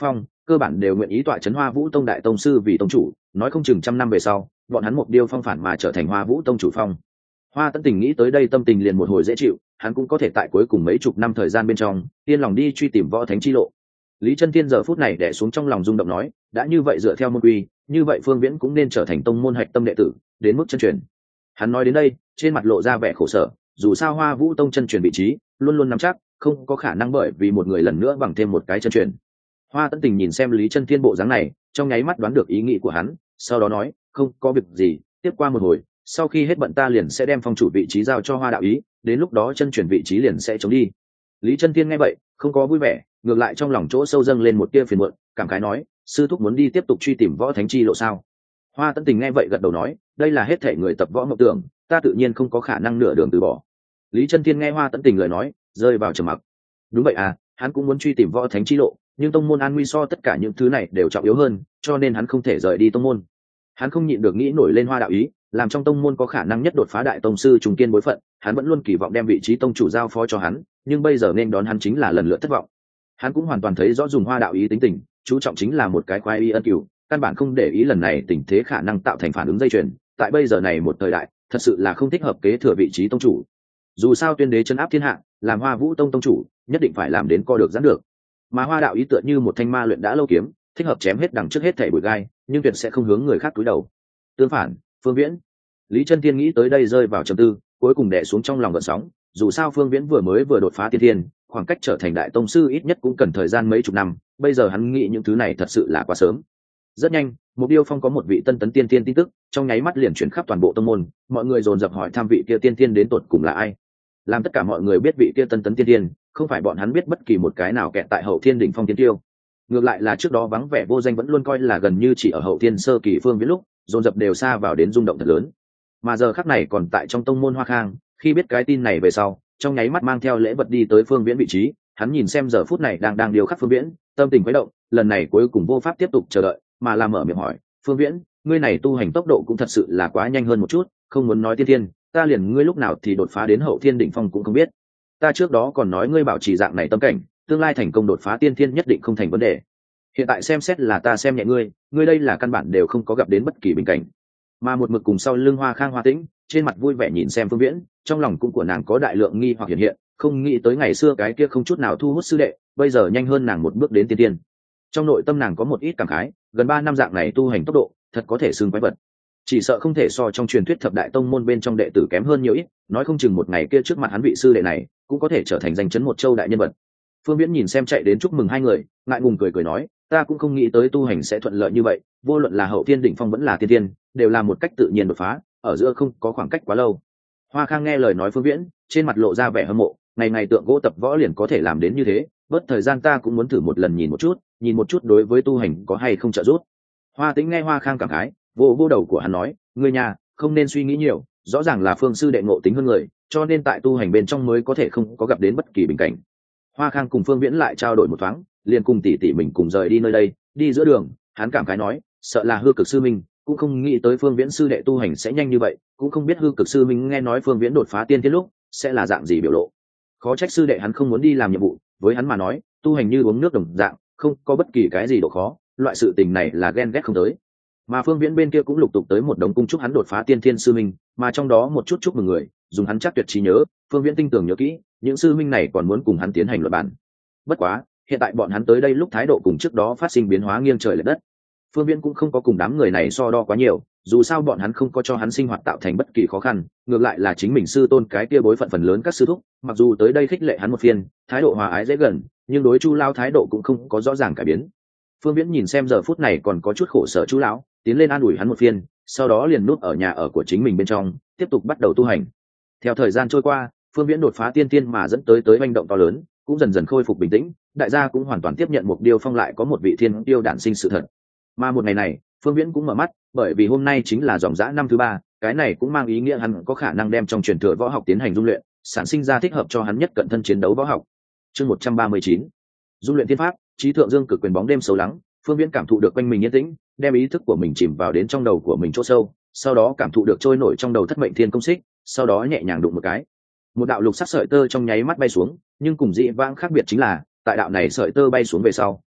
cơ bản đều nguyện ý tọa trấn Hoa Vũ Tông đại tông sư vì tông chủ, nói không chừng trăm năm về sau bọn hắn Mục Điêu Phong phản mà trở thành Hoa Vũ Tông chủ phong. Hoa Tấn Tình nghĩ tới đây tâm tình liền một hồi dễ chịu, hắn cũng có thể tại cuối cùng mấy chục năm thời gian bên trong yên lòng đi truy tìm võ thánh chi lộ. Lý Chân Thiên giờ phút này đè xuống trong lòng rung động nói, đã như vậy dựa theo môn quy, như vậy Phương Viễn cũng nên trở thành tông môn hạch tâm đệ tử, đến mức chân truyền. Hắn nói đến đây, trên mặt lộ ra vẻ khổ sở, dù sao Hoa Vũ Tông chân truyền vị trí luôn luôn nắm chắc, không có khả năng bởi vì một người lần nữa bằng thêm một cái chân truyền. Hoa Tấn Tình nhìn xem Lý Chân Thiên bộ dáng này, trong nháy mắt đoán được ý nghĩ của hắn, sau đó nói, không có việc gì, tiếp qua một hồi, sau khi hết bận ta liền sẽ đem phong chủ vị trí giao cho Hoa đạo ý, đến lúc đó chân truyền vị trí liền sẽ chống đi. Lý Chân Thiên nghe vậy, không có vui vẻ, ngược lại trong lòng chỗ sâu dâng lên một tia phiền muộn, cảm khái nói, sư thúc muốn đi tiếp tục truy tìm võ thánh chi lộ sao? Hoa Tấn Tình nghe vậy gật đầu nói, đây là hết thảy người tập võ mộng tưởng, ta tự nhiên không có khả năng nửa đường từ bỏ. Lý Chân Thiên nghe Hoa Tấn Tình lời nói, rơi vào trầm mặc. Đúng vậy à, hắn cũng muốn truy tìm võ thánh chi lộ, nhưng tông môn an nguy so tất cả những thứ này đều trọng yếu hơn, cho nên hắn không thể rời đi tông môn. Hắn không nhịn được nghĩ nổi lên Hoa đạo ý, làm trong tông môn có khả năng nhất đột phá đại tông sư trùng kiên bối phận, hắn vẫn luôn kỳ vọng đem vị trí tông chủ giao phó cho hắn, nhưng bây giờ nên đón hắn chính là lần lượt thất vọng. Hắn cũng hoàn toàn thấy rõ dùng Hoa đạo ý tính tình, chú trọng chính là một cái khoái y ân cửu, căn bản không để ý lần này tình thế khả năng tạo thành phản ứng dây chuyền, tại bây giờ này một thời đại, thật sự là không thích hợp kế thừa vị trí tông chủ. Dù sao tuyên đế trấn áp thiên hạ, làm Hoa Vũ Tông tông chủ, nhất định phải làm đến co được giãn được. Mà Hoa đạo ý tựa như một thanh ma luyện đã lâu kiếm, thích hợp chém hết đằng trước hết thảy bụi gai, nhưng tuyệt sẽ không hướng người khác cúi đầu. Tương phản, Phương Viễn, Lý Chân Thiên nghĩ tới đây rơi vào trầm tư, cuối cùng đè xuống trong lòng gợn sóng, dù sao Phương Viễn vừa mới vừa đột phá tiên thiên, khoảng cách trở thành đại tông sư ít nhất cũng cần thời gian mấy chục năm, bây giờ hắn nghĩ những thứ này thật sự là quá sớm. Rất nhanh, Mục Điêu Phong có một vị tân tấn tiên thiên tin tức, trong nháy mắt liền chuyển khắp toàn bộ tông môn, mọi người dồn dập hỏi thăm vị kia tiên thiên đến tột cùng là ai. Làm tất cả mọi người biết vị kia tân tấn tiên thiên, không phải bọn hắn biết bất kỳ một cái nào kẹt tại Hậu Thiên đỉnh phong tiên tiêu. Ngược lại là trước đó vắng vẻ vô danh vẫn luôn coi là gần như chỉ ở Hậu Thiên sơ kỳ Phương Viễn lúc, dồn dập đều xa vào đến rung động thật lớn. Mà giờ khắc này còn tại trong tông môn Hoa Khang, khi biết cái tin này về sau, trong nháy mắt mang theo lễ vật đi tới Phương Viễn vị trí, hắn nhìn xem giờ phút này đang đang điều khắc Phương Viễn, tâm tình quấy động, lần này cuối cùng vô pháp tiếp tục chờ đợi, mà làm mở miệng hỏi, Phương Viễn, ngươi này tu hành tốc độ cũng thật sự là quá nhanh hơn một chút, không muốn nói tiên thiên, ta liền ngươi lúc nào thì đột phá đến Hậu Thiên đỉnh phong cũng không biết. Ta trước đó còn nói ngươi bảo trì dạng này tâm cảnh, tương lai thành công đột phá tiên thiên nhất định không thành vấn đề. Hiện tại xem xét là ta xem nhẹ ngươi, ngươi đây là căn bản đều không có gặp đến bất kỳ bình cảnh. Mà một mực cùng sau lưng Hoa Khang Hoa Tĩnh, trên mặt vui vẻ nhìn xem Phương Viễn, trong lòng cũng của nàng có đại lượng nghi hoặc hiện hiện, không nghĩ tới ngày xưa cái kia không chút nào thu hút sư đệ, bây giờ nhanh hơn nàng một bước đến tiên tiên. Trong nội tâm nàng có một ít cảm khái, gần ba năm dạng này tu hành tốc độ, thật có thể xưng quái vật. Chỉ sợ không thể so trong truyền thuyết thập đại tông môn bên trong đệ tử kém hơn nhiều ít, nói không chừng một ngày kia trước mặt hắn vị sư đệ này, cũng có thể trở thành danh chấn một châu đại nhân vật. Phương Viễn nhìn xem chạy đến chúc mừng hai người, ngại ngùng cười cười nói, ta cũng không nghĩ tới tu hành sẽ thuận lợi như vậy, vô luận là Hậu Thiên đỉnh phong vẫn là tiên tiên, đều là một cách tự nhiên đột phá, ở giữa không có khoảng cách quá lâu. Hoa Khang nghe lời nói Phương Viễn, trên mặt lộ ra vẻ hâm mộ, ngày ngày tượng gỗ tập võ liền có thể làm đến như thế, bớt thời gian ta cũng muốn thử một lần nhìn một chút, nhìn một chút đối với tu hành có hay không trợ giúp. Hoa Tĩnh nghe Hoa Khang cảm khái, vô vô đầu của hắn nói, ngươi nhà không nên suy nghĩ nhiều, rõ ràng là Phương sư đệ ngộ tính hơn người, cho nên tại tu hành bên trong mới có thể không có gặp đến bất kỳ bình cảnh. Hoa Khang cùng Phương Viễn lại trao đổi một thoáng, liền cùng tỷ tỷ mình cùng rời đi nơi đây, đi giữa đường, hắn cảm khái nói, sợ là Hư Cực sư minh, cũng không nghĩ tới Phương Viễn sư đệ tu hành sẽ nhanh như vậy, cũng không biết Hư Cực sư minh nghe nói Phương Viễn đột phá tiên thiên lúc sẽ là dạng gì biểu lộ. Khó trách sư đệ hắn không muốn đi làm nhiệm vụ, với hắn mà nói, tu hành như uống nước đồng dạng, không có bất kỳ cái gì độ khó, loại sự tình này là ghen ghét không tới. Mà Phương Viễn bên kia cũng lục tục tới một đống cung chúc hắn đột phá tiên thiên sư minh, mà trong đó một chút chúc mừng người, dùng hắn chắc tuyệt trí nhớ, Phương Viễn tinh tường nhớ kỹ, những sư minh này còn muốn cùng hắn tiến hành luận bản. Bất quá, hiện tại bọn hắn tới đây lúc thái độ cùng trước đó phát sinh biến hóa nghiêng trời lệch đất. Phương Viễn cũng không có cùng đám người này so đo quá nhiều, dù sao bọn hắn không có cho hắn sinh hoạt tạo thành bất kỳ khó khăn, ngược lại là chính mình sư tôn cái kia bối phận phần lớn các sư thúc, mặc dù tới đây khích lệ hắn một phiên, thái độ hòa ái dễ gần, nhưng đối Chu lão thái độ cũng không có rõ ràng cải biến. Phương Viễn nhìn xem giờ phút này còn có chút khổ sở Chu lão, tiến lên an ủi hắn một phiên, sau đó liền núp ở nhà ở của chính mình bên trong, tiếp tục bắt đầu tu hành. Theo thời gian trôi qua, Phương Viễn đột phá tiên tiên mà dẫn tới tới hành động to lớn, cũng dần dần khôi phục bình tĩnh, đại gia cũng hoàn toàn tiếp nhận Mục Điêu Phong lại có một vị thiên tiêu đản sinh sự thật. Mà một ngày này, Phương Viễn cũng mở mắt, bởi vì hôm nay chính là dòng dã năm thứ ba, cái này cũng mang ý nghĩa hắn có khả năng đem trong truyền thừa võ học tiến hành dung luyện, sản sinh ra thích hợp cho hắn nhất cận thân chiến đấu võ học. Chương một trăm ba mươi chín, dung luyện thiên pháp, trí thượng dương cực quyền bóng đêm sâu lắng. Phương Viễn cảm thụ được quanh mình yên tĩnh, đem ý thức của mình chìm vào đến trong đầu của mình chỗ sâu, sau đó cảm thụ được trôi nổi trong đầu thất mệnh thiên công xích, sau đó nhẹ nhàng đụng một cái, một đạo lục sắc sợi tơ trong nháy mắt bay xuống, nhưng cùng dị vãng khác biệt chính là, tại đạo này sợi tơ bay xuống về sau,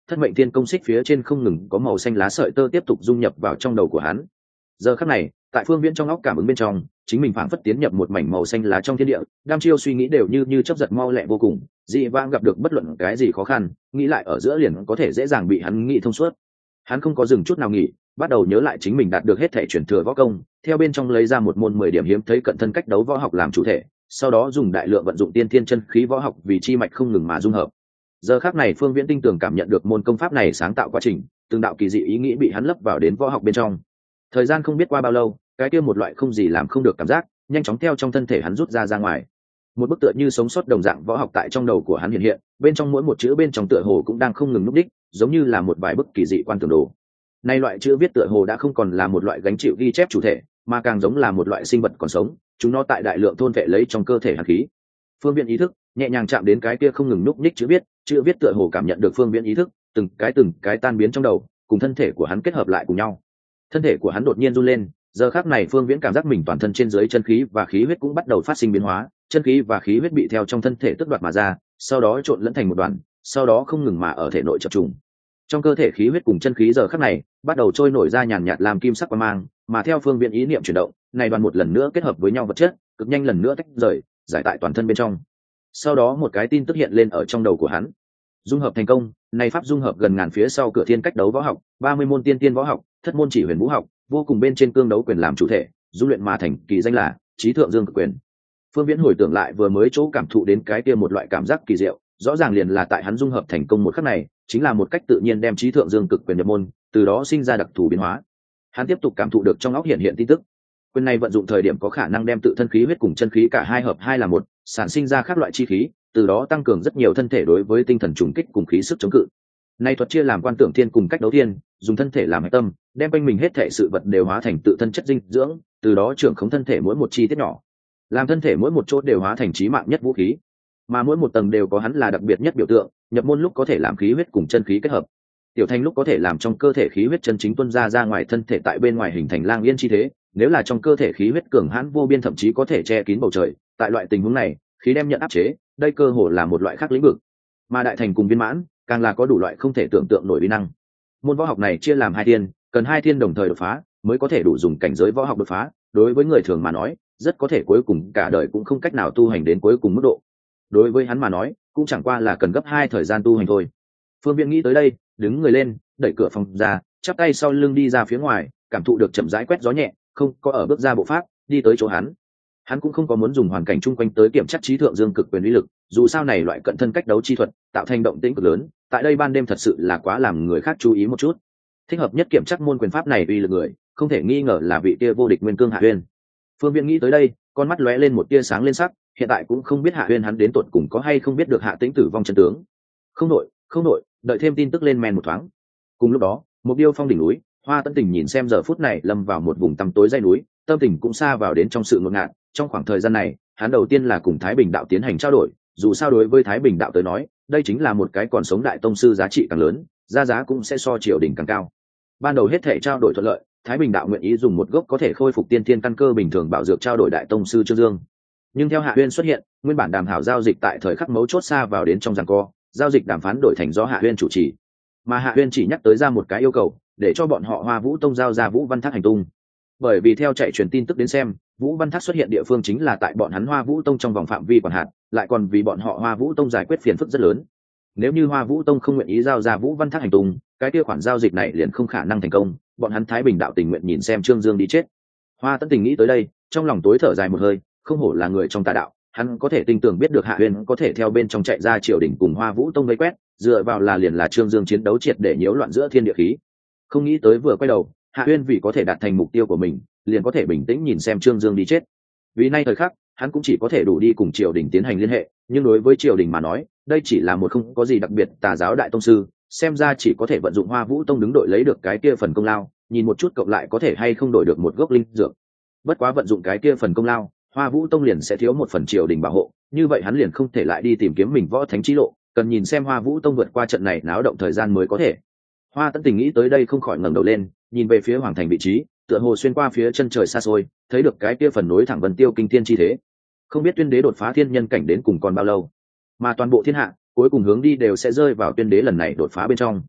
thất mệnh thiên công xích phía trên không ngừng có màu xanh lá sợi tơ tiếp tục dung nhập vào trong đầu của hắn. Giờ khắc này, tại Phương Viễn trong óc cảm ứng bên trong, chính mình phảng phất tiến nhập một mảnh màu xanh lá trong thiên địa, đam chiêu suy nghĩ đều như như chớp giật mau lẹ vô cùng, dị vãng gặp được bất luận cái gì khó khăn, nghĩ lại ở giữa liền có thể dễ dàng bị hắn nghĩ thông suốt. Hắn không có dừng chút nào nghỉ, bắt đầu nhớ lại chính mình đạt được hết thể truyền thừa võ công, theo bên trong lấy ra một môn mười điểm hiếm thấy cận thân cách đấu võ học làm chủ thể, sau đó dùng đại lượng vận dụng tiên thiên chân khí võ học vì chi mạch không ngừng mà dung hợp. Giờ khắc này Phương Viễn tinh tường cảm nhận được môn công pháp này sáng tạo quá trình, từng đạo kỳ dị ý nghĩ bị hắn lấp vào đến võ học bên trong. Thời gian không biết qua bao lâu, cái kia một loại không gì làm không được cảm giác nhanh chóng theo trong thân thể hắn rút ra ra ngoài. Một bức tựa như sống sót đồng dạng võ học tại trong đầu của hắn hiện hiện, bên trong mỗi một chữ bên trong tựa hồ cũng đang không ngừng núp đích, giống như là một vài bức kỳ dị quan tưởng đồ. Nay loại chữ viết tựa hồ đã không còn là một loại gánh chịu ghi chép chủ thể, mà càng giống là một loại sinh vật còn sống, chúng nó tại đại lượng thôn vệ lấy trong cơ thể hàn khí. Phương Viễn ý thức nhẹ nhàng chạm đến cái kia không ngừng núp đích chữ viết, chữ viết tựa hồ cảm nhận được Phương Viễn ý thức, từng cái từng cái tan biến trong đầu, cùng thân thể của hắn kết hợp lại cùng nhau. Thân thể của hắn đột nhiên run lên, giờ khắc này Phương Viễn cảm giác mình toàn thân trên dưới chân khí và khí huyết cũng bắt đầu phát sinh biến hóa, chân khí và khí huyết bị theo trong thân thể tước đoạt mà ra, sau đó trộn lẫn thành một đoàn, sau đó không ngừng mà ở thể nội chập trùng. Trong cơ thể khí huyết cùng chân khí giờ khắc này bắt đầu trôi nổi ra nhàn nhạt làm kim sắc quang mang, mà theo Phương Viễn ý niệm chuyển động, này đoàn một lần nữa kết hợp với nhau vật chất, cực nhanh lần nữa tách rời, giải tại toàn thân bên trong. Sau đó một cái tin tức hiện lên ở trong đầu của hắn. Dung hợp thành công, này pháp dung hợp gần ngàn phía sau cửa thiên cách đấu võ học, ba mươi môn tiên tiên võ học, thất môn chỉ huyền vũ học, vô cùng bên trên cương đấu quyền làm chủ thể, dung luyện mà thành kỳ danh là Chí Thượng Dương Cực Quyền. Phương Viễn hồi tưởng lại vừa mới chỗ cảm thụ đến cái kia một loại cảm giác kỳ diệu, rõ ràng liền là tại hắn dung hợp thành công một khắc này, chính là một cách tự nhiên đem Chí Thượng Dương Cực Quyền nhập môn, từ đó sinh ra đặc thù biến hóa. Hắn tiếp tục cảm thụ được trong óc hiện hiện tin tức. Quyền này vận dụng thời điểm có khả năng đem tự thân khí huyết cùng chân khí cả hai hợp hai là một, sản sinh ra các loại chi khí, từ đó tăng cường rất nhiều thân thể đối với tinh thần trùng kích cùng khí sức chống cự. Nay thuật chia làm quan tưởng thiên cùng cách đấu thiên, dùng thân thể làm hệ tâm, đem quanh mình hết thể sự vật đều hóa thành tự thân chất dinh dưỡng, từ đó trưởng khống thân thể mỗi một chi tiết nhỏ, làm thân thể mỗi một chỗ đều hóa thành chí mạng nhất vũ khí, mà mỗi một tầng đều có hắn là đặc biệt nhất biểu tượng. Nhập môn lúc có thể làm khí huyết cùng chân khí kết hợp, tiểu thành lúc có thể làm trong cơ thể khí huyết chân chính tuôn ra ra ngoài thân thể, tại bên ngoài hình thành lang yên chi thế. Nếu là trong cơ thể khí huyết cường hãn vô biên, thậm chí có thể che kín bầu trời. Tại loại tình huống này, khí đem nhận áp chế, đây cơ hồ là một loại khác lĩnh vực. Mà đại thành cùng viên mãn càng là có đủ loại không thể tưởng tượng nổi uy năng. Môn võ học này chia làm hai thiên, cần hai thiên đồng thời đột phá mới có thể đủ dùng cảnh giới võ học đột phá. Đối với người thường mà nói, rất có thể cuối cùng cả đời cũng không cách nào tu hành đến cuối cùng mức độ. Đối với hắn mà nói, cũng chẳng qua là cần gấp hai thời gian tu hành thôi. Phương Viễn nghĩ tới đây, đứng người lên, đẩy cửa phòng ra, chắp tay sau lưng đi ra phía ngoài, cảm thụ được chậm rãi quét gió nhẹ, không có ở bước ra bộ pháp, đi tới chỗ hắn. Hắn cũng không có muốn dùng hoàn cảnh chung quanh tới kiểm chắc Chí Thượng Dương Cực Quyền uy lực, dù sao này loại cận thân cách đấu chi thuật tạo thành động tĩnh cực lớn, tại đây ban đêm thật sự là quá làm người khác chú ý một chút. Thích hợp nhất kiểm chắc môn quyền pháp này uy lực người, không thể nghi ngờ là vị kia vô địch nguyên cương Hạ Uyên. Phương Viễn nghĩ tới đây, con mắt lóe lên một tia sáng lên sắc, hiện tại cũng không biết Hạ Uyên hắn đến tột cùng có hay không biết được Hạ Tĩnh tử vong chân tướng. Không nội, không nội, đợi thêm tin tức lên men một thoáng. Cùng lúc đó, một điêu phong đỉnh núi, Hoa Tấn Tình nhìn xem giờ phút này lâm vào một vùng tăm tối dãy núi, tâm tình cũng xa vào đến trong sự ngột ngạt. Trong khoảng thời gian này, hắn đầu tiên là cùng Thái Bình đạo tiến hành trao đổi, dù sao đối với Thái Bình đạo tới nói, đây chính là một cái còn sống đại tông sư, giá trị càng lớn, giá giá cũng sẽ so triều đình càng cao. Ban đầu hết thể trao đổi thuận lợi, Thái Bình đạo nguyện ý dùng một gốc có thể khôi phục tiên thiên căn cơ bình thường bảo dược trao đổi đại tông sư Trương Dương. Nhưng theo Hạ Uyên xuất hiện, nguyên bản đàm hảo giao dịch tại thời khắc mấu chốt xa vào đến trong giằng co, giao dịch đàm phán đổi thành do Hạ Uyên chủ trì. Mà Hạ Uyên chỉ nhắc tới ra một cái yêu cầu, để cho bọn họ Hoa Vũ tông giao ra Vũ Văn Thác hành tung. Bởi vì theo chạy truyền tin tức đến xem, Vũ Văn Thác xuất hiện địa phương chính là tại bọn hắn Hoa Vũ tông trong vòng phạm vi quản hạt, lại còn vì bọn họ Hoa Vũ tông giải quyết phiền phức rất lớn. Nếu như Hoa Vũ tông không nguyện ý giao ra Vũ Văn Thác hành tung, cái kia khoản giao dịch này liền không khả năng thành công, bọn hắn Thái Bình đạo tình nguyện nhìn xem Trương Dương đi chết. Hoa Tấn Tình nghĩ tới đây, trong lòng tối thở dài một hơi, không hổ là người trong tà đạo, hắn có thể tin tưởng biết được Hạ Uyên có thể theo bên trong chạy ra triều đình cùng Hoa Vũ tông vây quét, dựa vào là liền là Trương Dương chiến đấu triệt để nhiễu loạn giữa thiên địa khí. Không nghĩ tới vừa quay đầu, Hạ Uyên vì có thể đạt thành mục tiêu của mình, liền có thể bình tĩnh nhìn xem Trương Dương đi chết. Vì nay thời khắc, hắn cũng chỉ có thể đủ đi cùng triều đình tiến hành liên hệ, nhưng đối với triều đình mà nói, đây chỉ là một không có gì đặc biệt tà giáo đại tông sư, xem ra chỉ có thể vận dụng Hoa Vũ tông đứng đội lấy được cái kia phần công lao, nhìn một chút cộng lại có thể hay không đổi được một gốc linh dược. Bất quá vận dụng cái kia phần công lao, Hoa Vũ tông liền sẽ thiếu một phần triều đình bảo hộ, như vậy hắn liền không thể lại đi tìm kiếm mình võ thánh chí lộ, cần nhìn xem Hoa Vũ tông vượt qua trận này náo động thời gian mới có thể. Hoa Tấn Tình nghĩ tới đây không khỏi ngẩng đầu lên, nhìn về phía hoàng thành vị trí, tựa hồ xuyên qua phía chân trời xa xôi, thấy được cái kia phần nối thẳng Vân Tiêu kinh thiên chi thế. Không biết Tuyên Đế đột phá thiên nhân cảnh đến cùng còn bao lâu, mà toàn bộ thiên hạ cuối cùng hướng đi đều sẽ rơi vào Tuyên Đế lần này đột phá bên trong.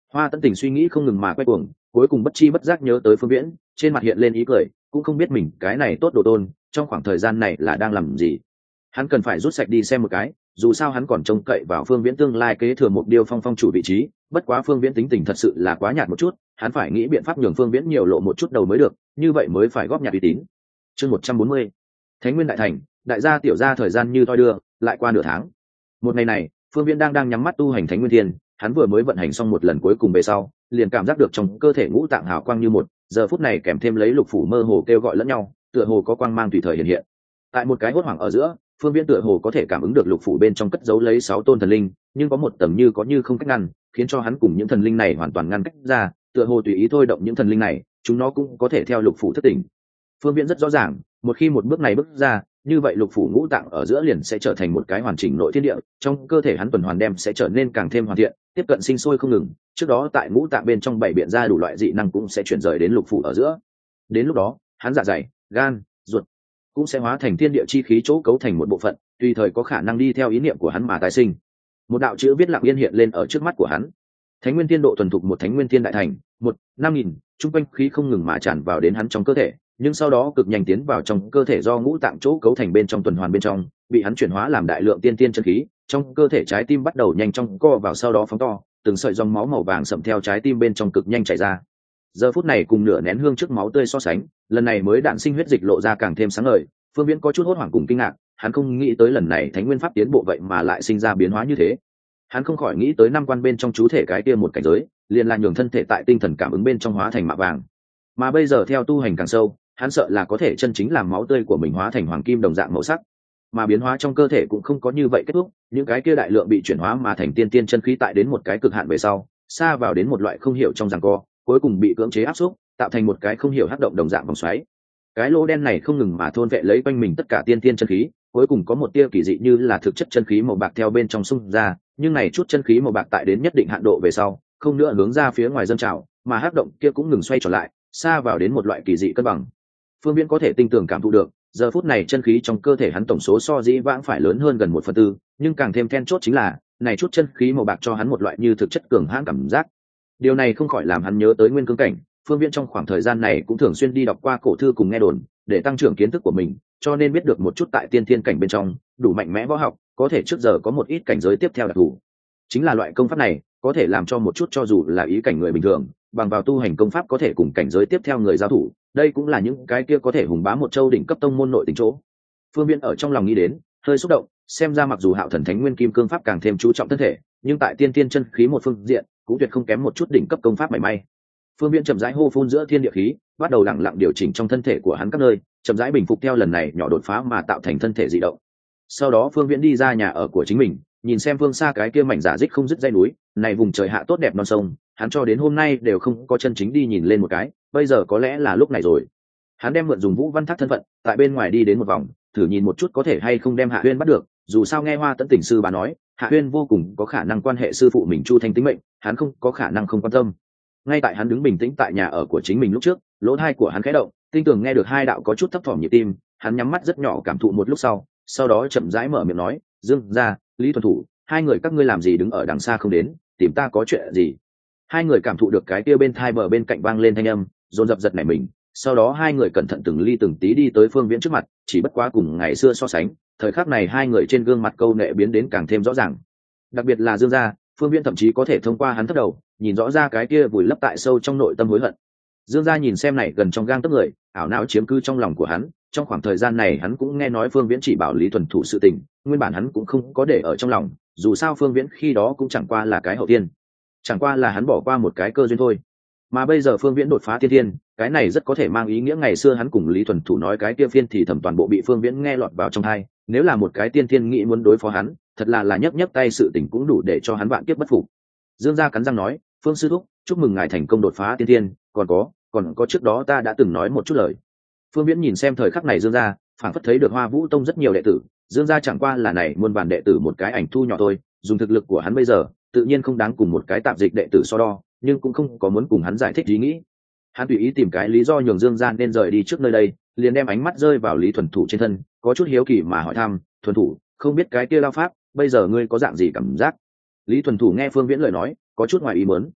Hoa Tấn Tình suy nghĩ không ngừng mà quay cuồng, cuối cùng bất chi bất giác nhớ tới Phương Viễn, trên mặt hiện lên ý cười, cũng không biết mình cái này tốt đồ tôn trong khoảng thời gian này là đang làm gì. Hắn cần phải rút sạch đi xem một cái, dù sao hắn còn trông cậy vào Phương Viễn tương lai kế thừa một điều phong phong chủ vị trí, bất quá Phương Viễn tính tình thật sự là quá nhạt một chút, hắn phải nghĩ biện pháp nhường Phương Viễn nhiều lộ một chút đầu mới được, như vậy mới phải góp nhặt uy tín. Chương một trăm bốn mươi. Thánh Nguyên đại thành, đại gia tiểu gia thời gian như thoi đưa, lại qua nửa tháng. Một ngày này, Phương Viễn đang đang nhắm mắt tu hành Thánh Nguyên Thiên, hắn vừa mới vận hành xong một lần cuối cùng về sau, liền cảm giác được trong cơ thể ngũ tạng hào quang như một, giờ phút này kèm thêm lấy lục phủ mơ hồ kêu gọi lẫn nhau, tựa hồ có quang mang tùy thời hiện hiện. Tại một cái hốt hoảng ở giữa, Phương Viễn tựa hồ có thể cảm ứng được lục phủ bên trong cất giấu lấy sáu tôn thần linh, nhưng có một tầm như có như không cách ngăn, khiến cho hắn cùng những thần linh này hoàn toàn ngăn cách ra, tựa hồ tùy ý thôi động những thần linh này, chúng nó cũng có thể theo lục phủ thất tỉnh. Phương Viễn rất rõ ràng, một khi một bước này bước ra, như vậy lục phủ ngũ tạng ở giữa liền sẽ trở thành một cái hoàn chỉnh nội thiên địa, trong cơ thể hắn tuần hoàn đem sẽ trở nên càng thêm hoàn thiện, tiếp cận sinh sôi không ngừng. Trước đó tại ngũ tạng bên trong bảy biện ra đủ loại dị năng cũng sẽ chuyển rời đến lục phủ ở giữa. Đến lúc đó, hắn dạ dày, gan, ruột cũng sẽ hóa thành thiên địa chi khí chỗ cấu thành một bộ phận, tùy thời có khả năng đi theo ý niệm của hắn mà tái sinh. Một đạo chữ viết lặng yên hiện lên ở trước mắt của hắn. Thánh Nguyên Thiên độ thuần thục một Thánh Nguyên Thiên đại thành, một năm nghìn, trung quanh khí không ngừng mà tràn vào đến hắn trong cơ thể, nhưng sau đó cực nhanh tiến vào trong cơ thể do ngũ tạng chỗ cấu thành bên trong tuần hoàn bên trong, bị hắn chuyển hóa làm đại lượng tiên tiên chân khí, trong cơ thể trái tim bắt đầu nhanh chóng co vào sau đó phóng to, từng sợi dòng máu màu vàng sậm theo trái tim bên trong cực nhanh chảy ra. Giờ phút này cùng nửa nén hương trước máu tươi so sánh, lần này mới đạn sinh huyết dịch lộ ra càng thêm sáng ngời. Phương Viễn có chút hốt hoảng cùng kinh ngạc, hắn không nghĩ tới lần này Thánh Nguyên pháp tiến bộ vậy mà lại sinh ra biến hóa như thế. Hắn không khỏi nghĩ tới năm quan bên trong chú thể cái kia một cảnh giới, liền là nhường thân thể tại tinh thần cảm ứng bên trong hóa thành mạ vàng. Mà bây giờ theo tu hành càng sâu, hắn sợ là có thể chân chính làm máu tươi của mình hóa thành hoàng kim đồng dạng màu sắc. Mà biến hóa trong cơ thể cũng không có như vậy kết thúc, những cái kia đại lượng bị chuyển hóa mà thành tiên tiên chân khí tại đến một cái cực hạn về sau, xa vào đến một loại không hiểu trong giằng co, cuối cùng bị cưỡng chế áp xúc, tạo thành một cái không hiểu hắc động đồng dạng vòng xoáy. Cái lỗ đen này không ngừng mà thôn vệ lấy quanh mình tất cả tiên tiên chân khí, cuối cùng có một tia kỳ dị như là thực chất chân khí màu bạc theo bên trong xung ra, nhưng này chút chân khí màu bạc tại đến nhất định hạn độ về sau, không nữa hướng ra phía ngoài dâng trào, mà hắc động kia cũng ngừng xoay trở lại, xa vào đến một loại kỳ dị cân bằng. Phương Viễn có thể tinh tường cảm thụ được, giờ phút này chân khí trong cơ thể hắn tổng số so dĩ vãng phải lớn hơn gần một phần tư, nhưng càng thêm then chốt chính là, này chút chân khí màu bạc cho hắn một loại như thực chất cường hãn cảm giác. Điều này không khỏi làm hắn nhớ tới nguyên cương cảnh. Phương Viễn trong khoảng thời gian này cũng thường xuyên đi đọc qua cổ thư cùng nghe đồn, để tăng trưởng kiến thức của mình, cho nên biết được một chút tại tiên thiên cảnh bên trong, đủ mạnh mẽ võ học, có thể trước giờ có một ít cảnh giới tiếp theo đặc thù. Chính là loại công pháp này, có thể làm cho một chút cho dù là ý cảnh người bình thường, bằng vào tu hành công pháp có thể cùng cảnh giới tiếp theo người giao thủ, đây cũng là những cái kia có thể hùng bá một châu đỉnh cấp tông môn nội tình chỗ. Phương Viễn ở trong lòng nghĩ đến, hơi xúc động, xem ra mặc dù Hạo Thần Thánh Nguyên Kim Cương pháp càng thêm chú trọng thân thể, nhưng tại tiên tiên chân khí một phương diện, cũng tuyệt không kém một chút đỉnh cấp công pháp mảy may. Phương Viễn chậm rãi hô phun giữa thiên địa khí, bắt đầu lặng lặng điều chỉnh trong thân thể của hắn các nơi, chậm rãi bình phục theo lần này nhỏ đột phá mà tạo thành thân thể dị động. Sau đó Phương Viễn đi ra nhà ở của chính mình, nhìn xem phương xa cái kia mảnh giả dích không dứt dãy núi, này vùng trời hạ tốt đẹp non sông, hắn cho đến hôm nay đều không có chân chính đi nhìn lên một cái, bây giờ có lẽ là lúc này rồi. Hắn đem mượn dùng Vũ Văn Thác thân phận, tại bên ngoài đi đến một vòng, thử nhìn một chút có thể hay không đem Hạ Huyên bắt được, dù sao nghe Hoa Tấn Tỉnh sư bà nói, Hạ Huyên vô cùng có khả năng quan hệ sư phụ mình Chu Thanh tính mệnh, hắn không có khả năng không quan tâm. Ngay tại hắn đứng bình tĩnh tại nhà ở của chính mình lúc trước, lỗ tai của hắn khẽ động, tinh tường nghe được hai đạo có chút thấp thỏm nhịp tim, hắn nhắm mắt rất nhỏ cảm thụ một lúc sau, sau đó chậm rãi mở miệng nói, "Dương gia, Lý Thuần Thủ, hai người các ngươi làm gì đứng ở đằng xa không đến, tìm ta có chuyện gì?" Hai người cảm thụ được cái kia bên thai bờ bên cạnh vang lên thanh âm, dồn dập giật nảy mình, sau đó hai người cẩn thận từng ly từng tí đi tới Phương Viễn trước mặt, chỉ bất quá cùng ngày xưa so sánh, thời khắc này hai người trên gương mặt câu nệ biến đến càng thêm rõ ràng. Đặc biệt là Dương gia, Phương Viễn thậm chí có thể thông qua hắn thấp đầu, nhìn rõ ra cái kia vùi lấp tại sâu trong nội tâm hối hận. Dương gia nhìn xem này gần trong gang tấc người, ảo não chiếm cư trong lòng của hắn, trong khoảng thời gian này hắn cũng nghe nói Phương Viễn chỉ bảo Lý Thuần Thủ sự tình, nguyên bản hắn cũng không có để ở trong lòng, dù sao Phương Viễn khi đó cũng chẳng qua là cái hậu tiên, chẳng qua là hắn bỏ qua một cái cơ duyên thôi. Mà bây giờ Phương Viễn đột phá tiên thiên, cái này rất có thể mang ý nghĩa ngày xưa hắn cùng Lý Thuần Thủ nói cái kia phiên thì thầm toàn bộ bị Phương Viễn nghe lọt vào trong tai, nếu là một cái tiên thiên nghĩ muốn đối phó hắn, thật là là nhấc nhấc tay sự tình cũng đủ để cho hắn vạn kiếp bất phục. Dương gia cắn răng nói, "Phương sư thúc, chúc mừng ngài thành công đột phá tiên thiên, còn có, còn có trước đó ta đã từng nói một chút lời." Phương Viễn nhìn xem thời khắc này Dương gia, phảng phất thấy được Hoa Vũ Tông rất nhiều đệ tử, Dương gia chẳng qua là này muôn vàn đệ tử một cái ảnh thu nhỏ thôi, dùng thực lực của hắn bây giờ, tự nhiên không đáng cùng một cái tạp dịch đệ tử so đo, nhưng cũng không có muốn cùng hắn giải thích ý nghĩ. Hắn tùy ý tìm cái lý do nhường Dương gia nên rời đi trước nơi đây, liền đem ánh mắt rơi vào Lý Thuần Thủ trên thân, có chút hiếu kỳ mà hỏi thăm, "Thuần Thủ, không biết cái kia lao pháp, bây giờ ngươi có dạng gì cảm giác?" Lý Thuần Thủ nghe Phương Viễn lời nói, có chút ngoài ý muốn,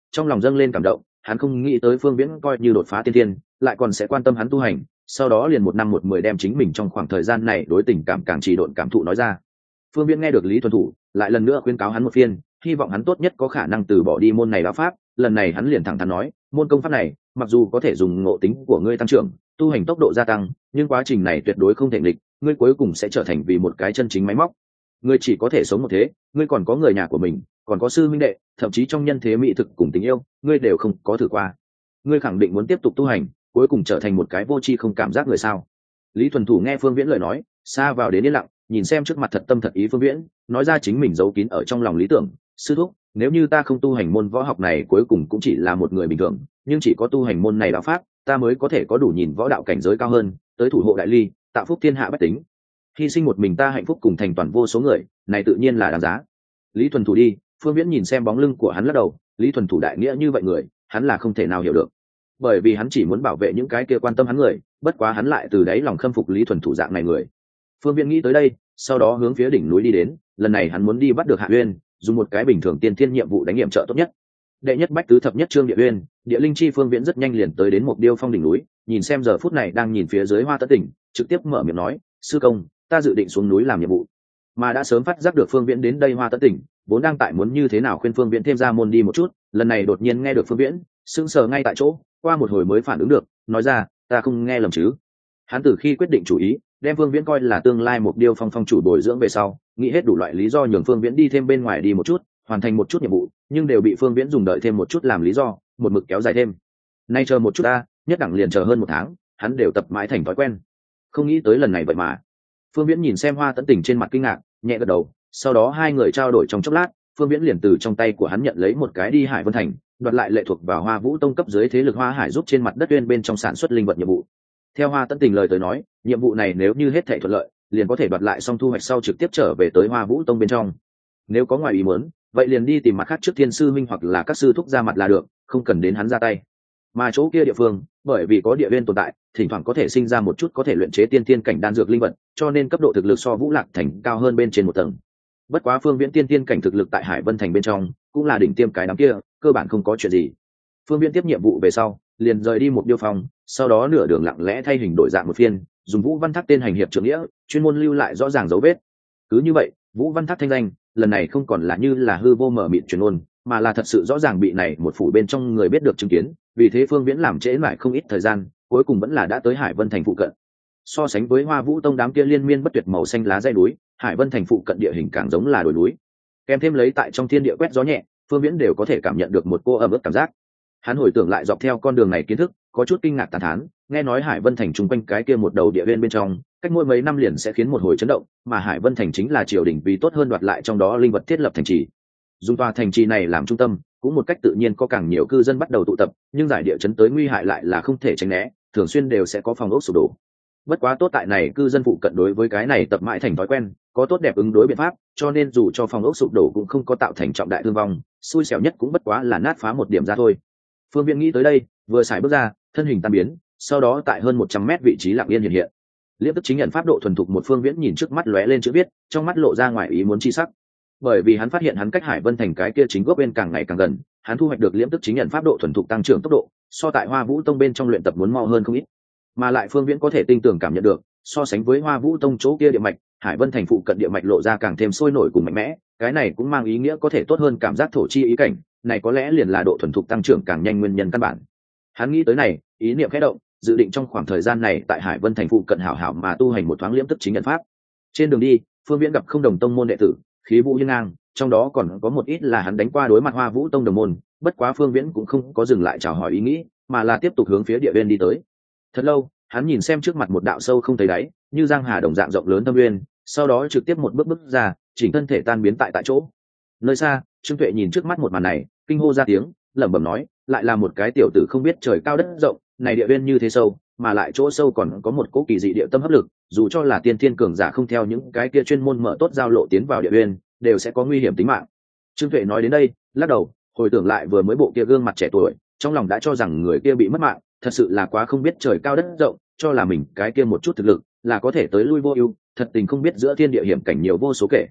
trong lòng dâng lên cảm động. Hắn không nghĩ tới Phương Viễn coi như đột phá tiên thiên lại còn sẽ quan tâm hắn tu hành, sau đó liền một năm một mười đem chính mình trong khoảng thời gian này đối tình cảm càng trì độn cảm thụ nói ra. Phương Viễn nghe được Lý Thuần Thủ lại lần nữa khuyên cáo hắn một phiên, hy vọng hắn tốt nhất có khả năng từ bỏ đi môn này đạo pháp. Lần này hắn liền thẳng thắn nói, môn công pháp này mặc dù có thể dùng ngộ tính của ngươi tăng trưởng, tu hành tốc độ gia tăng, nhưng quá trình này tuyệt đối không thể nghịch, ngươi cuối cùng sẽ trở thành vì một cái chân chính máy móc. Ngươi chỉ có thể sống một thế, ngươi còn có người nhà của mình, còn có sư minh đệ, thậm chí trong nhân thế mỹ thực cùng tình yêu, ngươi đều không có thử qua. Ngươi khẳng định muốn tiếp tục tu hành, cuối cùng trở thành một cái vô tri không cảm giác người sao? Lý Thuần Thủ nghe Phương Viễn lời nói, xa vào đến yên lặng, nhìn xem trước mặt thật tâm thật ý Phương Viễn, nói ra chính mình giấu kín ở trong lòng lý tưởng. Sư thúc, nếu như ta không tu hành môn võ học này, cuối cùng cũng chỉ là một người bình thường, nhưng chỉ có tu hành môn này đạo pháp, ta mới có thể có đủ nhìn võ đạo cảnh giới cao hơn, tới thủ hộ đại ly, tạo phúc thiên hạ bách tính. Hy sinh một mình ta hạnh phúc cùng thành toàn vô số người, này tự nhiên là đáng giá. Lý Thuần Thủ đi. Phương Viễn nhìn xem bóng lưng của hắn lắc đầu. Lý Thuần Thủ đại nghĩa như vậy người, hắn là không thể nào hiểu được, bởi vì hắn chỉ muốn bảo vệ những cái kia quan tâm hắn người, bất quá hắn lại từ đáy lòng khâm phục Lý Thuần Thủ dạng này người. Phương Viễn nghĩ tới đây, sau đó hướng phía đỉnh núi đi đến. Lần này hắn muốn đi bắt được Hạ Uyên, dùng một cái bình thường tiên thiên nhiệm vụ đánh nghiệm trợ tốt nhất. Đệ nhất bách tứ thập nhất trương địa uyên, địa linh chi. Phương Viễn rất nhanh liền tới đến một điêu phong đỉnh núi, nhìn xem giờ phút này đang nhìn phía dưới Hoa Tấn Tỉnh, trực tiếp mở miệng nói, sư công, ta dự định xuống núi làm nhiệm vụ. Mà đã sớm phát giác được Phương Viễn đến đây Hoa Tấn Tỉnh, vốn đang tại muốn như thế nào khuyên Phương Viễn thêm ra môn đi một chút, lần này đột nhiên nghe được Phương Viễn sững sờ ngay tại chỗ, qua một hồi mới phản ứng được, nói ra, ta không nghe lầm chứ? Hắn từ khi quyết định chủ ý đem Phương Viễn coi là tương lai một điêu phong phong chủ bồi dưỡng về sau, nghĩ hết đủ loại lý do nhường Phương Viễn đi thêm bên ngoài đi một chút, hoàn thành một chút nhiệm vụ, nhưng đều bị Phương Viễn dùng đợi thêm một chút làm lý do, một mực kéo dài thêm. Nay chờ một chút ta, nhất đẳng liền chờ hơn một tháng, hắn đều tập mãi thành thói quen. Không nghĩ tới lần này vậy mà. Phương Viễn nhìn xem Hoa Tấn Tỉnh trên mặt kinh ngạc, nhẹ gật đầu, sau đó hai người trao đổi trong chốc lát, Phương Viễn liền từ trong tay của hắn nhận lấy một cái đi Hải Vân Thành, đoạt lại lệ thuộc vào Hoa Vũ Tông cấp dưới thế lực Hoa Hải giúp trên mặt đất uyên bên trong sản xuất linh vật nhiệm vụ. Theo Hoa Tấn Tỉnh lời tới nói, nhiệm vụ này nếu như hết thảy thuận lợi, liền có thể đoạt lại xong thu hoạch sau trực tiếp trở về tới Hoa Vũ Tông bên trong. Nếu có ngoài ý muốn, vậy liền đi tìm mặt khác trước thiên sư minh hoặc là các sư thúc ra mặt là được, không cần đến hắn ra tay. Mà chỗ kia địa phương, bởi vì có địa viên tồn tại, thỉnh thoảng có thể sinh ra một chút có thể luyện chế tiên tiên cảnh đan dược linh vật, cho nên cấp độ thực lực so Vũ Lạc Thành cao hơn bên trên một tầng. Bất quá Phương Viễn tiên tiên cảnh thực lực tại Hải Vân Thành bên trong cũng là đỉnh tiêm cái đám kia, cơ bản không có chuyện gì. Phương Viễn tiếp nhiệm vụ về sau, liền rời đi một điêu phòng, sau đó nửa đường lặng lẽ thay hình đổi dạng một phiên, dùng Vũ Văn Thác tên hành hiệp trưởng nghĩa, chuyên môn lưu lại rõ ràng dấu vết. Cứ như vậy, Vũ Văn Thác thanh danh lần này không còn là như là hư vô mờ mịt truyền ngôn, mà là thật sự rõ ràng bị này một phủ bên trong người biết được chứng kiến. Vì thế Phương Viễn làm trễ mãi không ít thời gian, cuối cùng vẫn là đã tới Hải Vân Thành phụ cận. So sánh với Hoa Vũ Tông đám kia liên miên bất tuyệt màu xanh lá dãy núi, Hải Vân Thành phụ cận địa hình càng giống là đồi núi, kèm thêm lấy tại trong thiên địa quét gió nhẹ, Phương Viễn đều có thể cảm nhận được một cô ẩm ướt cảm giác. Hắn hồi tưởng lại dọc theo con đường này kiến thức, có chút kinh ngạc tán thán, nghe nói Hải Vân Thành chung quanh cái kia một đầu địa viên bên trong, cách mỗi mấy năm liền sẽ khiến một hồi chấn động, mà Hải Vân Thành chính là triều đình vì tốt hơn đoạt lại trong đó linh vật thiết lập thành trì. Dùng tòa thành trì này làm trung tâm, cũng một cách tự nhiên có càng nhiều cư dân bắt đầu tụ tập, nhưng giải địa chấn tới nguy hại lại là không thể tránh né, thường xuyên đều sẽ có phòng ốc sụp đổ. Bất quá tốt tại này cư dân phụ cận đối với cái này tập mãi thành thói quen, có tốt đẹp ứng đối biện pháp, cho nên dù cho phòng ốc sụp đổ cũng không có tạo thành trọng đại thương vong, xui xẻo nhất cũng bất quá là nát phá một điểm ra thôi. Phương Viễn nghĩ tới đây, vừa xài bước ra, thân hình tan biến, sau đó tại hơn một trăm mét vị trí lặng yên hiện hiện. Liễm tức chính nhận pháp độ thuần thục một Phương Viễn nhìn trước mắt lóe lên chữ viết, trong mắt lộ ra ngoài ý muốn chi sắc. Bởi vì hắn phát hiện hắn cách Hải Vân Thành cái kia chính gốc bên càng ngày càng gần, hắn thu hoạch được liễm tức chính nhận pháp độ thuần thục tăng trưởng tốc độ, so tại Hoa Vũ Tông bên trong luyện tập muốn mau hơn không ít. Mà lại Phương Viễn có thể tinh tường cảm nhận được, so sánh với Hoa Vũ Tông chỗ kia địa mạch, Hải Vân Thành phụ cận địa mạch lộ ra càng thêm sôi nổi cùng mạnh mẽ, cái này cũng mang ý nghĩa có thể tốt hơn cảm giác thổ chi ý cảnh, này có lẽ liền là độ thuần thục tăng trưởng càng nhanh nguyên nhân căn bản. Hắn nghĩ tới này, ý niệm khẽ động, dự định trong khoảng thời gian này tại Hải Vân Thành phụ cận hảo hảo mà tu hành một thoáng liễm tức chính nhận pháp. Trên đường đi, Phương Viễn gặp không đồng tông môn đệ tử, khí vũ hiên ngang, trong đó còn có một ít là hắn đánh qua đối mặt Hoa Vũ Tông đồng môn, bất quá Phương Viễn cũng không có dừng lại chào hỏi ý nghĩ, mà là tiếp tục hướng phía địa viên đi tới. Thật lâu, hắn nhìn xem trước mặt một đạo sâu không thấy đáy, như giang hà đồng dạng rộng lớn thâm uyên, sau đó trực tiếp một bước bước ra, chỉnh thân thể tan biến tại tại chỗ. Nơi xa, Trương Tuệ nhìn trước mắt một màn này, kinh hô ra tiếng, lẩm bẩm nói, lại là một cái tiểu tử không biết trời cao đất rộng, này địa viên như thế sâu, mà lại chỗ sâu còn có một cỗ kỳ dị địa tâm hấp lực, dù cho là tiên thiên cường giả không theo những cái kia chuyên môn mở tốt giao lộ tiến vào địa viên, đều sẽ có nguy hiểm tính mạng. Trương Tuệ nói đến đây, lắc đầu, hồi tưởng lại vừa mới bộ kia gương mặt trẻ tuổi, trong lòng đã cho rằng người kia bị mất mạng, thật sự là quá không biết trời cao đất rộng, cho là mình cái kia một chút thực lực là có thể tới lui vô ưu, thật tình không biết giữa thiên địa hiểm cảnh nhiều vô số kể.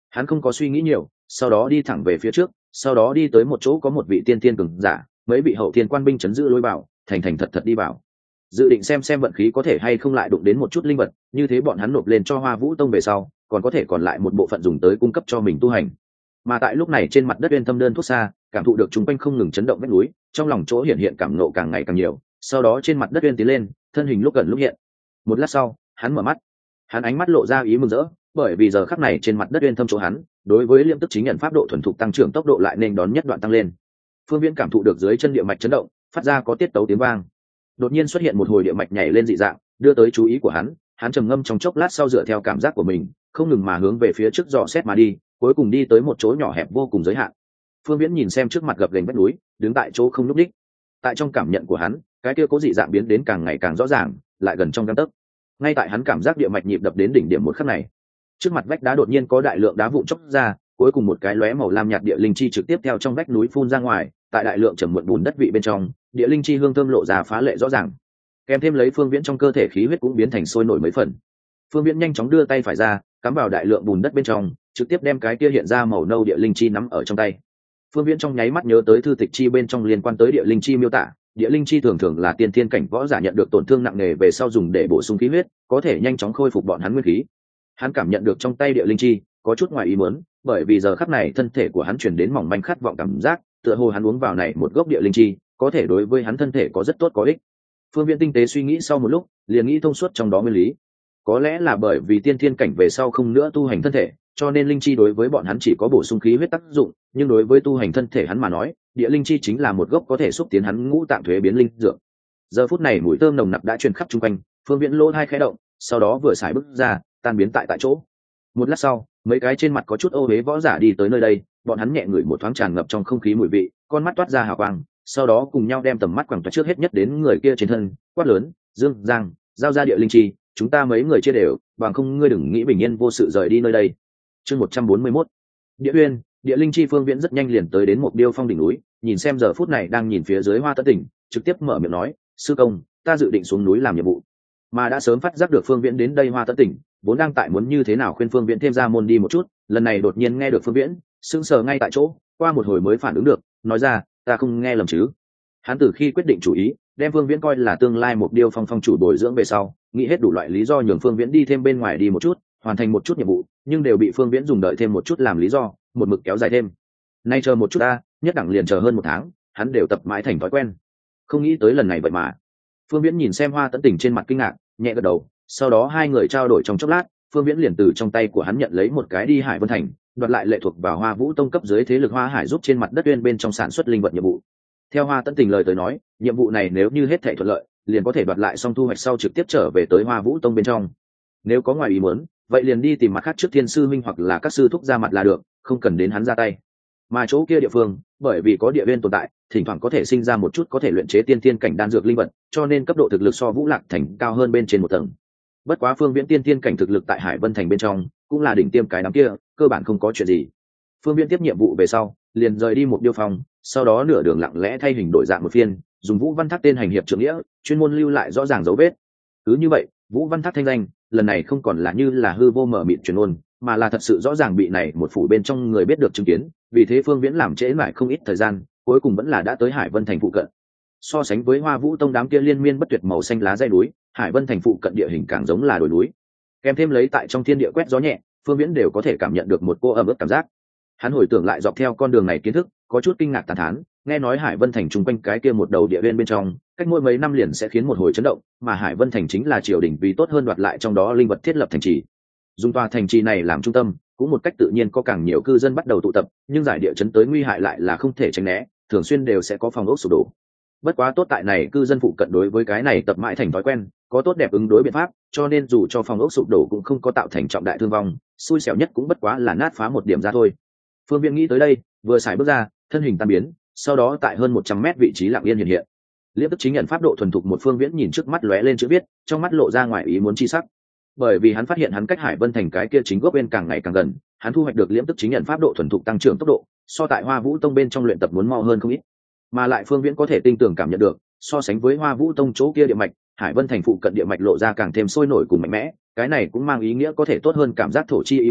Hắn không có suy nghĩ nhiều, sau đó đi thẳng về phía trước, sau đó đi tới một chỗ có một vị tiên tiên cường giả, mấy vị hậu thiên quan binh chấn giữ lối vào, thành thành thật thật đi vào, dự định xem xem vận khí có thể hay không lại đụng đến một chút linh vật, như thế bọn hắn nộp lên cho Hoa Vũ Tông về sau còn có thể còn lại một bộ phận dùng tới cung cấp cho mình tu hành. Mà tại lúc này trên mặt đất uyên thâm đơn thuốc xa cảm thụ được chúng quanh không ngừng chấn động vách núi, trong lòng chỗ hiện hiện cảm nộ càng ngày càng nhiều, sau đó trên mặt đất uyên tiến lên, thân hình lúc gần lúc hiện. Một lát sau hắn mở mắt, hắn ánh mắt lộ ra ý mừng rỡ, bởi vì giờ khắc này trên mặt đất uyên thâm chỗ hắn đối với liêm tức chính nhận pháp độ thuần thục tăng trưởng tốc độ lại nên đón nhất đoạn tăng lên. Phương Viễn cảm thụ được dưới chân địa mạch chấn động, phát ra có tiết tấu tiếng vang, đột nhiên xuất hiện một hồi địa mạch nhảy lên dị dạng, đưa tới chú ý của hắn. Hắn trầm ngâm trong chốc lát sau dựa theo cảm giác của mình không ngừng mà hướng về phía trước dò xét mà đi, cuối cùng đi tới một chỗ nhỏ hẹp vô cùng giới hạn. Phương Viễn nhìn xem trước mặt gập ghềnh vách núi, đứng tại chỗ không nhúc nhích. Tại trong cảm nhận của hắn, cái kia cố dị dạng biến đến càng ngày càng rõ ràng, lại gần trong gang tấc. Ngay tại hắn cảm giác địa mạch nhịp đập đến đỉnh điểm một khắc này, trước mặt vách đá đột nhiên có đại lượng đá vụn chốc ra, cuối cùng một cái lóe màu lam nhạt địa linh chi trực tiếp theo trong vách núi phun ra ngoài. Tại đại lượng trầm muộn bùn đất vị bên trong, địa linh chi hương thơm lộ ra phá lệ rõ ràng, kèm thêm lấy Phương Viễn trong cơ thể khí huyết cũng biến thành sôi nổi mấy phần. Phương Viễn nhanh chóng đưa tay phải ra, cắm vào đại lượng bùn đất bên trong, trực tiếp đem cái kia hiện ra màu nâu địa linh chi nắm ở trong tay. Phương Viễn trong nháy mắt nhớ tới thư tịch chi bên trong liên quan tới địa linh chi miêu tả, địa linh chi thường thường là tiên thiên cảnh võ giả nhận được tổn thương nặng nề về sau dùng để bổ sung khí huyết, có thể nhanh chóng khôi phục bọn hắn nguyên khí. Hắn cảm nhận được trong tay địa linh chi có chút ngoài ý muốn, bởi vì giờ khắc này thân thể của hắn truyền đến mỏng manh khát vọng cảm giác, tựa hồ hắn uống vào này một gốc địa linh chi có thể đối với hắn thân thể có rất tốt có ích. Phương Viễn tinh tế suy nghĩ sau một lúc, liền nghĩ thông suốt trong đó nguyên lý. Có lẽ là bởi vì tiên thiên cảnh về sau không nữa tu hành thân thể, cho nên linh chi đối với bọn hắn chỉ có bổ sung khí huyết tác dụng, nhưng đối với tu hành thân thể hắn mà nói, địa linh chi chính là một gốc có thể xúc tiến hắn ngũ tạng thuế biến linh dược. Giờ phút này mùi thơm nồng nặc đã truyền khắp chung quanh, Phương Viễn lỗ hai khẽ động, sau đó vừa xài bước ra, tan biến tại tại chỗ. Một lát sau, mấy cái trên mặt có chút ô uế võ giả đi tới nơi đây, bọn hắn nhẹ ngửi một thoáng tràn ngập trong không khí mùi vị, con mắt toát ra hào quang, sau đó cùng nhau đem tầm mắt quẳng trước hết nhất đến người kia trên thân, quát lớn: Dương Giang, giao ra địa linh chi, chúng ta mấy người chia đều, bằng không ngươi đừng nghĩ bình yên vô sự rời đi nơi đây. Chương một trăm bốn mươi mốt. Địa Uyên, địa linh chi. Phương Viễn rất nhanh liền tới đến một điêu phong đỉnh núi, nhìn xem giờ phút này đang nhìn phía dưới Hoa Tấn Tỉnh, trực tiếp mở miệng nói: sư công, ta dự định xuống núi làm nhiệm vụ. Mà đã sớm phát giác được Phương Viễn đến đây Hoa Tấn Tỉnh, vốn đang tại muốn như thế nào khuyên Phương Viễn thêm ra môn đi một chút, lần này đột nhiên nghe được Phương Viễn, sững sờ ngay tại chỗ, qua một hồi mới phản ứng được, nói ra: ta không nghe lầm chứ? Hắn từ khi quyết định chủ ý đem Phương Viễn coi là tương lai một điêu phong phong chủ bồi dưỡng về sau, nghĩ hết đủ loại lý do nhường Phương Viễn đi thêm bên ngoài đi một chút, hoàn thành một chút nhiệm vụ, nhưng đều bị Phương Viễn dùng đợi thêm một chút làm lý do, một mực kéo dài thêm. Nay chờ một chút ta, nhất đẳng liền chờ hơn một tháng, hắn đều tập mãi thành thói quen. Không nghĩ tới lần này vậy mà. Phương Viễn nhìn xem Hoa Tấn Tỉnh trên mặt kinh ngạc, nhẹ gật đầu, sau đó hai người trao đổi trong chốc lát, Phương Viễn liền từ trong tay của hắn nhận lấy một cái đi Hải Vân Thành, đoạt lại lệ thuộc vào Hoa Vũ Tông cấp dưới thế lực Hoa Hải giúp trên mặt đất uyên bên trong sản xuất linh vật nhiệm vụ. Theo Hoa Tấn Tỉnh lời tới nói, nhiệm vụ này nếu như hết thảy thuận lợi, liền có thể đoạt lại xong thu hoạch sau trực tiếp trở về tới Hoa Vũ Tông bên trong. Nếu có ngoài ý muốn, vậy liền đi tìm mặt khác trước Thiên sư minh hoặc là các sư thúc ra mặt là được, không cần đến hắn ra tay. Mà chỗ kia địa phương, bởi vì có địa uyên tồn tại, thỉnh thoảng có thể sinh ra một chút có thể luyện chế tiên tiên cảnh đan dược linh vật, cho nên cấp độ thực lực so Vũ Lạc Thành cao hơn bên trên một tầng. Bất quá Phương Viễn tiên tiên cảnh thực lực tại Hải Vân Thành bên trong, cũng là đỉnh tiêm cái đám kia, cơ bản không có chuyện gì. Phương Viễn tiếp nhiệm vụ về sau, liền rời đi một điêu phòng, sau đó nửa đường lặng lẽ thay hình đổi dạng một phiên, dùng Vũ Văn Thác tên hành hiệp trưởng nghĩa, chuyên môn lưu lại rõ ràng dấu vết. Cứ như vậy, Vũ Văn Thác thanh danh, lần này không còn là như là hư vô mở mịt truyền ôn, mà là thật sự rõ ràng bị này một phủ bên trong người biết được chứng kiến, vì thế Phương Viễn làm trễ mãi không ít thời gian, cuối cùng vẫn là đã tới Hải Vân Thành phụ cận. So sánh với Hoa Vũ Tông đám kia liên miên bất tuyệt màu xanh lá dãy núi, Hải Vân Thành phụ cận địa hình càng giống là đồi núi. Kèm thêm lấy tại trong thiên địa quét gió nhẹ, Phương Viễn đều có thể cảm nhận được một cô ẩm ướt cảm giác. Hắn hồi tưởng lại dọc theo con đường này kiến thức, có chút kinh ngạc tán thán, nghe nói Hải Vân Thành chung quanh cái kia một đầu địa uyên bên trong, cách mỗi mấy năm liền sẽ khiến một hồi chấn động, mà Hải Vân Thành chính là triều đình vì tốt hơn đoạt lại trong đó linh vật thiết lập thành trì. Dùng tòa thành trì này làm trung tâm, cũng một cách tự nhiên có càng nhiều cư dân bắt đầu tụ tập, nhưng giải địa chấn tới nguy hại lại là không thể tránh né, thường xuyên đều sẽ có phòng ốc sụp đổ. Bất quá tốt tại này cư dân phụ cận đối với cái này tập mãi thành thói quen, có tốt đẹp ứng đối biện pháp, cho nên dù cho phòng ốc sụp đổ cũng không có tạo thành trọng đại thương vong, xui xẻo nhất cũng bất quá là nát phá một điểm ra thôi. Phương Viễn nghĩ tới đây, vừa xài bước ra, thân hình tan biến, sau đó tại hơn một trăm mét vị trí lặng yên hiện hiện. Liễm tức chính nhận pháp độ thuần thục một Phương Viễn nhìn trước mắt lóe lên chữ viết, trong mắt lộ ra ngoài ý muốn chi sắc. Bởi vì hắn phát hiện hắn cách Hải Vân Thành cái kia chính gốc bên càng ngày càng gần, hắn thu hoạch được liễm tức chính nhận pháp độ thuần thục tăng trưởng tốc độ, so tại Hoa Vũ Tông bên trong luyện tập muốn mau hơn không ít. Mà lại Phương Viễn có thể tinh tường cảm nhận được, so sánh với Hoa Vũ Tông chỗ kia địa mạch, Hải Vân Thành phụ cận địa mạch lộ ra càng thêm sôi nổi cùng mạnh mẽ, cái này cũng mang ý nghĩa có thể tốt hơn cảm giác thổ chi ý cảnh,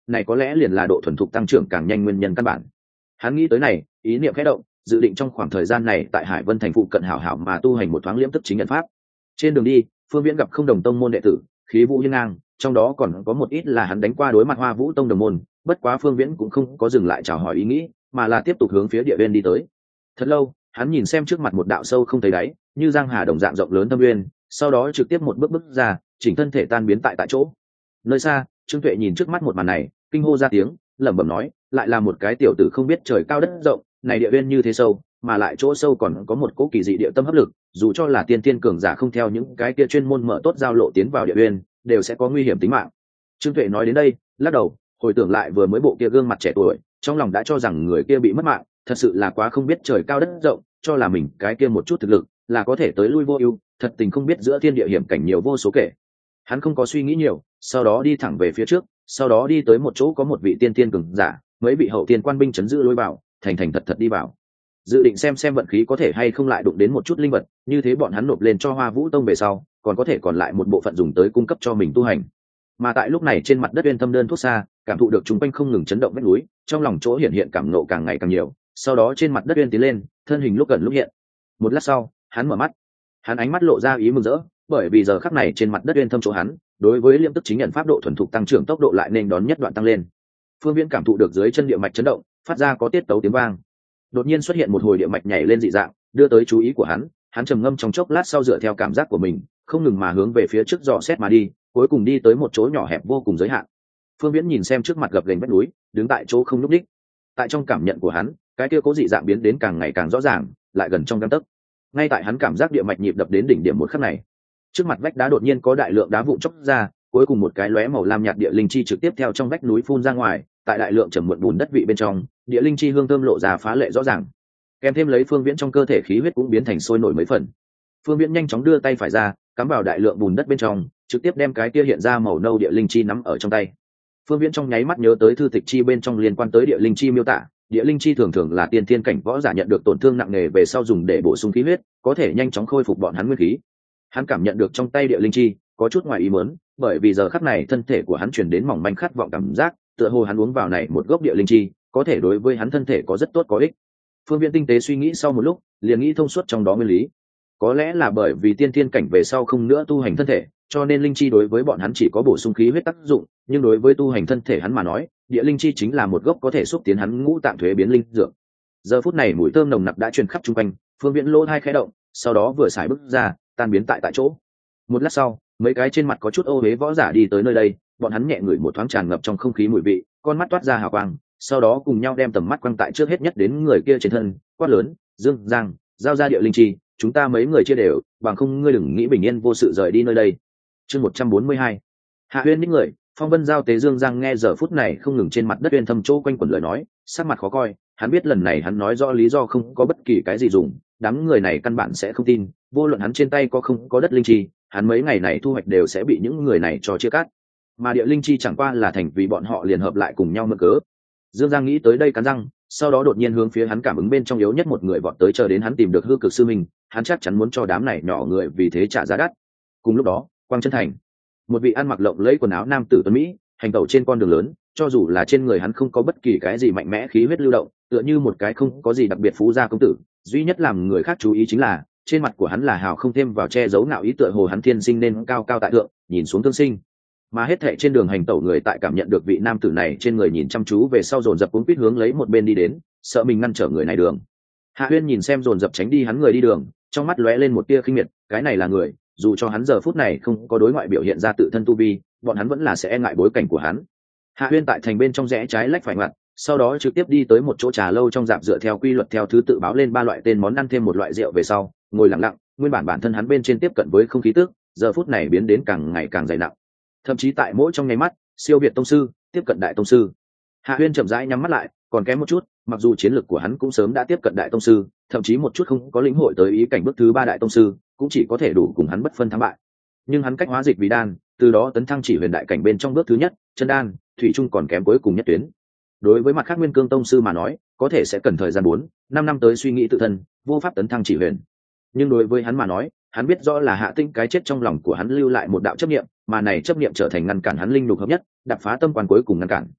này có lẽ liền là độ thuần thục tăng trưởng càng nhanh nguyên nhân căn bản. Hắn nghĩ tới này, ý niệm khẽ động, dự định trong khoảng thời gian này tại Hải Vân thành phụ cận hảo hảo mà tu hành một thoáng liễm tức chính nhận pháp. Trên đường đi, Phương Viễn gặp không đồng tông môn đệ tử, khí vũ hiên ngang, trong đó còn có một ít là hắn đánh qua đối mặt Hoa Vũ tông đồng môn, bất quá Phương Viễn cũng không có dừng lại chào hỏi ý nghĩ, mà là tiếp tục hướng phía địa viên đi tới. Thật lâu, hắn nhìn xem trước mặt một đạo sâu không thấy đáy, như giang hà đồng dạng rộng lớn thâm uyên, sau đó trực tiếp một bước bước ra, chỉnh thân thể tan biến tại tại chỗ. Nơi xa, Trương Tuệ nhìn trước mắt một màn này, kinh hô ra tiếng, lẩm bẩm nói, lại là một cái tiểu tử không biết trời cao đất rộng, này địa viên như thế sâu, mà lại chỗ sâu còn có một cỗ kỳ dị địa tâm hấp lực, dù cho là tiên tiên cường giả không theo những cái kia chuyên môn mở tốt giao lộ tiến vào địa viên, đều sẽ có nguy hiểm tính mạng. Trương Tuệ nói đến đây, lắc đầu, hồi tưởng lại vừa mới bộ kia gương mặt trẻ tuổi, trong lòng đã cho rằng người kia bị mất mạng, thật sự là quá không biết trời cao đất rộng, cho là mình cái kia một chút thực lực là có thể tới lui vô ưu, thật tình không biết giữa thiên địa hiểm cảnh nhiều vô số kể. Hắn không có suy nghĩ nhiều, sau đó đi thẳng về phía trước, sau đó đi tới một chỗ có một vị tiên tiên cường giả, mấy vị hậu tiên quan binh chấn giữ lối vào, thành thành thật thật đi vào, dự định xem xem vận khí có thể hay không lại đụng đến một chút linh vật, như thế bọn hắn nộp lên cho Hoa Vũ tông về sau, còn có thể còn lại một bộ phận dùng tới cung cấp cho mình tu hành. Mà tại lúc này trên mặt đất uyên thâm đơn thuốc xa, cảm thụ được chúng quanh không ngừng chấn động vách núi, trong lòng chỗ hiện hiện cảm nộ càng ngày càng nhiều, sau đó trên mặt đất uyên tiến lên, thân hình lúc gần lúc hiện. Một lát sau, hắn mở mắt, hắn ánh mắt lộ ra ý mừng rỡ, bởi vì giờ khắc này trên mặt đất uyên thâm chỗ hắn, đối với liêm tức chính nhận pháp độ thuần thục tăng trưởng tốc độ lại nên đón nhất đoạn tăng lên. Phương Viễn cảm thụ được dưới chân địa mạch chấn động, phát ra có tiết tấu tiếng vang. Đột nhiên xuất hiện một hồi địa mạch nhảy lên dị dạng, đưa tới chú ý của hắn, hắn trầm ngâm trong chốc lát sau dựa theo cảm giác của mình, không ngừng mà hướng về phía trước dò xét mà đi, cuối cùng đi tới một chỗ nhỏ hẹp vô cùng giới hạn. Phương Viễn nhìn xem trước mặt gập ghềnh vách núi, đứng tại chỗ không nhúc nhích. Tại trong cảm nhận của hắn, cái kia cố dị dạng biến đến càng ngày càng rõ ràng, lại gần trong gang tấc. Ngay tại hắn cảm giác địa mạch nhịp đập đến đỉnh điểm một khắc này, trước mặt vách đá đột nhiên có đại lượng đá vụn chốc ra, cuối cùng một cái lóe màu lam nhạt địa linh chi trực tiếp theo trong vách núi phun ra ngoài, tại đại lượng trầm muộn bùn đất vị bên trong, địa linh chi hương thơm lộ ra phá lệ rõ ràng, kèm thêm lấy Phương Viễn trong cơ thể khí huyết cũng biến thành sôi nổi mấy phần. Phương Viễn nhanh chóng đưa tay phải ra, cắm vào đại lượng bùn đất bên trong, trực tiếp đem cái kia hiện ra màu nâu địa linh chi nắm ở trong tay. Phương Viễn trong nháy mắt nhớ tới thư tịch chi bên trong liên quan tới địa linh chi miêu tả, địa linh chi thường thường là tiên thiên cảnh võ giả nhận được tổn thương nặng nề về sau dùng để bổ sung khí huyết, có thể nhanh chóng khôi phục bọn hắn nguyên khí. Hắn cảm nhận được trong tay địa linh chi có chút ngoài ý muốn, bởi vì giờ khắc này thân thể của hắn truyền đến mỏng manh khát vọng cảm giác, tựa hồ hắn uống vào này một gốc địa linh chi, có thể đối với hắn thân thể có rất tốt có ích. Phương Viễn tinh tế suy nghĩ sau một lúc, liền nghĩ thông suốt trong đó nguyên lý. Có lẽ là bởi vì tiên thiên cảnh về sau không nữa tu hành thân thể, cho nên linh chi đối với bọn hắn chỉ có bổ sung khí huyết tác dụng, nhưng đối với tu hành thân thể hắn mà nói, địa linh chi chính là một gốc có thể xúc tiến hắn ngũ tạng thuế biến linh dược. Giờ phút này mùi thơm nồng nặc đã truyền khắp chung quanh, Phương Viễn lỗ hai khẽ động, sau đó vừa xài bước ra, tan biến tại tại chỗ. Một lát sau, mấy cái trên mặt có chút ô uế võ giả đi tới nơi đây, bọn hắn nhẹ ngửi một thoáng tràn ngập trong không khí mùi vị, con mắt toát ra hào quang, sau đó cùng nhau đem tầm mắt quăng tại trước hết nhất đến người kia trên thân, quát lớn, Dương Giang, giao ra địa linh chi, chúng ta mấy người chia đều, bằng không ngươi đừng nghĩ bình yên vô sự rời đi nơi đây. Chương một trăm bốn mươi hai. Hạ Huyên những người, Phong Vân giao tế Dương Giang nghe giờ phút này không ngừng trên mặt đất uyên thâm chỗ quanh quẩn lời nói, sắc mặt khó coi, hắn biết lần này hắn nói rõ lý do không có bất kỳ cái gì dùng, đám người này căn bản sẽ không tin, vô luận hắn trên tay có không có đất linh chi, hắn mấy ngày này thu hoạch đều sẽ bị những người này cho chia cắt. Mà địa linh chi chẳng qua là thành vì bọn họ liền hợp lại cùng nhau mượn cớ. Dương Giang nghĩ tới đây cắn răng, sau đó đột nhiên hướng phía hắn cảm ứng bên trong yếu nhất một người vọt tới, chờ đến hắn tìm được hư cực sư mình, hắn chắc chắn muốn cho đám này nhỏ người vì thế trả giá đắt. Cùng lúc đó, Quang Chân Thành, một vị ăn mặc lộng lẫy quần áo nam tử tuấn mỹ, hành tẩu trên con đường lớn, cho dù là trên người hắn không có bất kỳ cái gì mạnh mẽ khí huyết lưu động, tựa như một cái không có gì đặc biệt phú gia công tử, duy nhất làm người khác chú ý chính là trên mặt của hắn là hào không thêm vào che giấu ngạo ý, tựa hồ hắn thiên sinh nên cao cao tại thượng, nhìn xuống thương sinh. Mà hết thảy trên đường hành tẩu người tại cảm nhận được vị nam tử này trên người nhìn chăm chú về sau dồn dập cuống quýt hướng lấy một bên đi đến, sợ mình ngăn trở người này đường. Hạ Huyên nhìn xem dồn dập tránh đi hắn người đi đường, trong mắt lóe lên một tia khinh miệt, cái này là người, dù cho hắn giờ phút này không có đối ngoại biểu hiện ra tự thân tu vi, bọn hắn vẫn là sẽ e ngại bối cảnh của hắn. Hạ Huyên tại thành bên trong rẽ trái lách phải ngoặt, sau đó trực tiếp đi tới một chỗ trà lâu trong dạp, dựa theo quy luật theo thứ tự báo lên ba loại tên món ăn thêm một loại rượu về sau, ngồi lặng lặng, nguyên bản bản thân hắn bên trên tiếp cận với không khí tức, giờ phút này biến đến càng ngày càng dày nặng. Thậm chí tại mỗi trong nháy mắt, siêu việt tông sư, tiếp cận đại tông sư. Hạ Huyên chậm rãi nhắm mắt lại, còn kém một chút, mặc dù chiến lược của hắn cũng sớm đã tiếp cận đại tông sư, thậm chí một chút không có lĩnh hội tới ý cảnh bước thứ ba đại tông sư, cũng chỉ có thể đủ cùng hắn bất phân thắng bại. Nhưng hắn cách hóa dịch vì đan, từ đó tấn thăng chỉ huyền đại cảnh bên trong bước thứ nhất, chân đan, thủy chung còn kém cuối cùng nhất tuyến. Đối với mặt khác Nguyên Cương tông sư mà nói, có thể sẽ cần thời gian bốn, năm năm tới suy nghĩ tự thân, vô pháp tấn thăng chỉ huyền. Nhưng đối với hắn mà nói, hắn biết rõ là Hạ Tinh cái chết trong lòng của hắn lưu lại một đạo chấp niệm, mà này chấp niệm trở thành ngăn cản hắn linh lục hợp nhất, đập phá tâm quan cuối cùng ngăn cản.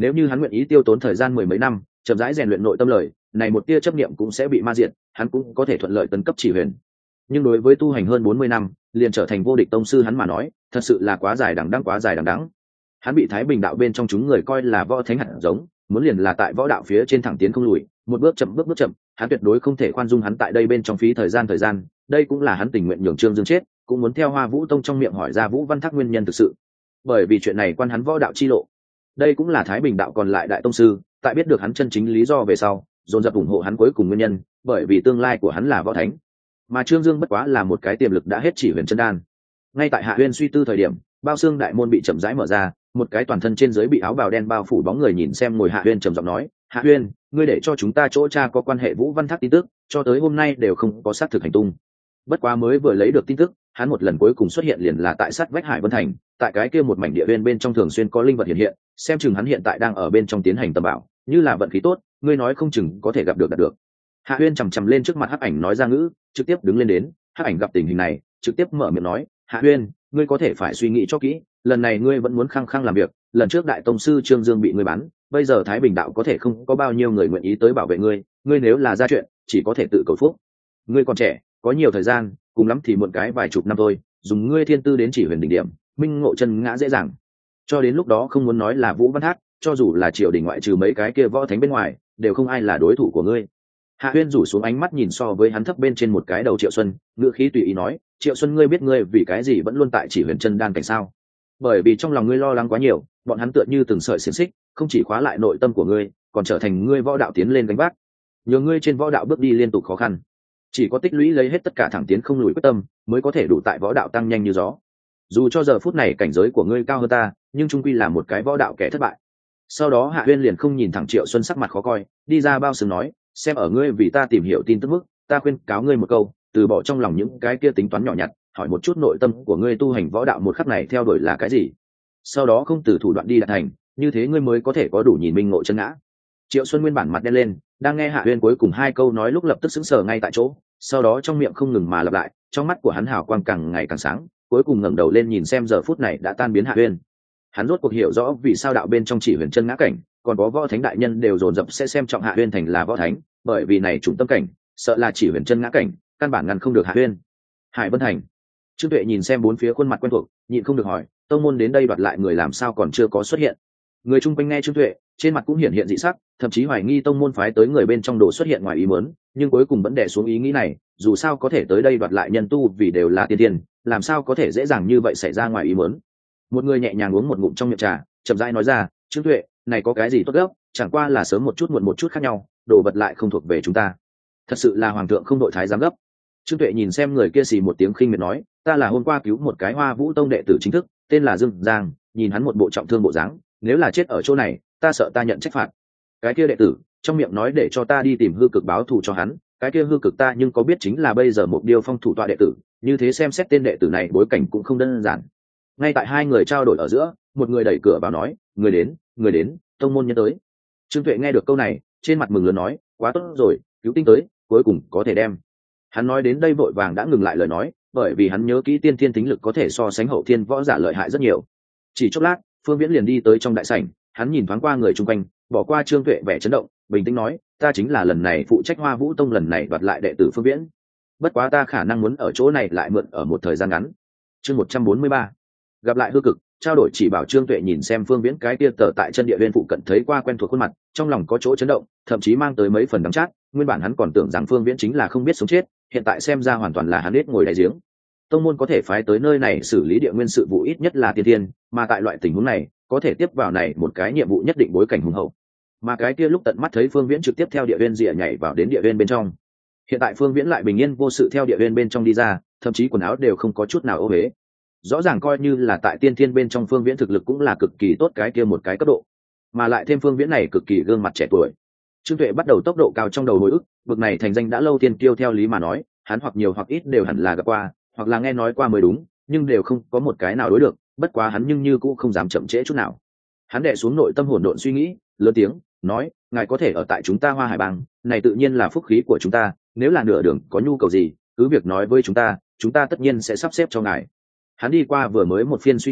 Nếu như hắn nguyện ý tiêu tốn thời gian mười mấy năm chậm rãi rèn luyện nội tâm lời, này một tia chấp niệm cũng sẽ bị ma diệt, hắn cũng có thể thuận lợi tấn cấp chỉ huyền. Nhưng đối với tu hành hơn bốn mươi năm liền trở thành vô địch tông sư hắn mà nói thật sự là quá dài đằng đẵng quá dài đằng đẵng. Hắn bị Thái Bình đạo bên trong chúng người coi là võ thánh hạt giống, muốn liền là tại võ đạo phía trên thẳng tiến không lùi, một bước chậm bước bước chậm, hắn tuyệt đối không thể khoan dung hắn tại đây bên trong phí thời gian thời gian, đây cũng là hắn tình nguyện nhường Trương Dương chết, cũng muốn theo Hoa Vũ Tông trong miệng hỏi ra Vũ Văn Thác nguyên nhân thực sự. Bởi vì chuyện này quan hắn võ đạo chi lộ. Đây cũng là Thái Bình đạo còn lại đại tông sư, tại biết được hắn chân chính lý do về sau, dồn dập ủng hộ hắn cuối cùng nguyên nhân, bởi vì tương lai của hắn là võ thánh. Mà Trương Dương bất quá là một cái tiềm lực đã hết chỉ huyền chân đan. Ngay tại Hạ Uyên suy tư thời điểm, bao xương đại môn bị chậm rãi mở ra, một cái toàn thân trên dưới bị áo bào đen bao phủ bóng người nhìn xem ngồi Hạ Uyên trầm giọng nói, Hạ Uyên, ngươi để cho chúng ta chỗ tra có quan hệ Vũ Văn Thác tin tức, cho tới hôm nay đều không có xác thực hành tung. Bất quá mới vừa lấy được tin tức, hắn một lần cuối cùng xuất hiện liền là tại sát vách Hải Vân Thành, tại cái kia một mảnh địa viên bên trong thường xuyên có linh vật hiện hiện, xem chừng hắn hiện tại đang ở bên trong tiến hành tầm bảo, như là vận khí tốt, ngươi nói không chừng có thể gặp được đạt được. Hạ Uyên chằm chằm lên trước mặt Hắc Ảnh nói ra ngữ, trực tiếp đứng lên đến, Hắc Ảnh gặp tình hình này, trực tiếp mở miệng nói, Hạ Uyên, ngươi có thể phải suy nghĩ cho kỹ, lần này ngươi vẫn muốn khăng khăng làm việc, lần trước đại tông sư Trương Dương bị ngươi bắn, bây giờ Thái Bình đạo có thể không có bao nhiêu người nguyện ý tới bảo vệ ngươi, ngươi nếu là ra chuyện, chỉ có thể tự cầu phúc. Ngươi còn trẻ, có nhiều thời gian, cùng lắm thì muộn cái vài chục năm thôi, dùng ngươi thiên tư đến chỉ huyền đỉnh điểm, minh ngộ chân ngã dễ dàng. Cho đến lúc đó không muốn nói là Vũ Văn Thác, cho dù là triều đình ngoại trừ mấy cái kia võ thánh bên ngoài, đều không ai là đối thủ của ngươi. Hạ Uyên rủ xuống ánh mắt nhìn so với hắn thấp bên trên một cái đầu Triệu Xuân, ngữ khí tùy ý nói, Triệu Xuân, ngươi biết ngươi vì cái gì vẫn luôn tại chỉ huyền chân đan cảnh sao? Bởi vì trong lòng ngươi lo lắng quá nhiều, bọn hắn tựa như từng sợi xiềng xích, không chỉ khóa lại nội tâm của ngươi, còn trở thành ngươi võ đạo tiến lên gánh vác, nhờ ngươi trên võ đạo bước đi liên tục khó khăn. Chỉ có tích lũy lấy hết tất cả thẳng tiến không lùi quyết tâm, mới có thể đủ tại võ đạo tăng nhanh như gió. Dù cho giờ phút này cảnh giới của ngươi cao hơn ta, nhưng trung quy là một cái võ đạo kẻ thất bại. Sau đó Hạ Uyên liền không nhìn thẳng Triệu Xuân sắc mặt khó coi, đi ra bao sừng nói, xem ở ngươi vì ta tìm hiểu tin tức mức, ta khuyên cáo ngươi một câu, từ bỏ trong lòng những cái kia tính toán nhỏ nhặt, hỏi một chút nội tâm của ngươi tu hành võ đạo một khắc này theo đuổi là cái gì. Sau đó không từ thủ đoạn đi đạt thành, như thế ngươi mới có thể có đủ nhìn minh ngộ chân ngã. Triệu Xuân nguyên bản mặt đen lên, đang nghe Hạ Uyên cuối cùng hai câu nói lúc lập tức sững sờ ngay tại chỗ, sau đó trong miệng không ngừng mà lặp lại, trong mắt của hắn hào quang càng ngày càng sáng, cuối cùng ngẩng đầu lên nhìn xem giờ phút này đã tan biến Hạ Uyên. Hắn rốt cuộc hiểu rõ vì sao đạo bên trong chỉ huyền chân ngã cảnh, còn có võ thánh đại nhân đều dồn dập sẽ xem trọng Hạ Uyên thành là võ thánh, bởi vì này trùng tâm cảnh, sợ là chỉ huyền chân ngã cảnh, căn bản ngăn không được Hạ Uyên. Hải Vân Thành. Trương Tuệ nhìn xem bốn phía khuôn mặt quen thuộc, nhịn không được hỏi, tông môn đến đây đoạt lại người làm sao còn chưa có xuất hiện. Người chung quanh nghe Trương Tuệ, trên mặt cũng hiện hiện dị sắc, thậm chí hoài nghi tông môn phái tới người bên trong đồ xuất hiện ngoài ý muốn, nhưng cuối cùng vẫn đè xuống ý nghĩ này, dù sao có thể tới đây đoạt lại nhân tu vì đều là tiên tiên, làm sao có thể dễ dàng như vậy xảy ra ngoài ý muốn. Một người nhẹ nhàng uống một ngụm trong miệng trà, chậm rãi nói ra, Trương Tuệ, này có cái gì tốt gấp, chẳng qua là sớm một chút muộn một chút khác nhau, đồ vật lại không thuộc về chúng ta. Thật sự là hoàng thượng không đội thái giám gấp. Trương Tuệ nhìn xem người kia xì một tiếng khinh miệt nói, ta là hôm qua cứu một cái Hoa Vũ Tông đệ tử chính thức, tên là Dương Giang, nhìn hắn một bộ trọng thương bộ dáng, nếu là chết ở chỗ này, ta sợ ta nhận trách phạt. Cái kia đệ tử trong miệng nói để cho ta đi tìm hư cực báo thù cho hắn, cái kia hư cực ta nhưng có biết chính là bây giờ một điều phong thủ tọa đệ tử, như thế xem xét tên đệ tử này bối cảnh cũng không đơn giản. Ngay tại hai người trao đổi ở giữa, một người đẩy cửa vào nói, người đến, người đến, tông môn nhân tới. Trương Tuệ nghe được câu này, trên mặt mừng lớn nói, quá tốt rồi, cứu tinh tới, cuối cùng có thể đem. Hắn nói đến đây vội vàng đã ngừng lại lời nói, bởi vì hắn nhớ kỹ tiên thiên tính lực có thể so sánh hậu thiên võ giả lợi hại rất nhiều. Chỉ chốc lát, Phương Viễn liền đi tới trong đại sảnh, hắn nhìn thoáng qua người chung quanh, bỏ qua Trương Tuệ vẻ chấn động, bình tĩnh nói, ta chính là lần này phụ trách Hoa Vũ Tông lần này đoạt lại đệ tử Phương Viễn. Bất quá ta khả năng muốn ở chỗ này lại mượn ở một thời gian ngắn. Chương một trăm bốn mươi ba, gặp lại hư cực, trao đổi chỉ bảo. Trương Tuệ nhìn xem Phương Viễn cái kia tờ tại chân địa viên phụ cận thấy qua quen thuộc khuôn mặt, trong lòng có chỗ chấn động, thậm chí mang tới mấy phần đắng chát. Nguyên bản hắn còn tưởng rằng Phương Viễn chính là không biết sống chết, hiện tại xem ra hoàn toàn là hắn biết ngồi đáy giếng. Tông môn có thể phái tới nơi này xử lý địa nguyên sự vụ ít nhất là tiên thiên, mà tại loại tình huống này, có thể tiếp vào này một cái nhiệm vụ nhất định bối cảnh hùng hậu. Mà cái kia lúc tận mắt thấy Phương Viễn trực tiếp theo địa viên rìa nhảy vào đến địa viên bên trong. Hiện tại Phương Viễn lại bình yên vô sự theo địa viên bên trong đi ra, thậm chí quần áo đều không có chút nào ô uế. Rõ ràng coi như là tại tiên thiên bên trong Phương Viễn thực lực cũng là cực kỳ tốt cái kia một cái cấp độ, mà lại thêm Phương Viễn này cực kỳ gương mặt trẻ tuổi. Trương Tuệ bắt đầu tốc độ cao trong đầu hồi ức, bực này thành danh đã lâu tiên kiêu theo lý mà nói, hắn hoặc nhiều hoặc ít đều hẳn là gặp qua, hoặc là nghe nói qua mới đúng, nhưng đều không có một cái nào đối được, bất quá hắn nhưng như cũng không dám chậm trễ chút nào. Hắn đè xuống nội tâm hỗn độn suy nghĩ, lớn tiếng nói, ngài có thể ở tại chúng ta Hoa Hải Bang, này tự nhiên là phúc khí của chúng ta, nếu là nửa đường có nhu cầu gì, cứ việc nói với chúng ta, chúng ta tất nhiên sẽ sắp xếp cho ngài. Hắn đi qua vừa mới một phiên suy nghĩ,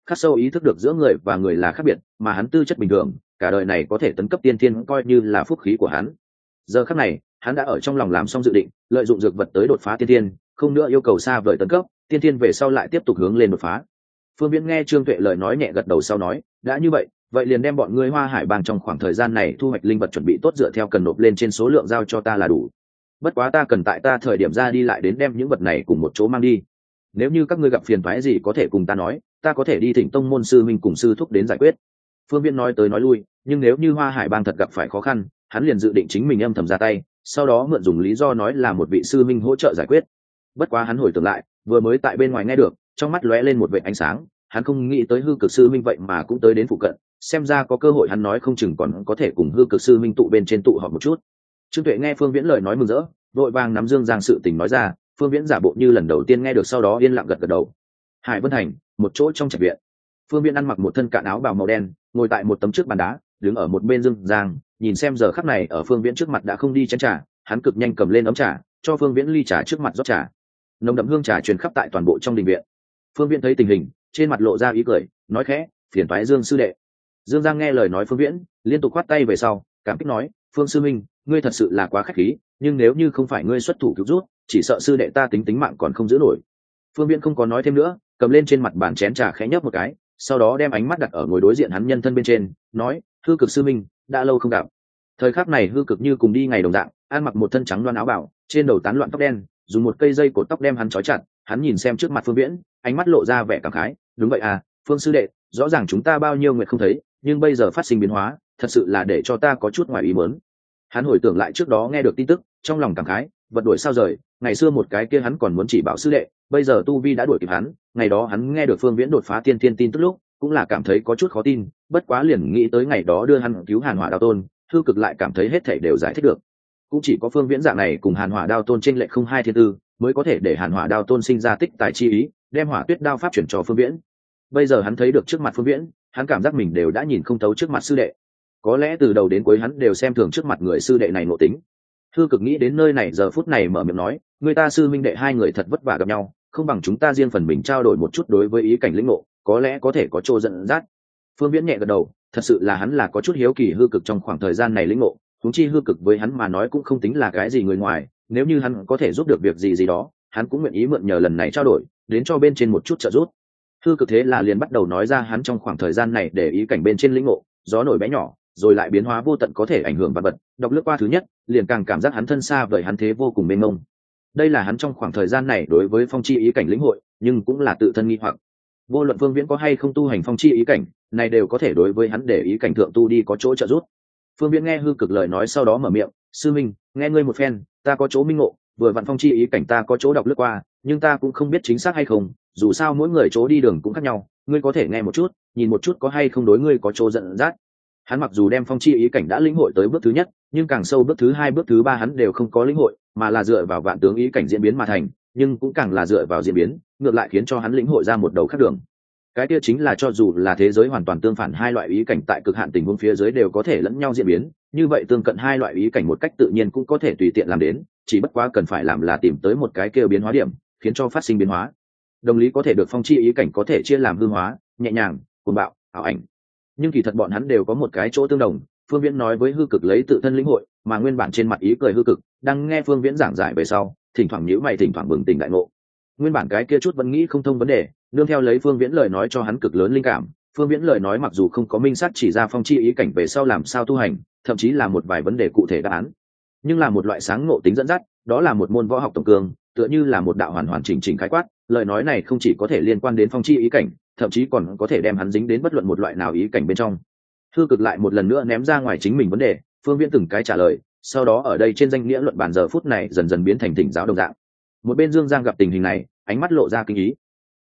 khắc sâu ý thức được giữa người và người là khác biệt, mà hắn tư chất bình thường, cả đời này có thể tấn cấp tiên thiên coi như là phúc khí của hắn. Giờ khắc này, hắn đã ở trong lòng làm xong dự định, lợi dụng dược vật tới đột phá tiên thiên, không nữa yêu cầu xa vời tấn cấp, tiên thiên về sau lại tiếp tục hướng lên đột phá. Phương Viễn nghe Trương Tuệ lời nói nhẹ gật đầu sau nói, đã như vậy, vậy liền đem bọn ngươi Hoa Hải bang trong khoảng thời gian này thu hoạch linh vật chuẩn bị tốt dựa theo cần nộp lên trên số lượng giao cho ta là đủ. Bất quá ta cần tại ta thời điểm ra đi lại đến đem những vật này cùng một chỗ mang đi. Nếu như các ngươi gặp phiền toái gì có thể cùng ta nói, ta có thể đi thỉnh tông môn sư minh cùng sư thúc đến giải quyết. Phương Viễn nói tới nói lui, nhưng nếu như Hoa Hải bang thật gặp phải khó khăn, hắn liền dự định chính mình âm thầm ra tay, sau đó mượn dùng lý do nói là một vị sư minh hỗ trợ giải quyết. Bất quá hắn hồi tưởng lại, vừa mới tại bên ngoài nghe được, trong mắt lóe lên một vệt ánh sáng, hắn không nghĩ tới hư cực sư minh vậy mà cũng tới đến phụ cận, xem ra có cơ hội hắn nói không chừng còn có thể cùng hư cực sư minh tụ bên trên tụ họp một chút. Trương Tuệ nghe Phương Viễn lời nói mừng rỡ, vội vàng nắm Dương Giang sự tình nói ra. Phương Viễn giả bộ như lần đầu tiên nghe được, sau đó yên lặng gật gật đầu. Hải Vân Thành, một chỗ trong trạch viện. Phương Viễn ăn mặc một thân cạn áo bào màu đen, ngồi tại một tấm trước bàn đá, đứng ở một bên Dương Giang, nhìn xem giờ khắc này ở Phương Viễn trước mặt đã không đi chén trà, hắn cực nhanh cầm lên ấm trà, cho Phương Viễn ly trà trước mặt rót trà. Nồng đậm hương trà truyền khắp tại toàn bộ trong đình viện. Phương Viễn thấy tình hình, trên mặt lộ ra ý cười, nói khẽ, phiền toái Dương sư đệ. Dương Giang nghe lời nói Phương Viễn, liên tục khoát tay về sau, cảm kích nói, Phương sư minh, ngươi thật sự là quá khách khí, nhưng nếu như không phải ngươi xuất thủ cứu rút, chỉ sợ sư đệ ta tính tính mạng còn không giữ nổi. Phương Viễn không có nói thêm nữa, cầm lên trên mặt bàn chén trà khẽ nhấp một cái, sau đó đem ánh mắt đặt ở ngồi đối diện hắn nhân thân bên trên, nói, hư cực sư minh, đã lâu không gặp. Thời khắc này hư cực như cùng đi ngày đồng dạng, ăn mặc một thân trắng loan áo bảo, trên đầu tán loạn tóc đen, dùng một cây dây cột tóc đem hắn trói chặt. Hắn nhìn xem trước mặt Phương Viễn, ánh mắt lộ ra vẻ cảm khái, đúng vậy à, Phương sư đệ, rõ ràng chúng ta bao nhiêu nguyệt không thấy, nhưng bây giờ phát sinh biến hóa, thật sự là để cho ta có chút ngoài ý muốn. Hắn hồi tưởng lại trước đó nghe được tin tức, trong lòng cảm khái, vật đuổi sao rời, ngày xưa một cái kia hắn còn muốn chỉ bảo sư đệ, bây giờ tu vi đã đuổi kịp hắn. Ngày đó hắn nghe được Phương Viễn đột phá tiên thiên tin tức lúc, cũng là cảm thấy có chút khó tin, bất quá liền nghĩ tới ngày đó đưa hắn cứu Hàn Hỏa Đao Tôn, hư cực lại cảm thấy hết thảy đều giải thích được. Cũng chỉ có Phương Viễn dạng này cùng Hàn Hỏa Đao Tôn trên lệch không hai thiên tư, mới có thể để Hàn Hỏa Đao Tôn sinh ra tích tài chi ý, đem Hỏa Tuyết đao pháp chuyển cho Phương Viễn. Bây giờ hắn thấy được trước mặt Phương Viễn, hắn cảm giác mình đều đã nhìn không thấu trước mặt sư đệ. Có lẽ từ đầu đến cuối hắn đều xem thường trước mặt người sư đệ này ngộ tính. Thư cực nghĩ đến nơi này, giờ phút này mở miệng nói, người ta sư minh đệ hai người thật vất vả gặp nhau, không bằng chúng ta riêng phần mình trao đổi một chút đối với ý cảnh lĩnh ngộ, có lẽ có thể có chỗ dẫn dắt. Phương Viễn nhẹ gật đầu, thật sự là hắn là có chút hiếu kỳ hư cực trong khoảng thời gian này lĩnh ngộ, huống chi hư cực với hắn mà nói cũng không tính là cái gì người ngoài, nếu như hắn có thể giúp được việc gì gì đó, hắn cũng nguyện ý mượn nhờ lần này trao đổi, đến cho bên trên một chút trợ giúp. Hư cực thế là liền bắt đầu nói ra hắn trong khoảng thời gian này để ý cảnh bên trên lĩnh ngộ, gió nổi bé nhỏ, rồi lại biến hóa vô tận có thể ảnh hưởng vật vật. Đọc lướt qua thứ nhất, liền càng cảm giác hắn thân xa vời, hắn thế vô cùng mênh mông. Đây là hắn trong khoảng thời gian này đối với phong chi ý cảnh lĩnh hội, nhưng cũng là tự thân nghi hoặc. Vô luận Phương Viễn có hay không tu hành phong chi ý cảnh, này đều có thể đối với hắn để ý cảnh thượng tu đi có chỗ trợ giúp. Phương Viễn nghe hư cực lời nói sau đó mở miệng, sư minh, nghe ngươi một phen, ta có chỗ minh ngộ, vừa vặn phong chi ý cảnh ta có chỗ đọc lướt qua, nhưng ta cũng không biết chính xác hay không, dù sao mỗi người chỗ đi đường cũng khác nhau, ngươi có thể nghe một chút, nhìn một chút có hay không đối ngươi có chỗ dẫn dắt. Hắn mặc dù đem phong chi ý cảnh đã lĩnh hội tới bước thứ nhất, nhưng càng sâu bước thứ hai bước thứ ba hắn đều không có lĩnh hội, mà là dựa vào vạn tướng ý cảnh diễn biến mà thành, nhưng cũng càng là dựa vào diễn biến, ngược lại khiến cho hắn lĩnh hội ra một đầu khác đường. Cái kia chính là cho dù là thế giới hoàn toàn tương phản, hai loại ý cảnh tại cực hạn tình huống phía dưới đều có thể lẫn nhau diễn biến, như vậy tương cận hai loại ý cảnh một cách tự nhiên cũng có thể tùy tiện làm đến, chỉ bất quá cần phải làm là tìm tới một cái kêu biến hóa điểm, khiến cho phát sinh biến hóa. Đồng lý có thể được phong chi ý cảnh có thể chia làm hư hóa, nhẹ nhàng, cuồng bạo, ảo ảnh, nhưng kỳ thật bọn hắn đều có một cái chỗ tương đồng. Phương Viễn nói với hư cực lấy tự thân lĩnh hội, mà nguyên bản trên mặt ý cười hư cực đang nghe Phương Viễn giảng giải về sau, thỉnh thoảng nhíu mày, thỉnh thoảng bừng tỉnh đại ngộ. Nguyên bản cái kia chút vẫn nghĩ không thông vấn đề, nương theo lấy Phương Viễn lời nói cho hắn cực lớn linh cảm. Phương Viễn lời nói mặc dù không có minh xác chỉ ra phong chi ý cảnh về sau làm sao tu hành, thậm chí là một vài vấn đề cụ thể đáp án, nhưng là một loại sáng ngộ tính dẫn dắt, đó là một môn võ học tổng cương, tựa như là một đạo hoàn hoàn chỉnh chỉnh khái quát. Lời nói này không chỉ có thể liên quan đến phong chi ý cảnh, thậm chí còn có thể đem hắn dính đến bất luận một loại nào ý cảnh bên trong. Hư cực lại một lần nữa ném ra ngoài chính mình vấn đề, Phương Viễn từng cái trả lời, sau đó ở đây trên danh nghĩa luận bàn giờ phút này dần dần biến thành thỉnh giáo đồng dạng. Một bên Dương Giang gặp tình hình này, ánh mắt lộ ra kinh ý.